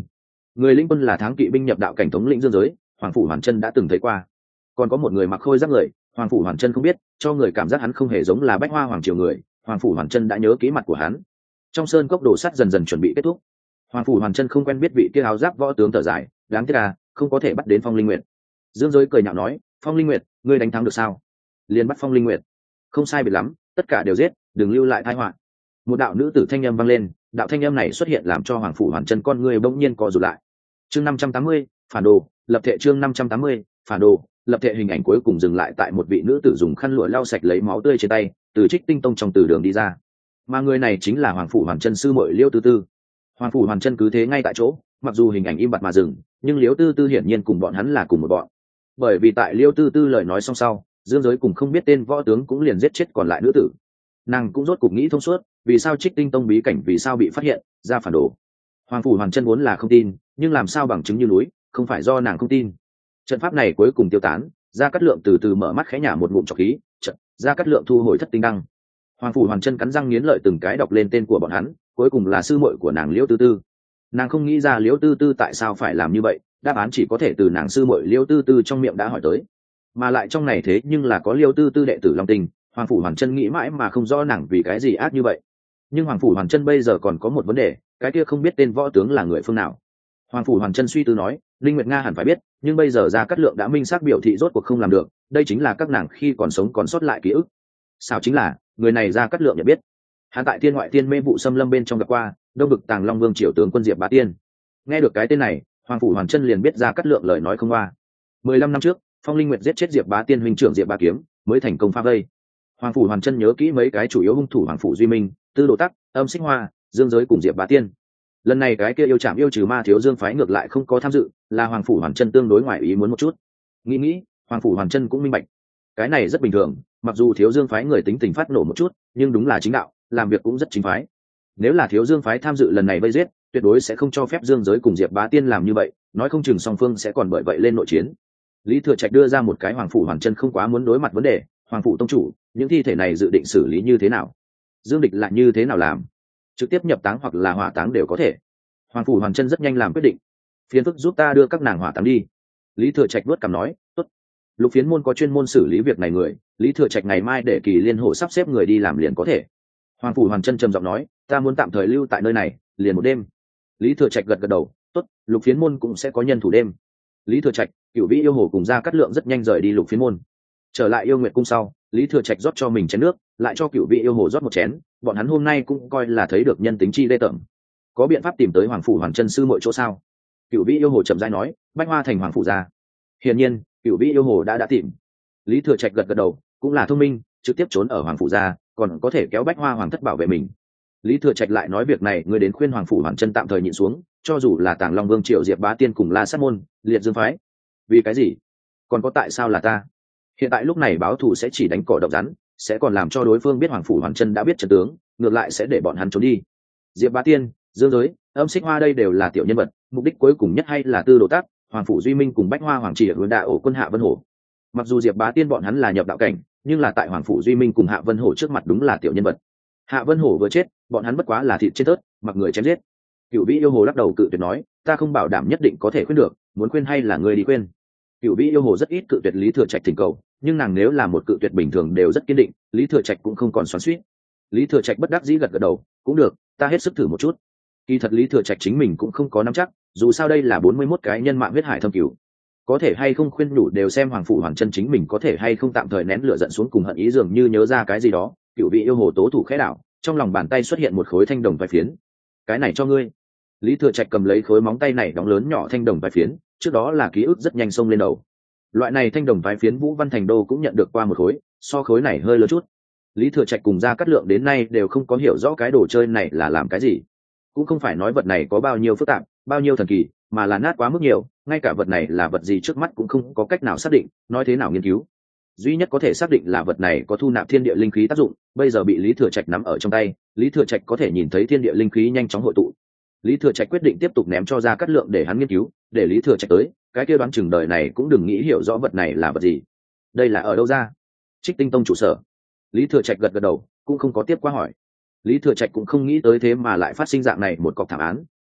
Người lĩnh quân là tháng kỵ binh nhập đạo cảnh thống lĩnh dương giới, hoàng phủ hoàn chân đã từng thấy qua. Còn có một người mặc khôi giáp người, hoàng phủ hoàn chân không biết, cho người cảm giác hắn không hề giống là bách hoa hoàng triều người. Hoàng phủ hoàn chân đã nhớ kỹ mặt của hắn. Trong sơn cốc đồ sắt dần dần chuẩn bị kết thúc. Hoàng phủ hoàn chân không quen biết vị kia áo giáp võ tướng thở dài, đáng tiếc à, không có thể bắt đến Phong Linh Nguyệt. Dương giới cười nhạo nói, Phong Linh Nguyệt, ngươi đánh thắng được sao? Liền bắt Phong Linh Nguyệt. Không sai biệt lắm, tất cả đều giết, đừng lưu lại tai họa. Một đạo nữ tử thanh âm vang lên, đạo thanh âm này xuất hiện làm cho hoàng phủ hoàn chân con người bỗng nhiên co rụt lại. Chương năm trăm tám mươi, phản đồ, lập thể chương năm trăm tám mươi, phản đồ, lập thể hình ảnh cuối cùng dừng lại tại một vị nữ tử dùng khăn lụa lau sạch lấy máu tươi trên tay, từ Trích Tinh Tông trong từ đường đi ra. Mà người này chính là hoàng phủ hoàn chân sư muội Liêu Tư Tư. Hoàng phủ hoàn chân cứ thế ngay tại chỗ, mặc dù hình ảnh im bặt mà dừng, nhưng Liêu Tư Tư hiển nhiên cùng bọn hắn là cùng một bọn. Bởi vì tại Liêu Tư Tư lời nói xong sau, dương giới cùng không biết tên võ tướng cũng liền giết chết còn lại nữ tử. Nàng cũng rốt cục nghĩ thông suốt, vì sao Trích Tinh Tông bí cảnh vì sao bị phát hiện ra phản đồ. Hoàng phủ hoàn chân vốn là không tin, nhưng làm sao bằng chứng như núi, không phải do nàng không tin. Trận pháp này cuối cùng tiêu tán, Gia Cát Lượng từ từ mở mắt khẽ nhả một ngụm trọc khí, trận Gia Cát Lượng thu hồi thất tinh đăng. Hoàng phủ hoàn chân cắn răng nghiến lợi từng cái đọc lên tên của bọn hắn, cuối cùng là sư muội của nàng Liễu Tư Tư. Nàng không nghĩ ra Liễu Tư Tư tại sao phải làm như vậy, đáp án chỉ có thể từ nàng sư muội Liễu Tư Tư trong miệng đã hỏi tới. Mà lại trong này thế nhưng là có Liễu Tư Tư đệ tử Long Tình, hoàng phủ hoàn chân nghĩ mãi mà không rõ nàng vì cái gì ác như vậy. Nhưng hoàng phủ hoàn chân bây giờ còn có một vấn đề, cái kia không biết tên võ tướng là người phương nào. Hoàng phủ hoàn chân suy tư nói, Linh Nguyệt Nga hẳn phải biết, nhưng bây giờ Gia Cát Lượng đã minh xác biểu thị rốt cuộc không làm được, đây chính là các nàng khi còn sống còn sót lại ký ức. Sao chính là người này Gia Cát Lượng nhận biết, hắn tại thiên ngoại thiên mê vụ xâm lâm bên trong gặp qua, đông vực tàng long vương triều tướng quân Diệp Bá Tiên. Nghe được cái tên này, hoàng phủ hoàn chân liền biết Gia Cát Lượng lời nói không qua. mười lăm năm trước, Phong Linh Nguyệt giết chết Diệp Bá Tiên huynh trưởng Diệp Bá Kiếm, mới thành công phá vây. Hoàng phủ hoàn chân nhớ kỹ mấy cái chủ yếu hung thủ hoàng phủ duy minh, tư đồ tắc, âm xích hoa, dương giới cùng Diệp Bá Tiên. Lần này cái kia yêu trảm yêu trừ ma thiếu dương phái ngược lại không có tham dự, là hoàng phủ hoàn chân tương đối ngoài ý muốn một chút. Nghĩ nghĩ, hoàng phủ hoàn chân cũng minh bạch, cái này rất bình thường, mặc dù thiếu dương phái người tính tình phát nổ một chút, nhưng đúng là chính đạo, làm việc cũng rất chính phái. Nếu là thiếu dương phái tham dự lần này vây giết, tuyệt đối sẽ không cho phép dương giới cùng Diệp Bá Tiên làm như vậy, nói không chừng song phương sẽ còn bởi vậy lên nội chiến. Lý Thừa Trạch đưa ra một cái hoàng phủ hoàn chân không quá muốn đối mặt vấn đề, hoàng phủ tông chủ, những thi thể này dự định xử lý như thế nào? Dương địch lại như thế nào làm? Trực tiếp nhập táng hoặc là hỏa táng đều có thể. Hoàng phủ hoàn chân rất nhanh làm quyết định. Phiền phức giúp ta đưa các nàng hỏa táng đi. Lý Thừa Trạch vuốt cằm nói, tốt. Lục Phiến môn có chuyên môn xử lý việc này người, Lý Thừa Trạch ngày mai để Kỳ Liên Hổ sắp xếp người đi làm liền có thể. Hoàng phủ hoàn chân trầm giọng nói, ta muốn tạm thời lưu tại nơi này, liền một đêm. Lý Thừa Trạch gật gật đầu, tốt, Lục Phiến môn cũng sẽ có nhân thủ đêm. Lý Thừa Trạch, Cửu Vĩ yêu hồ cùng Gia Cát Lượng rất nhanh rời đi Lục Phiến môn. Trở lại Yêu Nguyệt cung sau, Lý Thừa Trạch rót cho mình chén nước, lại cho Cửu Vĩ yêu hồ rót một chén, bọn hắn hôm nay cũng coi là thấy được nhân tính chi lê tởm. Có biện pháp tìm tới hoàng phủ hoàn chân sư mọi chỗ sao? Cửu Vĩ yêu hồ chậm rãi nói, bách hoa thành hoàng phủ gia. Hiển nhiên, Cửu Vĩ yêu hồ đã đã tìm. Lý Thừa Trạch gật gật đầu, cũng là thông minh, trực tiếp trốn ở hoàng phủ gia, còn có thể kéo bách hoa hoàng thất bảo vệ mình. Lý Thừa Trạch lại nói việc này, người đến khuyên hoàng phủ hoàn chân tạm thời nhịn xuống, cho dù là Tàng Long Vương Triệu Diệp Bá Tiên cùng La Sát môn, liệt dương phái. Vì cái gì? Còn có tại sao là ta? Hiện tại lúc này báo thù sẽ chỉ đánh cỏ độc rắn, sẽ còn làm cho đối phương biết hoàng phủ hoàn chân đã biết trận tướng, ngược lại sẽ để bọn hắn trốn đi. Diệp Bá Tiên, Dương Giới, Âm Xích Hoa đây đều là tiểu nhân vật, mục đích cuối cùng nhất hay là Tư Đồ Tác, hoàng phủ Duy Minh cùng Bách Hoa hoàng chỉ ở đạ ổ quân Hạ Vân Hổ. Mặc dù Diệp Bá Tiên bọn hắn là nhập đạo cảnh, nhưng là tại hoàng phủ Duy Minh cùng Hạ Vân Hổ trước mặt đúng là tiểu nhân vật. Hạ Vân Hổ vừa chết, bọn hắn bất quá là thịt trên tớt, mặc người chém giết. Cửu Vĩ yêu hồ lắc đầu cự tuyệt nói, ta không bảo đảm nhất định có thể khuyên được, muốn khuyên hay là ngươi đi khuyên. Cửu Vĩ yêu hồ rất ít cự tuyệt Lý Thừa Trạch thỉnh cầu, nhưng nàng nếu là một cự tuyệt bình thường đều rất kiên định, Lý Thừa Trạch cũng không còn xoắn xuýt. Lý Thừa Trạch bất đắc dĩ gật gật đầu, cũng được, ta hết sức thử một chút. Kỳ thật Lý Thừa Trạch chính mình cũng không có nắm chắc, dù sao đây là bốn mươi mốt cái nhân mạng huyết hải thâm cửu, có thể hay không khuyên đủ đều xem hoàng phủ hoàn chân chính mình có thể hay không tạm thời nén lửa giận xuống cùng hận ý, dường như nhớ ra cái gì đó, Cửu Vĩ yêu hồ tố thủ khẽ đảo, trong lòng bàn tay xuất hiện một khối thanh đồng vài phiến. Cái này cho ngươi. Lý Thừa Trạch cầm lấy khối móng tay này đóng lớn nhỏ thanh đồng vài phiến, trước đó là ký ức rất nhanh xông lên đầu. Loại này thanh đồng vài phiến Vũ Văn Thành Đô cũng nhận được qua một khối, so khối này hơi lớn chút. Lý Thừa Trạch cùng Gia Cát Lượng đến nay đều không có hiểu rõ cái đồ chơi này là làm cái gì, cũng không phải nói vật này có bao nhiêu phức tạp, bao nhiêu thần kỳ, mà là nát quá mức nhiều, ngay cả vật này là vật gì trước mắt cũng không có cách nào xác định, nói thế nào nghiên cứu. Duy nhất có thể xác định là vật này có thu nạp thiên địa linh khí tác dụng, bây giờ bị Lý Thừa Trạch nắm ở trong tay, Lý Thừa Trạch có thể nhìn thấy thiên địa linh khí nhanh chóng hội tụ. Lý Thừa Trạch quyết định tiếp tục ném cho Gia Cát Lượng để hắn nghiên cứu, để Lý Thừa Trạch tới, cái kia đoán chừng đời này cũng đừng nghĩ hiểu rõ vật này là vật gì. Đây là ở đâu ra? Trích Tinh Tông trụ sở. Lý Thừa Trạch gật gật đầu, cũng không có tiếp qua hỏi. Lý Thừa Trạch cũng không nghĩ tới thế mà lại phát sinh dạng này một cọc thảm án,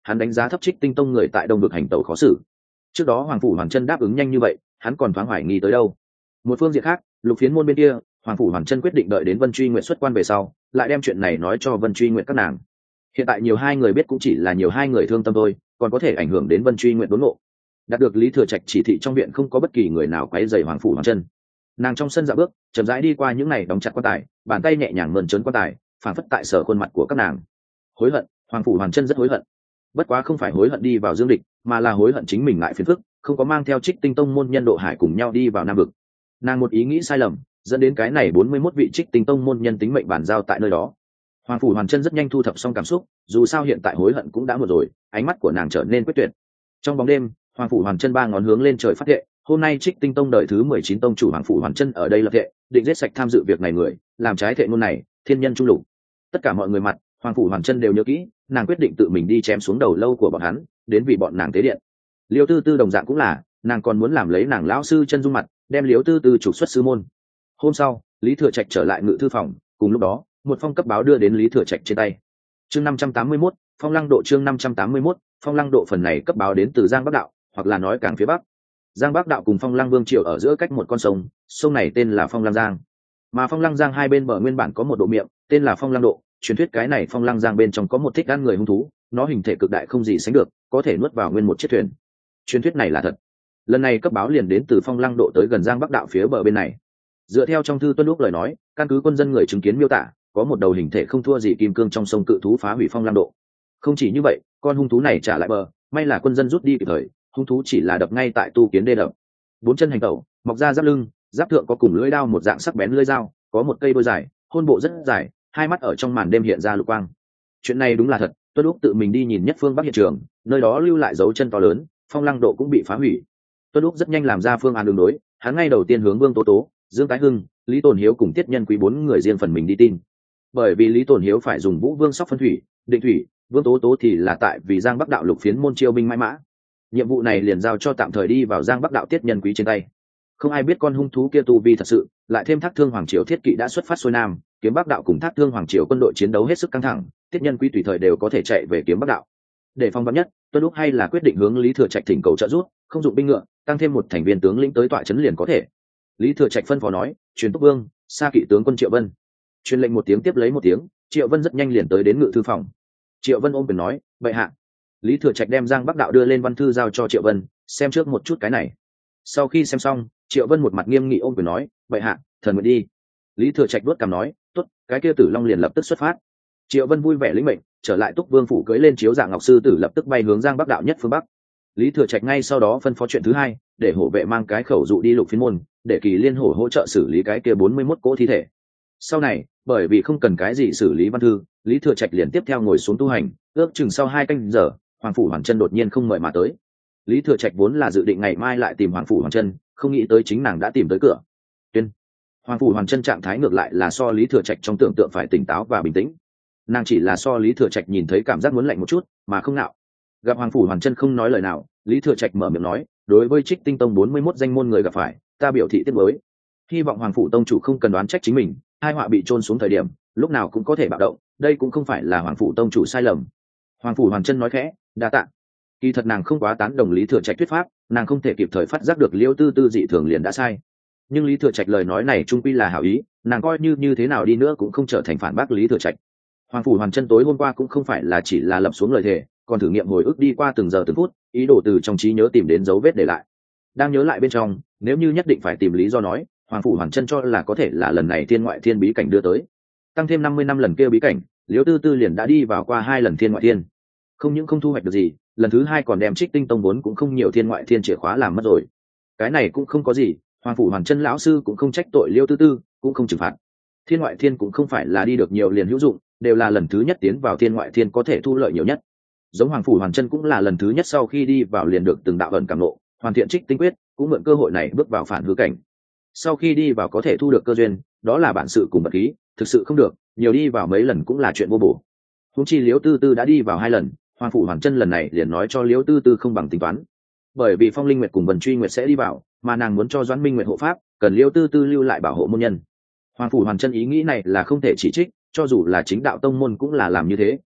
hắn đánh giá thấp Trích Tinh Tông người tại đông vực hành tẩu khó xử. Trước đó Hoàng phủ Hoàn Chân đáp ứng nhanh như vậy, hắn còn thoáng hoài nghi tới đâu. Một phương diện khác, Lục Phiến môn bên kia, Hoàng phủ Hoàn Chân quyết định đợi đến Vân Truy Nguyện xuất quan về sau, lại đem chuyện này nói cho Vân Truy Nguyện các nàng. Hiện tại nhiều hai người biết cũng chỉ là nhiều hai người thương tâm thôi, còn có thể ảnh hưởng đến Vân Truy Nguyện đốn ngộ. Đạt được Lý Thừa Trạch chỉ thị trong viện không có bất kỳ người nào quấy rầy Hoàng phủ Hoàn Chân. Nàng trong sân dạo bước, chậm rãi đi qua những này đóng chặt quan tài, bàn tay nhẹ nhàng mơn trớn quan tài, phản phất tại sở khuôn mặt của các nàng. Hối hận, Hoàng phủ Hoàn Chân rất hối hận. Bất quá không phải hối hận đi vào dương địch, mà là hối hận chính mình lại phiền phức, không có mang theo Trích Tinh Tông môn nhân Độ Hải cùng nhau đi vào Nam vực. Nàng một ý nghĩ sai lầm, dẫn đến cái này bốn mươi mốt vị Trích Tinh Tông môn nhân tính mệnh bản giao tại nơi đó. Hoàng phủ Hoàn Chân rất nhanh thu thập xong cảm xúc, dù sao hiện tại hối hận cũng đã muộn rồi, ánh mắt của nàng trở nên quyết tuyệt. Trong bóng đêm, Hoàng phủ Hoàn Chân ba ngón hướng lên trời phát thệ, hôm nay Trích Tinh Tông đời thứ mười chín tông chủ Hoàng phủ Hoàn Chân ở đây lập thệ, định giết sạch tham dự việc này người, làm trái thệ ngôn này, thiên nhân trung lục. Tất cả mọi người mặt, Hoàng phủ Hoàn Chân đều nhớ kỹ, nàng quyết định tự mình đi chém xuống đầu lâu của bọn hắn, đến vì bọn nàng tế điện. Liêu Tư Tư đồng dạng cũng là, nàng còn muốn làm lấy nàng lão sư chân dung mặt, đem Liêu Tư Tư trục xuất sư môn. Hôm sau, Lý Thừa Trạch trở lại ngự thư phòng, cùng lúc đó, một phong cấp báo đưa đến Lý Thừa Trạch trên tay. Chương năm trăm tám mươi mốt, Phong Lăng độ chương năm trăm tám mươi mốt, Phong Lăng độ phần này cấp báo đến từ Giang Bắc đạo, hoặc là nói càng phía bắc. Giang Bắc đạo cùng Phong Lăng Vương triều ở giữa cách một con sông, sông này tên là Phong Lăng Giang. Mà Phong Lăng Giang hai bên bờ nguyên bản có một độ miệng, tên là Phong Lăng độ, truyền thuyết cái này Phong Lăng Giang bên trong có một thích ăn người hung thú, nó hình thể cực đại không gì sánh được, có thể nuốt vào nguyên một chiếc thuyền. Truyền thuyết này là thật. Lần này cấp báo liền đến từ Phong Lăng độ tới gần Giang Bắc đạo phía bờ bên này. Dựa theo trong thư tuân lúc lời nói, căn cứ quân dân người chứng kiến miêu tả, có một đầu hình thể không thua gì kim cương trong sông cự thú phá hủy Phong Lăng độ. Không chỉ như vậy, con hung thú này trả lại bờ, may là quân dân rút đi kịp thời, hung thú chỉ là đập ngay tại tu kiến đê đập. Bốn chân hành tẩu, mọc ra giáp lưng, giáp thượng có cùng lưỡi đao một dạng sắc bén lưỡi dao, có một cây đôi dài, hôn bộ rất dài, hai mắt ở trong màn đêm hiện ra lục quang. Chuyện này đúng là thật, Tuân Úc tự mình đi nhìn nhất phương bắc hiện trường, nơi đó lưu lại dấu chân to lớn, Phong Lăng độ cũng bị phá hủy. Tuân Úc rất nhanh làm ra phương án đường đối, hắn ngay đầu tiên hướng Vương Tố Tố, Dương Tái Hưng, Lý Tồn Hiếu cùng Tiết Nhân Quý bốn người riêng phần mình đi tin. Bởi vì Lý Tồn Hiếu phải dùng Vũ Vương sóc phân thủy, định thủy, Vương Tố Tố thì là tại vì Giang Bắc đạo Lục Phiến môn chiêu binh mãi mã. Nhiệm vụ này liền giao cho tạm thời đi vào Giang Bắc đạo Tiết Nhân Quý trên tay. Không ai biết con hung thú kia tu vi thật sự, lại thêm Thác Thương Hoàng triều thiết kỵ đã xuất phát xuôi nam, Kiếm Bắc đạo cùng Thác Thương Hoàng triều quân đội chiến đấu hết sức căng thẳng, Tiết Nhân Quý tùy thời đều có thể chạy về Kiếm Bắc đạo. Để phòng vắn nhất, Tuân Úc hay là quyết định hướng Lý Thừa Trạch thỉnh cầu trợ giúp, không dụng binh ngựa, tăng thêm một thành viên tướng lĩnh tới tọa trấn liền có thể. Lý Thừa Trạch phân phó nói, truyền Túc Vương, Sa kỵ tướng quân Triệu Vân. Truyền lệnh một tiếng tiếp lấy một tiếng, Triệu Vân rất nhanh liền tới đến ngự thư phòng. Triệu Vân ôm quyền nói, bệ hạ. Lý Thừa Trạch đem Giang Bắc đạo đưa lên văn thư giao cho Triệu Vân, xem trước một chút cái này. Sau khi xem xong, Triệu Vân một mặt nghiêm nghị ôm quyền nói, bệ hạ, thần nguyện đi. Lý Thừa Trạch đuốt cằm nói, tốt, cái kia Tử Long liền lập tức xuất phát. Triệu Vân vui vẻ lĩnh mệnh, trở lại Túc Vương phủ cưỡi lên chiếu dạng ngọc sư tử lập tức bay hướng Giang Bắc đạo nhất phương bắc. Lý Thừa Trạch ngay sau đó phân phó chuyện thứ hai, để hổ vệ mang cái khẩu dụ đi Lục Phiến môn, để Kỳ Liên hổ hỗ trợ xử lý cái kia bốn mươi mốt cỗ thi thể. Sau này, bởi vì không cần cái gì xử lý văn thư, Lý Thừa Trạch liền tiếp theo ngồi xuống tu hành, ước chừng sau hai canh giờ, Hoàng phủ Hoàn Chân đột nhiên không mời mà tới. Lý Thừa Trạch vốn là dự định ngày mai lại tìm Hoàng phủ Hoàn Chân, không nghĩ tới chính nàng đã tìm tới cửa. Tuyên. Hoàng phủ Hoàn Chân trạng thái ngược lại là so Lý Thừa Trạch trong tưởng tượng phải tỉnh táo và bình tĩnh. Nàng chỉ là so Lý Thừa Trạch nhìn thấy cảm giác muốn lạnh một chút, mà không nạo. Gặp Hoàng phủ Hoàn Chân không nói lời nào, Lý Thừa Trạch mở miệng nói, đối với Trích Tinh Tông bốn mươi mốt danh môn người gặp phải, ta biểu thị tiếc nuối. Hy vọng Hoàng phủ tông chủ không cần đoán trách chính mình, hai họa bị chôn xuống thời điểm, lúc nào cũng có thể bạo động, đây cũng không phải là Hoàng phủ tông chủ sai lầm. Hoàng phủ Hoàn Chân nói khẽ, đa tạ. Kỳ thật nàng không quá tán đồng Lý Thừa Trạch thuyết pháp, nàng không thể kịp thời phát giác được Liêu Tư Tư dị thường liền đã sai. Nhưng Lý Thừa Trạch lời nói này trung quy là hảo ý, nàng coi như như thế nào đi nữa cũng không trở thành phản bác Lý Thừa Trạch. Hoàng phủ Hoàn Chân tối hôm qua cũng không phải là chỉ là lập xuống lời thề, còn thử nghiệm hồi ức đi qua từng giờ từng phút, ý đồ từ trong trí nhớ tìm đến dấu vết để lại. Đang nhớ lại bên trong, nếu như nhất định phải tìm lý do nói, Hoàng phủ Hoàn Chân cho là có thể là lần này thiên ngoại thiên bí cảnh đưa tới. Tăng thêm năm mươi năm lần kia bí cảnh, Liêu Tư Tư liền đã đi vào qua hai lần thiên ngoại thiên. Không những không thu hoạch được gì, lần thứ hai còn đem Trích Tinh Tông vốn cũng không nhiều thiên ngoại thiên chìa khóa làm mất rồi. Cái này cũng không có gì, Hoàng phủ Hoàn Chân lão sư cũng không trách tội Liêu Tư Tư, cũng không trừng phạt. Thiên ngoại thiên cũng không phải là đi được nhiều liền hữu dụng, đều là lần thứ nhất tiến vào thiên ngoại thiên có thể thu lợi nhiều nhất. Giống Hoàng phủ Hoàn Chân cũng là lần thứ nhất sau khi đi vào liền được từng đạo ẩn cảm ngộ, hoàn thiện Trích Tinh quyết, cũng mượn cơ hội này bước vào phản hư cảnh. Sau khi đi vào có thể thu được cơ duyên, đó là bản sự cùng vật khí, thực sự không được, nhiều đi vào mấy lần cũng là chuyện vô bổ. Huống chi Liễu Tư Tư đã đi vào hai lần, Hoàng phủ Hoàn Chân lần này liền nói cho Liễu Tư Tư không bằng tính toán. Bởi vì Phong Linh Nguyệt cùng Vân Truy Nguyệt sẽ đi vào, mà nàng muốn cho Doãn Minh Nguyệt hộ pháp, cần Liễu Tư Tư lưu lại bảo hộ môn nhân. Hoàng phủ Hoàn Chân ý nghĩ này là không thể chỉ trích, cho dù là chính đạo tông môn cũng là làm như thế,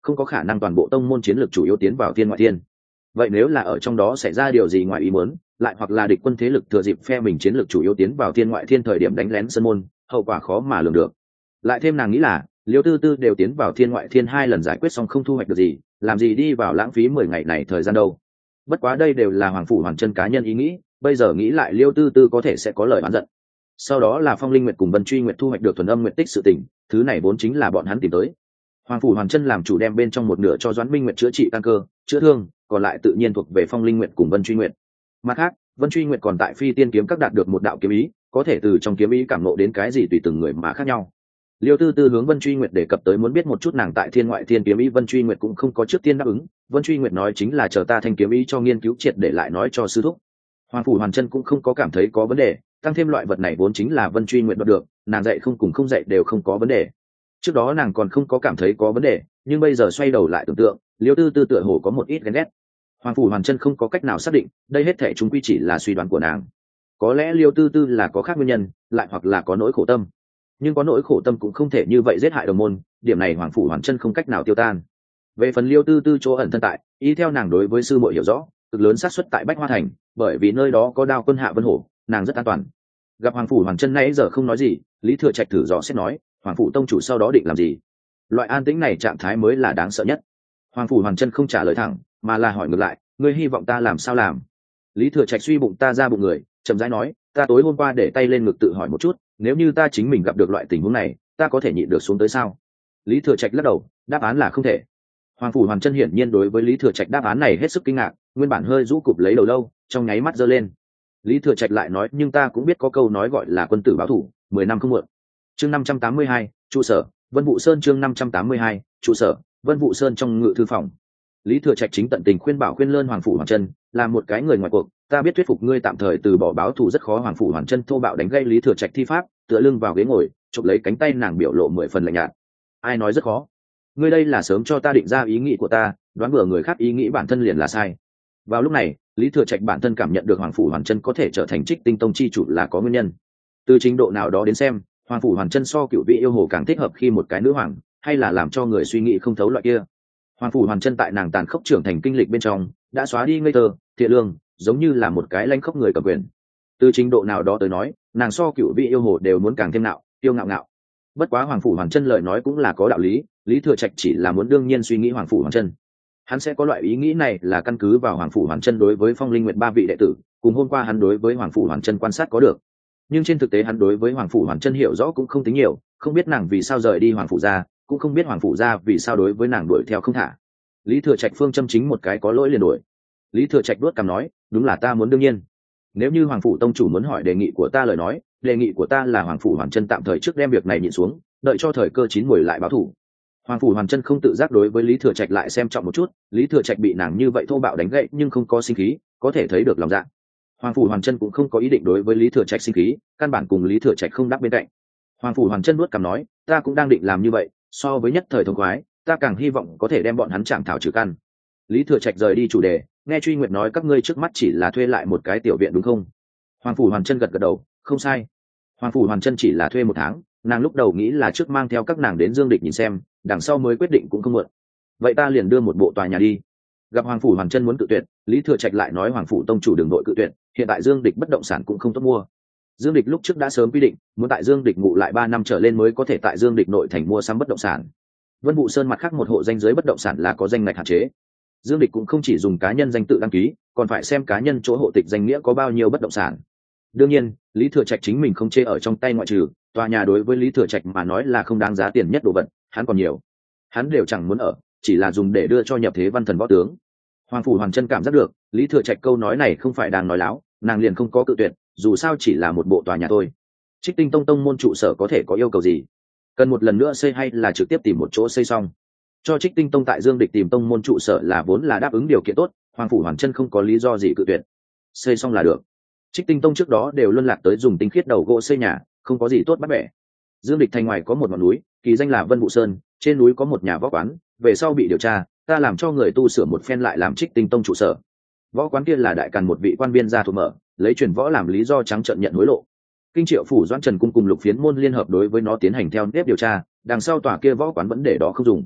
không có khả năng toàn bộ tông môn chiến lược chủ yếu tiến vào thiên ngoại thiên. Vậy nếu là ở trong đó xảy ra điều gì ngoài ý muốn, lại hoặc là địch quân thế lực thừa dịp phe mình chiến lược chủ yếu tiến vào thiên ngoại thiên thời điểm đánh lén sân môn, hậu quả khó mà lường được. Lại thêm nàng nghĩ là Liêu Tư Tư đều tiến vào thiên ngoại thiên hai lần giải quyết xong không thu hoạch được gì, làm gì đi vào lãng phí mười ngày này thời gian đâu. Bất quá đây đều là Hoàng phủ Hoàn Chân cá nhân ý nghĩ, bây giờ nghĩ lại Liêu Tư Tư có thể sẽ có lời oán giận. Sau đó là Phong Linh Nguyệt cùng Vân Truy Nguyệt thu hoạch được thuần âm nguyệt tích sự tình, thứ này vốn chính là bọn hắn tìm tới. Hoàng phủ Hoàn Chân làm chủ đem bên trong một nửa cho Doãn Minh Nguyệt chữa trị căn cơ, chữa thương, còn lại tự nhiên thuộc về Phong Linh Nguyệt cùng Vân Truy Nguyệt. Mặt khác, Vân Truy Nguyệt còn tại Phi Tiên kiếm các đạt được một đạo kiếm ý, có thể từ trong kiếm ý cảm ngộ đến cái gì tùy từng người mà khác nhau. Liêu Tư Tư hướng Vân Truy Nguyệt đề cập tới muốn biết một chút nàng tại thiên ngoại thiên kiếm ý, Vân Truy Nguyệt cũng không có trước tiên đáp ứng. Vân Truy Nguyệt nói chính là chờ ta thanh kiếm ý cho nghiên cứu triệt để lại nói cho sư thúc. Hoàng phủ Hoàn Chân cũng không có cảm thấy có vấn đề, tăng thêm loại vật này vốn chính là Vân Truy Nguyệt đoạt được, nàng dạy không cùng không dạy đều không có vấn đề. Trước đó nàng còn không có cảm thấy có vấn đề, nhưng bây giờ xoay đầu lại tưởng tượng, Liêu Tư Tư tựa hồ có một ít ghen ghét. Hoàng phủ Hoàn Chân không có cách nào xác định, đây hết thảy chúng quy chỉ là suy đoán của nàng. Có lẽ Liêu Tư Tư là có khác nguyên nhân, lại hoặc là có nỗi khổ tâm. Nhưng có nỗi khổ tâm cũng không thể như vậy giết hại đồng môn, điểm này Hoàng phủ Hoàn Chân không cách nào tiêu tan. Về phần Liêu Tư Tư chỗ ẩn thân tại, ý theo nàng đối với sư muội hiểu rõ, cực lớn xác suất tại Bách Hoa Thành, bởi vì nơi đó có Đao Quân Hạ Vân Hổ, nàng rất an toàn. Gặp Hoàng phủ Hoàn Chân nãy giờ không nói gì, Lý Thừa Trạch thử dò xét nói, Hoàng phủ tông chủ sau đó định làm gì? Loại an tĩnh này trạng thái mới là đáng sợ nhất. Hoàng phủ Hoàn Chân không trả lời thẳng, mà là hỏi ngược lại, ngươi hy vọng ta làm sao làm? Lý Thừa Trạch suy bụng ta ra bụng người, chậm rãi nói, ta tối hôm qua để tay lên ngực tự hỏi một chút, nếu như ta chính mình gặp được loại tình huống này, ta có thể nhịn được xuống tới sao? Lý Thừa Trạch lắc đầu, đáp án là không thể. Hoàng phủ Hoàn Chân hiển nhiên đối với Lý Thừa Trạch đáp án này hết sức kinh ngạc, nguyên bản hơi rũ cụp lấy đầu lâu, trong nháy mắt giơ lên. Lý Thừa Trạch lại nói, nhưng ta cũng biết có câu nói gọi là quân tử báo thủ, mười năm không muộn. Chương năm trăm tám mươi hai, trụ sở, Vân Vũ Sơn. Chương năm trăm tám mươi hai, trụ sở, Vân Vũ Sơn. Trong ngự thư phòng, Lý Thừa Trạch chính tận tình khuyên bảo khuyên lơn Hoàng phủ Hoàn Chân, là một cái người ngoài cuộc, ta biết thuyết phục ngươi tạm thời từ bỏ báo thù rất khó. Hoàng phủ Hoàn Chân thô bạo đánh gây Lý Thừa Trạch thi pháp, tựa lưng vào ghế ngồi, chụp lấy cánh tay nàng, biểu lộ mười phần lạnh nhạt. Ai nói rất khó? Ngươi đây là sớm cho ta định ra ý nghĩ của ta, đoán bừa người khác ý nghĩ bản thân liền là sai. Vào lúc này, Lý Thừa Trạch bản thân cảm nhận được Hoàng phủ Hoàn Chân có thể trở thành Trích Tinh Tông chi chủ là có nguyên nhân. Từ trình độ nào đó đến xem, Hoàng phủ Hoàn Chân so Cửu Vị yêu hồ càng thích hợp khi một cái nữ hoàng, hay là làm cho người suy nghĩ không thấu loại kia. Hoàng phủ Hoàn Chân tại nàng tàn khốc trưởng thành kinh lịch bên trong, đã xóa đi ngây thơ, thiện lương, giống như là một cái lãnh khốc người cầm quyền. Từ trình độ nào đó tới nói, nàng so Cửu Vị yêu hồ đều muốn càng thêm nạo, tiêu ngạo ngạo. Bất quá Hoàng phủ Hoàn Chân lời nói cũng là có đạo lý, Lý Thừa Trạch chỉ là muốn đương nhiên suy nghĩ Hoàng phủ Hoàn Chân. Hắn sẽ có loại ý nghĩ này là căn cứ vào Hoàng phủ Hoàn Chân đối với Phong Linh Nguyệt ba vị đệ tử, cùng hôm qua hắn đối với Hoàng phủ Hoàn Chân quan sát có được. Nhưng trên thực tế hắn đối với Hoàng phủ Hoàn Chân hiểu rõ cũng không tính nhiều, không biết nàng vì sao rời đi Hoàng phủ gia, cũng không biết Hoàng phủ gia vì sao đối với nàng đuổi theo không thả. Lý Thừa Trạch phương châm chính một cái có lỗi liền đuổi. Lý Thừa Trạch đuốt cằm nói, đúng là ta muốn đương nhiên. Nếu như Hoàng phủ tông chủ muốn hỏi đề nghị của ta lời nói, đề nghị của ta là Hoàng phủ Hoàn Chân tạm thời trước đem việc này nhịn xuống, đợi cho thời cơ chín muồi lại báo thù. Hoàng phủ Hoàn Chân không tự giác đối với Lý Thừa Trạch lại xem trọng một chút, Lý Thừa Trạch bị nàng như vậy thô bạo đánh gậy nhưng không có sinh khí, có thể thấy được lòng dạ. Hoàng phủ Hoàn Chân cũng không có ý định đối với Lý Thừa Trạch sinh khí, căn bản cùng Lý Thừa Trạch không đáp bên cạnh. Hoàng phủ Hoàn Chân nuốt cằm nói, ta cũng đang định làm như vậy, so với nhất thời thông khoái, ta càng hy vọng có thể đem bọn hắn chạm thảo trừ căn. Lý Thừa Trạch rời đi chủ đề, nghe Truy Nguyệt nói các ngươi trước mắt chỉ là thuê lại một cái tiểu viện đúng không? Hoàng phủ Hoàn Chân gật gật đầu, không sai. Hoàng phủ Hoàn Chân chỉ là thuê một tháng, nàng lúc đầu nghĩ là trước mang theo các nàng đến Dương Địch nhìn xem, đằng sau mới quyết định cũng không muộn. Vậy ta liền đưa một bộ tòa nhà đi. Gặp Hoàng phủ Hoàn Chân muốn cự tuyệt, Lý Thừa Trạch lại nói Hoàng phủ tông chủ đường đội cự tuyệt, hiện tại Dương Địch bất động sản cũng không tốt mua. Dương Địch lúc trước đã sớm quy định, muốn tại Dương Địch ngụ lại ba năm trở lên mới có thể tại Dương Địch nội thành mua sắm bất động sản. Vân Vũ Sơn mặt khác một hộ danh giới bất động sản là có danh ngạch hạn chế. Dương Địch cũng không chỉ dùng cá nhân danh tự đăng ký, còn phải xem cá nhân chỗ hộ tịch danh nghĩa có bao nhiêu bất động sản. Đương nhiên, Lý Thừa Trạch chính mình không chê ở trong tay ngoại trừ, tòa nhà đối với Lý Thừa Trạch mà nói là không đáng giá tiền nhất đồ vật, hắn còn nhiều. Hắn đều chẳng muốn ở, chỉ là dùng để đưa cho nhập thế văn thần võ tướng. Hoàng phủ Hoàn Chân cảm giác được, Lý Thừa Trạch câu nói này không phải đang nói láo, nàng liền không có cự tuyệt, dù sao chỉ là một bộ tòa nhà thôi. Trích Tinh Tông tông môn trụ sở có thể có yêu cầu gì? Cần một lần nữa xây hay là trực tiếp tìm một chỗ xây xong? Cho Trích Tinh Tông tại Dương Địch tìm tông môn trụ sở là vốn là đáp ứng điều kiện tốt, Hoàng phủ Hoàn Chân không có lý do gì cự tuyệt. Xây xong là được. Trích Tinh Tông trước đó đều luân lạc tới dùng tinh khiết đầu gỗ xây nhà, không có gì tốt bắt bẻ. Dương Địch thành ngoài có một ngọn núi, kỳ danh là Vân Vũ Sơn, trên núi có một nhà võ quán, về sau bị điều tra, ta làm cho người tu sửa một phen lại làm Trích Tinh Tông trụ sở. Võ quán kia là đại càn một vị quan viên gia thuộc mở, lấy truyền võ làm lý do trắng trợn nhận hối lộ. Kinh Triệu phủ Doãn Trần cung cùng Lục Phiến môn liên hợp đối với nó tiến hành theo nếp điều tra, đằng sau tòa kia võ quán vẫn để đó không dùng.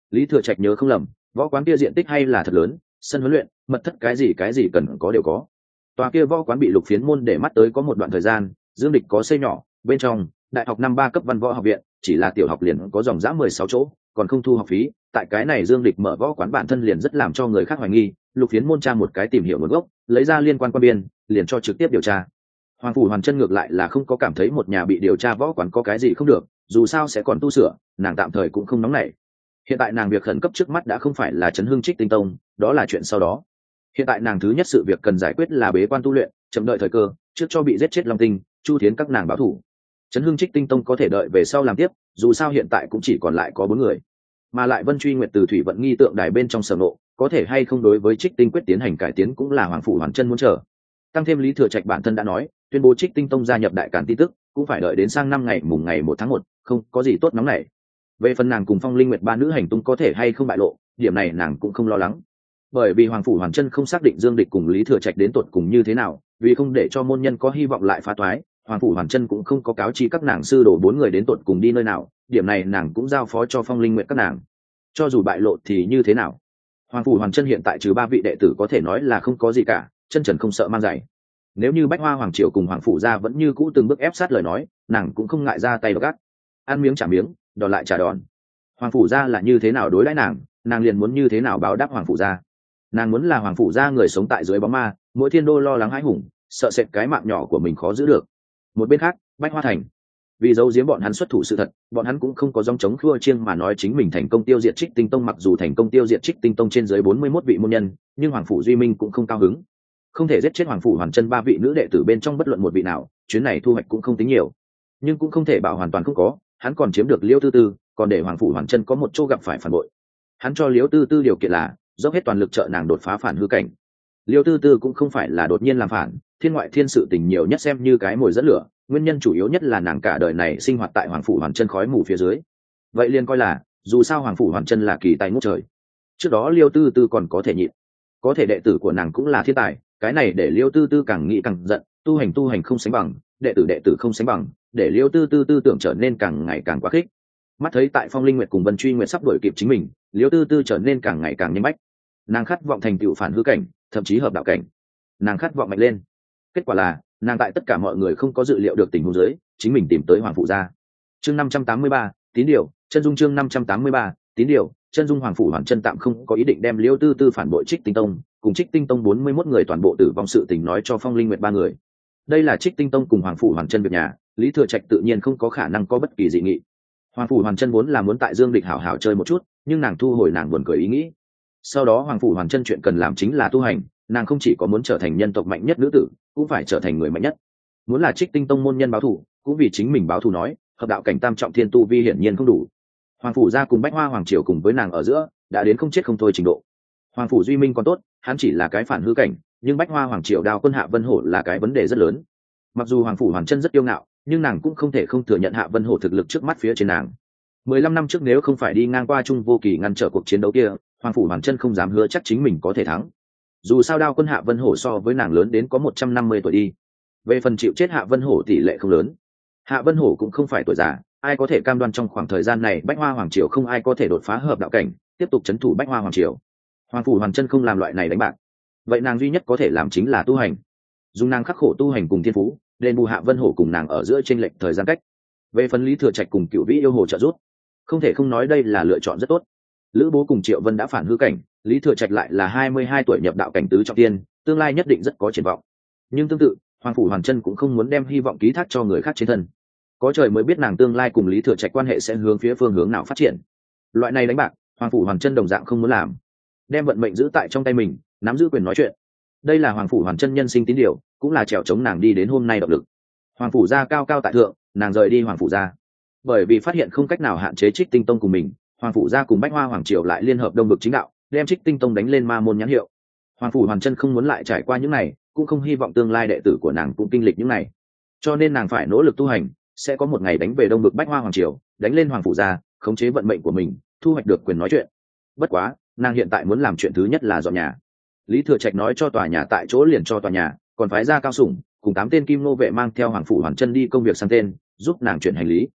Lý Thừa Trạch nhớ không lầm, võ quán kia diện tích hay là thật lớn, sân huấn luyện, mật thất cái gì cái gì cần có đều có. Tòa kia võ quán bị Lục Phiến môn để mắt tới có một đoạn thời gian, Dương Địch có xây nhỏ, bên trong, đại học năm ba cấp văn võ học viện, chỉ là tiểu học liền có dòng dã mười sáu chỗ, còn không thu học phí, tại cái này Dương Địch mở võ quán bản thân liền rất làm cho người khác hoài nghi, Lục Phiến môn tra một cái tìm hiểu nguồn gốc, lấy ra liên quan quan biên, liền cho trực tiếp điều tra. Hoàng phủ Hoàn Chân ngược lại là không có cảm thấy một nhà bị điều tra võ quán có cái gì không được, dù sao sẽ còn tu sửa, nàng tạm thời cũng không nóng nảy. Hiện tại nàng việc khẩn cấp trước mắt đã không phải là chấn hưng Trích Tinh Tông, đó là chuyện sau đó. Hiện tại nàng thứ nhất sự việc cần giải quyết là bế quan tu luyện, chậm đợi thời cơ, trước cho bị giết chết Long Tinh, Chu Thiến các nàng báo thủ. Chấn hưng Trích Tinh Tông có thể đợi về sau làm tiếp, dù sao hiện tại cũng chỉ còn lại có bốn người, mà lại Vân Truy Nguyệt từ thủy vận nghi tượng đài bên trong sở nộ, có thể hay không đối với Trích Tinh quyết tiến hành cải tiến cũng là Hoàng phủ Hoàn Chân muốn chờ. Tăng thêm Lý Thừa Trạch bản thân đã nói, tuyên bố Trích Tinh Tông gia nhập đại cản tin tức, cũng phải đợi đến sang năm ngày mùng ngày một tháng một, không có gì tốt nóng này. Về phần nàng cùng Phong Linh Nguyệt ba nữ hành tung có thể hay không bại lộ, điểm này nàng cũng không lo lắng. Bởi vì Hoàng phủ Hoàn Chân không xác định Dương Địch cùng Lý Thừa Trạch đến tột cùng như thế nào, vì không để cho môn nhân có hy vọng lại phá toái, Hoàng phủ Hoàn Chân cũng không có cáo chi các nàng sư đồ bốn người đến tột cùng đi nơi nào, điểm này nàng cũng giao phó cho Phong Linh Nguyệt các nàng. Cho dù bại lộ thì như thế nào? Hoàng phủ Hoàn Chân hiện tại trừ ba vị đệ tử có thể nói là không có gì cả, chân trần không sợ mang giày. Nếu như Bách Hoa Hoàng triều cùng Hoàng phủ gia vẫn như cũ từng bước ép sát lời nói, nàng cũng không ngại ra tay độc ác. Ăn miếng trả miếng, đòn lại trả đòn. Hoàng phủ gia là như thế nào đối đãi nàng, nàng liền muốn như thế nào báo đáp Hoàng phủ gia. Nàng muốn là Hoàng phủ gia người sống tại dưới bóng ma, mỗi thiên đô lo lắng hãi hùng, sợ sệt cái mạng nhỏ của mình khó giữ được. Một bên khác, Bách Hoa thành, vì giấu giếm bọn hắn xuất thủ sự thật, bọn hắn cũng không có dòng chống khua chiêng mà nói chính mình thành công tiêu diệt Trích Tinh Tông. Mặc dù thành công tiêu diệt Trích Tinh Tông trên dưới bốn mươi mốt vị môn nhân, nhưng Hoàng phủ Duy Minh cũng không cao hứng. Không thể giết chết Hoàng phủ Hoàn Chân ba vị nữ đệ tử bên trong bất luận một vị nào, chuyến này thu hoạch cũng không tính nhiều, nhưng cũng không thể bảo hoàn toàn không có. Hắn còn chiếm được Liễu Tư Tư, còn để Hoàng phủ Hoàn Chân có một chỗ gặp phải phản bội. Hắn cho Liễu Tư Tư điều kiện là dốc hết toàn lực trợ nàng đột phá phản hư cảnh. Liễu Tư Tư cũng không phải là đột nhiên làm phản, thiên ngoại thiên sự tình nhiều nhất xem như cái mồi dẫn lửa, nguyên nhân chủ yếu nhất là nàng cả đời này sinh hoạt tại Hoàng phủ Hoàn Chân khói mù phía dưới. Vậy liền coi là, dù sao Hoàng phủ Hoàn Chân là kỳ tài ngút trời. Trước đó Liễu Tư Tư còn có thể nhịn, có thể đệ tử của nàng cũng là thiên tài, cái này để Liễu Tư Tư càng nghĩ càng giận, tu hành tu hành không sánh bằng, đệ tử đệ tử không sánh bằng, để Liễu Tư Tư tư tưởng trở nên càng ngày càng quá khích. Mắt thấy tại Phong Linh Nguyệt cùng Vân Truy Nguyệt sắp đuổi kịp chính mình, Liễu Tư Tư trở nên càng ngày càng nhanh bách. Nàng khát vọng thành tựu phản hư cảnh, thậm chí hợp đạo cảnh. Nàng khát vọng mạnh lên. Kết quả là, nàng tại tất cả mọi người không có dự liệu được tình huống dưới, chính mình tìm tới Hoàng phủ gia. Chương năm trăm tám mươi ba, tín điều, chân dung chương năm trăm tám mươi ba, tín điều, chân dung. Hoàng phủ Hoàn Chân tạm không có ý định đem Liễu Tư Tư phản bội Trích Tinh Tông, cùng Trích Tinh Tông bốn mươi mốt người toàn bộ tử vong sự tình nói cho Phong Linh Nguyệt ba người. Đây là Trích Tinh Tông cùng Hoàng phủ Hoàn Chân việc nhà, Lý Thừa Trạch tự nhiên không có khả năng có bất kỳ dị nghị. Hoàng phủ Hoàn Chân vốn là muốn tại Dương Địch hảo hảo chơi một chút, nhưng nàng thu hồi nàng buồn cười ý nghĩ. Sau đó Hoàng phủ Hoàn Chân chuyện cần làm chính là tu hành, nàng không chỉ có muốn trở thành nhân tộc mạnh nhất nữ tử, cũng phải trở thành người mạnh nhất. Muốn là Trích Tinh Tông môn nhân báo thù, cũng vì chính mình báo thù nói, hợp đạo cảnh tam trọng thiên tu vi hiển nhiên không đủ. Hoàng phủ gia cùng Bách Hoa Hoàng triều cùng với nàng ở giữa, đã đến không chết không thôi trình độ. Hoàng phủ Duy Minh còn tốt, hắn chỉ là cái phản hư cảnh, nhưng Bách Hoa Hoàng triều Đao Quân Hạ Vân Hổ là cái vấn đề rất lớn. Mặc dù Hoàng phủ Hoàn Chân rất yêu ngạo, nhưng nàng cũng không thể không thừa nhận Hạ Vân Hổ thực lực trước mắt phía trên nàng. Mười lăm năm trước nếu không phải đi ngang qua Trung Vô Kỳ ngăn trở cuộc chiến đấu kia, Hoàng phủ Hoàn Chân không dám hứa chắc chính mình có thể thắng. Dù sao Đao Quân Hạ Vân Hổ so với nàng lớn đến có một trăm năm mươi tuổi đi. Về phần chịu chết Hạ Vân Hổ tỷ lệ không lớn. Hạ Vân Hổ cũng không phải tuổi già, ai có thể cam đoan trong khoảng thời gian này Bách Hoa Hoàng triều không ai có thể đột phá hợp đạo cảnh, tiếp tục trấn thủ Bách Hoa Hoàng triều. Hoàng phủ Hoàn Chân không làm loại này đánh bạc, vậy nàng duy nhất có thể làm chính là tu hành, dùng nàng khắc khổ tu hành cùng thiên phú đền bù Hạ Vân Hổ cùng nàng ở giữa chênh lệch thời gian cách. Về phần Lý Thừa Trạch cùng Cửu Vĩ yêu hồ trợ giúp, không thể không nói đây là lựa chọn rất tốt. Lữ Bố cùng Triệu Vân đã phản hư cảnh, Lý Thừa Trạch lại là hai mươi hai tuổi nhập đạo cảnh tứ trọng tiên, tương lai nhất định rất có triển vọng. Nhưng tương tự, Hoàng phủ Hoàn Chân cũng không muốn đem hy vọng ký thác cho người khác trên thân. Có trời mới biết nàng tương lai cùng Lý Thừa Trạch quan hệ sẽ hướng phía phương hướng nào phát triển. Loại này đánh bạc, Hoàng phủ Hoàn Chân đồng dạng không muốn làm. Đem vận mệnh giữ tại trong tay mình, nắm giữ quyền nói chuyện. Đây là Hoàng phủ Hoàn Chân nhân sinh tín điều, cũng là trèo chống nàng đi đến hôm nay động lực. Hoàng phủ gia cao cao tại thượng, nàng rời đi Hoàng phủ gia. Bởi vì phát hiện không cách nào hạn chế Trích Tinh Tông cùng mình, Hoàng phủ gia cùng Bách Hoa Hoàng triều lại liên hợp đông vực chính đạo, đem Trích Tinh Tông đánh lên ma môn nhãn hiệu. Hoàng phủ Hoàn Chân không muốn lại trải qua những này, cũng không hy vọng tương lai đệ tử của nàng cũng kinh lịch những này. Cho nên nàng phải nỗ lực tu hành, sẽ có một ngày đánh về đông vực Bách Hoa Hoàng triều, đánh lên Hoàng phủ gia, khống chế vận mệnh của mình, thu hoạch được quyền nói chuyện. Bất quá, nàng hiện tại muốn làm chuyện thứ nhất là dọn nhà. Lý Thừa Trạch nói cho tòa nhà tại chỗ liền cho tòa nhà, còn phái ra Cao Sủng cùng tám tên kim nô vệ mang theo Hoàng phủ Hoàn Chân đi công việc sang tên, giúp nàng chuyển hành lý.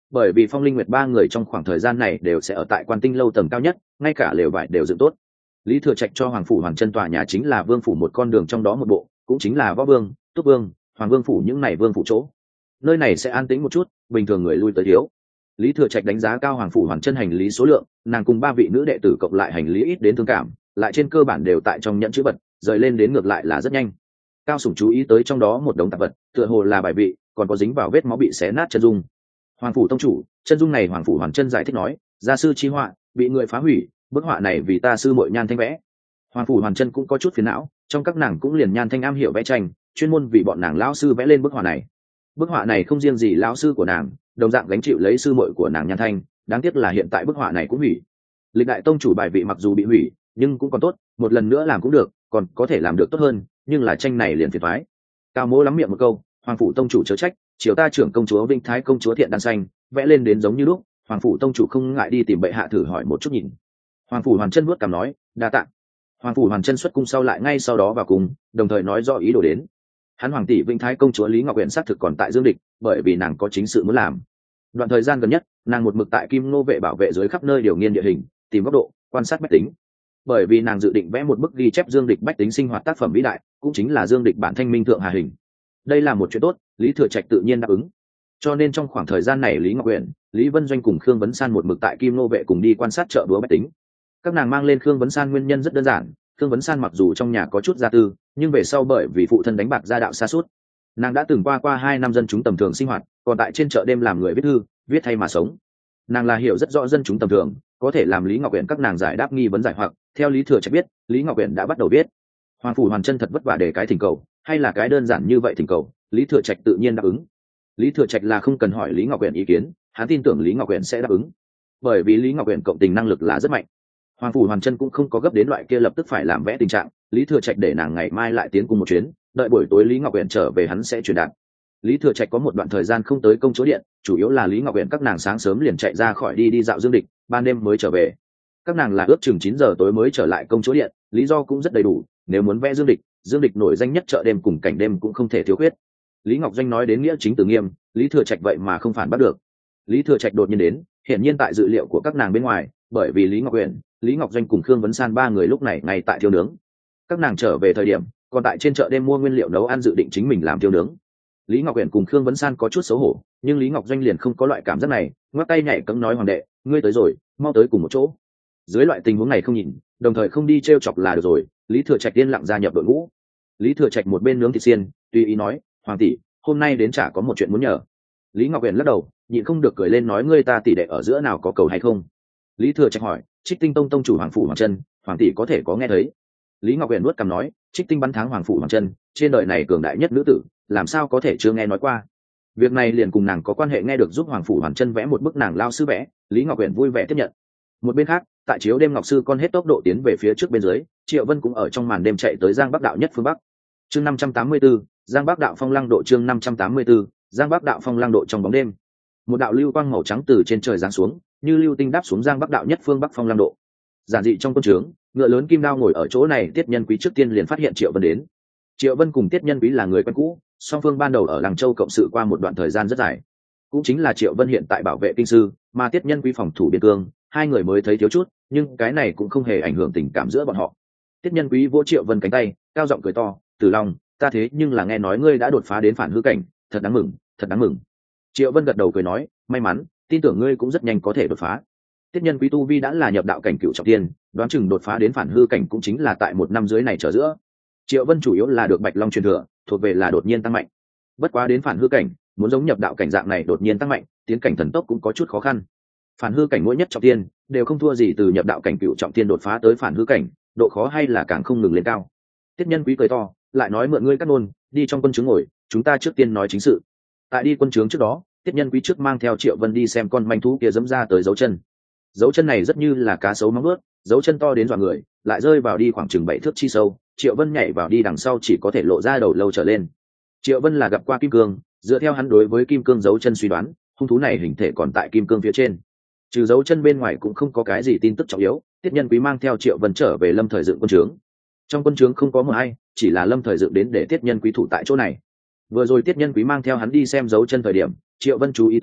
bởi vì Phong Linh Nguyệt ba người trong khoảng thời gian này đều sẽ ở tại Quan Tinh lâu tầng cao nhất, ngay cả lều vải đều dựng tốt. Lý Thừa Trạch cho Hoàng phủ Hoàng Chân tòa nhà chính là vương phủ một con đường trong đó một bộ, cũng chính là Võ Vương, Túc Vương, Hoàng Vương phủ những này vương phủ chỗ. Nơi này sẽ an tĩnh một chút, bình thường người lui tới thiếu. Lý Thừa Trạch đánh giá cao Hoàng phủ Hoàng Chân hành lý số lượng, nàng cùng ba vị nữ đệ tử cộng lại hành lý ít đến thương cảm, lại trên cơ bản đều tại trong nhẫn chữ vật, rời lên đến ngược lại là rất nhanh. Cao Sủng chú ý tới trong đó một đống tạp vật, tựa hồ là bài vị, còn có dính vào vết máu bị xé nát chân dung. Hoàng phủ tông chủ, chân dung này Hoàng phủ Hoàng Chân giải thích nói, gia sư chi họa, bị người phá hủy, bức họa này vì ta sư muội Nhan Thanh vẽ. Hoàng phủ Hoàng Chân cũng có chút phiền não, trong các nàng cũng liền Nhan Thanh am hiểu vẽ tranh, chuyên môn vì bọn nàng lão sư vẽ lên bức họa này. Bức họa này không riêng gì lão sư của nàng, đồng dạng gánh chịu lấy sư muội của nàng Nhan Thanh, đáng tiếc là hiện tại bức họa này cũng hủy. Lịch đại tông chủ bài vị mặc dù bị hủy, nhưng cũng còn tốt, một lần nữa làm cũng được, còn có thể làm được tốt hơn, nhưng là tranh này liền phiền toái. Cao Mỗ lắm miệng một câu, Hoàng phủ tông chủ chớ trách, chiều ta trưởng công chúa Vinh Thái công chúa Thiện Đan Xanh, vẽ lên đến giống như lúc, Hoàng phủ tông chủ không ngại đi tìm bệ hạ thử hỏi một chút nhìn. Hoàng phủ Hoàn Chân vuốt cằm nói, đa tạ. Hoàng phủ Hoàn Chân xuất cung sau lại ngay sau đó vào cung, đồng thời nói rõ ý đồ đến. Hắn hoàng tỷ Vinh Thái công chúa Lý Ngọc Uyển xác thực còn tại Dương Địch, bởi vì nàng có chính sự muốn làm. Đoạn thời gian gần nhất, nàng một mực tại Kim Ngô vệ bảo vệ dưới khắp nơi điều nghiên địa hình, tìm góc độ, quan sát bách tính. Bởi vì nàng dự định vẽ một bức ghi chép Dương Địch bách tính sinh hoạt tác phẩm vĩ đại, cũng chính là Dương Địch bản thanh minh thượng hà hình. Đây là một chuyện tốt, Lý Thừa Trạch tự nhiên đáp ứng. Cho nên trong khoảng thời gian này Lý Ngọc Uyển, Lý Vân Doanh cùng Khương Vấn San một mực tại Kim Ngô vệ cùng đi quan sát chợ búa bách tính. Các nàng mang lên Khương Vấn San nguyên nhân rất đơn giản, Khương Vấn San mặc dù trong nhà có chút gia tư, nhưng về sau bởi vì phụ thân đánh bạc gia đạo sa sút, nàng đã từng qua qua hai năm dân chúng tầm thường sinh hoạt, còn tại trên chợ đêm làm người viết thư, viết thay mà sống. Nàng là hiểu rất rõ dân chúng tầm thường, có thể làm Lý Ngọc Uyển các nàng giải đáp nghi vấn giải hoặc. Theo Lý Thừa Trạch biết, Lý Ngọc Uyển đã bắt đầu viết. Hoàng phủ Hoàn Chân thật vất vả để cái thỉnh cầu, hay là cái đơn giản như vậy thỉnh cầu, Lý Thừa Trạch tự nhiên đáp ứng. Lý Thừa Trạch là không cần hỏi Lý Ngọc Uyển ý kiến, hắn tin tưởng Lý Ngọc Uyển sẽ đáp ứng, bởi vì Lý Ngọc Uyển cộng tình năng lực là rất mạnh. Hoàng phủ Hoàn Chân cũng không có gấp đến loại kia lập tức phải làm vẽ tình trạng, Lý Thừa Trạch để nàng ngày mai lại tiến cùng một chuyến, đợi buổi tối Lý Ngọc Uyển trở về hắn sẽ truyền đạt. Lý Thừa Trạch có một đoạn thời gian không tới công chúa điện, chủ yếu là Lý Ngọc Uyển các nàng sáng sớm liền chạy ra khỏi đi đi dạo Dương Địch, ban đêm mới trở về. Các nàng là ước chừng chín giờ tối mới trở lại công chúa điện, lý do cũng rất đầy đủ, nếu muốn vẽ Dương Địch, Dương Địch nổi danh nhất chợ đêm cùng cảnh đêm cũng không thể thiếu khuyết. Lý Ngọc Doanh nói đến nghĩa chính từ nghiêm, Lý Thừa Trạch vậy mà không phản bắt được. Lý Thừa Trạch đột nhiên đến, hiển nhiên tại dự liệu của các nàng bên ngoài, bởi vì Lý Ngọc Uyển, Lý Ngọc Doanh cùng Khương Vấn San ba người lúc này ngay tại thiêu nướng. Các nàng trở về thời điểm, còn tại trên chợ đêm mua nguyên liệu nấu ăn dự định chính mình làm thiêu nướng. Lý Ngọc Uyển cùng Khương Vấn San có chút xấu hổ, nhưng Lý Ngọc Doanh liền không có loại cảm giác này, ngoắc tay nhảy cẫng nói hoàng đệ, ngươi tới rồi, mau tới cùng một chỗ. Dưới loại tình huống này không nhìn, đồng thời không đi trêu chọc là được rồi, Lý Thừa Trạch yên lặng gia nhập đội ngũ. Lý Thừa Trạch một bên nướng thịt xiên, tùy ý nói, hoàng tỷ, hôm nay đến chả có một chuyện muốn nhờ. Lý Ngọc Uyển lắc đầu, nhịn không được cười lên nói ngươi ta tỷ đệ ở giữa nào có cầu hay không. Lý Thừa Trạch hỏi, Trích Tinh tông tông chủ Hoàng phủ Hoàng Chân, hoàng tỷ có thể có nghe thấy. Lý Ngọc Uyển nuốt cằm nói, Trích Tinh bắn thắng Hoàng phủ Hoàng Chân, trên đời này cường đại nhất nữ tử, làm sao có thể chưa nghe nói qua. Việc này liền cùng nàng có quan hệ, nghe được giúp Hoàng phủ Hoàng Chân vẽ một bức nàng lao sư vẽ, Lý Ngọc Uyển vui vẻ tiếp nhận. Một bên khác, tại chiếu đêm Ngọc sư con hết tốc độ tiến về phía trước bên dưới, Triệu Vân cũng ở trong màn đêm chạy tới Giang Bắc đạo nhất phương bắc. Chương năm trăm tám mươi tư, Giang Bắc đạo phong lăng độ chương năm trăm tám mươi tư, Giang Bắc đạo phong lăng độ trong bóng đêm. Một đạo lưu quang màu trắng từ trên trời giáng xuống, như lưu tinh đáp xuống Giang Bắc đạo nhất phương bắc phong lăng độ. Giản dị trong quân trướng, ngựa lớn Kim Đao ngồi ở chỗ này, Tiết Nhân Quý trước tiên liền phát hiện Triệu Vân đến. Triệu Vân cùng Tiết Nhân Quý là người quen cũ, song phương ban đầu ở Làng Châu cộng sự qua một đoạn thời gian rất dài. Cũng chính là Triệu Vân hiện tại bảo vệ kinh sư, mà Tiết Nhân Quý phòng thủ biên cương, hai người mới thấy thiếu chút, nhưng cái này cũng không hề ảnh hưởng tình cảm giữa bọn họ. Tiết Nhân Quý vỗ Triệu Vân cánh tay, cao giọng cười to, "Tử Long, ta thế nhưng là nghe nói ngươi đã đột phá đến phản hư cảnh, thật đáng mừng, thật đáng mừng." Triệu Vân gật đầu cười nói, "May mắn, tin tưởng ngươi cũng rất nhanh có thể đột phá." Tiết Nhân Quý tu vi đã là nhập đạo cảnh cửu trọng thiên, đoán chừng đột phá đến phản hư cảnh cũng chính là tại một năm dưới này trở giữa. Triệu Vân chủ yếu là được Bạch Long truyền thừa, thuộc về là đột nhiên tăng mạnh. Bất quá đến phản hư cảnh, muốn giống nhập đạo cảnh dạng này đột nhiên tăng mạnh, tiến cảnh thần tốc cũng có chút khó khăn. Phản hư cảnh mỗi nhất trọng thiên đều không thua gì từ nhập đạo cảnh cửu trọng thiên đột phá tới phản hư cảnh, độ khó hay là càng không ngừng lên cao. Tiết Nhân Quý cười to, lại nói mượn ngươi cắt nôn, đi trong quân trướng ngồi, chúng ta trước tiên nói chính sự. Tại đi quân trướng trước đó, Tiết Nhân Quý trước mang theo Triệu Vân đi xem con manh thú kia dẫm ra tới dấu chân. Dấu chân này rất như là cá sấu móng ướt, dấu chân to đến dọa người, lại rơi vào đi khoảng chừng bảy thước chi sâu. Triệu Vân nhảy vào đi đằng sau chỉ có thể lộ ra đầu lâu trở lên. Triệu Vân là gặp qua kim cương, dựa theo hắn đối với kim cương dấu chân suy đoán, hung thú này hình thể còn tại kim cương phía trên. Trừ dấu chân bên ngoài cũng không có cái gì tin tức trọng yếu. Tiết Nhân Quý mang theo Triệu Vân trở về Lâm Thời Dựng quân trướng. Trong quân trướng không có một ai, chỉ là Lâm Thời Dựng đến để Tiết Nhân Quý thủ tại chỗ này. Vừa rồi Tiết Nhân Quý mang theo hắn đi xem dấu chân thời điểm, Triệu Vân chú ý tới,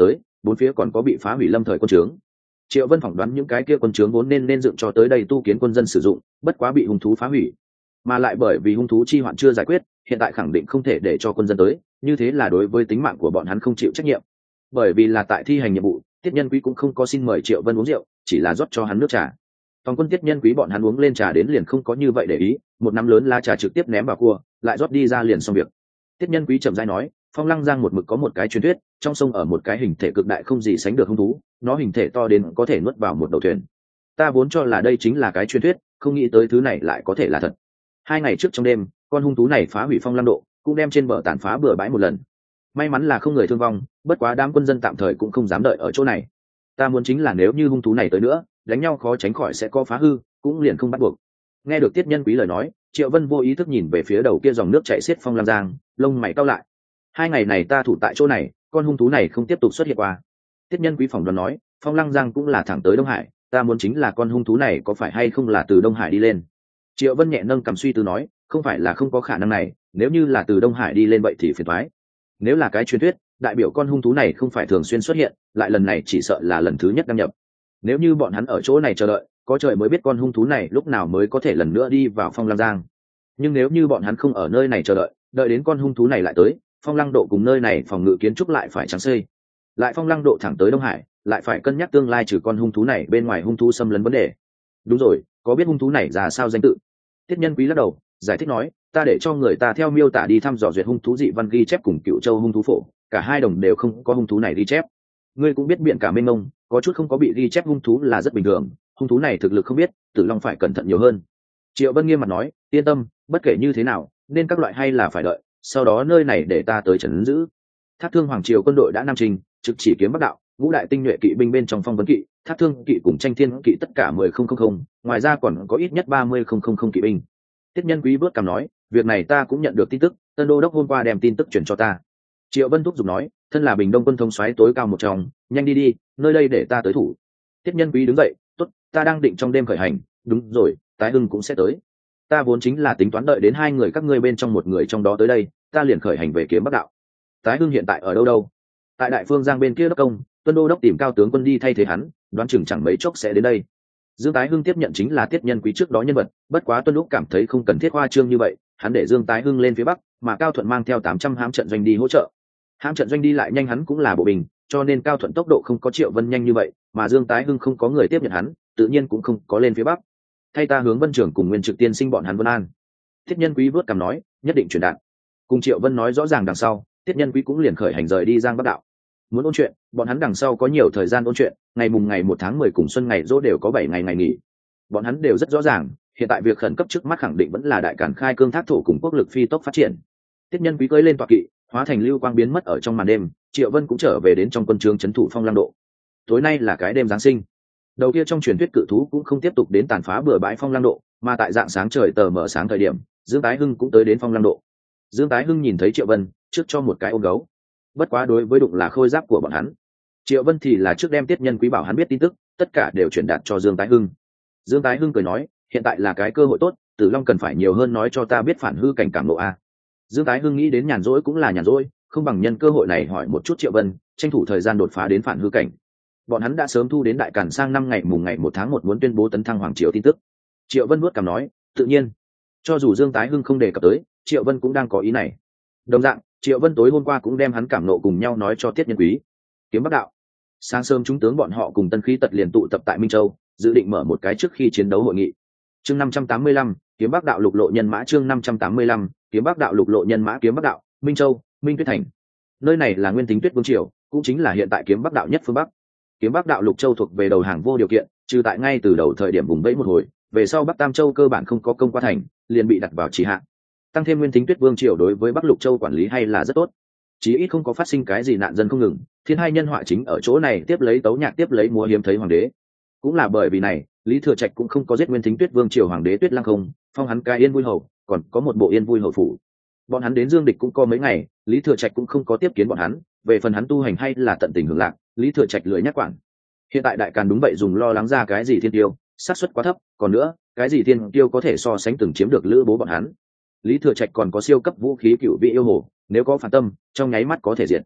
bốn phía còn có bị phá hủy lâm thời quân trướng. Triệu Vân phỏng đoán những cái kia quân trướng vốn nên nên dựng cho tới đây tu kiến quân dân sử dụng, bất quá bị hung thú phá hủy, mà lại bởi vì hung thú chi hoạn chưa giải quyết, hiện tại khẳng định không thể để cho quân dân tới, như thế là đối với tính mạng của bọn hắn không chịu trách nhiệm. Bởi vì là tại thi hành nhiệm vụ, Tiết Nhân Quý cũng không có xin mời Triệu Vân uống rượu, chỉ là rót cho hắn nước trà. Toàn quân Tiết Nhân Quý bọn hắn uống lên trà đến liền không có như vậy để ý, một nắm lớn lá trà trực tiếp ném vào cua, lại rót đi ra liền xong việc. Tiết Nhân Quý chậm rãi nói, Phong Lăng Giang một mực có một cái truyền thuyết, trong sông ở một cái hình thể cực đại không gì sánh được hung thú, nó hình thể to đến có thể nuốt vào một đầu thuyền. Ta vốn cho là đây chính là cái truyền thuyết, không nghĩ tới thứ này lại có thể là thật. Hai ngày trước trong đêm, con hung thú này phá hủy Phong Lăng độ, cũng đem trên bờ tàn phá bừa bãi một lần. May mắn là không người thương vong, bất quá đám quân dân tạm thời cũng không dám đợi ở chỗ này. Ta muốn chính là nếu như hung thú này tới nữa, đánh nhau khó tránh khỏi sẽ có phá hư, cũng liền không bắt buộc. Nghe được Tiết Nhân Quý lời nói, Triệu Vân vô ý thức nhìn về phía đầu kia dòng nước chảy xiết Phong Lăng Giang, lông mày cau lại. Hai ngày này ta thủ tại chỗ này, con hung thú này không tiếp tục xuất hiện qua. Tiết Nhân Quý phỏng đoán nói, Phong Lăng Giang cũng là thẳng tới Đông Hải, ta muốn chính là con hung thú này có phải hay không là từ Đông Hải đi lên. Triệu Vân nhẹ nâng cầm suy tư nói, không phải là không có khả năng này, nếu như là từ Đông Hải đi lên vậy thì phiền toái. Nếu là cái truyền thuyết, đại biểu con hung thú này không phải thường xuyên xuất hiện, lại lần này chỉ sợ là lần thứ nhất đăng nhập. Nếu như bọn hắn ở chỗ này chờ đợi, có trời mới biết con hung thú này lúc nào mới có thể lần nữa đi vào Phong Lăng Giang. Nhưng nếu như bọn hắn không ở nơi này chờ đợi, đợi đến con hung thú này lại tới, Phong Lăng độ cùng nơi này phòng ngự kiến trúc lại phải trắng xây, lại Phong Lăng độ thẳng tới Đông Hải, lại phải cân nhắc tương lai trừ con hung thú này bên ngoài hung thú xâm lấn vấn đề. Đúng rồi, có biết hung thú này ra sao danh tự? Tiết Nhân Quý lắc đầu, giải thích nói, ta để cho người ta theo miêu tả đi thăm dò duyệt hung thú dị văn ghi chép cùng Cựu Châu hung thú phổ, cả hai đồng đều không có hung thú này ghi chép. Ngươi cũng biết biển cả mênh mông, có chút không có bị ghi chép hung thú là rất bình thường, hung thú này thực lực không biết, Tử Long phải cẩn thận nhiều hơn. Triệu Vân nghiêm mặt nói, yên tâm, bất kể như thế nào, nên các loại hay là phải đợi, sau đó nơi này để ta tới trấn giữ. Thác Thương Hoàng triều quân đội đã nam trình, trực chỉ kiếm Bắc đạo, ngũ đại tinh nhuệ kỵ binh bên trong Phong Vấn kỵ, Thác Thương kỵ cùng Tranh Thiên kỵ tất cả mười không không không, ngoài ra còn có ít nhất ba mươi không không không kỵ binh. Tiết Nhân Quý vớt cằm nói, việc này ta cũng nhận được tin tức, Tân Đô đốc hôm qua đem tin tức chuyển cho ta. Triệu Vân thúc giục nói, thân là Bình Đông quân thống soái tối cao một trong, nhanh đi đi, nơi đây để ta tới thủ. Tiết Nhân Quý đứng dậy, tốt, ta đang định trong đêm khởi hành, đúng rồi, Tái Hưng cũng sẽ tới. Ta vốn chính là tính toán đợi đến hai người các ngươi bên trong một người trong đó tới đây, ta liền khởi hành về kiếm Bắc đạo. Tái Hưng hiện tại ở đâu đâu? Tại Đại Phương Giang bên kia đốc công, Tuân Đô đốc tìm Cao tướng quân đi thay thế hắn, đoán chừng chẳng mấy chốc sẽ đến đây. Dương Tái Hưng tiếp nhận chính là Tiết Nhân Quý trước đó nhân vật, bất quá Tuân Lúc cảm thấy không cần thiết hoa trương như vậy, hắn để Dương Tái Hưng lên phía bắc, mà Cao Thuận mang theo tám trăm hãm trận doanh đi hỗ trợ. Hãm trận doanh đi lại nhanh hắn cũng là bộ bình, cho nên Cao Thuận tốc độ không có Triệu Vân nhanh như vậy, mà Dương Tái Hưng không có người tiếp nhận hắn, tự nhiên cũng không có lên phía bắc. Thay ta hướng Vân Trưởng cùng Nguyên Trực tiên sinh bọn hắn Vân An. Tiết Nhân Quý vớt cằm nói, nhất định truyền đạt. Cùng Triệu Vân nói rõ ràng đằng sau, Tiết Nhân Quý cũng liền khởi hành rời đi Giang Bắc đạo. Muốn ôn chuyện, bọn hắn đằng sau có nhiều thời gian ôn chuyện, ngày mùng ngày một tháng mười cùng xuân ngày dỗ đều có bảy ngày ngày nghỉ. Bọn hắn đều rất rõ ràng, hiện tại việc khẩn cấp trước mắt khẳng định vẫn là đại càn khai cương thác thổ cùng quốc lực phi tốc phát triển. Tiết Nhân Quý cưỡi lên tọa kỵ, hóa thành lưu quang biến mất ở trong màn đêm, Triệu Vân cũng trở về đến trong quân trướng trấn thủ Phong Lăng độ. Tối nay là cái đêm giáng sinh, đầu kia trong truyền thuyết cự thú cũng không tiếp tục đến tàn phá bừa bãi Phong Lăng độ, mà tại dạng sáng trời tờ mở sáng thời điểm, Dương Tái Hưng cũng tới đến Phong Lăng độ. Dương Tái Hưng nhìn thấy Triệu Vân, trước cho một cái ôm gấu. Bất quá đối với đụng là khôi giáp của bọn hắn. Triệu Vân thì là trước đem Tiết Nhân Quý bảo hắn biết tin tức, tất cả đều truyền đạt cho Dương Tái Hưng. Dương Tái Hưng cười nói, hiện tại là cái cơ hội tốt, Tử Long cần phải nhiều hơn nói cho ta biết phản hư cảnh cảm ngộ a. Dương Tái Hưng nghĩ đến nhàn rỗi cũng là nhàn rỗi, không bằng nhân cơ hội này hỏi một chút Triệu Vân, tranh thủ thời gian đột phá đến phản hư cảnh. Bọn hắn đã sớm thu đến đại càn sang năm ngày mùng ngày một tháng một muốn tuyên bố tấn thăng hoàng triều tin tức. Triệu Vân vuốt cằm nói, tự nhiên, cho dù Dương Tái Hưng không đề cập tới, Triệu Vân cũng đang có ý này. Đồng dạng, Triệu Vân tối hôm qua cũng đem hắn cảm nộ cùng nhau nói cho Tiết Nhân Quý. Kiếm Bắc đạo. Sáng sớm chúng tướng bọn họ cùng Tân Khí Tật liền tụ tập tại Minh Châu, dự định mở một cái trước khi chiến đấu hội nghị. Chương năm trăm tám mươi lăm, Kiếm Bắc đạo lục lộ nhân mã chương năm trăm tám mươi lăm, Kiếm Bắc đạo lục lộ nhân mã Kiếm Bắc đạo, Minh Châu, Minh Tuyết thành. Nơi này là Nguyên Thính Tuyết Vương triều, cũng chính là hiện tại Kiếm Bắc đạo nhất phương Bắc. Kiếm Bắc đạo lục châu thuộc về đầu hàng vô điều kiện, trừ tại ngay từ đầu thời điểm vùng vẫy một hồi, về sau Bắc Tam Châu cơ bản không có công qua thành, liền bị đặt vào trì hạn. Tăng thêm Nguyên Thính Tuyết Vương triều đối với Bắc Lục Châu quản lý hay là rất tốt, chí ít không có phát sinh cái gì nạn dân không ngừng, thiên hai nhân họa chính ở chỗ này tiếp lấy tấu nhạc tiếp lấy múa hiếm thấy hoàng đế. Cũng là bởi vì này, Lý Thừa Trạch cũng không có giết Nguyên Thính Tuyết Vương triều hoàng đế Tuyết Lăng không, phong hắn cái Yên Vui hầu, còn có một bộ Yên Vui hầu phủ. Bọn hắn đến Dương Địch cũng có mấy ngày, Lý Thừa Trạch cũng không có tiếp kiến bọn hắn, về phần hắn tu hành hay là tận tình hưởng lạc, Lý Thừa Trạch lười nhắc quản. Hiện tại đại càn đúng vậy dùng lo lắng ra cái gì thiên tiêu, xác suất quá thấp, còn nữa, cái gì thiên tiêu có thể so sánh từng chiếm được lữ bố bọn hắn. Lý Thừa Trạch còn có siêu cấp vũ khí cựu vị yêu hồ, nếu có phản tâm, trong nháy mắt có thể diệt.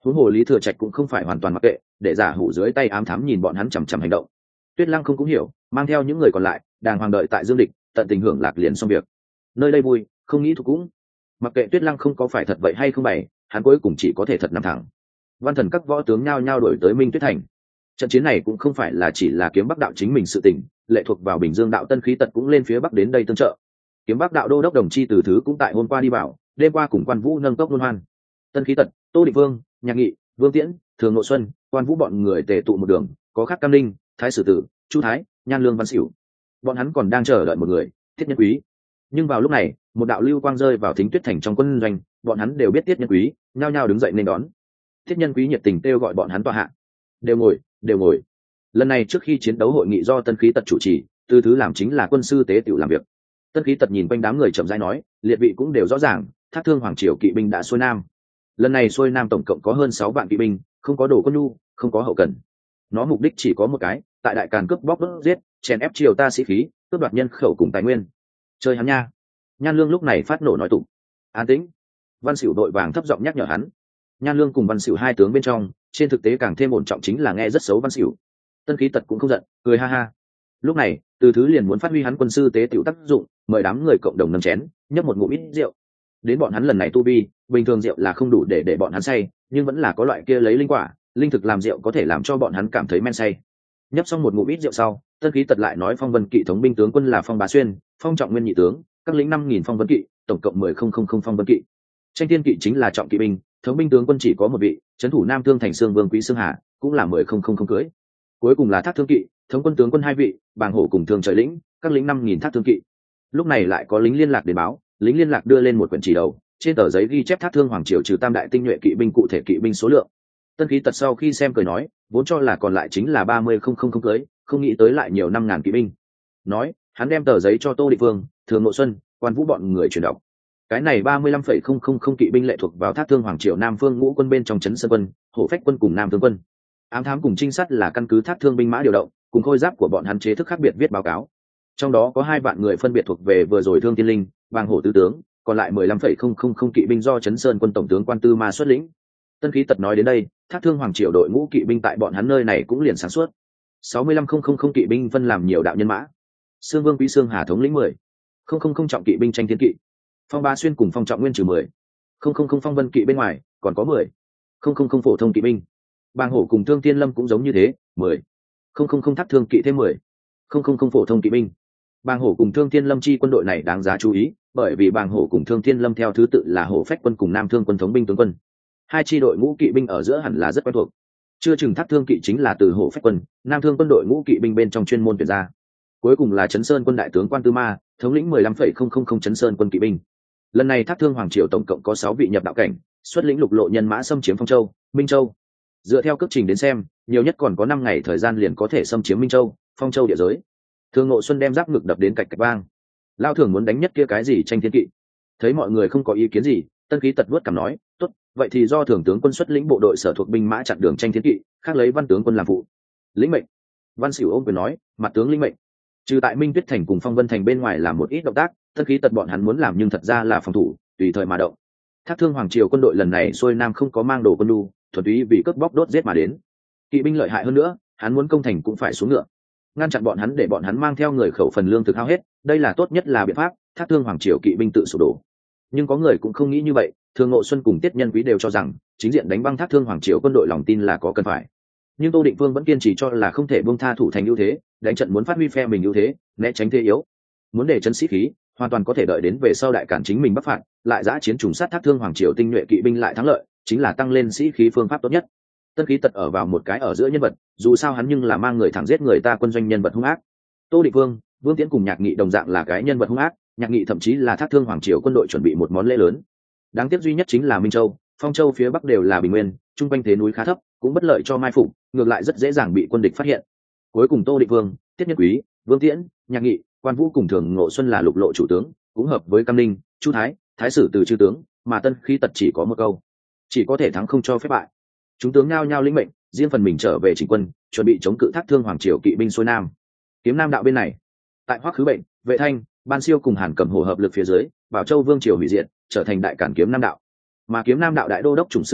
huống hồ Lý Thừa Trạch cũng không phải hoàn toàn mặc kệ, để giả hủ dưới tay ám thám nhìn bọn hắn chằm chằm hành động. Tuyết Lăng không cũng hiểu, mang theo những người còn lại đàng hoàng đợi tại Dương Địch, tận tình hưởng lạc liền xong việc. Nơi đây vui, không nghĩ thuộc cũng. Mặc kệ Tuyết Lăng không có phải thật vậy hay không bày, hắn cuối cùng chỉ có thể thật nằm thẳng. Văn thần các võ tướng nhao nhao đổi tới Minh Tuyết thành. Trận chiến này cũng không phải là chỉ là kiếm Bắc đạo chính mình sự tình, lệ thuộc vào Bình Dương đạo Tân Khí Tật cũng lên phía bắc đến đây tương trợ. Kiếm Bắc đạo đô đốc đồng chi từ thứ cũng tại hôm qua đi vào, đêm qua cùng Quan Vũ nâng cốc luân hoan. Tân Khí Tật, Tô Định Vương, Nhạc Nghị, Vương Tiễn, Thường Nội Xuân, Quan Vũ bọn người tề tụ một đường, có Khắc Cam Linh, Thái Sử Tử, Chu Thái, Nhan Lương Văn Xỉu. Bọn hắn còn đang chờ đợi một người, Tiết Nhân Quý. Nhưng vào lúc này, một đạo lưu quang rơi vào Thính Tuyết thành trong quân doanh, bọn hắn đều biết Tiết Nhân Quý, nhao nhao đứng dậy nên đón. Tiết Nhân Quý nhiệt tình kêu gọi bọn hắn tọa hạ. Đều ngồi, đều ngồi. Lần này trước khi chiến đấu hội nghị do Tân Khí Tật chủ trì, từ thứ làm chính là quân sư tế tiểu làm việc. Tân Khí Tật nhìn quanh đám người chậm rãi nói, liệt vị cũng đều rõ ràng, Thác Thương Hoàng triều kỵ binh đã xuôi nam. Lần này xuôi nam tổng cộng có hơn sáu vạn kỵ binh, không có đồ quân nhu, không có hậu cần. Nó mục đích chỉ có một cái, tại đại càn cướp bóc đốt giết, chèn ép triều ta sĩ khí, cướp đoạt nhân khẩu cùng tài nguyên. Chơi hắn nha. Nhan Lương lúc này phát nổ nói tụng. An tĩnh. Văn Sửu đội vàng thấp giọng nhắc nhở hắn. Nhan Lương cùng Văn Sửu hai tướng bên trong, trên thực tế càng thêm ổn trọng chính là nghe rất xấu Văn Sửu. Tân Khí Tật cũng không giận, cười ha ha. Lúc này, từ thứ liền muốn phát huy hắn quân sư tế tiểu tác dụng, mời đám người cộng đồng nâng chén, nhấp một ngụm ít rượu. Đến bọn hắn lần này tu vi, bình thường rượu là không đủ để để bọn hắn say, nhưng vẫn là có loại kia lấy linh quả, linh thực làm rượu có thể làm cho bọn hắn cảm thấy men say. Nhấp xong một ngụm ít rượu sau, Tân Khí Tật lại nói Phong Vân Kỵ thống binh tướng quân là Phong Bá Xuyên, Phong Trọng Nguyên nhị tướng, các lĩnh năm nghìn Phong Vân Kỵ, tổng cộng mười không không không Phong Vân Kỵ. Tranh Thiên Kỵ chính là trọng kỵ binh, thống binh tướng quân chỉ có một vị, trấn thủ Nam Thương thành Sương Vương Quý Sương Hà, cũng là mười không không không cưới. Cuối cùng là Thác Thương Kỵ, thống quân tướng quân hai vị, Bàng Hổ cùng Thương Trời lĩnh, các lĩnh năm nghìn Thác Thương Kỵ. Lúc này lại có lính liên lạc đến báo, lính liên lạc đưa lên một quyển chỉ đầu, trên tờ giấy ghi chép Thác Thương Hoàng triều trừ tam đại tinh nhuệ kỵ binh cụ thể kỵ binh số lượng. Tân Khí Tật sau khi xem cười nói, vốn cho là còn lại chính là ba mươi không không không cưới, không nghĩ tới lại nhiều năm ngàn kỵ binh. Nói, hắn đem tờ giấy cho Tô Định Vương, Thường Nội Xuân, Quan Vũ bọn người truyền đọc. Cái này ba mươi lăm phẩy không không không kỵ binh lệ thuộc vào Thác Thương Hoàng triều Nam Phương ngũ quân bên trong trấn Sơn quân, Hổ Phách quân cùng Nam Thương quân. Ám thám cùng trinh sát là căn cứ Thác Thương binh mã điều động, cùng khôi giáp của bọn hắn chế thức khác biệt viết báo cáo. Trong đó có hai vạn người phân biệt thuộc về vừa rồi Thương Tiên Linh, Bàng Hổ tứ tướng, còn lại mười lăm phẩy không không không kỵ binh do Trấn Sơn quân tổng tướng Quan Tư Ma xuất lĩnh. Tân Khí Tật nói đến đây, Thác Thương Hoàng triều đội ngũ kỵ binh tại bọn hắn nơi này cũng liền sáng suốt. sáu mươi lăm không không không kỵ binh phân làm nhiều đạo nhân mã. Sương Vương Quý Sương Hà thống lĩnh mười. không không không trọng kỵ binh Tranh Thiên Kỵ. Phong Bá Xuyên cùng Phong Trọng Nguyên trừ mười. không không không Phong Vân Kỵ bên ngoài, còn có mười. không không không phổ thông kỵ binh. Bàng Hổ cùng Thương Thiên Lâm cũng giống như thế, mười. không không không Thác Thương Kỵ thêm mười. không không không phổ thông kỵ binh. Bàng Hổ cùng Thương Thiên Lâm chi quân đội này đáng giá chú ý, bởi vì Bàng Hổ cùng Thương Thiên Lâm theo thứ tự là Hổ Phách quân cùng Nam Thương quân thống binh tướng quân. Hai chi đội ngũ kỵ binh ở giữa hẳn là rất quen thuộc. Chưa chừng Thác Thương Kỵ chính là từ Hổ Phách quân, Nam Thương quân đội ngũ kỵ binh bên trong chuyên môn tuyển ra. Cuối cùng là Trấn Sơn quân đại tướng Quan Tư Ma, thống lĩnh mười lăm phẩy không không không Trấn Sơn quân kỵ binh. Lần này Thác Thương Hoàng triều tổng cộng có sáu vị nhập đạo cảnh, xuất lĩnh lục lộ nhân mã xâm chiếm Phong Châu, Minh Châu. Dựa theo cước trình đến xem, nhiều nhất còn có năm ngày thời gian liền có thể xâm chiếm Minh Châu, Phong Châu địa giới. Thường Nội Xuân đem giáp ngực đập đến cạch cạch vang. Lao Thường muốn đánh nhất kia cái gì Tranh Thiên Kỵ. Thấy mọi người không có ý kiến gì, Tân Khí Tật vuốt cằm nói, tốt, vậy thì do Thường tướng quân xuất lĩnh bộ đội sở thuộc binh mã chặn đường Tranh Thiên Kỵ, khác lấy Văn tướng quân làm phụ. Lĩnh mệnh. Văn Sửu ôm quyền nói, mặt tướng lĩnh mệnh. Trừ tại Minh Tuyết thành cùng Phong Vân thành bên ngoài làm một ít động tác, Tân Khí Tật bọn hắn muốn làm nhưng thật ra là phòng thủ, tùy thời mà động. Thác Thương Hoàng triều quân đội lần này xuôi nam không có mang đồ quân nhu, thuần túy vì cướp bóc đốt giết mà đến. Kỵ binh lợi hại hơn nữa, hắn muốn công thành cũng phải xuống ngựa, ngăn chặn bọn hắn để bọn hắn mang theo người khẩu phần lương thực hao hết, đây là tốt nhất là biện pháp. Thác Thương Hoàng triều kỵ binh tự sụp đổ. Nhưng có người cũng không nghĩ như vậy, Thường Ngộ Xuân cùng Tiết Nhân Quý đều cho rằng chính diện đánh băng Thác Thương Hoàng triều quân đội lòng tin là có cần phải. Nhưng Tô Định Vương vẫn kiên trì cho là không thể buông tha thủ thành ưu thế, đánh trận muốn phát huy phe mình ưu thế, né tránh thế yếu. Muốn để chân sĩ khí, hoàn toàn có thể đợi đến về sau đại cản chính mình bắc phạt, lại giã chiến trùng sát Thác Thương Hoàng triều tinh nhuệ kỵ binh lại thắng lợi, chính là tăng lên sĩ khí phương pháp tốt nhất. Tân Khí Tật ở vào một cái ở giữa nhân vật, dù sao hắn nhưng là mang người thẳng giết người ta quân doanh nhân vật hung ác. Tô Định Vương, Vương Tiễn cùng Nhạc Nghị đồng dạng là cái nhân vật hung ác, Nhạc Nghị thậm chí là Thác Thương Hoàng triều quân đội chuẩn bị một món lễ lớn. Đáng tiếc duy nhất chính là Minh Châu, Phong Châu phía bắc đều là bình nguyên, trung quanh thế núi khá thấp, cũng bất lợi cho mai phục, ngược lại rất dễ dàng bị quân địch phát hiện. Cuối cùng Tô Định Vương, Tiết Nhân Quý, Vương Tiễn, Nhạc Nghị, Quan Vũ cùng Thường Ngộ Xuân là lục lộ chủ tướng, cũng hợp với Cam Ninh, Chu Thái, Thái Sử từ chư tướng, mà Tân Khí Tật chỉ có một câu, chỉ có thể thắng không cho phép bại. Chúng tướng nhao nhao lĩnh mệnh, riêng phần mình trở về chỉnh quân, chuẩn bị chống cự Thác Thương Hoàng triều kỵ binh xuôi nam. Kiếm Nam đạo bên này, tại Hoắc Khứ Bệnh, Vệ Thanh, Ban Siêu cùng Hàn Cẩm Hổ hợp lực phía dưới, Bảo Châu Vương triều hủy diệt, trở thành đại cản Kiếm Nam đạo. Mà Kiếm Nam đạo đại đô đốc chủng sư đạo,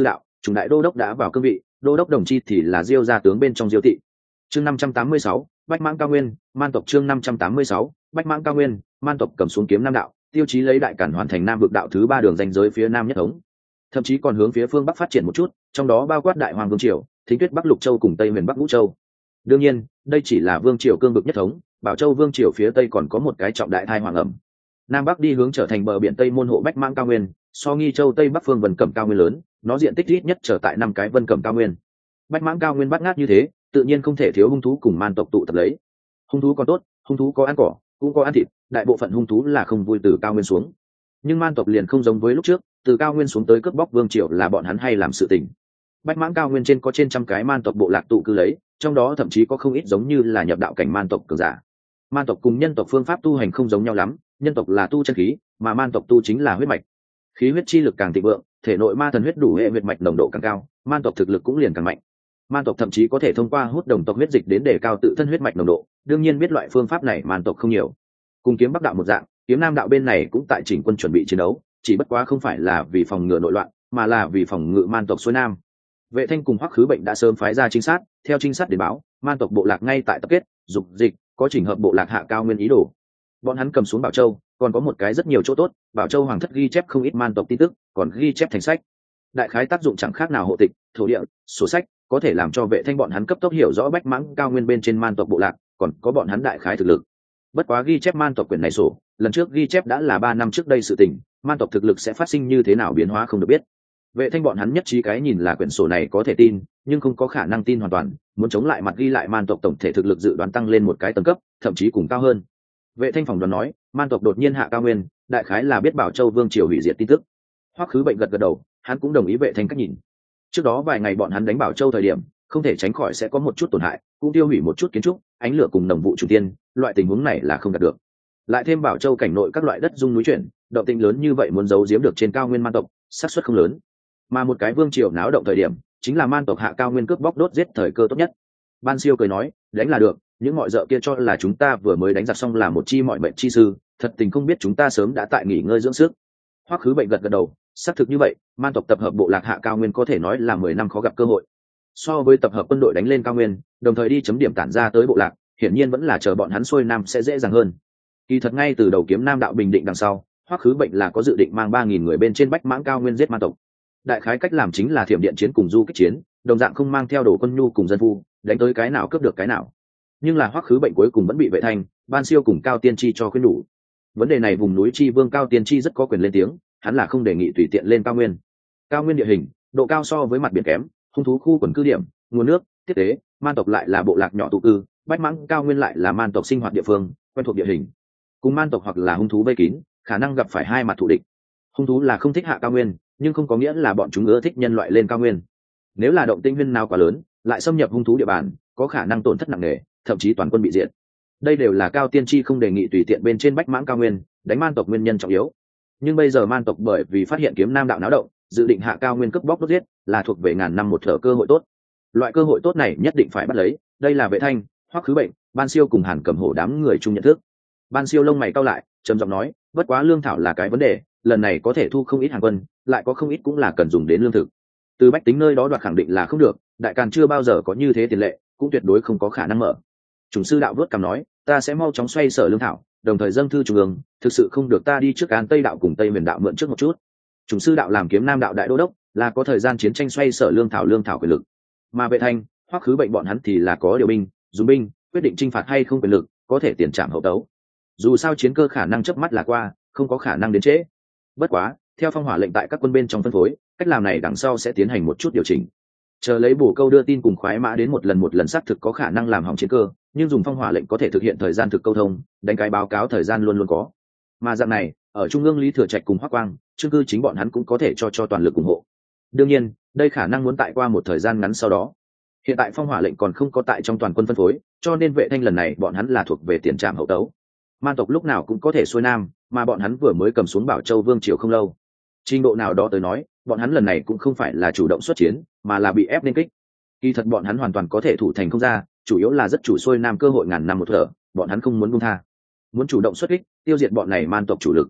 chủng đại đô đốc đã vào cương vị, đô đốc đồng chi thì là Diêu gia tướng bên trong Diêu thị. Chương năm trăm tám mươi sáu, Bách Mãng Cao Nguyên, Man tộc. Chương năm trăm tám mươi sáu, Bách Mãng Cao Nguyên, Man tộc cầm xuống kiếm Nam đạo, tiêu chí lấy đại cản hoàn thành Nam vực đạo thứ ba đường ranh giới phía nam nhất thống, thậm chí còn hướng phía phương bắc phát triển một chút, trong đó bao quát Đại Hoàng Vương triều, Thính Tuyết Bắc Lục Châu cùng Tây Miền Bắc Vũ Châu. Đương nhiên, đây chỉ là vương triều cương vực nhất thống, Bảo Châu Vương triều phía tây còn có một cái trọng đại thai hoàng ẩm. Nam Bắc đi hướng trở thành bờ biển Tây môn hộ Bách Mãng Cao Nguyên, so Nghi Châu Tây Bắc phương Vân Cẩm Cao Nguyên lớn, nó diện tích ít nhất trở tại năm cái Vân Cẩm Cao Nguyên. Bách Mãng Cao Nguyên bát ngát như thế, tự nhiên không thể thiếu hung thú cùng man tộc tụ tập lấy. Hung thú còn tốt, hung thú có ăn cỏ, cũng có ăn thịt, đại bộ phận hung thú là không vui từ cao nguyên xuống. Nhưng man tộc liền không giống với lúc trước, từ cao nguyên xuống tới cướp bóc vương triều là bọn hắn hay làm sự tình. Bách Mãng Cao Nguyên trên có trên trăm cái man tộc bộ lạc tụ cư lấy, trong đó thậm chí có không ít giống như là nhập đạo cảnh man tộc cường giả. Man tộc cùng nhân tộc phương pháp tu hành không giống nhau lắm, nhân tộc là tu chân khí, mà man tộc tu chính là huyết mạch. Khí huyết chi lực càng thịnh vượng, thể nội ma thần huyết đủ hệ huyết mạch nồng độ càng cao, man tộc thực lực cũng liền càng mạnh. Man tộc thậm chí có thể thông qua hút đồng tộc huyết dịch đến để cao tự thân huyết mạch nồng độ, đương nhiên biết loại phương pháp này man tộc không nhiều. Cùng kiếm Bắc đạo một dạng, kiếm Nam đạo bên này cũng tại chỉnh quân chuẩn bị chiến đấu, chỉ bất quá không phải là vì phòng ngừa nội loạn, mà là vì phòng ngự man tộc xuôi nam. Vệ Thanh cùng Hoắc Khứ Bệnh đã sớm phái ra trinh sát, theo trinh sát đến báo, man tộc bộ lạc ngay tại tập kết, dục dịch, có chỉnh hợp bộ lạc hạ cao nguyên ý đồ. Bọn hắn cầm xuống Bảo Châu, còn có một cái rất nhiều chỗ tốt, Bảo Châu hoàng thất ghi chép không ít man tộc tin tức, còn ghi chép thành sách. Đại khái tác dụng chẳng khác nào hộ tịch, thổ địa, sổ sách, có thể làm cho Vệ Thanh bọn hắn cấp tốc hiểu rõ Bách Mãng Cao Nguyên bên trên man tộc bộ lạc, còn có bọn hắn đại khái thực lực. Bất quá ghi chép man tộc quyển này sổ, lần trước ghi chép đã là ba năm trước đây sự tình, man tộc thực lực sẽ phát sinh như thế nào biến hóa không được biết. Vệ Thanh bọn hắn nhất trí cái nhìn là quyển sổ này có thể tin, nhưng không có khả năng tin hoàn toàn, muốn chống lại mặt ghi lại man tộc tổng thể thực lực dự đoán tăng lên một cái tầng cấp, thậm chí cùng cao hơn. Vệ Thanh phỏng đoán nói, man tộc đột nhiên hạ cao nguyên, đại khái là biết Bảo Châu Vương triều hủy diệt tin tức. Hoắc Khứ Bệnh gật gật đầu, hắn cũng đồng ý Vệ Thanh cách nhìn. Trước đó vài ngày bọn hắn đánh Bảo Châu thời điểm, không thể tránh khỏi sẽ có một chút tổn hại, cũng tiêu hủy một chút kiến trúc, ánh lửa cùng nồng vụ chủ tiên, loại tình huống này là không đạt được. Lại thêm Bảo Châu cảnh nội các loại đất dung núi chuyển, động tĩnh lớn như vậy muốn giấu giếm được trên cao nguyên man tộc, xác suất không lớn. Mà một cái vương triều náo động thời điểm, chính là man tộc hạ cao nguyên cướp bóc đốt giết thời cơ tốt nhất. Ban Siêu cười nói, đánh là được, những mọi dợ kia cho là chúng ta vừa mới đánh giặc xong là một chi mọi bệnh chi sư, thật tình không biết chúng ta sớm đã tại nghỉ ngơi dưỡng sức. Hoắc Khứ Bệnh gật gật đầu, xác thực như vậy, man tộc tập hợp bộ lạc hạ cao nguyên có thể nói là mười năm khó gặp cơ hội. So với tập hợp quân đội đánh lên cao nguyên, đồng thời đi chấm điểm tản ra tới bộ lạc, hiển nhiên vẫn là chờ bọn hắn xuôi nam sẽ dễ dàng hơn. Kỳ thật ngay từ đầu kiếm Nam đạo bình định đằng sau, Hoắc Khứ Bệnh là có dự định mang ba nghìn người bên trên Bách Mãng Cao Nguyên giết man tộc. Đại khái cách làm chính là thiểm điện chiến cùng du kích chiến, đồng dạng không mang theo đồ quân nhu cùng dân phu, đánh tới cái nào cướp được cái nào. Nhưng là Hoắc Khứ Bệnh cuối cùng vẫn bị Vệ Thanh, Ban Siêu cùng Cao Tiên Tri cho khuyên đủ. Vấn đề này vùng núi Chi Vương Cao Tiên Tri rất có quyền lên tiếng, hắn là không đề nghị tùy tiện lên cao nguyên. Cao nguyên địa hình, độ cao so với mặt biển kém, hung thú khu quần cư điểm, nguồn nước, tiếp tế, man tộc lại là bộ lạc nhỏ tụ cư, Bách Mãng Cao Nguyên lại là man tộc sinh hoạt địa phương, quen thuộc địa hình. Cùng man tộc hoặc là hung thú vây kín, khả năng gặp phải hai mặt thù địch. Hung thú là không thích hạ cao nguyên, nhưng không có nghĩa là bọn chúng ưa thích nhân loại lên cao nguyên. Nếu là động tĩnh huyên nào quá lớn, lại xâm nhập hung thú địa bàn, có khả năng tổn thất nặng nề, thậm chí toàn quân bị diệt. Đây đều là Cao Tiên Tri không đề nghị tùy tiện bên trên Bách Mãng Cao Nguyên đánh man tộc nguyên nhân trọng yếu. Nhưng bây giờ man tộc bởi vì phát hiện kiếm Nam đạo náo động, dự định hạ cao nguyên cướp bóc đốt giết, là thuộc về ngàn năm một thở cơ hội tốt. Loại cơ hội tốt này nhất định phải bắt lấy, đây là Vệ Thanh, Hoắc Khứ Bệnh, Ban Siêu cùng Hàn Cẩm Hổ đám người chung nhận thức. Ban Siêu lông mày cau lại, trầm giọng nói, bất quá lương thảo là cái vấn đề, lần này có thể thu không ít hàng quân, lại có không ít cũng là cần dùng đến lương thực. Từ bách tính nơi đó đoạt khẳng định là không được, đại càn chưa bao giờ có như thế tiền lệ, cũng tuyệt đối không có khả năng mở. Chủng sư đạo vớt cằm nói, ta sẽ mau chóng xoay sở lương thảo, đồng thời dâng thư trung ương, thực sự không được ta đi trước An Tây đạo cùng Tây Miền đạo mượn trước một chút. Chủng sư đạo làm kiếm Nam đạo đại đô đốc, là có thời gian chiến tranh xoay sở lương thảo lương thảo quyền lực. Mà Vệ Thanh, Hoắc Khứ Bệnh bọn hắn thì là có điều binh, dùng binh, quyết định chinh phạt hay không quyền lực, có thể tiền trảm hậu tấu. Dù sao chiến cơ khả năng chớp mắt là qua, không có khả năng đến trễ. Bất quá, theo phong hỏa lệnh tại các quân bên trong phân phối, cách làm này đằng sau sẽ tiến hành một chút điều chỉnh. Chờ lấy bổ câu đưa tin cùng khoái mã đến một lần một lần xác thực có khả năng làm hỏng chiến cơ, nhưng dùng phong hỏa lệnh có thể thực hiện thời gian thực câu thông, đánh cái báo cáo thời gian luôn luôn có. Mà dạng này, ở trung ương Lý Thừa Trạch cùng Hoắc Quang, chương cư chính bọn hắn cũng có thể cho cho toàn lực ủng hộ. Đương nhiên, đây khả năng muốn tại qua một thời gian ngắn sau đó. Hiện tại phong hỏa lệnh còn không có tại trong toàn quân phân phối, cho nên Vệ Thanh lần này bọn hắn là thuộc về tiền trạm hậu tấu. Man tộc lúc nào cũng có thể xuôi nam, mà bọn hắn vừa mới cầm xuống Bảo Châu Vương triều không lâu. Trình độ nào đó tới nói, bọn hắn lần này cũng không phải là chủ động xuất chiến, mà là bị ép nên kích. Kỳ thật bọn hắn hoàn toàn có thể thủ thành không ra, chủ yếu là rất chủ xuôi nam cơ hội ngàn năm một thở, bọn hắn không muốn buông tha, muốn chủ động xuất kích, tiêu diệt bọn này man tộc chủ lực.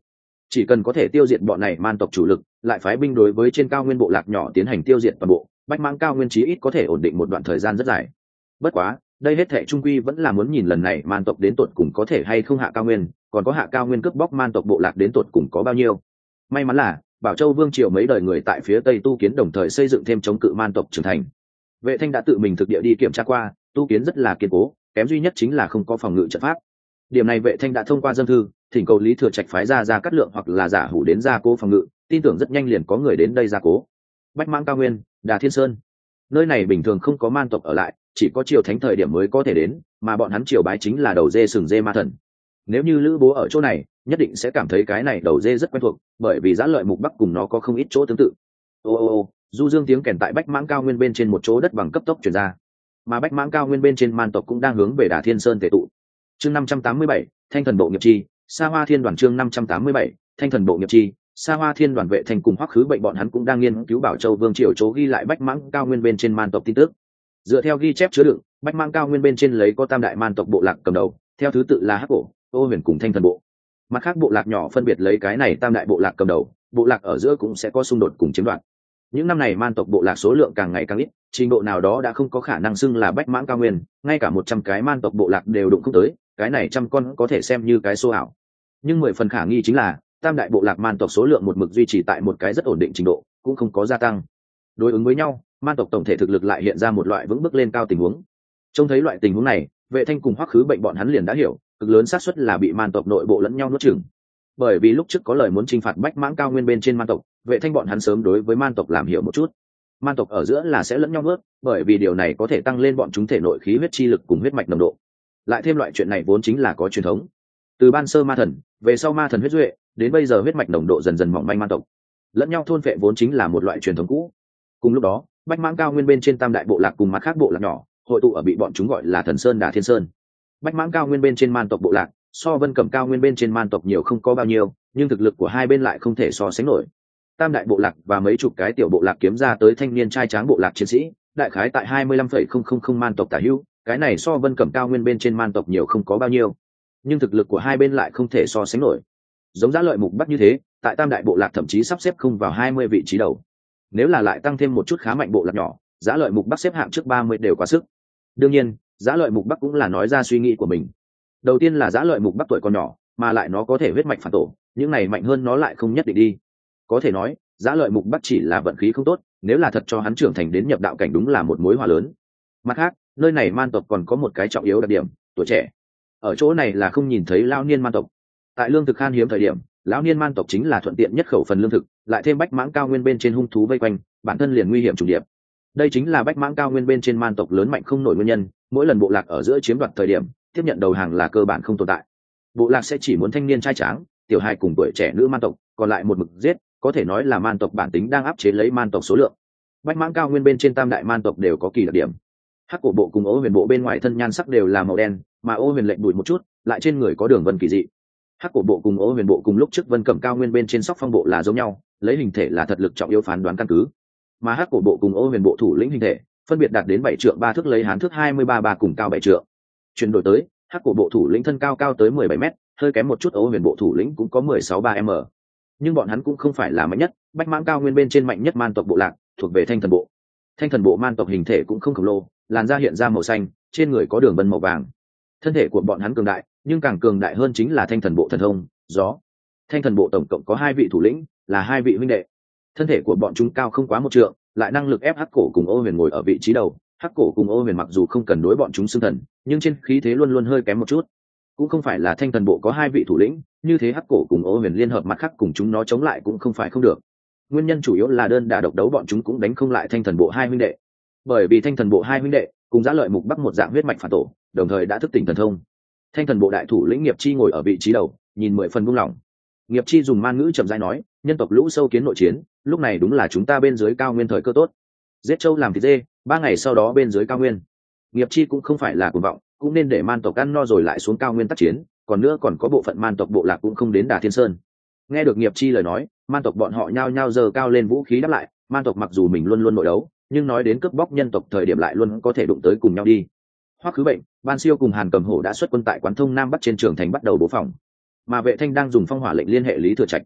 chỉ cần có thể tiêu diệt bọn này man tộc chủ lực, lại phái binh đối với trên cao nguyên bộ lạc nhỏ tiến hành tiêu diệt toàn bộ, bách mãng cao nguyên chí ít có thể ổn định một đoạn thời gian rất dài. Bất quá đây hết thệ trung quy vẫn là muốn nhìn lần này man tộc đến tột cùng có thể hay không hạ cao nguyên, còn có hạ cao nguyên cướp bóc man tộc bộ lạc đến tột cùng có bao nhiêu. May mắn là Bảo Châu Vương triều mấy đời người tại phía tây tu kiến đồng thời xây dựng thêm chống cự man tộc trưởng thành. Vệ Thanh đã tự mình thực địa đi kiểm tra qua, tu kiến rất là kiên cố, kém duy nhất chính là không có phòng ngự trận pháp. Điểm này Vệ Thanh đã thông qua dân thư thỉnh cầu Lý Thừa Trạch phái ra ra cắt lượng hoặc là giả hủ đến gia cố phòng ngự, tin tưởng rất nhanh liền có người đến đây gia cố. Bách Mãng cao nguyên, Đà Thiên Sơn, nơi này bình thường không có man tộc ở lại, chỉ có triều thánh thời điểm mới có thể đến, mà bọn hắn triều bái chính là đầu dê sừng dê ma thần. Nếu như Lữ Bố ở chỗ này, nhất định sẽ cảm thấy cái này đầu dê rất quen thuộc, bởi vì Giá Lợi Mục Bắc cùng nó có không ít chỗ tương tự. Ô ô ô, du dương tiếng kèn tại Bách Mãng cao nguyên bên trên một chỗ đất bằng cấp tốc truyền ra, mà Bách Mãng cao nguyên bên trên man tộc cũng đang hướng về Đà Thiên Sơn tề tụ. Chương năm trăm tám mươi bảy, Thanh thần bộ nghiệp chi, Sa Hoa Thiên đoàn. Chương năm trăm tám mươi bảy, Thanh thần bộ nghiệp chi, Sa Hoa Thiên đoàn. Vệ Thanh cùng Hoắc Khứ Bệnh bọn hắn cũng đang nghiên cứu Bảo Châu Vương triều chỗ ghi lại Bách Mãng cao nguyên bên trên man tộc tin tức. Dựa theo ghi chép chứa đựng, Bách Mãng cao nguyên bên trên lấy có tam đại man tộc bộ lạc cầm đầu, theo thứ tự là Hắc Cổ, Ô Huyền cùng Thanh thần bộ. Mặt khác bộ lạc nhỏ phân biệt lấy cái này tam đại bộ lạc cầm đầu, bộ lạc ở giữa cũng sẽ có xung đột cùng chiếm đoạt. Những năm này man tộc bộ lạc số lượng càng ngày càng ít, trình độ nào đó đã không có khả năng xưng là Bách Mãng cao nguyên, ngay cả một trăm cái man tộc bộ lạc đều đụng không tới, cái này trăm con có thể xem như cái số ảo. Nhưng mười phần khả nghi chính là tam đại bộ lạc man tộc số lượng một mực duy trì tại một cái rất ổn định trình độ, cũng không có gia tăng. Đối ứng với nhau, man tộc tổng thể thực lực lại hiện ra một loại vững bước lên cao tình huống. Trông thấy loại tình huống này, Vệ Thanh cùng Hoắc Khứ Bệnh bọn hắn liền đã hiểu, cực lớn xác suất là bị man tộc nội bộ lẫn nhau nuốt chửng. Bởi vì lúc trước có lời muốn chinh phạt Bách Mãng cao nguyên bên trên man tộc, Vệ Thanh bọn hắn sớm đối với man tộc làm hiểu một chút. Man tộc ở giữa là sẽ lẫn nhau nuốt, bởi vì điều này có thể tăng lên bọn chúng thể nội khí huyết chi lực cùng huyết mạch nồng độ. Lại thêm loại chuyện này vốn chính là có truyền thống. Từ ban sơ ma thần, về sau ma thần huyết duệ, đến bây giờ huyết mạch nồng độ dần dần mỏng manh man tộc. Lẫn nhau thôn phệ vốn chính là một loại truyền thống cũ. Cùng lúc đó, Bách Mãng cao nguyên bên trên tam đại bộ lạc cùng mặt khác bộ lạc nhỏ, hội tụ ở bị bọn chúng gọi là Thần Sơn Đà Thiên Sơn. Bách Mãng cao nguyên bên trên man tộc bộ lạc, so Vân Cẩm cao nguyên bên trên man tộc nhiều không có bao nhiêu, nhưng thực lực của hai bên lại không thể so sánh nổi. Tam đại bộ lạc và mấy chục cái tiểu bộ lạc kiếm ra tới thanh niên trai tráng bộ lạc chiến sĩ, đại khái tại hai mươi lăm phẩy không không không man tộc tả hữu, cái này so Vân Cẩm cao nguyên bên trên man tộc nhiều không có bao nhiêu, nhưng thực lực của hai bên lại không thể so sánh nổi. Giống Giá Lợi Mục Bắc như thế, tại tam đại bộ lạc thậm chí sắp xếp không vào hai mươi vị trí đầu. Nếu là lại tăng thêm một chút khá mạnh bộ lạc nhỏ, Giá Lợi Mục Bắc xếp hạng trước ba mươi đều quá sức. Đương nhiên, Giá Lợi Mục Bắc cũng là nói ra suy nghĩ của mình. Đầu tiên là Giá Lợi Mục Bắc tuổi còn nhỏ, mà lại nó có thể huyết mạch phản tổ, những này mạnh hơn nó lại không nhất định đi. Có thể nói, Giá Lợi Mục Bắc chỉ là vận khí không tốt, nếu là thật cho hắn trưởng thành đến nhập đạo cảnh đúng là một mối hòa lớn. Mặt khác, nơi này man tộc còn có một cái trọng yếu đặc điểm, tuổi trẻ. Ở chỗ này là không nhìn thấy lão niên man tộc. Tại lương thực khan hiếm thời điểm, lão niên man tộc chính là thuận tiện nhất khẩu phần lương thực, lại thêm Bách Mãng cao nguyên bên trên hung thú vây quanh, bản thân liền nguy hiểm trùng điệp. Đây chính là Bách Mãng cao nguyên bên trên man tộc lớn mạnh không nổi nguyên nhân, mỗi lần bộ lạc ở giữa chiếm đoạt thời điểm, tiếp nhận đầu hàng là cơ bản không tồn tại. Bộ lạc sẽ chỉ muốn thanh niên trai tráng, tiểu hài cùng tuổi trẻ nữ man tộc, còn lại một mực giết, có thể nói là man tộc bản tính đang áp chế lấy man tộc số lượng. Bách Mãng cao nguyên bên trên tam đại man tộc đều có kỳ đặc điểm. Hắc Cổ bộ cùng Ô Huyền bộ bên ngoài thân nhan sắc đều là màu đen, mà Ô Huyền lệnh bụi một chút, lại trên người có đường vân kỳ dị. Hắc Cổ bộ cùng Ô Huyền bộ cùng lúc trước Vân Cẩm cao nguyên bên trên Sóc Phong bộ là giống nhau, lấy hình thể là thật lực trọng yếu phán đoán căn cứ. Mà Hắc Cổ bộ cùng Ô Huyền bộ thủ lĩnh hình thể, phân biệt đạt đến bảy trượng ba thước lấy hán thước hai mươi ba ba cùng cao bảy trượng. Chuyển đổi tới, Hắc Cổ bộ thủ lĩnh thân cao cao tới mười bảy mét, hơi kém một chút Ô Huyền bộ thủ lĩnh cũng có mười sáu ba m. Nhưng bọn hắn cũng không phải là mạnh nhất, Bách Mãng cao nguyên bên trên mạnh nhất man tộc bộ lạc, thuộc về Thanh thần bộ. Thanh thần bộ man tộc hình thể cũng không khổng lồ, làn da hiện ra màu xanh, trên người có đường vân màu vàng. Thân thể của bọn hắn cường đại, nhưng càng cường đại hơn chính là Thanh thần bộ thần thông, gió. Thanh thần bộ tổng cộng có hai vị thủ lĩnh, là hai vị huynh đệ. Thân thể của bọn chúng cao không quá một trượng, lại năng lực ép Hắc Cổ cùng Ô Huyền ngồi ở vị trí đầu. Hắc Cổ cùng Ô Huyền mặc dù không cần đối bọn chúng xưng thần, nhưng trên khí thế luôn luôn hơi kém một chút. Cũng không phải là Thanh thần bộ có hai vị thủ lĩnh, như thế Hắc Cổ cùng Ô Huyền liên hợp mặt khác cùng chúng nó chống lại cũng không phải không được. Nguyên nhân chủ yếu là đơn đả độc đấu bọn chúng cũng đánh không lại Thanh thần bộ hai huynh đệ. Bởi vì Thanh thần bộ hai huynh đệ cùng Giá Lợi Mục Bắc một dạng huyết mạch phản tổ, đồng thời đã thức tỉnh thần thông. Thanh thần bộ đại thủ lĩnh Nghiệp Chi ngồi ở vị trí đầu, nhìn mười phần buông lỏng. Nghiệp Chi dùng man ngữ chậm rãi nói, nhân tộc lũ sâu kiến nội chiến, lúc này đúng là chúng ta bên dưới cao nguyên thời cơ tốt. Giết trâu làm thịt dê, ba ngày sau đó bên dưới cao nguyên. Nghiệp Chi cũng không phải là cuồng vọng, cũng nên để man tộc ăn no rồi lại xuống cao nguyên tác chiến, còn nữa còn có bộ phận man tộc bộ lạc cũng không đến Đà Thiên Sơn. Nghe được Nghiệp Chi lời nói, man tộc bọn họ nhao nhao giơ cao lên vũ khí đáp lại. Man tộc mặc dù mình luôn luôn nội đấu, nhưng nói đến cướp bóc nhân tộc thời điểm lại luôn có thể đụng tới cùng nhau đi. Hoắc Khứ Bệnh, Ban Siêu cùng Hàn Cầm Hổ đã xuất quân tại Quán Thông Nam Bắc trên trường thành bắt đầu bố phòng, mà Vệ Thanh đang dùng phong hỏa lệnh liên hệ Lý Thừa Trạch.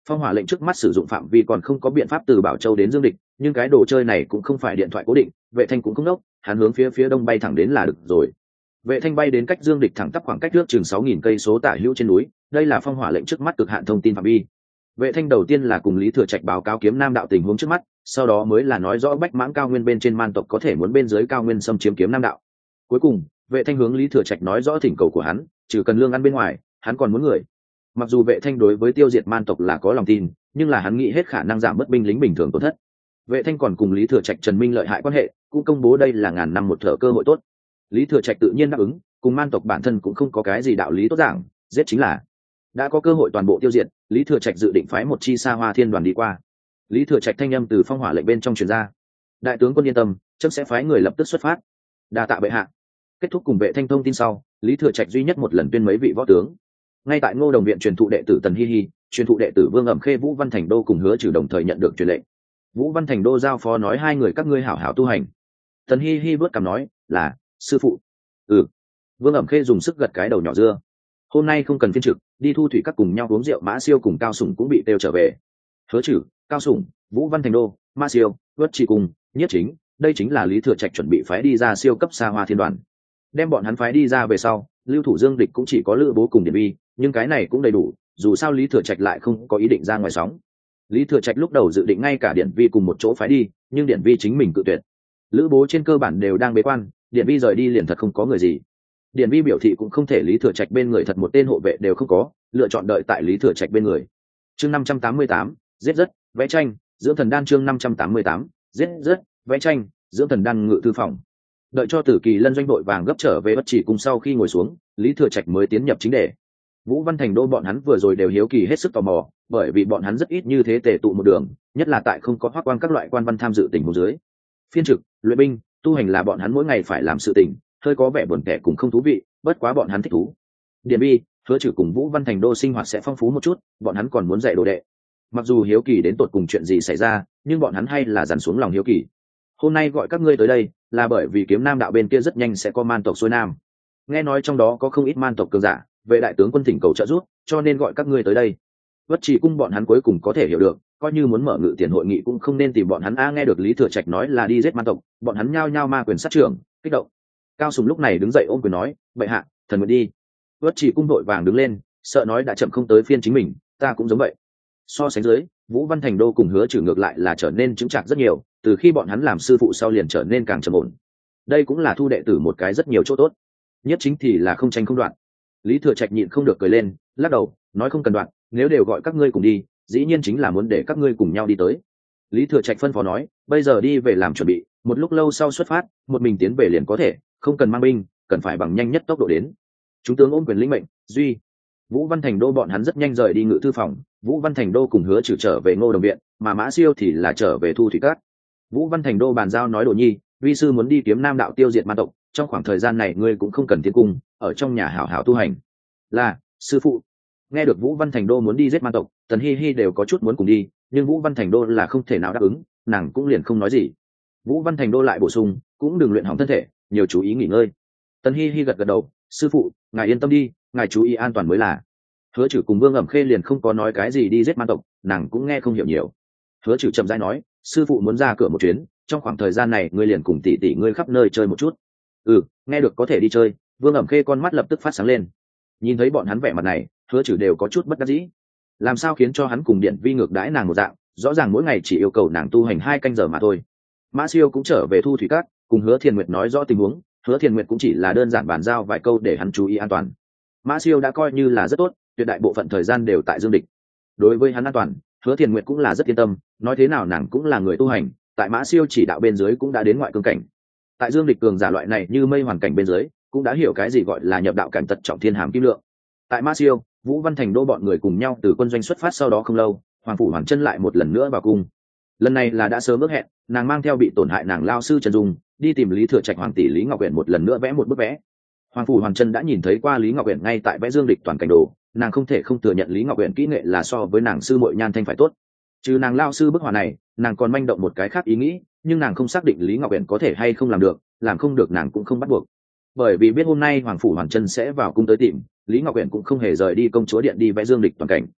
Phong hỏa lệnh trước mắt sử dụng phạm vi còn không có biện pháp từ Bảo Châu đến Dương Địch, nhưng cái đồ chơi này cũng không phải điện thoại cố định, Vệ Thanh cũng không đốc, hắn hướng phía phía đông bay thẳng đến là được rồi. Vệ Thanh bay đến cách Dương Địch thẳng tắp khoảng cách nước chừng sáu nghìn cây số tả hữu trên núi, đây là phong hỏa lệnh trước mắt cực hạn thông tin phạm vi. Vệ Thanh đầu tiên là cùng Lý Thừa Trạch báo cáo kiếm nam đạo tình huống trước mắt, sau đó mới là nói rõ Bách Mãng cao nguyên bên trên man tộc có thể muốn bên dưới cao nguyên xâm chiếm kiếm nam đạo. Cuối cùng, Vệ Thanh hướng Lý Thừa Trạch nói rõ thỉnh cầu của hắn, trừ cần lương ăn bên ngoài, hắn còn muốn người. Mặc dù Vệ Thanh đối với tiêu diệt man tộc là có lòng tin, nhưng là hắn nghĩ hết khả năng giảm bớt binh lính bình thường tổn thất. Vệ Thanh còn cùng Lý Thừa Trạch Trần Minh lợi hại quan hệ, cũng công bố đây là ngàn năm một thở cơ hội tốt. Lý Thừa Trạch tự nhiên đáp ứng, cùng man tộc bản thân cũng không có cái gì đạo lý tốt giảng, giết chính là. Đã có cơ hội toàn bộ tiêu diệt, Lý Thừa Trạch dự định phái một chi Sa Hoa Thiên đoàn đi qua. Lý Thừa Trạch thanh âm từ phong hỏa lệnh bên trong truyền ra. Đại tướng quân yên tâm, chấm sẽ phái người lập tức xuất phát. Đa tạ bệ hạ. Kết thúc cùng Vệ Thanh thông tin sau, Lý Thừa Trạch duy nhất một lần tuyên mấy vị võ tướng. Ngay tại Ngô Đồng viện truyền thụ đệ tử Tần Hi Hi, truyền thụ đệ tử Vương Ẩm Khê, Vũ Văn Thành Đô cùng Hứa Trừ đồng thời nhận được truyền lệnh. Vũ Văn Thành Đô giao phó nói hai người các ngươi hảo hảo tu hành. Tần Hi Hi vớt cằm nói là sư phụ. Ừ. Vương Ẩm Khê dùng sức gật cái đầu nhỏ dưa. Hôm nay không cần phiên trực, đi thu thủy các cùng nhau uống rượu. Mã Siêu cùng Cao Sủng cũng bị tiêu trở về. Hứa Trừ, Cao Sủng, Vũ Văn Thành Đô, Mã Siêu, Vất Chỉ cùng Nhất Chính, đây chính là Lý Thừa Trạch chuẩn bị phái đi ra siêu cấp Sa Hoa Thiên đoàn. Đem bọn hắn phái đi ra về sau, lưu thủ Dương Địch cũng chỉ có Lữ Bố cùng Điển Vi, nhưng cái này cũng đầy đủ, dù sao Lý Thừa Trạch lại không có ý định ra ngoài sóng. Lý Thừa Trạch lúc đầu dự định ngay cả Điển Vi cùng một chỗ phái đi, nhưng Điển Vi chính mình cự tuyệt. Lữ Bố trên cơ bản đều đang bế quan, Điển Vi rời đi liền thật không có người gì. Điển Vi biểu thị cũng không thể Lý Thừa Trạch bên người thật một tên hộ vệ đều không có, lựa chọn đợi tại Lý Thừa Trạch bên người. Chương năm trăm tám mươi tám, giết rất, vẽ tranh, dưỡng thần đan. Chương năm trăm tám mươi tám, giết rất, vẽ tranh, dưỡng thần đan. Ngự thư phòng. Đợi cho Tử Kỳ Lân doanh đội vàng gấp trở về Bất Chỉ cùng sau khi ngồi xuống, Lý Thừa Trạch mới tiến nhập chính đề. Vũ Văn Thành Đô bọn hắn vừa rồi đều hiếu kỳ hết sức tò mò, bởi vì bọn hắn rất ít như thế tề tụ một đường, nhất là tại không có hoác quan các loại quan văn tham dự tình huống dưới. Phiên trực, luyện binh, tu hành là bọn hắn mỗi ngày phải làm sự tình, hơi có vẻ buồn tẻ cũng không thú vị, bất quá bọn hắn thích thú. Điển Vi, Hứa Trừ cùng Vũ Văn Thành Đô sinh hoạt sẽ phong phú một chút, bọn hắn còn muốn dạy đồ đệ. Mặc dù hiếu kỳ đến tột cùng chuyện gì xảy ra, nhưng bọn hắn hay là dằn xuống lòng hiếu kỳ. Hôm nay gọi các ngươi tới đây, là bởi vì kiếm nam đạo bên kia rất nhanh sẽ có man tộc xuôi nam. Nghe nói trong đó có không ít man tộc cường giả, vệ đại tướng quân thỉnh cầu trợ giúp, cho nên gọi các ngươi tới đây. Bất Chỉ cung bọn hắn cuối cùng có thể hiểu được, coi như muốn mở ngự tiền hội nghị cũng không nên tìm bọn hắn. A nghe được Lý Thừa Trạch nói là đi giết man tộc, bọn hắn nhao nhao ma quyền sát trưởng, kích động. Cao Sùng lúc này đứng dậy ôm quyền nói, bệ hạ, thần nguyện đi. Bất Chỉ cung đội vàng đứng lên, sợ nói đã chậm không tới phiên chính mình, ta cũng giống vậy. So sánh dưới, Vũ Văn Thành Đô cùng Hứa Trừ ngược lại là trở nên chứng chạc rất nhiều, từ khi bọn hắn làm sư phụ sau liền trở nên càng trầm ổn. Đây cũng là thu đệ tử một cái rất nhiều chỗ tốt. Nhất chính thì là không tranh không đoạn. Lý Thừa Trạch nhịn không được cười lên, lắc đầu, nói không cần đoạn, nếu đều gọi các ngươi cùng đi, dĩ nhiên chính là muốn để các ngươi cùng nhau đi tới. Lý Thừa Trạch phân phó nói, bây giờ đi về làm chuẩn bị, một lúc lâu sau xuất phát, một mình tiến về liền có thể, không cần mang binh, cần phải bằng nhanh nhất tốc độ đến. Chúng tướng ôm quyền lĩnh mệnh, duy. Vũ Văn Thành Đô bọn hắn rất nhanh rời đi ngự thư phòng, Vũ Văn Thành Đô cùng Hứa Trừ trở về Ngô Đồng viện, mà Mã Siêu thì là trở về Thu Thủy Các. Vũ Văn Thành Đô bàn giao nói, Đồ Nhi, vi sư muốn đi kiếm nam đạo tiêu diệt ma tộc, trong khoảng thời gian này ngươi cũng không cần tiến cung, ở trong nhà hảo hảo tu hành. Là sư phụ. Nghe được Vũ Văn Thành Đô muốn đi giết ma tộc, Tần Hi Hi đều có chút muốn cùng đi, nhưng Vũ Văn Thành Đô là không thể nào đáp ứng, nàng cũng liền không nói gì. Vũ Văn Thành Đô lại bổ sung, cũng đừng luyện hỏng thân thể, nhiều chú ý nghỉ ngơi. Tần Hi Hi gật gật đầu, sư phụ, ngài yên tâm đi, ngài chú ý an toàn mới là. Hứa Trừ cùng Vương Ẩm Khê liền không có nói cái gì đi giết ma tộc, nàng cũng nghe không hiểu nhiều. Hứa Trừ chậm rãi nói, sư phụ muốn ra cửa một chuyến, trong khoảng thời gian này ngươi liền cùng tỷ tỷ ngươi khắp nơi chơi một chút. Ừ, nghe được có thể đi chơi, Vương Ẩm Khê con mắt lập tức phát sáng lên. Nhìn thấy bọn hắn vẻ mặt này, Hứa Trừ đều có chút bất đắc dĩ. Làm sao khiến cho hắn cùng Điện Vi ngược đãi nàng một dạng, rõ ràng mỗi ngày chỉ yêu cầu nàng tu hành hai canh giờ mà thôi. Mã Siêu cũng trở về Thu Thủy Các, cùng Hứa Thiền Nguyệt nói rõ tình huống, Hứa Thiền Nguyệt cũng chỉ là đơn giản bàn giao vài câu để hắn chú ý an toàn. Mã Siêu đã coi như là rất tốt, tuyệt đại bộ phận thời gian đều tại Dương Địch. Đối với hắn an toàn, Hứa Thiền Nguyệt cũng là rất yên tâm, nói thế nào nàng cũng là người tu hành, tại Mã Siêu chỉ đạo bên dưới cũng đã đến ngoại cương cảnh. Tại Dương Địch cường giả loại này như mây hoàn cảnh bên dưới, cũng đã hiểu cái gì gọi là nhập đạo cảnh tật trọng thiên hàm kim lượng. Tại Mã Siêu, Vũ Văn Thành Đô bọn người cùng nhau từ quân doanh xuất phát, sau đó không lâu, Hoàng phủ Hoàn Chân lại một lần nữa vào cung. Lần này là đã sớm ước hẹn, nàng mang theo bị tổn hại nàng lao sư Trần Dung, đi tìm Lý Thừa Trạch hoàng tỷ Lý Ngọc Uyển một lần nữa vẽ một bức vẽ. Hoàng phủ Hoàn Chân đã nhìn thấy qua Lý Ngọc Uyển ngay tại vẽ Dương Địch toàn cảnh đồ, nàng không thể không thừa nhận Lý Ngọc Uyển kỹ nghệ là so với nàng sư muội Nhan Thanh phải tốt. Trừ nàng lao sư bức họa này, nàng còn manh động một cái khác ý nghĩ, nhưng nàng không xác định Lý Ngọc Uyển có thể hay không làm được, làm không được nàng cũng không bắt buộc. Bởi vì biết hôm nay Hoàng phủ Hoàn Chân sẽ vào cung tới tìm, Lý Ngọc Uyển cũng không hề rời đi công chúa điện đi vẽ Dương Địch toàn cảnh.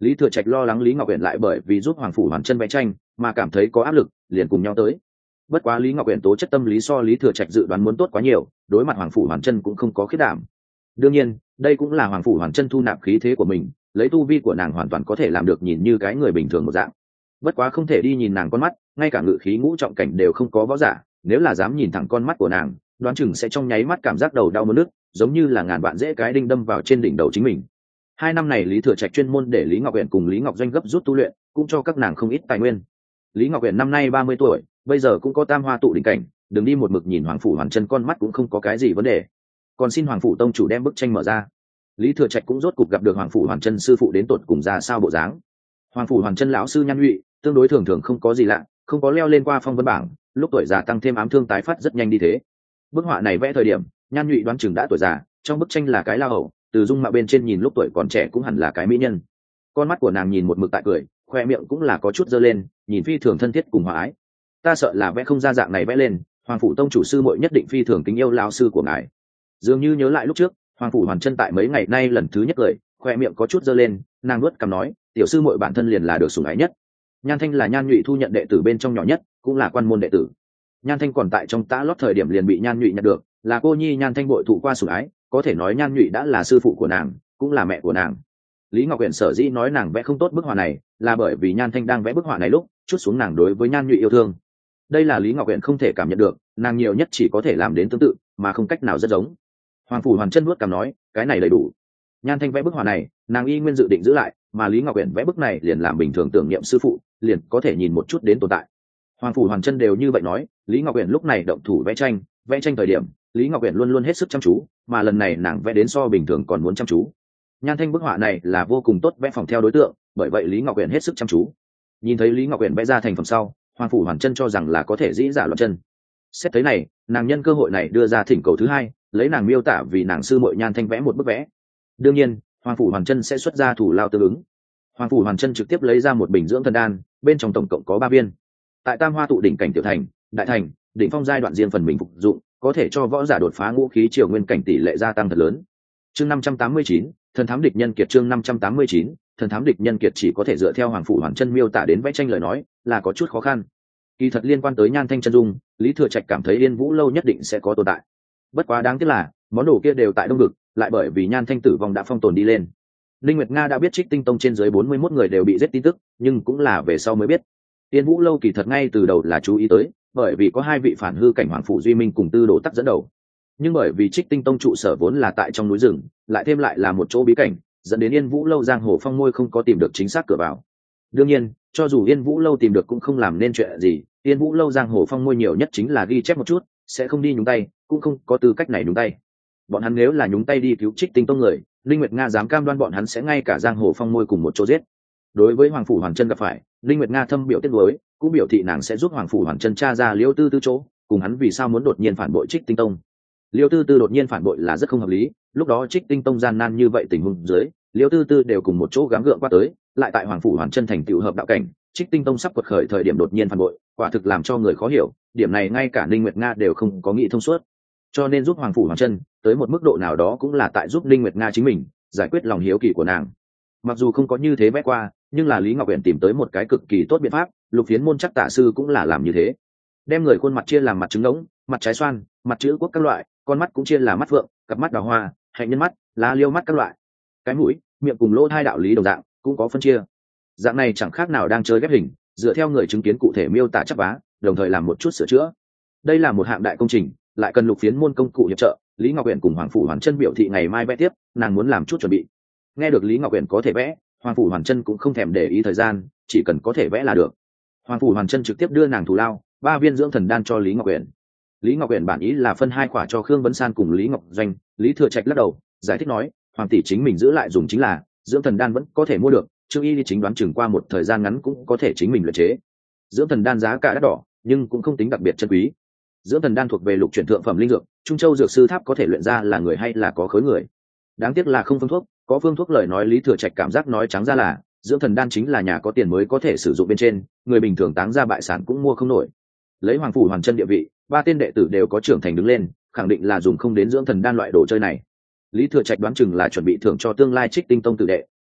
Lý Thừa Trạch lo lắng Lý Ngọc Uyển lại bởi vì giúp Hoàng Phủ Hoàn Chân vẽ tranh mà cảm thấy có áp lực, liền cùng nhau tới. Bất quá Lý Ngọc Uyển tố chất tâm lý so Lý Thừa Trạch dự đoán muốn tốt quá nhiều, đối mặt Hoàng Phủ Hoàn Chân cũng không có khiết đảm. Đương nhiên, đây cũng là Hoàng Phủ Hoàn Chân thu nạp khí thế của mình, lấy tu vi của nàng hoàn toàn có thể làm được nhìn như cái người bình thường một dạng. Bất quá không thể đi nhìn nàng con mắt, ngay cả ngự khí ngũ trọng cảnh đều không có võ giả, nếu là dám nhìn thẳng con mắt của nàng, đoán chừng sẽ trong nháy mắt cảm giác đầu đau muốn nứt, giống như là ngàn vạn dễ cái đinh đâm vào trên đỉnh đầu chính mình. Hai năm này Lý Thừa Trạch chuyên môn để Lý Ngọc Uyển cùng Lý Ngọc Doanh gấp rút tu luyện, cũng cho các nàng không ít tài nguyên. Lý Ngọc Uyển năm nay ba mươi tuổi, bây giờ cũng có tam hoa tụ đỉnh cảnh, đừng đi một mực nhìn Hoàng Phủ Hoàn Chân con mắt cũng không có cái gì vấn đề. Còn xin Hoàng Phủ tông chủ đem bức tranh mở ra. Lý Thừa Trạch cũng rốt cục gặp được Hoàng Phủ Hoàn Chân sư phụ đến tột cùng ra sao bộ dáng. Hoàng Phủ Hoàn Chân lão sư Nhan Nhụy, tương đối thường thường không có gì lạ, không có leo lên qua phong vân bảng, lúc tuổi già tăng thêm ám thương tái phát rất nhanh đi thế. Bức họa này vẽ thời điểm, Nhan Nhụy đoán chừng đã tuổi già, trong bức tranh là cái la hầu, từ dung mạo bên trên nhìn lúc tuổi còn trẻ cũng hẳn là cái mỹ nhân. Con mắt của nàng nhìn một mực tại cười, khoe miệng cũng là có chút dơ lên, nhìn phi thường thân thiết cùng hòa ái. Ta sợ là vẽ không ra dạng này vẽ lên, Hoàng Phủ tông chủ sư muội nhất định phi thường kính yêu lão sư của ngài. Dường như nhớ lại lúc trước, Hoàng Phủ Hoàn Chân tại mấy ngày nay lần thứ nhất cười, khoe miệng có chút dơ lên, nàng nuốt cằm nói, tiểu sư muội bản thân liền là được sủng ái nhất. Nhan Thanh là Nhan Nhụy thu nhận đệ tử bên trong nhỏ nhất, cũng là quan môn đệ tử. Nhan Thanh còn tại trong tã lót thời điểm liền bị Nhan Nhụy nhận được, là cô nhi Nhan Thanh bội thụ qua sủng ái, có thể nói Nhan Nhụy đã là sư phụ của nàng, cũng là mẹ của nàng. Lý Ngọc Uyển sở dĩ nói nàng vẽ không tốt bức họa này, là bởi vì Nhan Thanh đang vẽ bức họa này lúc chút xuống nàng đối với Nhan Nhụy yêu thương. Đây là Lý Ngọc Uyển không thể cảm nhận được, nàng nhiều nhất chỉ có thể làm đến tương tự, mà không cách nào rất giống. Hoàng Phủ Hoàn Chân nuốt cằm nói, cái này đầy đủ. Nhan Thanh vẽ bức họa này, nàng y nguyên dự định giữ lại, mà Lý Ngọc Uyển vẽ bức này liền làm bình thường tưởng niệm sư phụ, liền có thể nhìn một chút đến tồn tại. Hoàng Phủ Hoàn Chân đều như vậy nói, Lý Ngọc Uyển lúc này động thủ vẽ tranh, vẽ tranh thời điểm, Lý Ngọc Uyển luôn luôn hết sức chăm chú, mà lần này nàng vẽ đến so bình thường còn muốn chăm chú. Nhan Thanh bức họa này là vô cùng tốt vẽ phòng theo đối tượng, bởi vậy Lý Ngọc Uyển hết sức chăm chú. Nhìn thấy Lý Ngọc Uyển vẽ ra thành phẩm sau, Hoàng Phủ Hoàn Chân cho rằng là có thể dĩ giả loạn chân. Xét thấy này, nàng nhân cơ hội này đưa ra thỉnh cầu thứ hai, lấy nàng miêu tả vì nàng sư muội Nhan Thanh vẽ một bức vẽ. Đương nhiên, Hoàng Phủ Hoàn Chân sẽ xuất ra thủ lao tương ứng. Hoàng Phủ Hoàn Chân trực tiếp lấy ra một bình dưỡng thần đan, bên trong tổng cộng có ba viên. Tại Tam Hoa tụ đỉnh cảnh tiểu thành, đại thành, đỉnh phong giai đoạn riêng phần mình phục dụng, có thể cho võ giả đột phá ngũ khí triều nguyên cảnh tỷ lệ gia tăng thật lớn. Chương năm trăm tám mươi chín, thần thám địch nhân kiệt chương năm trăm tám mươi chín, thần thám địch nhân kiệt chỉ có thể dựa theo Hoàng Phủ Hoàn Chân miêu tả đến vẽ tranh lời nói, là có chút khó khăn. Kỳ thật liên quan tới Nhan Thanh chân dung, Lý Thừa Trạch cảm thấy Yên Vũ lâu nhất định sẽ có tồn tại. Bất quá đáng tiếc là, món đồ kia đều tại Đông Vực, lại bởi vì Nhan Thanh tử vong đã phong tồn đi lên. Linh Nguyệt Nga đã biết Trích Tinh Tông trên dưới bốn mươi mốt người đều bị giết tin tức, nhưng cũng là về sau mới biết. Yên Vũ lâu kỳ thật ngay từ đầu là chú ý tới, bởi vì có hai vị phản hư cảnh Hoàng Phủ Duy Minh cùng Tư Đồ Tắc dẫn đầu. Nhưng bởi vì Trích Tinh Tông trụ sở vốn là tại trong núi rừng, lại thêm lại là một chỗ bí cảnh, dẫn đến Yên Vũ lâu giang hồ phong môi không có tìm được chính xác cửa vào. Đương nhiên, cho dù Yên Vũ lâu tìm được cũng không làm nên chuyện gì, Yên Vũ lâu giang hồ phong môi nhiều nhất chính là ghi chép một chút, sẽ không đi nhúng tay, cũng không có tư cách này nhúng tay. Bọn hắn nếu là nhúng tay đi cứu Trích Tinh Tông người, Linh Nguyệt Nga dám cam đoan bọn hắn sẽ ngay cả giang hồ phong môi cùng một chỗ giết. Đối với Hoàng Phủ Hoàn Chân gặp phải, Linh Nguyệt Nga thâm biểu tiếc nuối, cũng biểu thị nàng sẽ giúp Hoàng Phủ Hoàn Chân tra ra Liêu Tư Tư chỗ, cùng hắn vì sao muốn đột nhiên phản bội Trích Tinh Tông. Liêu Tư Tư đột nhiên phản bội là rất không hợp lý, lúc đó Trích Tinh Tông gian nan như vậy tình huống dưới, Liêu Tư Tư đều cùng một chỗ gắng gượng qua tới, lại tại Hoàng Phủ Hoàn Chân thành tựu hợp đạo cảnh, Trích Tinh Tông sắp quật khởi thời điểm đột nhiên phản bội, quả thực làm cho người khó hiểu, điểm này ngay cả Linh Nguyệt Nga đều không có nghĩ thông suốt. Cho nên giúp Hoàng Phủ Hoàn Chân, tới một mức độ nào đó cũng là tại giúp Linh Nguyệt Nga chính mình giải quyết lòng hiếu kỳ của nàng. Mặc dù không có như thế vẽ qua, nhưng là Lý Ngọc Uyển tìm tới một cái cực kỳ tốt biện pháp, Lục Phiến môn chắc tạ sư cũng là làm như thế. Đem người khuôn mặt chia làm mặt trứng ngỗng, mặt trái xoan, mặt chữ quốc các loại, con mắt cũng chia làm mắt phượng, cặp mắt đào hoa, hạnh nhân mắt, lá liêu mắt các loại. Cái mũi, miệng cùng lỗ hai đạo lý đồng dạng, cũng có phân chia. Dạng này chẳng khác nào đang chơi ghép hình, dựa theo người chứng kiến cụ thể miêu tả chắp vá, đồng thời làm một chút sửa chữa. Đây là một hạng đại công trình, lại cần Lục Phiến môn công cụ hiệp trợ. Lý Ngọc Uyển cùng Hoàng Phủ Hoàn Chân biểu thị ngày mai vẽ tiếp, nàng muốn làm chút chuẩn bị. Nghe được Lý Ngọc Uyển có thể vẽ, Hoàng Phủ Hoàn Chân cũng không thèm để ý thời gian, chỉ cần có thể vẽ là được. Hoàng Phủ Hoàn Chân trực tiếp đưa nàng thù lao, ba viên dưỡng thần đan cho Lý Ngọc Uyển. Lý Ngọc Uyển bản ý là phân hai khỏa cho Khương Vấn San cùng Lý Ngọc Doanh, Lý Thừa Trạch lắc đầu, giải thích nói, hoàng tỷ chính mình giữ lại dùng chính là, dưỡng thần đan vẫn có thể mua được, Trương Y chính đoán chừng qua một thời gian ngắn cũng có thể chính mình luyện chế. Dưỡng thần đan giá cả đắt đỏ, nhưng cũng không tính đặc biệt chân quý. Dưỡng thần đan thuộc về lục chuyển thượng phẩm linh dược, Trung Châu dược sư tháp có thể luyện ra là người hay là có khối người. Đáng tiếc là không phương thuốc, có phương thuốc lời nói Lý Thừa Trạch cảm giác nói trắng ra là, dưỡng thần đan chính là nhà có tiền mới có thể sử dụng bên trên, người bình thường táng ra bại sản cũng mua không nổi. Lấy Hoàng Phủ Hoàn Chân địa vị, ba tên đệ tử đều có trưởng thành đứng lên, khẳng định là dùng không đến dưỡng thần đan loại đồ chơi này. Lý Thừa Trạch đoán chừng là chuẩn bị thưởng cho tương lai Trích Tinh Tông tử đệ,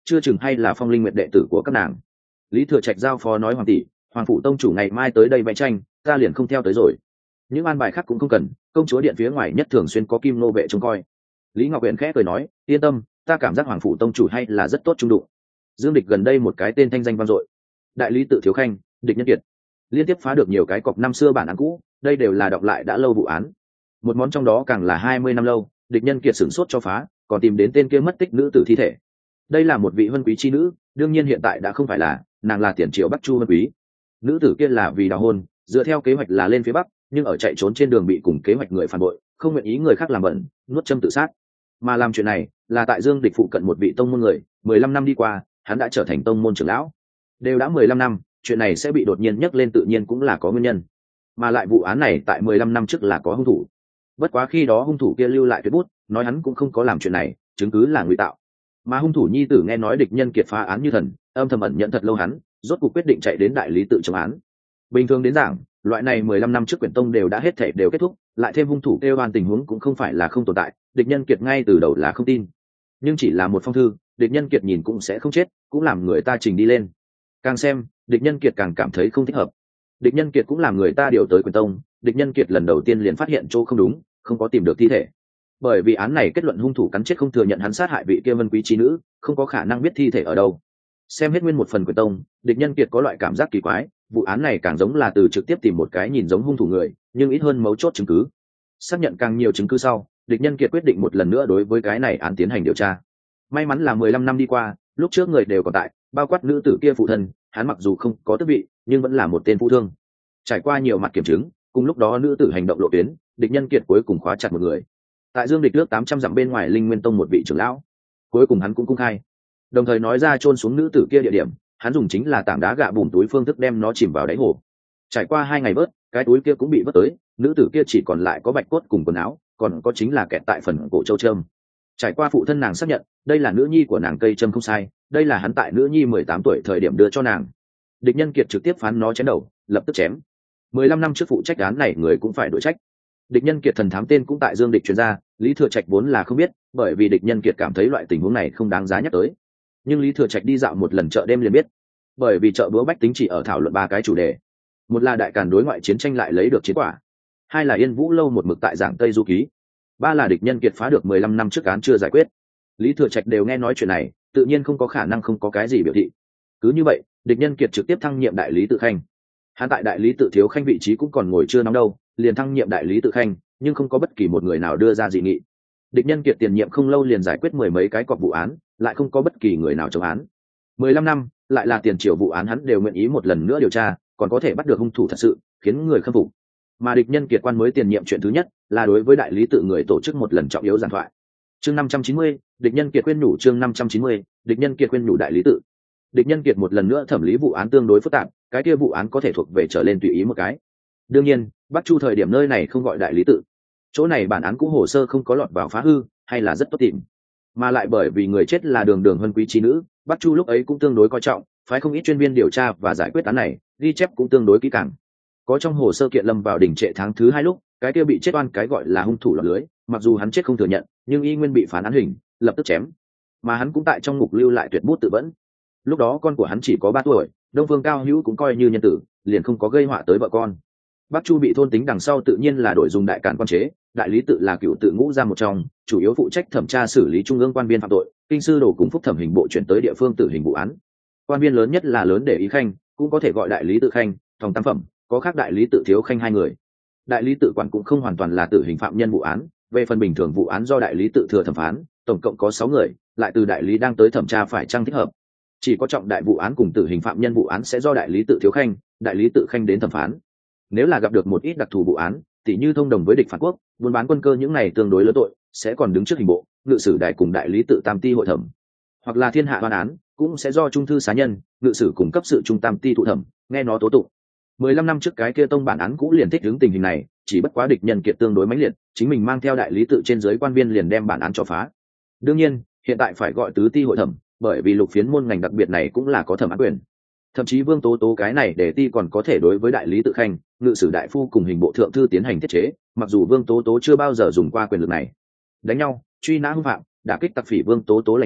chưa chừng hay là Phong Linh Nguyệt đệ tử của các nàng. Lý Thừa Trạch giao phó nói: hoàng tỷ, hoàng phủ tông chủ ngày mai tới đây vẽ tranh, ta liền không theo tới rồi. Những an bài khác cũng không cần, công chúa điện phía ngoài nhất thường xuyên có kim nô vệ trông coi. Lý Ngọc Uyển khẽ cười nói: yên tâm, ta cảm giác hoàng phủ tông chủ hay là rất tốt trung đụng. Dương Địch gần đây một cái tên thanh danh vang dội, đại lý tự thiếu khanh Địch Nhân Kiệt, liên tiếp phá được nhiều cái cọc năm xưa bản án cũ, đây đều là đọc lại đã lâu vụ án. Một món trong đó càng là hai mươi năm lâu, Địch Nhân Kiệt sửng sốt cho phá, còn tìm đến tên kia mất tích nữ tử thi thể. Đây là một vị huân quý chi nữ, đương nhiên hiện tại đã không phải là, nàng là tiền triệu Bắc Chu huân quý. Nữ tử kia là vì đào hôn, dựa theo kế hoạch là lên phía bắc, nhưng ở chạy trốn trên đường bị cùng kế hoạch người phản bội, không nguyện ý người khác làm bẩn, nuốt châm tự sát. Mà làm chuyện này là tại Dương Địch phụ cận một vị tông môn người, mười lăm năm đi qua, hắn đã trở thành tông môn trưởng lão. Đều đã mười lăm năm, chuyện này sẽ bị đột nhiên nhắc lên tự nhiên cũng là có nguyên nhân. Mà lại vụ án này tại mười lăm năm trước là có hung thủ. Bất quá khi đó hung thủ kia lưu lại tuyệt bút, nói hắn cũng không có làm chuyện này, chứng cứ là ngụy tạo. Mà hung thủ nhi tử nghe nói Địch Nhân Kiệt phá án như thần, âm thầm ẩn nhận thật lâu hắn, rốt cuộc quyết định chạy đến đại lý tự chống án. Bình thường đến giảng, loại này mười lăm năm trước quyển tông đều đã hết thể đều kết thúc, lại thêm hung thủ kêu oan tình huống cũng không phải là không tồn tại, Địch Nhân Kiệt ngay từ đầu là không tin. Nhưng chỉ là một phong thư, Địch Nhân Kiệt nhìn cũng sẽ không chết, cũng làm người ta trình đi lên. Càng xem, Địch Nhân Kiệt càng cảm thấy không thích hợp. Địch Nhân Kiệt cũng làm người ta điều tới quyển tông, Địch Nhân Kiệt lần đầu tiên liền phát hiện chỗ không đúng, không có tìm được thi thể. Bởi vì án này kết luận hung thủ cắn chết không thừa nhận hắn sát hại vị kia vân quý trí nữ, không có khả năng biết thi thể ở đâu. Xem hết nguyên một phần quyển tông, Địch Nhân Kiệt có loại cảm giác kỳ quái, vụ án này càng giống là từ trực tiếp tìm một cái nhìn giống hung thủ người, nhưng ít hơn mấu chốt chứng cứ. Xác nhận càng nhiều chứng cứ sau, Địch Nhân Kiệt quyết định một lần nữa đối với cái này án tiến hành điều tra. May mắn là mười lăm năm đi qua, lúc trước người đều còn tại, bao quát nữ tử kia phụ thân, hắn mặc dù không có tước vị, nhưng vẫn là một tên phụ thương. Trải qua nhiều mặt kiểm chứng, cùng lúc đó nữ tử hành động lộ tuyến, Địch Nhân Kiệt cuối cùng khóa chặt một người. Tại Dương Địch nước tám trăm dặm bên ngoài Linh Nguyên Tông một vị trưởng lão, cuối cùng hắn cũng công khai, đồng thời nói ra chôn xuống nữ tử kia địa điểm, hắn dùng chính là tảng đá gạ bùn túi phương thức đem nó chìm vào đáy hồ. Trải qua hai ngày vớt, cái túi kia cũng bị vớt tới, nữ tử kia chỉ còn lại có bạch cốt cùng quần áo, còn có chính là kẹt tại phần cổ châu trâm. Trải qua phụ thân nàng xác nhận, đây là nữ nhi của nàng cây trâm không sai, đây là hắn tại nữ nhi mười tám tuổi thời điểm đưa cho nàng. Địch Nhân Kiệt trực tiếp phán nó chém đầu, lập tức chém. mười lăm năm trước phụ trách án này người cũng phải đổi trách. Địch Nhân Kiệt thần thám tên cũng tại Dương Địch truyền ra, Lý Thừa Trạch vốn là không biết, bởi vì Địch Nhân Kiệt cảm thấy loại tình huống này không đáng giá nhắc tới. Nhưng Lý Thừa Trạch đi dạo một lần chợ đêm liền biết, bởi vì chợ búa bách tính chỉ ở thảo luận ba cái chủ đề: một là đại càn đối ngoại chiến tranh lại lấy được chiến quả, hai là Yên Vũ lâu một mực tại giảng Tây Du Ký, ba là Địch Nhân Kiệt phá được mười lăm năm trước án chưa giải quyết. Lý Thừa Trạch đều nghe nói chuyện này, tự nhiên không có khả năng không có cái gì biểu thị. Cứ như vậy, Địch Nhân Kiệt trực tiếp thăng nhiệm đại lý tự khanh. Hắn tại đại lý tự thiếu khanh vị trí cũng còn ngồi chưa nóng đâu, liền thăng nhiệm đại lý tự khanh, nhưng không có bất kỳ một người nào đưa ra dị nghị. Địch Nhân Kiệt tiền nhiệm không lâu liền giải quyết mười mấy cái cọc vụ án, lại không có bất kỳ người nào chống án. mười lăm năm, lại là tiền triệu vụ án hắn đều nguyện ý một lần nữa điều tra, còn có thể bắt được hung thủ thật sự, khiến người khâm phục. Mà Địch Nhân Kiệt quan mới tiền nhiệm chuyện thứ nhất là đối với đại lý tự người tổ chức một lần trọng yếu giảng thoại. Chương năm trăm chín mươi, Địch Nhân Kiệt khuyên nhủ chương năm trăm chín mươi, Địch Nhân Kiệt khuyên nhủ đại lý tự. Địch Nhân Kiệt một lần nữa thẩm lý vụ án tương đối phức tạp, cái kia vụ án có thể thuộc về trở lên tùy ý một cái. Đương nhiên, Bắc Chu thời điểm nơi này không gọi đại lý tự. Chỗ này bản án cũ hồ sơ không có lọt vào phá hư, hay là rất tốt tìm. Mà lại bởi vì người chết là Đường Đường huân quý trí nữ, Bắc Chu lúc ấy cũng tương đối coi trọng, phái không ít chuyên viên điều tra và giải quyết án này, ghi chép cũng tương đối kỹ càng. Có trong hồ sơ kiện lâm vào đỉnh trệ tháng thứ hai lúc, cái kia bị chết oan cái gọi là hung thủ lọt lưới, mặc dù hắn chết không thừa nhận, nhưng y nguyên bị phán án hình, lập tức chém. Mà hắn cũng tại trong ngục lưu lại tuyệt bút tự vẫn. Lúc đó con của hắn chỉ có ba tuổi, Đông Phương Cao Hữu cũng coi như nhân tử, liền không có gây họa tới vợ con. Bắc Chu bị thôn tính đằng sau tự nhiên là đổi dùng đại càn quan chế, đại lý tự là cựu tự ngũ ra một trong, chủ yếu phụ trách thẩm tra xử lý trung ương quan viên phạm tội, kinh sư đổ cùng phúc thẩm hình bộ chuyển tới địa phương tử hình vụ án. Quan viên lớn nhất là lớn để ý khanh, cũng có thể gọi đại lý tự khanh, thòng tam phẩm, có khác đại lý tự thiếu khanh hai người. Đại lý tự quản cũng không hoàn toàn là tử hình phạm nhân vụ án, về phần bình thường vụ án do đại lý tự thừa thẩm phán, tổng cộng có sáu người, lại từ đại lý đang tới thẩm tra phải chăng thích hợp. Chỉ có trọng đại vụ án cùng tử hình phạm nhân vụ án sẽ do đại lý tự thiếu khanh, đại lý tự khanh đến thẩm phán. Nếu là gặp được một ít đặc thù vụ án, tỉ như thông đồng với địch phản quốc, buôn bán quân cơ những này tương đối lớn tội, sẽ còn đứng trước hình bộ, ngự sử đài cùng đại lý tự tam ti hội thẩm. Hoặc là thiên hạ oan án, cũng sẽ do trung thư xá nhân, ngự sử cùng cấp sự trung tam ti thụ thẩm, nghe nó tố tụng. mười lăm năm trước cái kia tông bản án cũ liền thích ứng tình hình này, chỉ bất quá Địch Nhân Kiệt tương đối mãnh liệt, chính mình mang theo đại lý tự trên dưới quan viên liền đem bản án cho phá. Đương nhiên, hiện tại phải gọi tứ ti hội thẩm, bởi vì lục phiến môn ngành đặc biệt này cũng là có thẩm án quyền. Thậm chí Vương Tố Tố cái này để ti còn có thể đối với đại lý tự khanh, ngự sử đại phu cùng hình bộ thượng thư tiến hành thiết chế, mặc dù Vương Tố Tố chưa bao giờ dùng qua quyền lực này. Đánh nhau, truy nã hung phạm, đả kích tặc phỉ Vương Tố Tố lành nghề,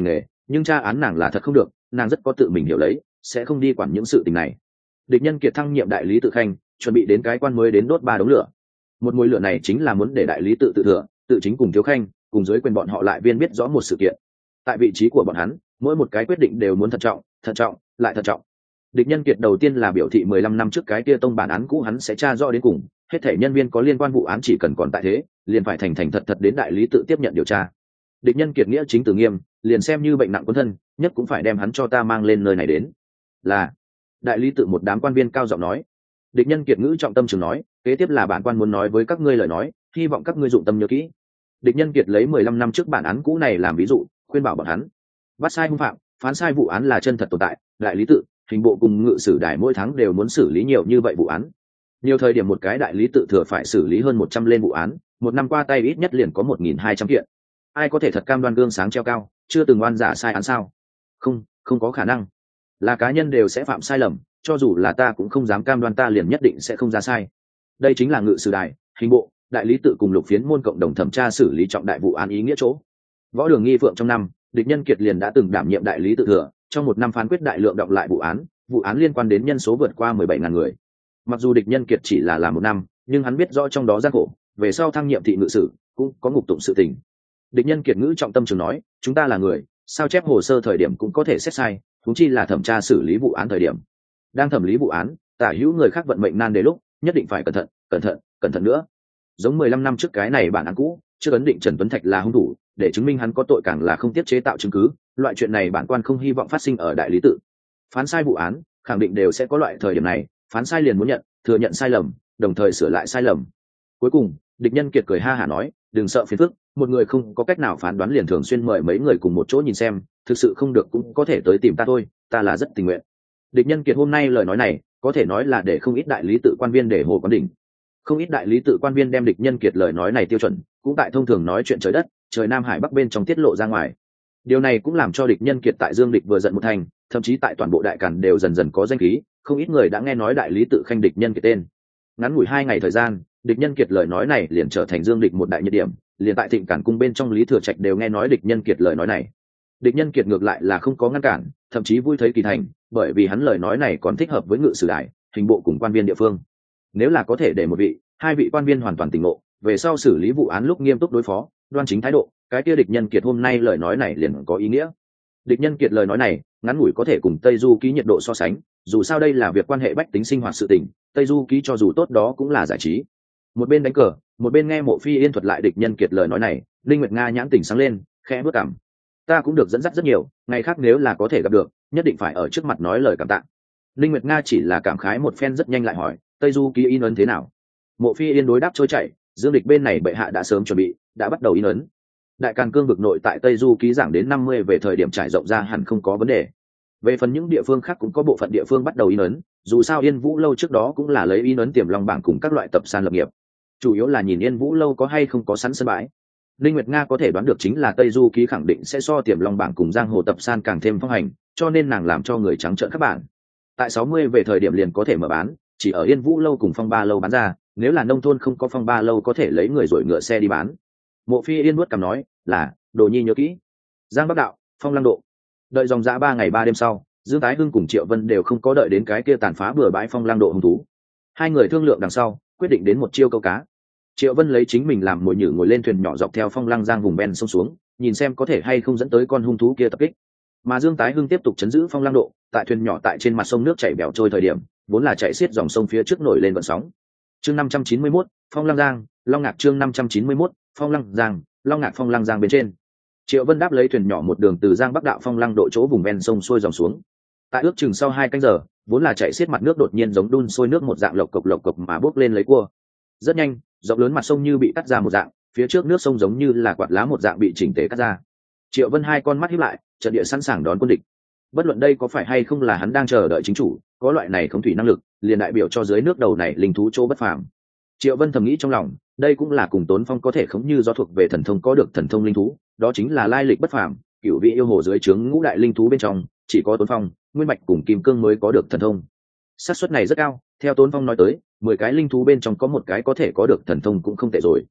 nhưng tra án nàng là thật không được, nàng rất có tự mình hiểu lấy, sẽ không đi quản những sự tình này. Địch Nhân Kiệt thăng nhiệm đại lý tự khanh, chuẩn bị đến cái quan mới đến đốt ba đống lửa. Một mùi lửa này chính là muốn để đại lý tự tự thừa, tự chính cùng thiếu khanh, cùng dưới quyền bọn họ lại viên biết rõ một sự kiện. Tại vị trí của bọn hắn, mỗi một cái quyết định đều muốn thận trọng, thận trọng, lại thận trọng. Địch Nhân Kiệt đầu tiên là biểu thị mười lăm năm trước cái kia tông bản án cũ hắn sẽ tra rõ đến cùng, hết thảy nhân viên có liên quan vụ án chỉ cần còn tại thế, liền phải thành thành thật thật đến đại lý tự tiếp nhận điều tra. Địch Nhân Kiệt nghĩa chính từ nghiêm, liền xem như bệnh nặng quân thân, nhất cũng phải đem hắn cho ta mang lên nơi này đến. Là đại lý tự một đám quan viên cao giọng nói. Địch Nhân Kiệt ngữ trọng tâm trường nói, kế tiếp là bản quan muốn nói với các ngươi lời nói, hy vọng các ngươi dụng tâm nhớ kỹ. Địch Nhân Kiệt lấy mười lăm năm trước bản án cũ này làm ví dụ, khuyên bảo bọn hắn, bắt sai hung phạm, phán sai vụ án là chân thật tồn tại, đại lý tự, hình bộ cùng ngự sử đài mỗi tháng đều muốn xử lý nhiều như vậy vụ án. Nhiều thời điểm một cái đại lý tự thừa phải xử lý hơn một trăm lên vụ án, một năm qua tay ít nhất liền có một nghìn hai trăm kiện. Ai có thể thật cam đoan gương sáng treo cao, chưa từng oan giả sai án sao? Không, không có khả năng. Là cá nhân đều sẽ phạm sai lầm, cho dù là ta cũng không dám cam đoan ta liền nhất định sẽ không ra sai. Đây chính là ngự sử đài, hình bộ, đại lý tự cùng lục phiến môn cộng đồng thẩm tra xử lý trọng đại vụ án ý nghĩa chỗ. Võ Đường Nghi Phượng trong năm, Địch Nhân Kiệt liền đã từng đảm nhiệm đại lý tự thừa, trong một năm phán quyết đại lượng đọc lại vụ án, vụ án liên quan đến nhân số vượt qua mười bảy ngàn người. Mặc dù Địch Nhân Kiệt chỉ là làm một năm, nhưng hắn biết rõ trong đó gian khổ, về sau thăng nhiệm thị ngự sử cũng có ngục tụng sự tình. Địch Nhân Kiệt ngữ trọng tâm trường nói, chúng ta là người, sao chép hồ sơ thời điểm cũng có thể xét sai, huống chi là thẩm tra xử lý vụ án thời điểm. Đang thẩm lý vụ án, tả hữu người khác vận mệnh nan đề lúc, nhất định phải cẩn thận, cẩn thận, cẩn thận nữa. Giống mười lăm năm trước cái này bản án cũ, chưa ấn định Trần Tuấn Thạch là hung thủ, để chứng minh hắn có tội càng là không tiết chế tạo chứng cứ, loại chuyện này bản quan không hy vọng phát sinh ở đại lý tự. Phán sai vụ án, khẳng định đều sẽ có loại thời điểm này, phán sai liền muốn nhận, thừa nhận sai lầm, đồng thời sửa lại sai lầm. Cuối cùng, Địch Nhân Kiệt cười ha hả nói, đừng sợ phiền phức, một người không có cách nào phán đoán liền thường xuyên mời mấy người cùng một chỗ nhìn xem, thực sự không được cũng có thể tới tìm ta thôi, ta là rất tình nguyện. Địch Nhân Kiệt hôm nay lời nói này, có thể nói là để không ít đại lý tự quan viên để hồ quán đỉnh. Không ít đại lý tự quan viên đem Địch Nhân Kiệt lời nói này tiêu chuẩn, cũng tại thông thường nói chuyện trời đất, trời Nam Hải Bắc bên trong tiết lộ ra ngoài. Điều này cũng làm cho Địch Nhân Kiệt tại Dương Địch vừa giận một thành, thậm chí tại toàn bộ đại càn đều dần dần có danh khí, không ít người đã nghe nói đại lý tự khanh Địch Nhân Kiệt tên. Ngắn ngủi hai ngày thời gian, Địch Nhân Kiệt lời nói này liền trở thành Dương Địch một đại nhiệt điểm, liền tại Thịnh Cản cung bên trong Lý Thừa Trạch đều nghe nói Địch Nhân Kiệt lời nói này. Địch Nhân Kiệt ngược lại là không có ngăn cản, thậm chí vui thấy kỳ thành, bởi vì hắn lời nói này còn thích hợp với ngự sử đài, hình bộ cùng quan viên địa phương. Nếu là có thể để một vị, hai vị quan viên hoàn toàn tỉnh ngộ, về sau xử lý vụ án lúc nghiêm túc đối phó, đoan chính thái độ, cái kia Địch Nhân Kiệt hôm nay lời nói này liền có ý nghĩa. Địch Nhân Kiệt lời nói này, ngắn ngủi có thể cùng Tây Du ký nhiệt độ so sánh, dù sao đây là việc quan hệ bách tính sinh hoạt sự tình, Tây Du ký cho dù tốt đó cũng là giải trí. Một bên đánh cờ, một bên nghe Mộ Phi Yên thuật lại Địch Nhân Kiệt lời nói này, Linh Nguyệt Nga nhãn tỉnh sáng lên, khẽ bước cảm. Ta cũng được dẫn dắt rất nhiều, ngày khác nếu là có thể gặp được, nhất định phải ở trước mặt nói lời cảm tạ. Linh Nguyệt Nga chỉ là cảm khái một phen rất nhanh lại hỏi, Tây Du ký in ấn thế nào? Mộ Phi Yên đối đáp trôi chảy, Dương Địch bên này bệ hạ đã sớm chuẩn bị, đã bắt đầu in ấn. Đại Càn cương vực nội tại Tây Du ký giảng đến năm mươi về thời điểm trải rộng ra hẳn không có vấn đề. Về phần những địa phương khác cũng có bộ phận địa phương bắt đầu in ấn, dù sao Yên Vũ lâu trước đó cũng là lấy in ấn Tiềm Long bảng cùng các loại tập san lập nghiệp. Chủ yếu là nhìn Yên Vũ lâu có hay không có sẵn sân bãi. Linh Nguyệt Nga có thể đoán được chính là Tây Du ký khẳng định sẽ so Tiềm Long bảng cùng Giang Hồ tập san càng thêm phong hành, cho nên nàng làm cho người trắng trợn các bạn. Tại sáu mươi về thời điểm liền có thể mở bán, chỉ ở Yên Vũ lâu cùng Phong Ba lâu bán ra, nếu là nông thôn không có Phong Ba lâu có thể lấy người rồi ngựa xe đi bán. Mộ Phi Yên nuốt cằm nói, là, Đồ Nhi nhớ kỹ. Giang Bắc đạo, Phong Lăng độ. Đợi dòng dã ba ngày ba đêm sau, Dương Tái Hưng cùng Triệu Vân đều không có đợi đến cái kia tàn phá bừa bãi Phong Lăng độ hung thú. Hai người thương lượng đằng sau, quyết định đến một chiêu câu cá. Triệu Vân lấy chính mình làm mồi nhử ngồi lên thuyền nhỏ dọc theo Phong Lăng Giang vùng ven sông xuống, nhìn xem có thể hay không dẫn tới con hung thú kia tập kích. Mà Dương Tái Hưng tiếp tục chấn giữ Phong Lăng độ, tại thuyền nhỏ tại trên mặt sông nước chảy bèo trôi thời điểm, vốn là chạy xiết dòng sông phía trước nổi lên vận sóng. Chương năm trăm chín mươi mốt, Phong Lăng Giang, Long Ngạc chương năm trăm chín mươi mốt, Phong Lăng Giang, Long Ngạc Phong Lăng Giang bên trên. Triệu Vân đáp lấy thuyền nhỏ một đường từ Giang Bắc đạo Phong Lăng độ chỗ vùng ven sông xuôi dòng xuống. Tại ước chừng sau hai canh giờ, vốn là chạy xiết mặt nước đột nhiên giống đun sôi nước một dạng lộc cộc lộc cộc mà bốc lên lấy cua. Rất nhanh, rộng lớn mặt sông như bị cắt ra một dạng, phía trước nước sông giống như là quạt lá một dạng bị chỉnh tề cắt ra. Triệu Vân hai con mắt híp lại, trận địa sẵn sàng đón quân địch. Bất luận đây có phải hay không là hắn đang chờ đợi chính chủ, có loại này khống thủy năng lực, liền đại biểu cho dưới nước đầu này linh thú chỗ bất phàm. Triệu Vân thầm nghĩ trong lòng, đây cũng là cùng Tốn Phong có thể khống như do thuộc về thần thông có được thần thông linh thú, đó chính là lai lịch bất phàm, cửu vị yêu hồ dưới trướng ngũ đại linh thú bên trong, chỉ có Tốn Phong, Nguyên Mạch cùng Kim Cương mới có được thần thông. Xác suất này rất cao, theo Tốn Phong nói tới, mười cái linh thú bên trong có một cái có thể có được thần thông cũng không tệ rồi.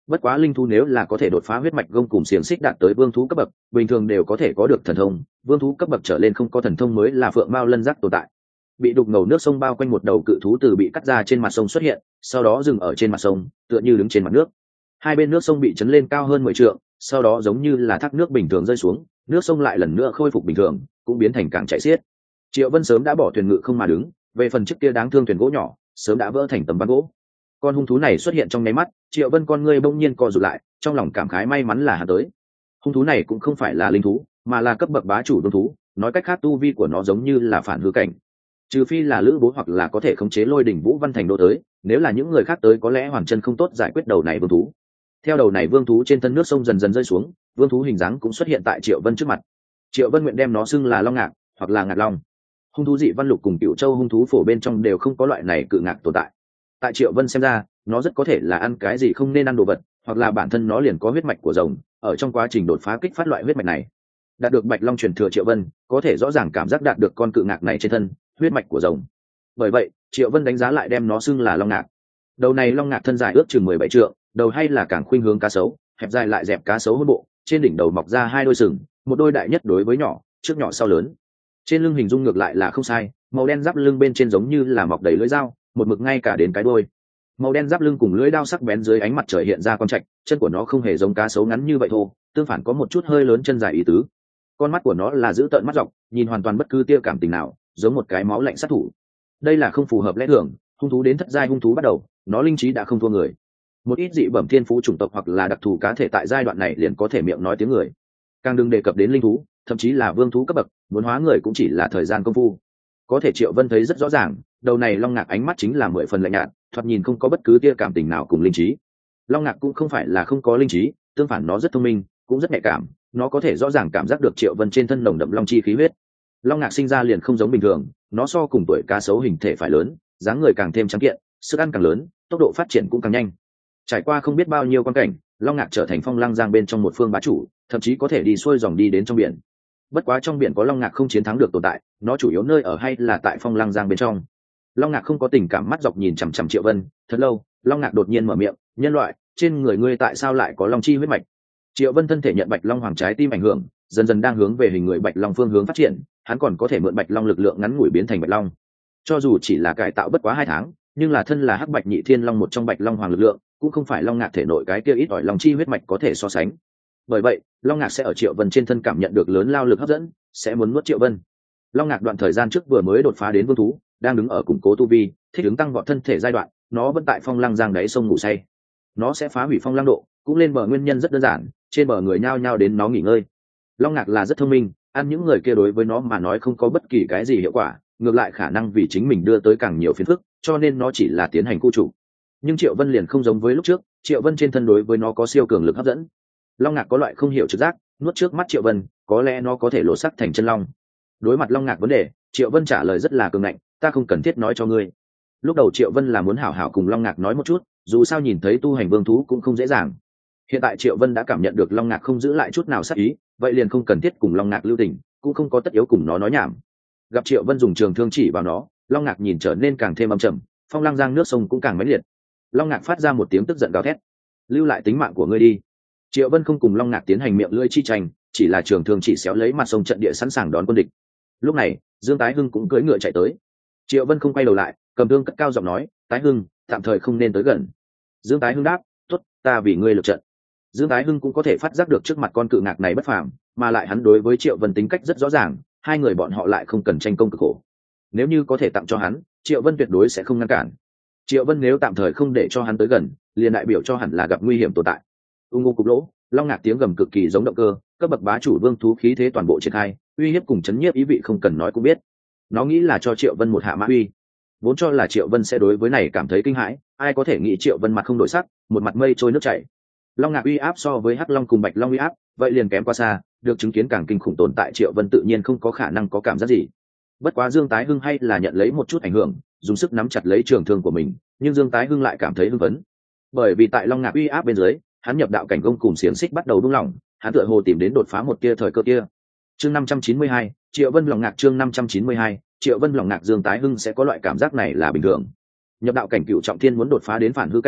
Bất quá linh thú nếu là có thể đột phá huyết mạch gông cùng xiềng xích đạt tới vương thú cấp bậc, bình thường đều có thể có được thần thông, vương thú cấp bậc trở lên không có thần thông mới là phượng mao lân giác tồn tại. Bị đục ngầu nước sông bao quanh một đầu cự thú từ bị cắt ra trên mặt sông xuất hiện, sau đó dừng ở trên mặt sông, tựa như đứng trên mặt nước. Hai bên nước sông bị chấn lên cao hơn mười trượng, sau đó giống như là thác nước bình thường rơi xuống, nước sông lại lần nữa khôi phục bình thường, cũng biến thành cảng chảy xiết. Triệu Vân sớm đã bỏ thuyền ngự không mà đứng, về phần trước kia đáng thương thuyền gỗ nhỏ, sớm đã vỡ thành tấm ván gỗ. Con hung thú này xuất hiện trong nháy mắt, Triệu Vân con ngươi bỗng nhiên co rụt lại, trong lòng cảm khái may mắn là hắn tới. Hung thú này cũng không phải là linh thú, mà là cấp bậc bá chủ đông thú, nói cách khác tu vi của nó giống như là phản hư cảnh. Trừ phi là lữ bố hoặc là có thể khống chế lôi đỉnh vũ văn thành đô tới, nếu là những người khác tới có lẽ hoàn chân không tốt giải quyết đầu này vương thú. Theo đầu này vương thú trên thân nước sông dần dần rơi xuống, vương thú hình dáng cũng xuất hiện tại Triệu Vân trước mặt. Triệu Vân nguyện đem nó xưng là long ngạc hoặc là ngạc long. Hung thú dị văn lục cùng Cựu Châu hung thú phổ bên trong đều không có loại này cự ngạc tồn tại. Tại Triệu Vân xem ra, nó rất có thể là ăn cái gì không nên ăn đồ vật, hoặc là bản thân nó liền có huyết mạch của rồng, ở trong quá trình đột phá kích phát loại huyết mạch này. Đạt được Bạch Long truyền thừa Triệu Vân, có thể rõ ràng cảm giác đạt được con cự ngạc này trên thân, huyết mạch của rồng. Bởi vậy, Triệu Vân đánh giá lại đem nó xưng là long ngạc. Đầu này long ngạc thân dài ước chừng mười bảy trượng, đầu hay là càng khuynh hướng cá sấu, hẹp dài lại dẹp cá sấu hôn bộ, trên đỉnh đầu mọc ra hai đôi sừng, một đôi đại nhất đối với nhỏ, trước nhỏ sau lớn. Trên lưng hình dung ngược lại là không sai, màu đen giáp lưng bên trên giống như là mọc đầy lưỡi dao, một mực ngay cả đến cái đuôi. Màu đen giáp lưng cùng lưỡi dao sắc bén dưới ánh mặt trời hiện ra quang trạch, chân của nó không hề giống cá sấu ngắn như vậy thô, tương phản có một chút hơi lớn chân dài ý tứ. Con mắt của nó là giữ tợn mắt dọc, nhìn hoàn toàn bất cứ tia cảm tình nào, giống một cái máu lạnh sát thủ. Đây là không phù hợp lẽ thường, hung thú đến thất giai hung thú bắt đầu, nó linh trí đã không thua người. Một ít dị bẩm thiên phú chủng tộc hoặc là đặc thù cá thể tại giai đoạn này liền có thể miệng nói tiếng người. Càng đừng đề cập đến linh thú, thậm chí là vương thú cấp bậc, muốn hóa người cũng chỉ là thời gian công phu. Có thể Triệu Vân thấy rất rõ ràng, đầu này long ngạc ánh mắt chính là mười phần lạnh nhạt, thoạt nhìn không có bất cứ tia cảm tình nào cùng linh trí. Long ngạc cũng không phải là không có linh trí, tương phản nó rất thông minh, cũng rất nhạy cảm, nó có thể rõ ràng cảm giác được Triệu Vân trên thân nồng đậm long chi khí huyết. Long ngạc sinh ra liền không giống bình thường, nó so cùng tuổi cá sấu hình thể phải lớn, dáng người càng thêm trắng kiện, sức ăn càng lớn, tốc độ phát triển cũng càng nhanh. Trải qua không biết bao nhiêu quan cảnh, long ngạc trở thành phong lăng giang bên trong một phương bá chủ, thậm chí có thể đi xuôi dòng đi đến trong biển. Bất quá trong biển có long ngạc không chiến thắng được tồn tại, nó chủ yếu nơi ở hay là tại phong lăng giang bên trong. Long ngạc không có tình cảm, mắt dọc nhìn chằm chằm Triệu Vân thật lâu, long ngạc đột nhiên mở miệng, nhân loại, trên người ngươi tại sao lại có long chi huyết mạch? Triệu Vân thân thể nhận bạch long hoàng trái tim ảnh hưởng, dần dần đang hướng về hình người bạch long phương hướng phát triển, hắn còn có thể mượn bạch long lực lượng ngắn ngủi biến thành bạch long. Cho dù chỉ là cải tạo bất quá hai tháng, nhưng là thân là hắc bạch nhị thiên long một trong bạch long hoàng lực lượng, cũng không phải long ngạc thể nội cái kia ít ỏi long chi huyết mạch có thể so sánh. Bởi vậy, long ngạc sẽ ở Triệu Vân trên thân cảm nhận được lớn lao lực hấp dẫn, sẽ muốn nuốt Triệu Vân. Long ngạc đoạn thời gian trước vừa mới đột phá đến vương thú, đang đứng ở củng cố tu vi, thích ứng tăng vọt thân thể giai đoạn, nó vẫn tại phong lăng giang đáy sông ngủ say. Nó sẽ phá hủy phong lăng độ, cũng lên bờ nguyên nhân rất đơn giản, trên bờ người nhao nhao đến nó nghỉ ngơi. Long ngạc là rất thông minh, ăn những người kia đối với nó mà nói không có bất kỳ cái gì hiệu quả, ngược lại khả năng vì chính mình đưa tới càng nhiều phiền phức, cho nên nó chỉ là tiến hành khu chủ. Nhưng Triệu Vân liền không giống với lúc trước, Triệu Vân trên thân đối với nó có siêu cường lực hấp dẫn. Long ngạc có loại không hiểu trực giác, nuốt trước mắt Triệu Vân, có lẽ nó có thể lộ sắc thành chân long. Đối mặt long ngạc vấn đề, Triệu Vân trả lời rất là cường ngạnh, ta không cần thiết nói cho ngươi. Lúc đầu Triệu Vân là muốn hảo hảo cùng long ngạc nói một chút, dù sao nhìn thấy tu hành vương thú cũng không dễ dàng. Hiện tại Triệu Vân đã cảm nhận được long ngạc không giữ lại chút nào sát ý, vậy liền không cần thiết cùng long ngạc lưu tình, cũng không có tất yếu cùng nó nói nhảm. Gặp Triệu Vân dùng trường thương chỉ vào nó, long ngạc nhìn trở nên càng thêm âm trầm, phong lăng giang nước sông cũng càng mãnh liệt. Long ngạc phát ra một tiếng tức giận gào thét, lưu lại tính mạng của ngươi đi. Triệu Vân không cùng long ngạc tiến hành miệng lưỡi chi tranh, chỉ là trường thương chỉ xéo lấy mặt sông trận địa sẵn sàng đón quân địch. Lúc này Dương Tái Hưng cũng cưỡi ngựa chạy tới. Triệu Vân không quay đầu lại, cầm thương cất cao giọng nói, Tái Hưng, tạm thời không nên tới gần. Dương Tái Hưng đáp, tốt, ta vì ngươi lực trận. Dương Tái Hưng cũng có thể phát giác được trước mặt con cự ngạc này bất phàm, mà lại hắn đối với Triệu Vân tính cách rất rõ ràng, hai người bọn họ lại không cần tranh công cực khổ. Nếu như có thể tặng cho hắn, Triệu Vân tuyệt đối sẽ không ngăn cản. Triệu Vân nếu tạm thời không để cho hắn tới gần, liền đại biểu cho hẳn là gặp nguy hiểm tồn tại. Ung ung cục lỗ, long ngạc tiếng gầm cực kỳ giống động cơ, các bậc bá chủ vương thú khí thế toàn bộ triển khai, uy hiếp cùng chấn nhiếp ý vị không cần nói cũng biết. Nó nghĩ là cho Triệu Vân một hạ mã uy, vốn cho là Triệu Vân sẽ đối với này cảm thấy kinh hãi, ai có thể nghĩ Triệu Vân mặt không đổi sắc, một mặt mây trôi nước chảy. Long ngạc uy áp so với hắc long cùng bạch long uy áp, vậy liền kém quá xa, được chứng kiến càng kinh khủng tồn tại Triệu Vân tự nhiên không có khả năng có cảm giác gì. Bất quá Dương Tái Hưng hay là nhận lấy một chút ảnh hưởng, dùng sức nắm chặt lấy trường thương của mình, nhưng Dương Tái Hưng lại cảm thấy hưng phấn, bởi vì tại long ngạc uy áp bên dưới, hắn nhập đạo cảnh gông cùng xiềng xích bắt đầu buông lỏng, hắn tựa hồ tìm đến đột phá một tia thời cơ kia. Chương năm trăm chín mươi hai, Triệu Vân lòng ngạc chương năm trăm chín mươi hai, Triệu Vân lòng ngạc. Dương Tái Hưng sẽ có loại cảm giác này là bình thường. Nhập đạo cảnh cựu trọng thiên muốn đột phá đến phản hư cảnh,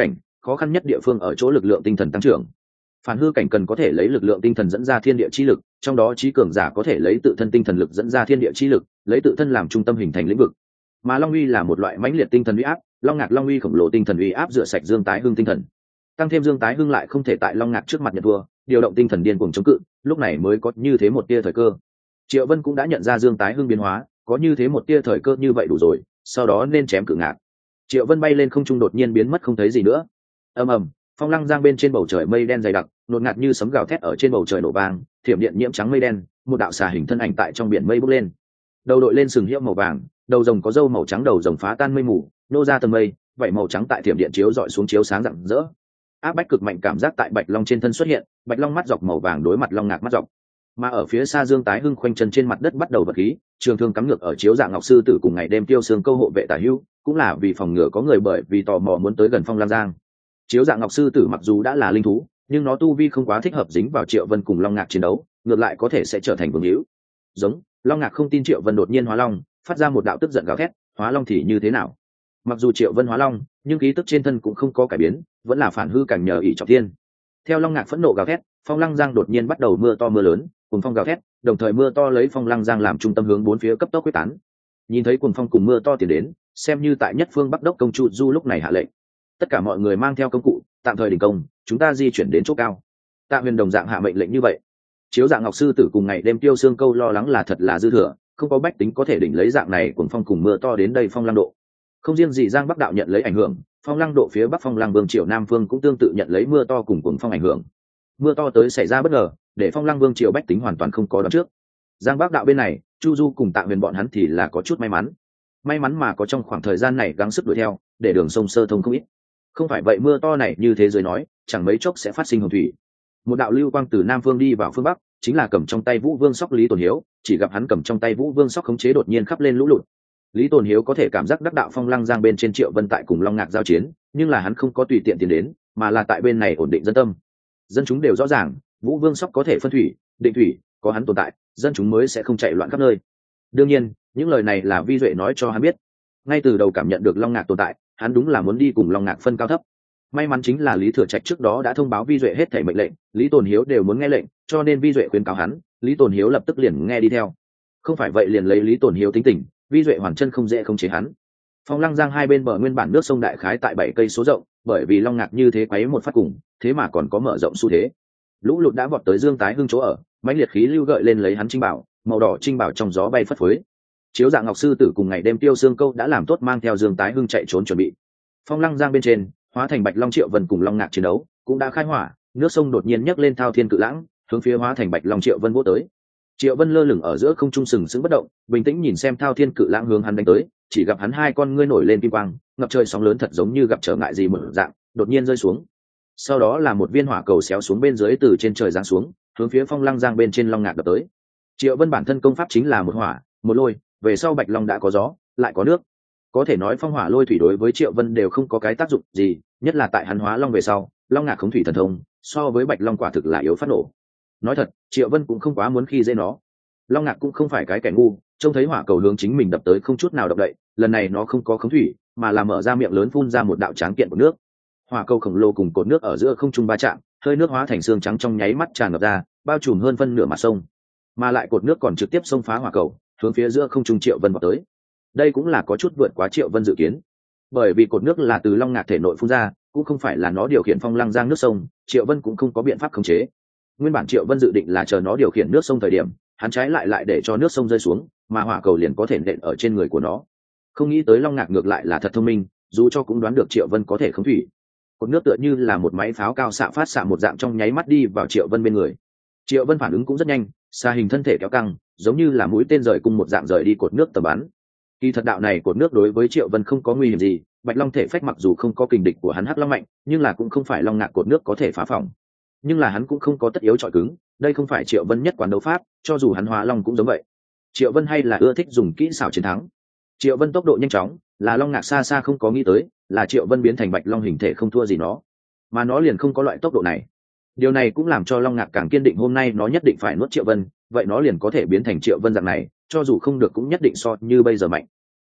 khó khăn nhất địa phương ở chỗ lực lượng tinh thần tăng trưởng. Phản hư cảnh cần có thể lấy lực lượng tinh thần dẫn ra thiên địa chi lực, trong đó trí cường giả có thể lấy tự thân tinh thần lực dẫn ra thiên địa chi lực, lấy tự thân làm trung tâm hình thành lĩnh vực. Mà long uy là một loại mãnh liệt tinh thần uy áp, long ngạc long uy khổng lồ tinh thần uy áp rửa sạch Dương Tái Hưng tinh thần. Tăng thêm Dương Tái Hưng lại không thể tại long ngạc trước mặt nhận thua, điều động tinh thần điên cuồng chống cự, lúc này mới có như thế một tia thời cơ. Triệu Vân cũng đã nhận ra Dương Tái Hưng biến hóa, có như thế một tia thời cơ như vậy đủ rồi, sau đó nên chém cự ngạc. Triệu Vân bay lên không trung đột nhiên biến mất không thấy gì nữa. Ầm ầm, phong lăng giang bên trên bầu trời mây đen dày đặc, nột ngạt như sấm gào thét ở trên bầu trời nổ vang, thiểm điện nhiễm trắng mây đen, một đạo xà hình thân ảnh tại trong biển mây bốc lên. Đầu đội lên sừng hiệu màu vàng, đầu rồng có râu màu trắng, đầu rồng phá tan mây mù, nô ra tầng mây, vảy màu trắng tại thiểm điện chiếu dọi xuống chiếu sáng rạng rỡ. Áp bách cực mạnh cảm giác tại bạch long trên thân xuất hiện, bạch long mắt dọc màu vàng đối mặt long ngạc mắt dọc. Mà ở phía xa Dương Tái Hưng khoanh chân trên mặt đất bắt đầu vật khí, trường thương cắm ngược ở chiếu dạng ngọc sư tử cùng ngày đêm tiêu xương câu hộ vệ tả hữu, cũng là vì phòng ngừa có người bởi vì tò mò muốn tới gần phong lam giang. Chiếu dạng ngọc sư tử mặc dù đã là linh thú, nhưng nó tu vi không quá thích hợp dính vào Triệu Vân cùng long ngạc chiến đấu, ngược lại có thể sẽ trở thành vương hữu. Giống, long ngạc không tin Triệu Vân đột nhiên hóa long, phát ra một đạo tức giận gào thét, hóa long thì như thế nào? Mặc dù Triệu Vân hóa long, nhưng khí tức trên thân cũng không có cải biến, vẫn là phản hư cảnh nhờ ỷ trọng thiên. Theo long ngạc phẫn nộ gào thét, phong lăng giang đột nhiên bắt đầu mưa to mưa lớn, cùng phong gào thét, đồng thời mưa to lấy phong lăng giang làm trung tâm hướng bốn phía cấp tốc quyết tán. Nhìn thấy cuồng phong cùng mưa to tiến đến, xem như tại nhất phương bắc đốc công chu du lúc này hạ lệnh, tất cả mọi người mang theo công cụ, tạm thời đình công, chúng ta di chuyển đến chỗ cao. Tạ Huyền đồng dạng hạ mệnh lệnh như vậy. Chiếu dạng ngọc sư tử cùng ngày đêm tiêu xương câu lo lắng là thật là dư thừa, không có bách tính có thể đỉnh lấy dạng này cuồng phong cùng mưa to đến đây phong lăng độ. Không riêng gì Giang Bắc đạo nhận lấy ảnh hưởng, phong lăng độ phía bắc phong lăng vương triều nam phương cũng tương tự nhận lấy mưa to cùng cuồng phong ảnh hưởng. Mưa to tới xảy ra bất ngờ, để phong lăng vương triều bách tính hoàn toàn không có đoán trước. Giang Bắc đạo bên này, Chu Du cùng Tạ Huyền bọn hắn thì là có chút may mắn. May mắn mà có trong khoảng thời gian này gắng sức đuổi theo, để đường sông sơ thông không ít. Không phải vậy mưa to này như thế giới nói, chẳng mấy chốc sẽ phát sinh hồng thủy. Một đạo lưu quang từ nam phương đi vào phương bắc, chính là cầm trong tay Vũ Vương Sóc Lý Tồn Hiếu, chỉ gặp hắn cầm trong tay Vũ Vương Sóc khống chế đột nhiên khắp lên lũ lụt. Lý Tồn Hiếu có thể cảm giác đắc đạo phong lăng giang bên trên Triệu Vân tại cùng long ngạc giao chiến, nhưng là hắn không có tùy tiện tiến đến, mà là tại bên này ổn định dân tâm. Dân chúng đều rõ ràng, Vũ Vương Sóc có thể phân thủy, định thủy, có hắn tồn tại, dân chúng mới sẽ không chạy loạn khắp nơi. Đương nhiên, những lời này là Vi Duệ nói cho hắn biết. Ngay từ đầu cảm nhận được long ngạc tồn tại, hắn đúng là muốn đi cùng long ngạc phân cao thấp. May mắn chính là Lý Thừa Trạch trước đó đã thông báo Vi Duệ hết thảy mệnh lệnh, Lý Tồn Hiếu đều muốn nghe lệnh, cho nên Vi Duệ khuyên cáo hắn, Lý Tồn Hiếu lập tức liền nghe đi theo. Không phải vậy liền lấy Lý Tồn Hiếu tính tình, Vi Duệ hoàn chân không dễ không chế hắn. Phong lăng giang hai bên bờ nguyên bản nước sông đại khái tại bảy cây số rộng, bởi vì long ngạc như thế quấy một phát cùng, thế mà còn có mở rộng xu thế. Lũ lụt đã vọt tới Dương Tái Hưng chỗ ở, mãnh liệt khí lưu gợi lên lấy hắn trinh bảo, màu đỏ trinh bảo trong gió bay phất phới. Chiếu dạng ngọc sư tử cùng ngày đêm tiêu xương câu đã làm tốt mang theo Dương Tái Hưng chạy trốn chuẩn bị. Phong lăng giang bên trên, hóa thành bạch long Triệu Vân cùng long ngạc chiến đấu cũng đã khai hỏa, nước sông đột nhiên nhấc lên thao thiên cự lãng, hướng phía hóa thành bạch long Triệu Vân vỗ tới. Triệu Vân lơ lửng ở giữa không trung sừng sững bất động, bình tĩnh nhìn xem thao thiên cự lãng hướng hắn đánh tới, chỉ gặp hắn hai con ngươi nổi lên kim quang, ngập trời sóng lớn thật giống như gặp trở ngại gì mở dạng, đột nhiên rơi xuống. Sau đó là một viên hỏa cầu xéo xuống bên dưới từ trên trời giáng xuống, hướng phía phong lăng giang bên trên long ngạc đập tới. Triệu Vân bản thân công pháp chính là một hỏa, một lôi, về sau bạch long đã có gió, lại có nước. Có thể nói phong hỏa lôi thủy đối với Triệu Vân đều không có cái tác dụng gì, nhất là tại hắn hóa long về sau, long ngạc khống thủy thần thông, so với bạch long quả thực là yếu phát nổ. Nói thật, Triệu Vân cũng không quá muốn khi dễ nó. Long ngạc cũng không phải cái kẻ ngu, trông thấy hỏa cầu hướng chính mình đập tới không chút nào động đậy, lần này nó không có khống thủy, mà là mở ra miệng lớn phun ra một đạo tráng kiện của nước. Hỏa cầu khổng lồ cùng cột nước ở giữa không trung va chạm, hơi nước hóa thành xương trắng trong nháy mắt tràn ngập ra, bao trùm hơn phân nửa mặt sông. Mà lại cột nước còn trực tiếp xông phá hỏa cầu, hướng phía giữa không trung Triệu Vân vào tới. Đây cũng là có chút vượt quá Triệu Vân dự kiến, bởi vì cột nước là từ long ngạc thể nội phun ra, cũng không phải là nó điều khiển phong lăng giang nước sông, Triệu Vân cũng không có biện pháp khống chế. Nguyên bản Triệu Vân dự định là chờ nó điều khiển nước sông thời điểm, hắn trái lại lại để cho nước sông rơi xuống, mà hỏa cầu liền có thể nện ở trên người của nó. Không nghĩ tới long ngạc ngược lại là thật thông minh, dù cho cũng đoán được Triệu Vân có thể khống thủy. Cột nước tựa như là một máy pháo cao xạ phát xạ một dạng trong nháy mắt đi vào Triệu Vân bên người. Triệu Vân phản ứng cũng rất nhanh, xa hình thân thể kéo căng, giống như là mũi tên rời cung một dạng rời đi cột nước tầm bắn. Kỳ thật đạo này cột nước đối với Triệu Vân không có nguy hiểm gì, bạch long thể phách mặc dù không có kình địch của hắn hắc long mạnh, nhưng là cũng không phải long ngạc cột nước có thể phá phòng. Nhưng là hắn cũng không có tất yếu chọi cứng, đây không phải Triệu Vân nhất quán đấu pháp, cho dù hắn hóa long cũng giống vậy. Triệu Vân hay là ưa thích dùng kỹ xảo chiến thắng. Triệu Vân tốc độ nhanh chóng, là long ngạc xa xa không có nghĩ tới, là Triệu Vân biến thành bạch long hình thể không thua gì nó, mà nó liền không có loại tốc độ này. Điều này cũng làm cho long ngạc càng kiên định hôm nay nó nhất định phải nuốt Triệu Vân, vậy nó liền có thể biến thành Triệu Vân dạng này, cho dù không được cũng nhất định so như bây giờ mạnh.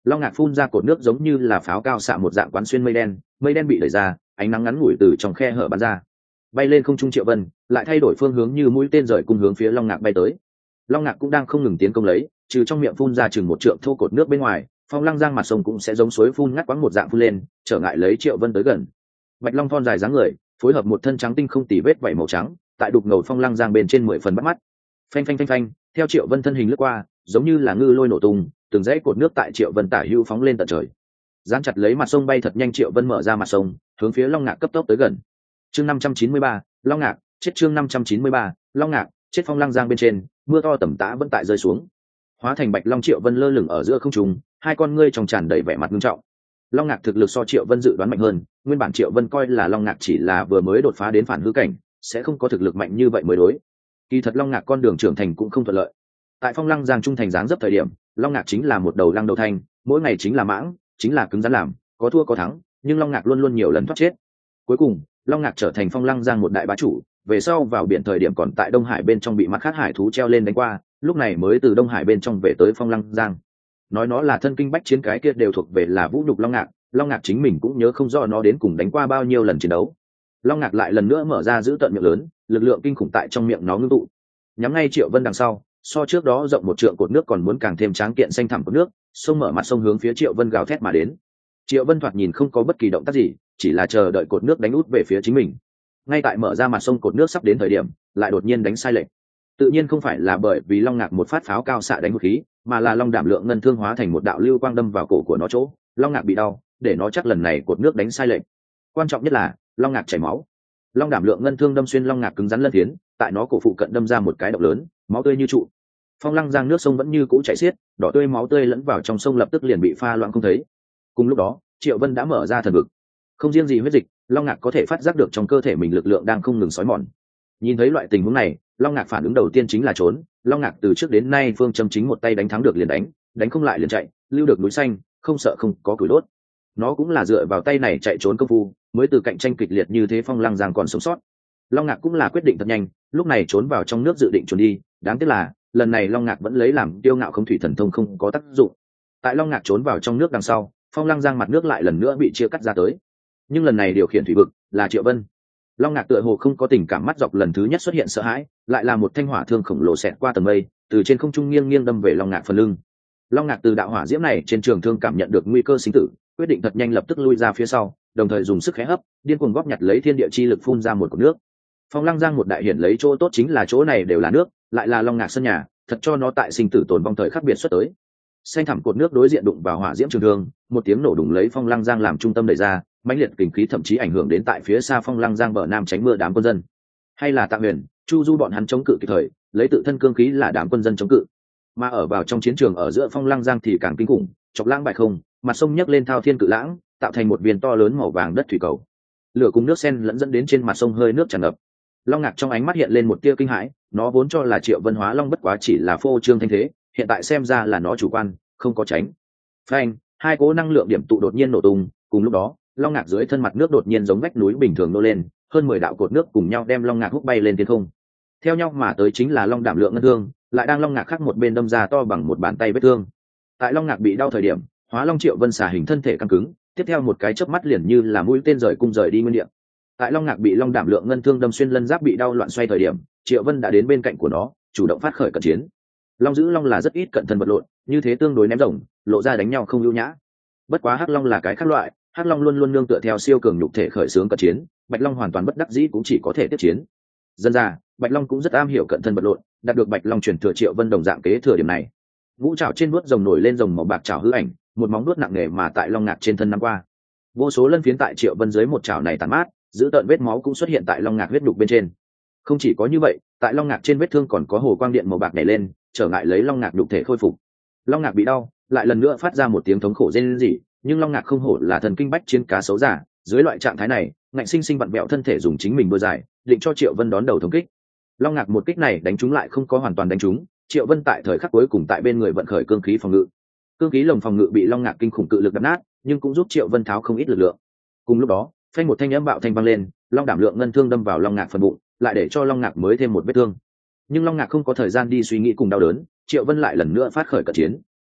Long Ngạc phun ra cột nước giống như là pháo cao xạ một dạng quán xuyên mây đen, mây đen bị đẩy ra, ánh nắng ngắn ngủi từ trong khe hở bắn ra, bay lên không trung. Triệu Vân lại thay đổi phương hướng như mũi tên rời cùng hướng phía Long Ngạc bay tới. Long Ngạc cũng đang không ngừng tiến công lấy, trừ trong miệng phun ra chừng một trượng thô cột nước bên ngoài, Phong Lăng Giang mặt sông cũng sẽ giống suối phun ngắt quãng một dạng phun lên, trở ngại lấy Triệu Vân tới gần. Bạch Long thon dài dáng người, phối hợp một thân trắng tinh không tì vết vảy màu trắng, tại đục ngầu Phong Lăng Giang bên trên mười phần bắt mắt. Phanh phanh phanh phanh, theo Triệu Vân thân hình lướt qua, giống như là ngư lôi nổ tung, từng dãy cột nước tại Triệu Vân tả hữu phóng lên tận trời. Dán chặt lấy mặt sông bay thật nhanh. Triệu Vân mở ra mặt sông, hướng phía Long Ngạc cấp tốc tới gần. Chương năm trăm chín mươi ba, Long Ngạc chết. Chương năm trăm chín mươi ba, Long Ngạc chết. Phong Lăng Giang bên trên, mưa to tầm tã vẫn tại rơi xuống, hóa thành Bạch Long. Triệu Vân lơ lửng ở giữa không trung, hai con ngươi trong tràn đầy vẻ mặt nghiêm trọng. Long Ngạc thực lực so Triệu Vân dự đoán mạnh hơn, nguyên bản Triệu Vân coi là Long Ngạc chỉ là vừa mới đột phá đến phản hư cảnh, sẽ không có thực lực mạnh như vậy mới đối. Kỳ thật Long Ngạc con đường trưởng thành cũng không thuận lợi. Tại Phong Lăng Giang trung thành dáng dấp thời điểm, Long Ngạc chính là một đầu lăng đầu thanh, mỗi ngày chính là mãng, chính là cứng rắn làm, có thua có thắng, nhưng Long Ngạc luôn luôn nhiều lần thoát chết. Cuối cùng, Long Ngạc trở thành Phong Lăng Giang một đại bá chủ, về sau vào biển thời điểm còn tại Đông Hải bên trong bị mặt khác hải thú treo lên đánh qua, lúc này mới từ Đông Hải bên trong về tới Phong Lăng Giang. Nói nó là thân kinh bách chiến, cái kia đều thuộc về là vũ nhục Long Ngạc, Long Ngạc chính mình cũng nhớ không rõ nó đến cùng đánh qua bao nhiêu lần chiến đấu. Long Ngạc lại lần nữa mở ra giữ tận miệng lớn, lực lượng kinh khủng tại trong miệng nó ngưng tụ, nhắm ngay Triệu Vân đằng sau, so trước đó rộng một trượng cột nước còn muốn càng thêm tráng kiện xanh thẳm cột nước, sông mở mặt sông hướng phía Triệu Vân gào thét mà đến. Triệu Vân thoạt nhìn không có bất kỳ động tác gì, chỉ là chờ đợi cột nước đánh út về phía chính mình. Ngay tại mở ra mặt sông cột nước sắp đến thời điểm, lại đột nhiên đánh sai lệch. Tự nhiên không phải là bởi vì Long Ngạc một phát pháo cao xạ đánh hụt khí, mà là Long Đảm Lượng ngân thương hóa thành một đạo lưu quang đâm vào cổ của nó chỗ, Long Ngạc bị đau, để nó chắc lần này cột nước đánh sai lệch. Quan trọng nhất là Long Ngạc chảy máu. Long Đảm Lượng ngân thương đâm xuyên Long Ngạc cứng rắn lân phiến, tại nó cổ phụ cận đâm ra một cái động lớn, máu tươi như trụ. Phong Lăng Giang nước sông vẫn như cũ chảy xiết, đỏ tươi máu tươi lẫn vào trong sông lập tức liền bị pha loãng không thấy. Cùng lúc đó, Triệu Vân đã mở ra thần vực. Không riêng gì huyết dịch, Long Ngạc có thể phát giác được trong cơ thể mình lực lượng đang không ngừng xói mòn. Nhìn thấy loại tình huống này, Long Ngạc phản ứng đầu tiên chính là trốn. Long Ngạc từ trước đến nay phương châm chính một tay đánh thắng được liền đánh, đánh không lại liền chạy, lưu được núi xanh, không sợ không có củi đốt. Nó cũng là dựa vào tay này chạy trốn công phu, mới từ cạnh tranh kịch liệt như thế Phong Lăng Giang còn sống sót. Long Ngạc cũng là quyết định thật nhanh, lúc này trốn vào trong nước dự định trốn đi, đáng tiếc là lần này Long Ngạc vẫn lấy làm tiêu ngạo không thủy thần thông không có tác dụng. Tại Long Ngạc trốn vào trong nước đằng sau, Phong Lăng Giang mặt nước lại lần nữa bị chia cắt ra tới, nhưng lần này điều khiển thủy vực là Triệu Vân. Long Ngạc tựa hồ không có tình cảm, mắt dọc lần thứ nhất xuất hiện sợ hãi, lại là một thanh hỏa thương khổng lồ xẹt qua tầng mây, từ trên không trung nghiêng nghiêng đâm về Long Ngạc phần lưng. Long Ngạc từ đạo hỏa diễm này trên trường thương cảm nhận được nguy cơ sinh tử, quyết định thật nhanh lập tức lui ra phía sau, đồng thời dùng sức khẽ hấp, điên cuồng góp nhặt lấy thiên địa chi lực phun ra một cột nước. Phong Lăng Giang một đại hiển lấy chỗ tốt chính là chỗ này đều là nước, lại là Long Ngạc sân nhà, thật cho nó tại sinh tử tồn vong thời khắc biệt xuất tới. Xanh thẳm cột nước đối diện đụng vào hỏa diễm trường thương, một tiếng nổ đùng lấy Phong Lăng Giang làm trung tâm đẩy ra, mãnh liệt kình khí thậm chí ảnh hưởng đến tại phía xa Phong Lăng Giang bờ nam tránh mưa đám quân dân. Hay là Tạ Huyền, Chu Du bọn hắn chống cự kịp thời, lấy tự thân cương khí là đám quân dân chống cự. Mà ở vào trong chiến trường ở giữa Phong Lăng Giang thì càng kinh khủng, chọc lãng bại không, mặt sông nhấc lên thao thiên cự lãng, tạo thành một viên to lớn màu vàng đất thủy cầu. Lửa cùng nước sen lẫn dẫn đến trên mặt sông hơi nước tràn ngập. Long Ngạc trong ánh mắt hiện lên một tia kinh hãi, nó vốn cho là Triệu Vân hóa long bất quá chỉ là phô trương thanh thế, hiện tại xem ra là nó chủ quan, không có tránh. Phanh, hai cỗ năng lượng điểm tụ đột nhiên nổ tung, cùng lúc đó, Long Ngạc dưới thân mặt nước đột nhiên giống vách núi bình thường nô lên, hơn mười đạo cột nước cùng nhau đem Long Ngạc hút bay lên thiên không. Theo nhau mà tới chính là Long Đảm Lượng ngân thương, lại đang Long Ngạc khác một bên đâm ra to bằng một bàn tay vết thương. Tại Long Ngạc bị đau thời điểm, hóa Long Triệu Vân xả hình thân thể căng cứng, tiếp theo một cái chớp mắt liền như là mũi tên rời cung rời đi nguyên địa. Tại Long Ngạc bị Long Đảm Lượng ngân thương đâm xuyên lân giáp bị đau loạn xoay thời điểm, Triệu Vân đã đến bên cạnh của nó, chủ động phát khởi cận chiến. Long giữ Long là rất ít cận thân vật lộn, như thế tương đối ném rồng, lộ ra đánh nhau không ưu nhã. Bất quá Hắc Long là cái khác loại, Hắc Long luôn luôn nương tựa theo siêu cường nhục thể khởi xướng cận chiến, Bạch Long hoàn toàn bất đắc dĩ cũng chỉ có thể tiếp chiến. Dân ra, Bạch Long cũng rất am hiểu cận thân vật lộn, đạt được Bạch Long truyền thừa Triệu Vân đồng dạng kế thừa điểm này. Vũ trảo trên vuốt rồng nổi lên rồng màu bạc trảo hư ảnh, một móng vuốt nặng nề mà tại Long Ngạc trên thân năm qua. Vô số lân phiến tại Triệu Vân dưới một trảo này tàn mát, giữ tợn vết máu cũng xuất hiện tại Long Ngạc huyết đục bên trên. Không chỉ có như vậy, tại Long Ngạc trên vết thương còn có hồ quang điện màu bạc nhảy lên, trở ngại lấy Long Ngạc nhục thể khôi phục. Long Ngạc bị đau, lại lần nữa phát ra một tiếng thống khổ rên rỉ, nhưng Long Ngạc không hổ là thần kinh bách chiến cá sấu giả, dưới loại trạng thái này, ngạnh sinh sinh vặn bẹo thân thể dùng chính mình bơi dài, định cho Triệu Vân đón đầu thống kích. Long Ngạc một kích này đánh trúng lại không có hoàn toàn đánh trúng, Triệu Vân tại thời khắc cuối cùng tại bên người vận khởi cương khí phòng ngự. Cương khí lồng phòng ngự bị Long Ngạc kinh khủng cự lực đập nát, nhưng cũng giúp Triệu Vân tháo không ít lực lượng. Cùng lúc đó, phanh một thanh âm bạo thanh vang lên, Long Đảm Lượng ngân thương đâm vào Long Ngạc phần bụng, lại để cho Long Ngạc mới thêm một vết thương. Nhưng Long Ngạc không có thời gian đi suy nghĩ cùng đau đớn, Triệu Vân lại lần nữa phát khởi cận chiến.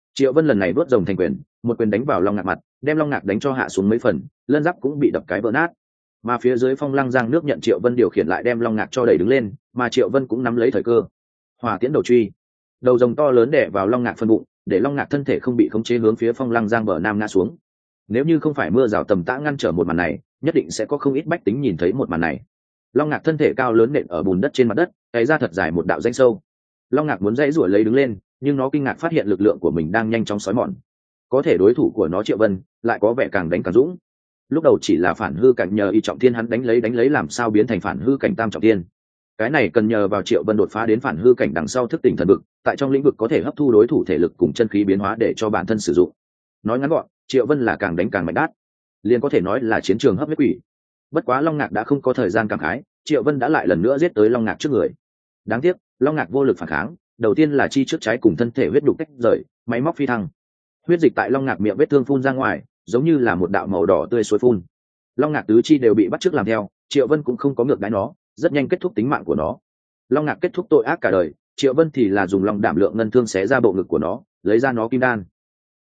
Triệu Vân lần này vớt rồng thành quyền, một quyền đánh vào long ngạc mặt, đem long ngạc đánh cho hạ xuống mấy phần, lân giáp cũng bị đập cái vỡ nát. Mà phía dưới Phong Lăng Giang nước nhận Triệu Vân điều khiển lại đem long ngạc cho đẩy đứng lên, mà Triệu Vân cũng nắm lấy thời cơ. Hỏa tiễn đầu truy, đầu rồng to lớn đè vào long ngạc phân bụng, để long ngạc thân thể không bị khống chế hướng phía Phong Lăng Giang bờ nam ngã xuống. Nếu như không phải mưa rào tầm tã ngăn trở một màn này, nhất định sẽ có không ít bách tính nhìn thấy một màn này. Long ngạc thân thể cao lớn nện ở bùn đất trên mặt đất, cày ra thật dài một đạo rãnh sâu. Long ngạc muốn dãy ruổi lấy đứng lên, nhưng nó kinh ngạc phát hiện lực lượng của mình đang nhanh chóng xói mòn. Có thể đối thủ của nó Triệu Vân lại có vẻ càng đánh càng dũng. Lúc đầu chỉ là phản hư cảnh, nhờ y trọng thiên hắn đánh lấy đánh lấy làm sao biến thành phản hư cảnh tam trọng thiên. Cái này cần nhờ vào Triệu Vân đột phá đến phản hư cảnh đằng sau thức tỉnh thần vực, tại trong lĩnh vực có thể hấp thu đối thủ thể lực cùng chân khí biến hóa để cho bản thân sử dụng. Nói ngắn gọn, Triệu Vân là càng đánh càng mạnh đát, liền có thể nói là chiến trường hấp huyết quỷ. Bất quá Long Ngạc đã không có thời gian cảm khái, Triệu Vân đã lại lần nữa giết tới Long Ngạc trước người. Đáng tiếc, Long Ngạc vô lực phản kháng, đầu tiên là chi trước trái cùng thân thể huyết đục tách rời, máy móc phi thăng. Huyết dịch tại Long Ngạc miệng vết thương phun ra ngoài, giống như là một đạo màu đỏ tươi suối phun. Long Ngạc tứ chi đều bị bắt chước làm theo, Triệu Vân cũng không có ngược đãi nó, rất nhanh kết thúc tính mạng của nó. Long Ngạc kết thúc tội ác cả đời, Triệu Vân thì là dùng lòng đảm lượng ngân thương xé ra bộ ngực của nó, lấy ra nó kim đan.